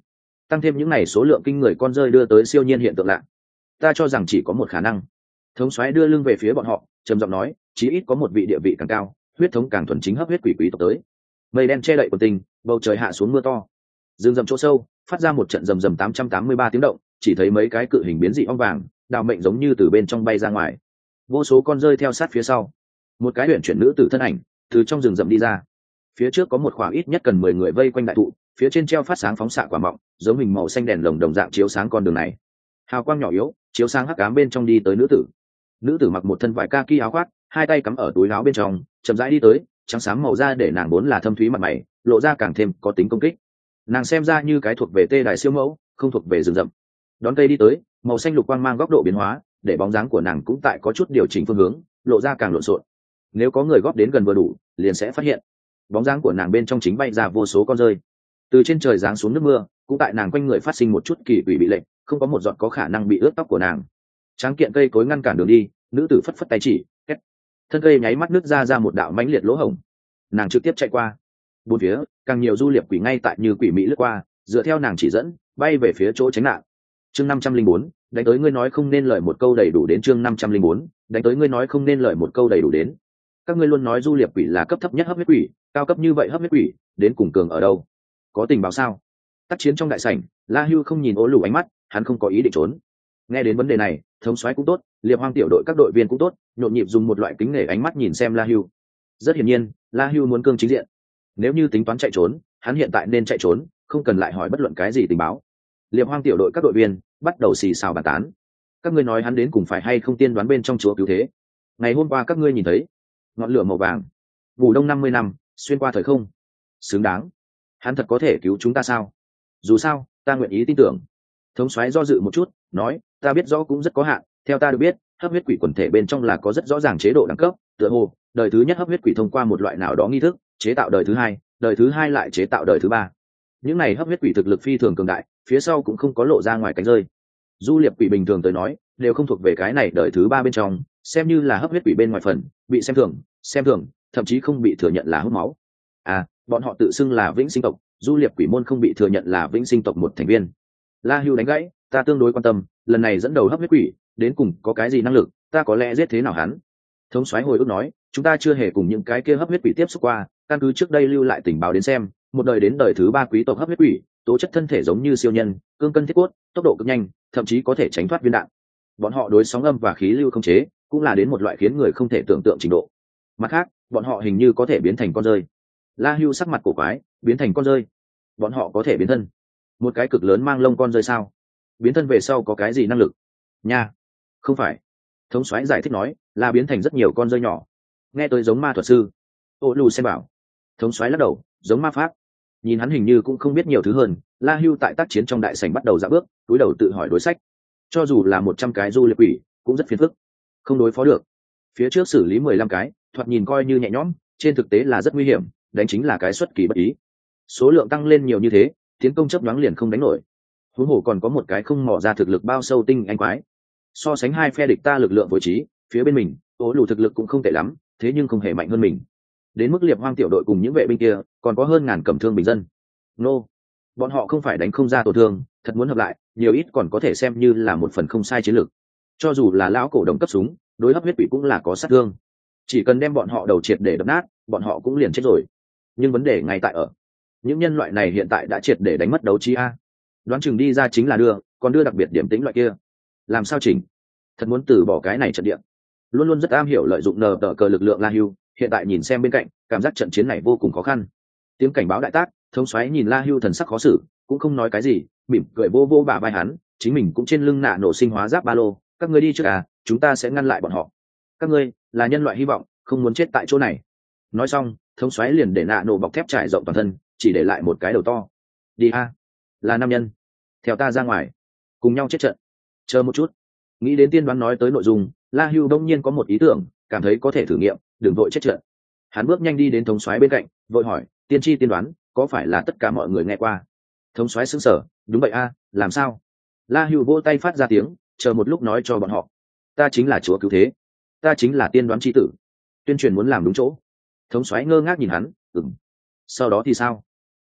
tăng thêm những này số lượng kinh người con rơi đưa tới siêu nhiên hiện tượng lạ. Ta cho rằng chỉ có một khả năng. Thống soái đưa lưng về phía bọn họ, trầm giọng nói, chí ít có một vị địa vị càng cao, huyết thống càng thuần chính hấp huyết quỷ quý tộc tới. Mây đen che đậy quần tinh, bầu trời hạ xuống mưa to. Dương rầm chỗ sâu, phát ra một trận rầm rầm tám trăm tám mươi ba tiếng động, chỉ thấy mấy cái cự hình biến dị ong vàng, đào mệnh giống như từ bên trong bay ra ngoài. Vô số con rơi theo sát phía sau. Một cái huyền chuyển nữ tử thân ảnh từ trong rừng rậm đi ra. Phía trước có một khoảng ít nhất cần mười người vây quanh đại thụ, phía trên treo phát sáng phóng xạ quả mọng, giống hình màu xanh đèn lồng đồng dạng chiếu sáng con đường này. Hào quang nhỏ yếu chiếu sáng hắc ám bên trong đi tới nữ tử. Nữ tử mặc một thân vải kaki áo khoác, hai tay cắm ở túi áo bên trong, chậm rãi đi tới, trắng xám màu da để nàng vốn là thâm thúy mặt mày, lộ ra càng thêm có tính công kích. Nàng xem ra như cái thuộc về tê đài siêu mẫu, không thuộc về rừng rậm. Đón cây đi tới, màu xanh lục quang mang góc độ biến hóa, để bóng dáng của nàng cũng tại có chút điều chỉnh phương hướng, lộ ra càng lộn xộn. Nếu có người góp đến gần vừa đủ, liền sẽ phát hiện bóng dáng của nàng bên trong chính bay ra vô số con rơi. Từ trên trời giáng xuống nước mưa, cũng tại nàng quanh người phát sinh một chút kỳ quỷ bị lệnh, không có một giọt có khả năng bị ướt tóc của nàng. Tráng kiện cây cối ngăn cản đường đi, nữ tử phất phất tay chỉ, két. Thân cây nháy mắt nứt ra ra một đạo mãnh liệt lỗ hổng. Nàng trực tiếp chạy qua. Bốn phía, càng nhiều du liệp quỷ ngay tại như quỷ mỹ lướt qua, dựa theo nàng chỉ dẫn, bay về phía chỗ tránh nạn. Chương năm trăm linh bốn, đánh tới ngươi nói không nên lời một câu đầy đủ đến chương năm trăm linh bốn, đánh tới ngươi nói không nên lời một câu đầy đủ đến. Các ngươi luôn nói du liệp quỷ là cấp thấp nhất hấp huyết quỷ, cao cấp như vậy hấp huyết quỷ, đến cùng cường ở đâu? Có tình báo sao? Tác chiến trong đại sảnh, La Hưu không nhìn Ô Lù ánh mắt, hắn không có ý định trốn. Nghe đến vấn đề này, thống soái cũng tốt, liệp hoang tiểu đội các đội viên cũng tốt, nhộn nhịp dùng một loại kính nể ánh mắt nhìn xem La Hưu. Rất hiển nhiên, La Hưu muốn cương chính diện. Nếu như tính toán chạy trốn, hắn hiện tại nên chạy trốn, không cần lại hỏi bất luận cái gì tình báo. Liệp hoang tiểu đội các đội viên bắt đầu xì xào bàn tán. Các ngươi nói hắn đến cùng phải hay không tiên đoán bên trong chúa cứu thế? Ngày hôm qua các ngươi nhìn thấy ngọn lửa màu vàng, ngủ đông năm mươi năm, xuyên qua thời không, xứng đáng. Hắn thật có thể cứu chúng ta sao? Dù sao, ta nguyện ý tin tưởng. Thống soái do dự một chút, nói, ta biết rõ cũng rất có hạn. Theo ta được biết, hấp huyết quỷ quần thể bên trong là có rất rõ ràng chế độ đẳng cấp. Tựa hồ, đời thứ nhất hấp huyết quỷ thông qua một loại nào đó nghi thức chế tạo đời thứ hai, đời thứ hai lại chế tạo đời thứ ba. Những này hấp huyết quỷ thực lực phi thường cường đại, phía sau cũng không có lộ ra ngoài cánh rơi. Du liệp quỷ bình thường tới nói, đều không thuộc về cái này đời thứ ba bên trong, xem như là hấp huyết quỷ bên ngoài phần, bị xem thường, xem thường, thậm chí không bị thừa nhận là hút máu. À, bọn họ tự xưng là vĩnh sinh tộc, du liệp quỷ môn không bị thừa nhận là vĩnh sinh tộc một thành viên. La Hưu đánh gãy, ta tương đối quan tâm, lần này dẫn đầu hấp huyết quỷ, đến cùng có cái gì năng lực, ta có lẽ giết thế nào hắn. Thống soái hồi ức nói, chúng ta chưa hề cùng những cái kia hấp huyết quỷ tiếp xúc qua, căn cứ trước đây lưu lại tình báo đến xem, một đời đến đời thứ ba quý tộc hấp huyết quỷ, tố chất thân thể giống như siêu nhân, cương cân thiết cốt, tốc độ cực nhanh, thậm chí có thể tránh thoát viên đạn. Bọn họ đối sóng âm và khí lưu không chế, cũng là đến một loại khiến người không thể tưởng tượng trình độ. Mặt khác, bọn họ hình như có thể biến thành con rơi. La Hưu sắc mặt cổ quái, biến thành con rơi. Bọn họ có thể biến thân. Một cái cực lớn mang lông con rơi sao? Biến thân về sau có cái gì năng lực? Nha, không phải. Thống soái giải thích nói, là biến thành rất nhiều con rơi nhỏ. Nghe tới giống ma thuật sư. Ô Lù xem bảo. Thống soái lắc đầu, giống ma pháp. Nhìn hắn hình như cũng không biết nhiều thứ hơn. La Hưu tại tác chiến trong đại sảnh bắt đầu dạo bước, cúi đầu tự hỏi đối sách. Cho dù là một trăm cái du liệp quỷ, cũng rất phiền phức, không đối phó được. Phía trước xử lý mười lăm cái, thoạt nhìn coi như nhẹ nhõm, trên thực tế là rất nguy hiểm, đánh chính là cái xuất kỳ bất ý. Số lượng tăng lên nhiều như thế, tiến công chấp nhoáng liền không đánh nổi. Huống hồ còn có một cái không mò ra thực lực bao sâu tinh anh quái. So sánh hai phe địch ta lực lượng phối trí, phía bên mình, Ô Lù thực lực cũng không tệ lắm, thế nhưng không hề mạnh hơn mình. Đến mức liệp hoang tiểu đội cùng những vệ binh kia, còn có hơn ngàn cầm thương bình dân. Nô, bọn họ không phải đánh không ra tổn thương, thật muốn hợp lại, nhiều ít còn có thể xem như là một phần không sai chiến lược. Cho dù là lão cổ đồng cấp súng, đối hấp huyết quỷ cũng là có sát thương. Chỉ cần đem bọn họ đầu triệt để đập nát, bọn họ cũng liền chết rồi. Nhưng vấn đề ngay tại ở, những nhân loại này hiện tại đã triệt để đánh mất đấu trí a. Đoán chừng đi ra chính là đưa, còn đưa đặc biệt điểm tính loại kia. Làm sao chỉnh? Thật muốn từ bỏ cái này trận địa. Luôn luôn rất am hiểu lợi dụng nờ tờ cờ lực lượng La Hưu, hiện tại nhìn xem bên cạnh, cảm giác trận chiến này vô cùng khó khăn. Tiếng cảnh báo đại tác, thống soái nhìn La Hưu thần sắc khó xử, cũng không nói cái gì, mỉm cười vô vô bả vai hắn, chính mình cũng trên lưng nạ nổ sinh hóa giáp ba lô, các ngươi đi trước à, chúng ta sẽ ngăn lại bọn họ. Các ngươi là nhân loại hy vọng, không muốn chết tại chỗ này. Nói xong, thống soái liền để nạ nổ bọc thép trải rộng toàn thân, chỉ để lại một cái đầu to. Đi a, là nam nhân, theo ta ra ngoài, cùng nhau chết trận. Chờ một chút, nghĩ đến tiên đoán nói tới nội dung, La Hưu đông nhiên có một ý tưởng, cảm thấy có thể thử nghiệm, đừng vội chết trận. Hắn bước nhanh đi đến thống soái bên cạnh, vội hỏi, tiên tri tiên đoán, có phải là tất cả mọi người nghe qua? Thống soái sững sờ, đúng vậy a, làm sao? La Hưu vỗ tay phát ra tiếng, chờ một lúc nói cho bọn họ, ta chính là chúa cứu thế, ta chính là tiên đoán chi tử, tuyên truyền muốn làm đúng chỗ. Thống soái ngơ ngác nhìn hắn, ừm. Sau đó thì sao?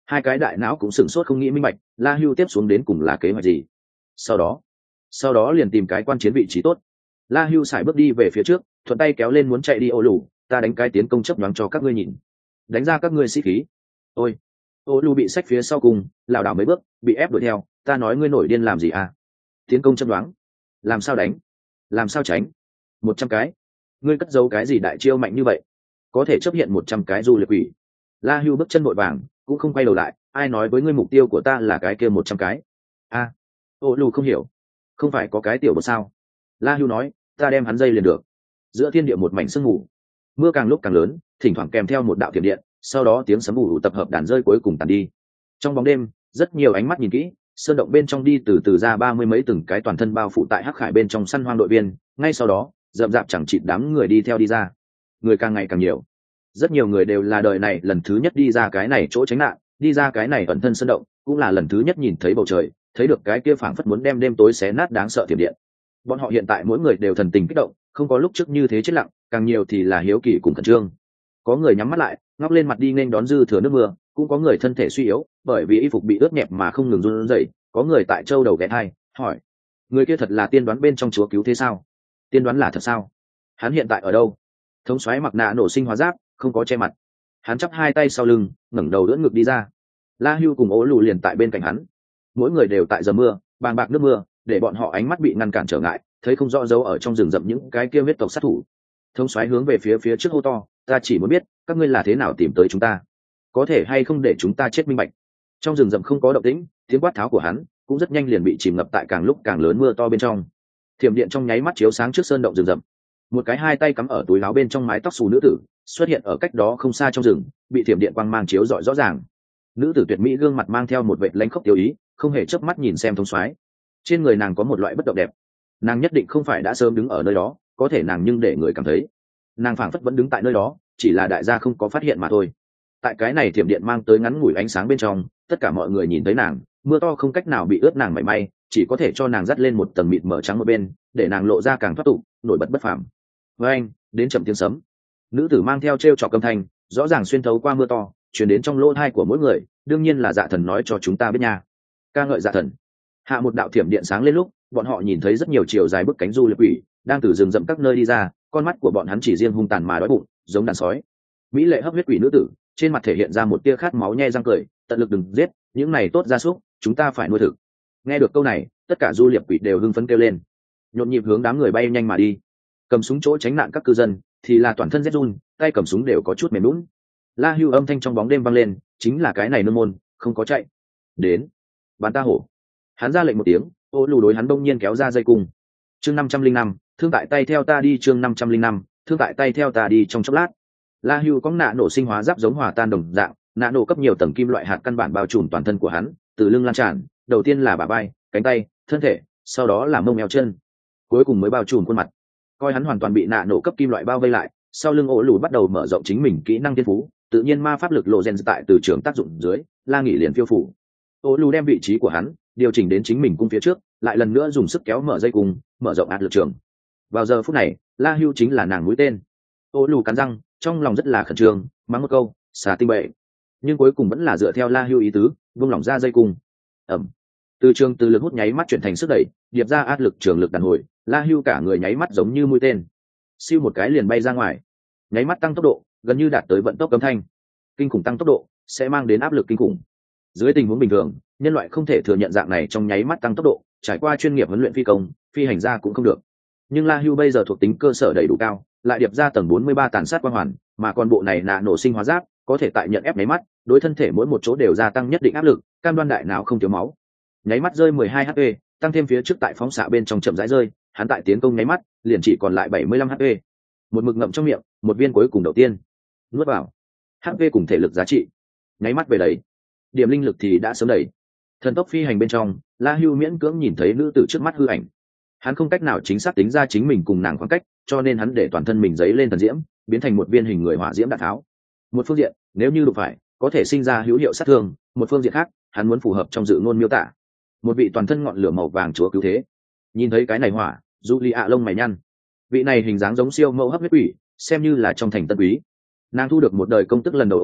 hai cái đại não cũng sửng sốt không nghĩ minh bạch La Hưu tiếp xuống đến cùng là kế hoạch gì. Sau đó, sau đó liền tìm cái quan chiến vị trí tốt. La Hưu xài bước đi về phía trước, thuận tay kéo lên muốn chạy đi ô lù, ta đánh cái tiến công chấp nhoáng cho các ngươi nhìn, đánh ra các ngươi sĩ khí. Ôi, ô lù bị xách phía sau cùng, lảo đảo mấy bước, bị ép đuổi theo. Ta nói ngươi nổi điên làm gì à? Tiến công chấp nhoáng, làm sao đánh, làm sao tránh? Một trăm cái, ngươi cất giấu cái gì đại chiêu mạnh như vậy, có thể chấp hiện một trăm cái du liệt quỷ? La Hưu bước chân vội vàng, cũng không quay đầu lại. Ai nói với ngươi mục tiêu của ta là cái kia một trăm cái? A, à, ô lù không hiểu, không phải có cái tiểu bột sao? La Hưu nói, ta đem hắn dây liền được. Giữa thiên địa một mảnh sương mù, mưa càng lúc càng lớn, thỉnh thoảng kèm theo một đạo thiểm điện, sau đó tiếng sấm ù ù tập hợp đàn rơi cuối cùng tàn đi. Trong bóng đêm, rất nhiều ánh mắt nhìn kỹ, sơn động bên trong đi từ từ ra ba mươi mấy từng cái toàn thân bao phủ tại hắc khải bên trong săn hoang đội viên, ngay sau đó rậm rạp chẳng chịt đám người đi theo đi ra, người càng ngày càng nhiều. Rất nhiều người đều là đời này lần thứ nhất đi ra cái này chỗ tránh nạn, đi ra cái này ẩn thân sơn động, cũng là lần thứ nhất nhìn thấy bầu trời, thấy được cái kia phảng phất muốn đem đêm tối xé nát đáng sợ thiểm điện. Bọn họ hiện tại mỗi người đều thần tình kích động, không có lúc trước như thế chết lặng, càng nhiều thì là hiếu kỳ cùng khẩn trương. Có người nhắm mắt lại, ngóc lên mặt đi nên đón dư thừa nước mưa, cũng có người thân thể suy yếu, bởi vì y phục bị ướt nhẹp mà không ngừng run rẩy. Có người tại châu đầu ghé thai, hỏi: người kia thật là tiên đoán bên trong chúa cứu thế sao? Tiên đoán là thật sao? Hắn hiện tại ở đâu? Thống soái mặc nạ nổ sinh hóa giáp, không có che mặt. Hắn chắp hai tay sau lưng, ngẩng đầu đỡ ngực đi ra. La Hưu cùng Ố Lù liền tại bên cạnh hắn. Mỗi người đều tại giờ mưa, bàng bạc nước mưa, để bọn họ ánh mắt bị ngăn cản trở ngại, thấy không rõ dấu ở trong rừng rậm những cái kia huyết tộc sát thủ. Thống soái hướng về phía phía trước hô to: ta chỉ muốn biết các ngươi là thế nào tìm tới chúng ta, có thể hay không để chúng ta chết minh bạch. Trong rừng rậm không có động tĩnh, tiếng quát tháo của hắn cũng rất nhanh liền bị chìm ngập tại càng lúc càng lớn mưa to bên trong. Thiểm điện trong nháy mắt chiếu sáng trước sơn động rừng rậm. Một cái hai tay cắm ở túi áo bên trong mái tóc xù nữ tử xuất hiện ở cách đó không xa trong rừng, bị thiểm điện quang mang chiếu rọi rõ ràng. Nữ tử tuyệt mỹ gương mặt mang theo một vệt lãnh khốc tiêu ý, không hề chớp mắt nhìn xem thống soái. Trên người nàng có một loại bất động đẹp, nàng nhất định không phải đã sớm đứng ở nơi đó, có thể nàng nhưng để người cảm thấy nàng phảng phất vẫn đứng tại nơi đó, chỉ là đại gia không có phát hiện mà thôi. Tại cái này thiểm điện mang tới ngắn ngủi ánh sáng bên trong, tất cả mọi người nhìn thấy nàng, mưa to không cách nào bị ướt nàng mảy may, chỉ có thể cho nàng dắt lên một tầng mịt mờ trắng một bên, để nàng lộ ra càng thoát tục, nổi bật bất phàm. Với anh, đến chậm tiếng sấm, nữ tử mang theo treo trọc âm thanh, rõ ràng xuyên thấu qua mưa to, truyền đến trong lỗ tai của mỗi người, đương nhiên là Dạ Thần nói cho chúng ta biết nha. Ca ngợi Dạ Thần. Hạ một đạo thiểm điện sáng lên lúc, bọn họ nhìn thấy rất nhiều chiều dài bức cánh du liệp quỷ đang từ rừng rậm các nơi đi ra, con mắt của bọn hắn chỉ riêng hung tàn mà đói bụng, giống đàn sói. Mỹ lệ hấp huyết quỷ nữ tử, trên mặt thể hiện ra một tia khát máu nhe răng cười, tận lực đừng giết, những này tốt gia súc, chúng ta phải nuôi thực. Nghe được câu này, tất cả du liệp quỷ đều hưng phấn kêu lên, nhộn nhịp hướng đám người bay nhanh mà đi. Cầm súng chỗ tránh nạn các cư dân thì là toàn thân rét run, tay cầm súng đều có chút mềm lún. La Hưu âm thanh trong bóng đêm vang lên, chính là cái này nương môn, không có chạy. Đến, bắn ta hổ. Hắn ra lệnh một tiếng, Ô Lù đối hắn đông nhiên kéo ra dây cung. Chương năm trăm linh năm, thương tại tay theo ta đi. Chương năm trăm linh năm, thương tại tay theo ta đi. Trong chốc lát, La Hưu có nạ nổ sinh hóa giáp giống hòa tan đồng dạng, nạ nổ cấp nhiều tầng kim loại hạt căn bản bao trùm toàn thân của hắn, từ lưng lan tràn, đầu tiên là bả vai, cánh tay, thân thể, sau đó là mông eo chân, cuối cùng mới bao trùm khuôn mặt. Coi hắn hoàn toàn bị nạ nổ cấp kim loại bao vây lại, sau lưng Ô Lù bắt đầu mở rộng chính mình kỹ năng thiên phú, tự nhiên ma pháp lực lộ gen tại từ trường tác dụng dưới, La Nghị liền phiêu phủ. Ô Lù đem vị trí của hắn điều chỉnh đến chính mình cung phía trước, lại lần nữa dùng sức kéo mở dây cung, mở rộng át lực trường. Vào giờ phút này, La Hưu chính là nàng mũi tên. Ô Lù cắn răng, trong lòng rất là khẩn trương, mắng một câu xà tinh bệ, nhưng cuối cùng vẫn là dựa theo La Hưu ý tứ, buông lỏng ra dây cung. Ẩm. Từ trường từ lực hút nháy mắt chuyển thành sức đẩy, điệp ra áp lực trường lực đàn hồi, La Hưu cả người nháy mắt giống như mũi tên, siêu một cái liền bay ra ngoài, nháy mắt tăng tốc độ, gần như đạt tới vận tốc âm thanh. Kinh khủng tăng tốc độ sẽ mang đến áp lực kinh khủng. Dưới tình huống bình thường, nhân loại không thể thừa nhận dạng này trong nháy mắt tăng tốc độ, trải qua chuyên nghiệp huấn luyện phi công, phi hành gia cũng không được. Nhưng La Hưu bây giờ thuộc tính cơ sở đầy đủ cao, lại điệp ra tầng bốn mươi ba tàn sát quang hoàn, mà còn bộ này nạ nổ sinh hóa giáp, có thể tại nhận ép nháy mắt, đối thân thể mỗi một chỗ đều gia tăng nhất định áp lực, cam đoan đại não không thiếu máu. Nháy mắt rơi mười hai hát pê, tăng thêm phía trước tại phóng xạ bên trong chậm rãi rơi, hắn tại tiến công nháy mắt, liền chỉ còn lại bảy mươi lăm hát pê. Một mực ngậm trong miệng, một viên cuối cùng đầu tiên nuốt vào. hát pê cùng thể lực giá trị, nháy mắt về đấy. Điểm linh lực thì đã sớm đầy. Thần tốc phi hành bên trong, La Hưu miễn cưỡng nhìn thấy nữ tử trước mắt hư ảnh. Hắn không cách nào chính xác tính ra chính mình cùng nàng khoảng cách, cho nên hắn để toàn thân mình giấy lên thần diễm, biến thành một viên hình người hỏa diễm đạn tháo. Một phương diện, nếu như đụng phải, có thể sinh ra hữu hiệu sát thương; một phương diện khác, hắn muốn phù hợp trong dự ngôn miêu tả, một vị toàn thân ngọn lửa màu vàng chúa cứu thế. Nhìn thấy cái này hỏa, Julia lông mày nhăn. Vị này hình dáng giống siêu mẫu hấp huyết quỷ, xem như là trong thành tân quý. Nàng thu được một đời công tức lần đầu ôm,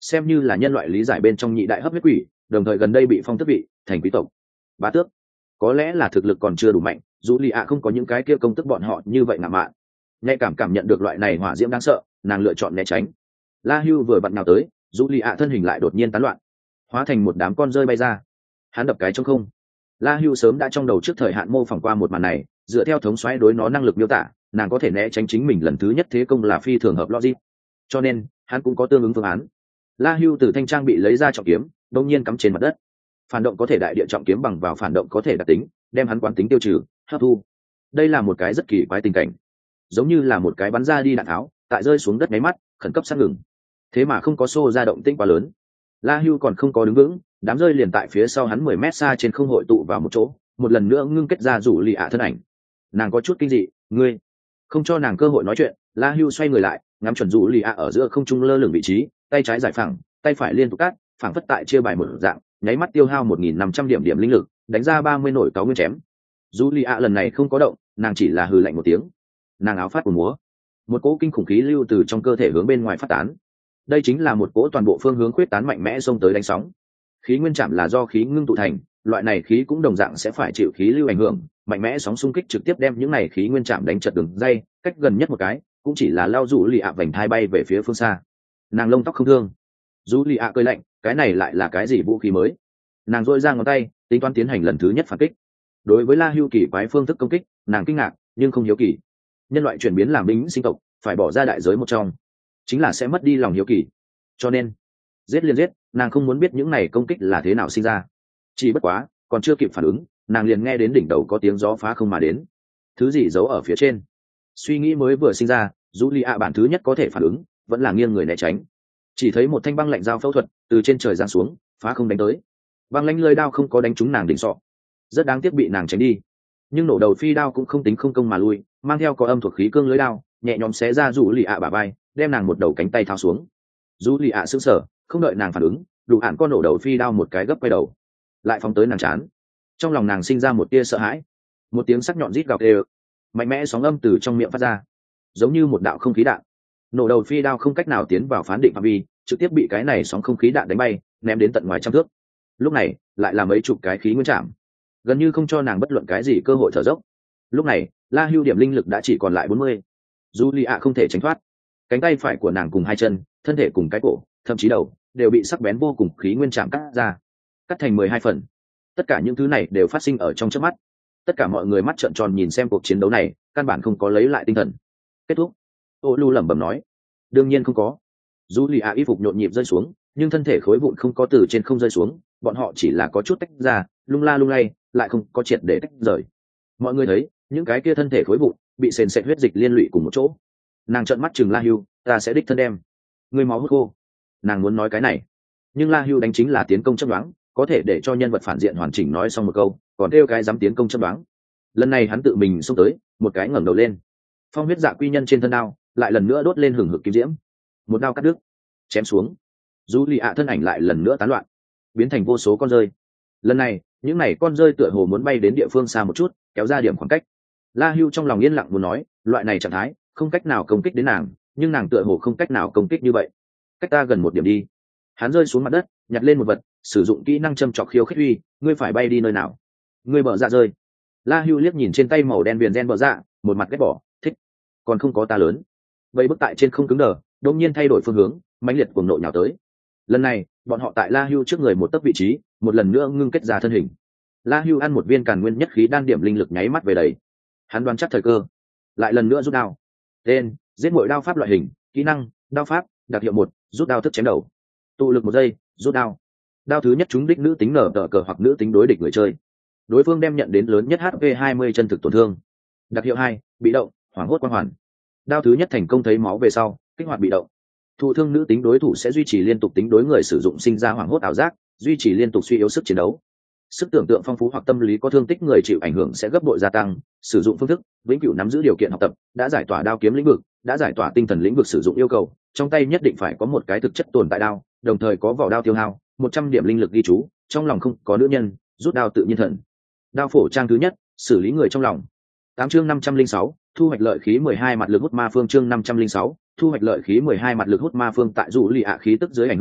xem như là nhân loại lý giải bên trong nhị đại hấp huyết quỷ, đồng thời gần đây bị phong tước vị thành quý tộc bá tước. Có lẽ là thực lực còn chưa đủ mạnh, dù lì ạ không có những cái kia công tức bọn họ như vậy ngạo mạn. Nhạy cảm cảm nhận được loại này hỏa diễm đáng sợ, nàng lựa chọn né tránh. La Hưu vừa vặn nào tới, dù lì ạ thân hình lại đột nhiên tán loạn, hóa thành một đám con rơi bay ra. Hắn đập cái trong không. La Hưu sớm đã trong đầu trước thời hạn mô phỏng qua một màn này, dựa theo thống soái đối nó năng lực miêu tả, nàng có thể né tránh chính mình lần thứ nhất thế công là phi thường hợp logic, cho nên hắn cũng có tương ứng phương án. La Hưu từ thanh trang bị lấy ra trọng kiếm, đột nhiên cắm trên mặt đất. Phản động có thể đại địa trọng kiếm bằng vào phản động có thể đặc tính, đem hắn quán tính tiêu trừ, hấp thu. Đây là một cái rất kỳ quái tình cảnh, giống như là một cái bắn ra đi đạn tháo, tại rơi xuống đất nháy mắt, khẩn cấp sát ngừng. Thế mà không có xô ra động tĩnh quá lớn. La Hưu còn không có đứng vững, đám rơi liền tại phía sau hắn mười mét xa trên không hội tụ vào một chỗ, một lần nữa ngưng kết ra rủ lì ạ thân ảnh. Nàng có chút kinh dị, ngươi không cho nàng cơ hội nói chuyện. La Hưu xoay người lại, ngắm chuẩn rủ lì ạ ở giữa không trung lơ lửng vị trí, tay trái giải phẳng, tay phải liên tục cắt, phẳng phất tại chia bài một dạng, nháy mắt tiêu hao một nghìn năm trăm điểm điểm linh lực, đánh ra ba mươi nổi cáo nguyên chém. Rủ lì ạ lần này không có động, nàng chỉ là hừ lạnh một tiếng. Nàng áo phát của múa, một cỗ kinh khủng khí lưu từ trong cơ thể hướng bên ngoài phát tán. Đây chính là một cỗ toàn bộ phương hướng khuyết tán mạnh mẽ xông tới đánh sóng. Khí nguyên chạm là do khí ngưng tụ thành, loại này khí cũng đồng dạng sẽ phải chịu khí lưu ảnh hưởng, mạnh mẽ sóng xung kích trực tiếp đem những này khí nguyên chạm đánh chật đường dây, cách gần nhất một cái cũng chỉ là lao rủ lì ạ vành thai bay về phía phương xa. Nàng lông tóc không thương. Rủ lì ạ cười lạnh, cái này lại là cái gì vũ khí mới? Nàng dội ra ngón tay, tính toán tiến hành lần thứ nhất phản kích. Đối với La Hưu kỳ quái phương thức công kích, nàng kinh ngạc nhưng không hiếu kỳ. Nhân loại chuyển biến làm bính sinh tộc, phải bỏ ra đại giới một trong, chính là sẽ mất đi lòng hiếu kỳ. Cho nên giết liền giết, nàng không muốn biết những này công kích là thế nào sinh ra. Chỉ bất quá còn chưa kịp phản ứng, nàng liền nghe đến đỉnh đầu có tiếng gió phá không mà đến. Thứ gì giấu ở phía trên? Suy nghĩ mới vừa sinh ra, Julia bản thứ nhất có thể phản ứng, vẫn là nghiêng người né tránh. Chỉ thấy một thanh băng lạnh dao phẫu thuật từ trên trời giáng xuống, phá không đánh tới. Băng lãnh lưỡi đao không có đánh trúng nàng đỉnh sọ, rất đáng tiếc bị nàng tránh đi. Nhưng nổ đầu phi đao cũng không tính không công mà lui, mang theo có âm thuộc khí cương lưỡi đao, nhẹ nhõm xé ra Julia bả vai, đem nàng một đầu cánh tay tháo xuống. Julia sững sờ, không đợi nàng phản ứng, đủ hạn con nổ đầu phi đao một cái gấp quay đầu, lại phóng tới nàng chán. Trong lòng nàng sinh ra một tia sợ hãi, một tiếng sắc nhọn rít gào kêu, mạnh mẽ sóng âm từ trong miệng phát ra, giống như một đạo không khí đạn. Nổ đầu phi đao không cách nào tiến vào phán định phạm vi, trực tiếp bị cái này sóng không khí đạn đánh bay, ném đến tận ngoài trăm thước. Lúc này lại là mấy chục cái khí nguyên chạm, gần như không cho nàng bất luận cái gì cơ hội thở dốc. Lúc này La Hưu điểm linh lực đã chỉ còn lại bốn mươi. Julia không thể tránh thoát, cánh tay phải của nàng cùng hai chân, thân thể cùng cái cổ, thậm chí đầu đều bị sắc bén vô cùng khí nguyên chạm cắt ra, cắt thành mười hai phần. Tất cả những thứ này đều phát sinh ở trong chớp mắt. Tất cả mọi người mắt trợn tròn nhìn xem cuộc chiến đấu này, căn bản không có lấy lại tinh thần. Kết thúc. Ô Lu lẩm bẩm nói. Đương nhiên không có. Julia y phục nhộn nhịp rơi xuống, nhưng thân thể khối vụn không có từ trên không rơi xuống, bọn họ chỉ là có chút tách ra, lung la lung lay, lại không có triệt để tách rời. Mọi người thấy, những cái kia thân thể khối vụn bị sền sệt huyết dịch liên lụy cùng một chỗ. Nàng trợn mắt chừng La Hưu, ta sẽ đích thân đem người máu hút khô. Nàng muốn nói cái này, nhưng La Hưu đánh chính là tiến công chấp đoán, có thể để cho nhân vật phản diện hoàn chỉnh nói xong một câu, còn kêu cái dám tiến công chấp đoán. Lần này hắn tự mình xông tới, một cái ngẩng đầu lên, phong huyết dạ quy nhân trên thân đao lại lần nữa đốt lên hừng hực kim diễm, một đao cắt đứt, chém xuống. Julia thân ảnh lại lần nữa tán loạn, biến thành vô số con rơi. Lần này những này con rơi tựa hồ muốn bay đến địa phương xa một chút, kéo ra điểm khoảng cách. La Hưu trong lòng yên lặng muốn nói, loại này trạng thái không cách nào công kích đến nàng, nhưng nàng tựa hồ không cách nào công kích như vậy. Cách ta gần một điểm đi. Hắn rơi xuống mặt đất, nhặt lên một vật, sử dụng kỹ năng châm chọc khiêu khích uy, ngươi phải bay đi nơi nào? Ngươi bờ dạ rơi. La Hưu liếc nhìn trên tay màu đen viền gen bờ dạ, một mặt ghét bỏ, thích, còn không có ta lớn. Vậy bước tại trên không cứng đờ, đột nhiên thay đổi phương hướng, mãnh liệt cuồng nộ nhào tới. Lần này bọn họ tại La Hưu trước người một tấc vị trí, một lần nữa ngưng kết ra thân hình. La Hưu ăn một viên càn nguyên nhất khí đan điểm linh lực nháy mắt về đầy. Hắn đoán chắc thời cơ, lại lần nữa rút đao. Tên: giết muội đao pháp loại hình, kỹ năng: đao pháp, đặc hiệu một, rút đao thức chém đầu. Tụ lực một giây, rút đao. Đao thứ nhất trúng đích nữ tính nở tờ cờ hoặc nữ tính đối địch người chơi. Đối phương đem nhận đến lớn nhất H P hai mươi chân thực tổn thương. Đặc hiệu hai, bị động, hoảng hốt quang hoàn. Đao thứ nhất thành công thấy máu về sau, kích hoạt bị động. Thụ thương nữ tính đối thủ sẽ duy trì liên tục tính đối người sử dụng sinh ra hoảng hốt ảo giác, duy trì liên tục suy yếu sức chiến đấu. Sức tưởng tượng phong phú hoặc tâm lý có thương tích người chịu ảnh hưởng sẽ gấp bội gia tăng. Sử dụng phương thức: vĩnh cửu nắm giữ điều kiện học tập, đã giải tỏa đao kiếm lĩnh vực, đã giải tỏa tinh thần lĩnh vực sử dụng yêu cầu, trong tay nhất định phải có một cái thực chất tồn tại đao, đồng thời có vỏ đao tiêu hao một trăm điểm linh lực ghi chú, trong lòng không có nữ nhân, rút đao tự nhiên thần. Đao phổ trang thứ nhất, xử lý người trong lòng. Tám chương năm trăm linh sáu, thu hoạch lợi khí mười hai mặt lực hút ma phương chương năm trăm linh sáu, thu hoạch lợi khí mười hai mặt lực hút ma phương tại dụ lì ạ khí tức dưới ảnh hưởng,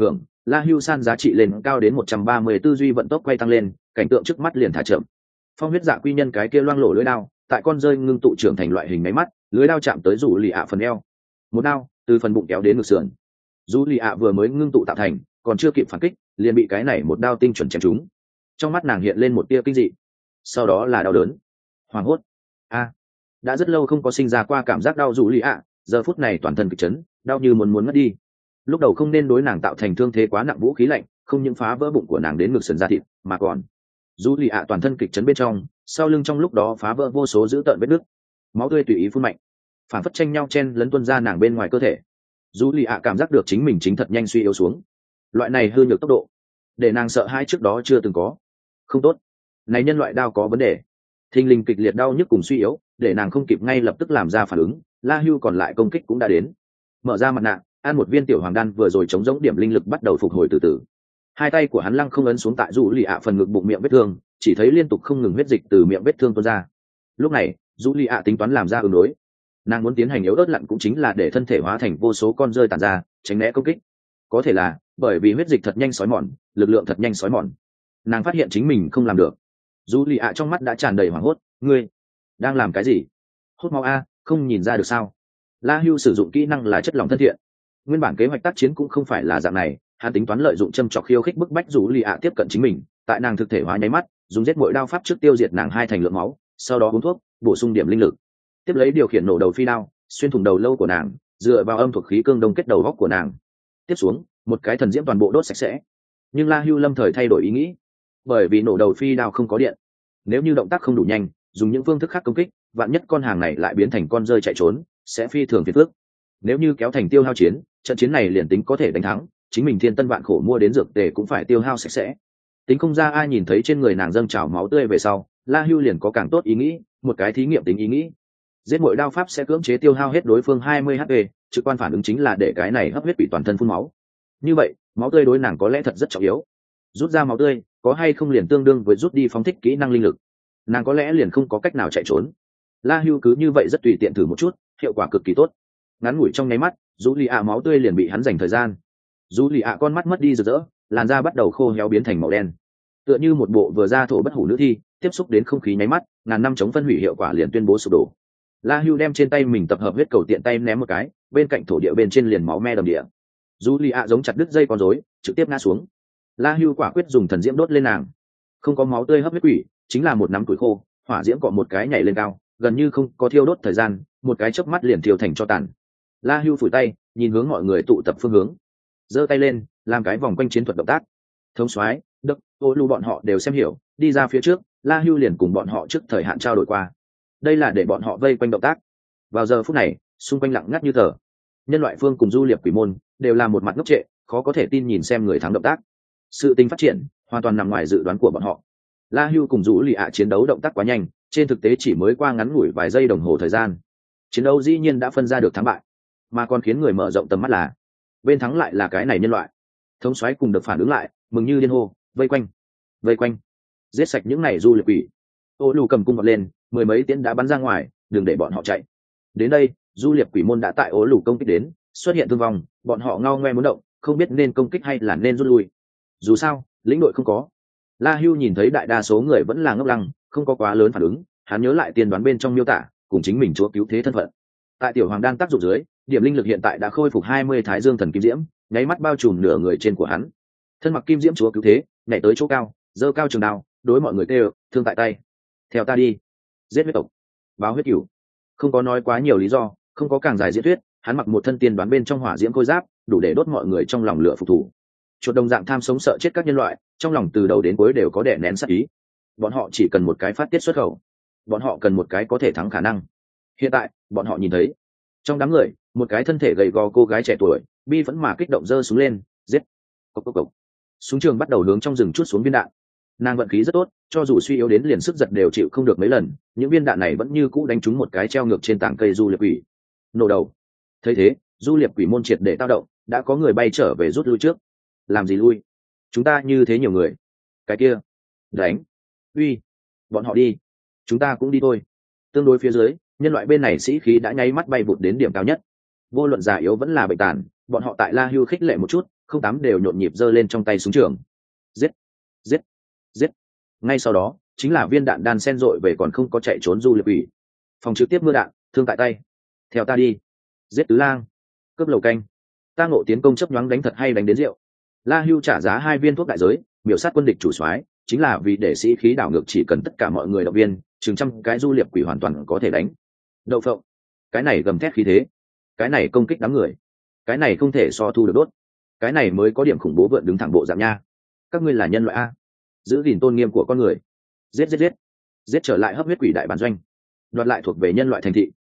La Hưu San giá trị lên cao đến một trăm ba mươi tư duy vận tốc quay tăng lên, cảnh tượng trước mắt liền thả chậm. Phong huyết dạ quy nhân cái kia loang lổ lưỡi đao, tại con rơi ngưng tụ trưởng thành loại hình máy mắt, lưỡi đao chạm tới rủ lì ạ phần eo. Một đao từ phần bụng kéo đến ngực sườn. Rủ lì ạ vừa mới ngưng tụ tạo thành, còn chưa kịp phản kích, liền bị cái này một đao tinh chuẩn chém trúng. Trong mắt nàng hiện lên một tia kinh dị, sau đó là đau đớn, hoảng hốt. A, đã rất lâu không có sinh ra qua cảm giác đau rủ lì ạ, giờ phút này toàn thân kịch chấn, đau như muốn muốn ngất đi. Lúc đầu không nên đối nàng tạo thành thương thế quá nặng vũ khí lạnh, không những phá vỡ bụng của nàng đến ngực sườn da thịt, mà còn dù lì ạ toàn thân kịch chấn bên trong, sau lưng trong lúc đó phá vỡ vô số dữ tợn vết nứt, máu tươi tùy ý phun mạnh, phản phất tranh nhau chen lấn tuôn ra nàng bên ngoài cơ thể. Dù lì ạ cảm giác được chính mình chính thật nhanh suy yếu xuống, loại này hư nhược tốc độ để nàng sợ hãi trước đó chưa từng có. Không tốt, này nhân loại đao có vấn đề. Thình lình kịch liệt đau nhức cùng suy yếu để nàng không kịp ngay lập tức làm ra phản ứng. La Hưu còn lại công kích cũng đã đến, mở ra mặt nạ, ăn một viên tiểu hoàng đan vừa rồi chống giống điểm linh lực bắt đầu phục hồi từ từ. Hai tay của hắn lăng không ấn xuống tại dù lì ạ phần ngực bụng miệng vết thương, chỉ thấy liên tục không ngừng huyết dịch từ miệng vết thương tuôn ra. Lúc này dù lì ạ tính toán làm ra ứng đối, nàng muốn tiến hành yếu ớt lặn cũng chính là để thân thể hóa thành vô số con rơi tàn ra tránh né công kích. Có thể là bởi vì huyết dịch thật nhanh xói mòn, lực lượng thật nhanh xói mòn, nàng phát hiện chính mình không làm được. Dù lì ạ trong mắt đã tràn đầy hoảng hốt. Ngươi đang làm cái gì? Hút máu a, không nhìn ra được sao? La Hưu sử dụng kỹ năng là chất lỏng thân thiện. Nguyên bản kế hoạch tác chiến cũng không phải là dạng này, hắn tính toán lợi dụng châm chọc khiêu khích bức bách rủ lì ạ tiếp cận chính mình, tại nàng thực thể hóa nháy mắt dùng giết mỗi đao pháp trước tiêu diệt nàng hai thành lượng máu, sau đó uống thuốc bổ sung điểm linh lực, tiếp lấy điều khiển nổ đầu phi đao xuyên thủng đầu lâu của nàng, dựa vào âm thuộc khí cương đông kết đầu góc của nàng, tiếp xuống một cái thần diễm toàn bộ đốt sạch sẽ. Nhưng La Hưu lâm thời thay đổi ý nghĩ, bởi vì nổ đầu phi đao không có điện, nếu như động tác không đủ nhanh, dùng những phương thức khác công kích, vạn nhất con hàng này lại biến thành con rơi chạy trốn, sẽ phi thường phiền phức. Nếu như kéo thành tiêu hao chiến, trận chiến này liền tính có thể đánh thắng, chính mình thiên tân vạn khổ mua đến dược tề cũng phải tiêu hao sạch sẽ. Tính không ra ai nhìn thấy trên người nàng dâng trào máu tươi về sau, La Hưu liền có càng tốt ý nghĩ, một cái thí nghiệm tính ý nghĩ. Giết mỗi đao pháp sẽ cưỡng chế tiêu hao hết đối phương hai mươi hát pê, trực quan phản ứng chính là để cái này hấp huyết bị toàn thân phun máu. Như vậy, máu tươi đối nàng có lẽ thật rất trọng yếu. Rút ra máu tươi, có hay không liền tương đương với rút đi phóng thích kỹ năng linh lực. Nàng có lẽ liền không có cách nào chạy trốn. La Hưu cứ như vậy rất tùy tiện thử một chút, hiệu quả cực kỳ tốt. Ngắn ngủi trong nháy mắt, dù lì ạ máu tươi liền bị hắn dành thời gian. Dù lì ạ con mắt mất đi rực rỡ, làn da bắt đầu khô héo biến thành màu đen, tựa như một bộ vừa ra thổ bất hủ nữ thi, tiếp xúc đến không khí nháy mắt, ngàn năm chống phân hủy hiệu quả liền tuyên bố sụp đổ. La Hưu đem trên tay mình tập hợp huyết cầu tiện tay ném một cái, bên cạnh thổ địa bên trên liền máu me đầm địa. Dù lì ạ giống chặt đứt dây con rối, trực tiếp ngã xuống. La Hưu quả quyết dùng thần diễm đốt lên nàng. Không có máu tươi hấp huyết quỷ, chính là một nắm tuổi khô, hỏa diễm cọ một cái nhảy lên cao, gần như không có thiêu đốt thời gian, một cái chớp mắt liền thiêu thành cho tàn. La Hưu phủi tay, nhìn hướng mọi người tụ tập phương hướng, giơ tay lên, làm cái vòng quanh chiến thuật động tác. Thống soái, Đức, Ô Lưu bọn họ đều xem hiểu, đi ra phía trước, La Hưu liền cùng bọn họ trước thời hạn trao đổi qua. Đây là để bọn họ vây quanh động tác. Vào giờ phút này, xung quanh lặng ngắt như tờ. Nhân loại phương cùng du liệp quỷ môn đều là một mặt ngốc trệ, khó có thể tin nhìn xem người thắng động tác. Sự tình phát triển hoàn toàn nằm ngoài dự đoán của bọn họ. La Hưu cùng Dũ Lì ạ chiến đấu động tác quá nhanh, trên thực tế chỉ mới qua ngắn ngủi vài giây đồng hồ thời gian, chiến đấu dĩ nhiên đã phân ra được thắng bại, mà còn khiến người mở rộng tầm mắt là bên thắng lại là cái này nhân loại. Thống soái cùng được phản ứng lại, mừng như điên hô, vây quanh, vây quanh, giết sạch những này du liệp quỷ. Ô Lù cầm cung vọt lên, mười mấy tiễn đã bắn ra ngoài, đừng để bọn họ chạy. Đến đây, du liệp quỷ môn đã tại Ô Lù công kích đến, xuất hiện thương vong, bọn họ ngao ngoe muốn động, không biết nên công kích hay là nên rút lui. Dù sao, lĩnh đội không có. La Hưu nhìn thấy đại đa số người vẫn là ngốc lăng, không có quá lớn phản ứng, hắn nhớ lại tiên đoán bên trong miêu tả, cùng chính mình chúa cứu thế thân phận. Tại tiểu hoàng đan tác dụng dưới, điểm linh lực hiện tại đã khôi phục hai mươi thái dương thần kim diễm, nháy mắt bao trùm nửa người trên của hắn. Thân mặc kim diễm chúa cứu thế, nhảy tới chỗ cao, giơ cao trường đao, đối mọi người kêu, thương tại tay. Theo ta đi, giết huyết tộc, báo huyết cửu. Không có nói quá nhiều lý do, không có càng dài diễn thuyết, hắn mặc một thân tiên đoán bên trong hỏa diễm khôi giáp, đủ để đốt mọi người trong lòng lửa phục thủ. Chuột đồng dạng tham sống sợ chết các nhân loại, trong lòng từ đầu đến cuối đều có đè nén sát ý. Bọn họ chỉ cần một cái phát tiết xuất khẩu, bọn họ cần một cái có thể thắng khả năng. Hiện tại, bọn họ nhìn thấy, trong đám người, một cái thân thể gầy gò cô gái trẻ tuổi, bi vẫn mà kích động giơ súng lên, giết. Cốc cốc cốc. Súng trường bắt đầu hướng trong rừng chút xuống viên đạn. Nàng vận khí rất tốt, cho dù suy yếu đến liền sức giật đều chịu không được mấy lần, những viên đạn này vẫn như cũ đánh trúng một cái treo ngược trên tảng cây du liệp quỷ. Nổ đầu. Thấy thế, du liệp quỷ môn triệt để tao động, đã có người bay trở về rút lui trước. Làm gì lui? Chúng ta như thế nhiều người. Cái kia, đánh. Uy, bọn họ đi, chúng ta cũng đi thôi. Tương đối phía dưới, nhân loại bên này sĩ khí đã nháy mắt bay vụt đến điểm cao nhất. Vô luận già yếu vẫn là bệnh tàn, bọn họ tại La Hưu khích lệ một chút, không tám đều nhộn nhịp giơ lên trong tay súng trường. Giết, giết, giết. Ngay sau đó chính là viên đạn đan sen rội về còn không có chạy trốn du liệp ủy. Phòng trực tiếp mưa đạn, thương tại tay. Theo ta đi. Giết tứ lang, cướp lầu canh. Ta ngộ tiến công chấp nhoáng đánh thật hay đánh đến rượu. La Hưu trả giá hai viên thuốc đại giới, miểu sát quân địch chủ soái, chính là vì để sĩ khí đảo ngược, chỉ cần tất cả mọi người động viên, chừng trăm cái du liệp quỷ hoàn toàn có thể đánh. Đậu phộng, cái này gầm thét khí thế, cái này công kích đám người, cái này không thể so thu được đốt, cái này mới có điểm khủng bố vượn đứng thẳng bộ dạng nha. Các ngươi là nhân loại a, giữ gìn tôn nghiêm của con người. Giết giết giết, giết trở lại hấp huyết quỷ đại bản doanh, đoạt lại thuộc về nhân loại thành thị.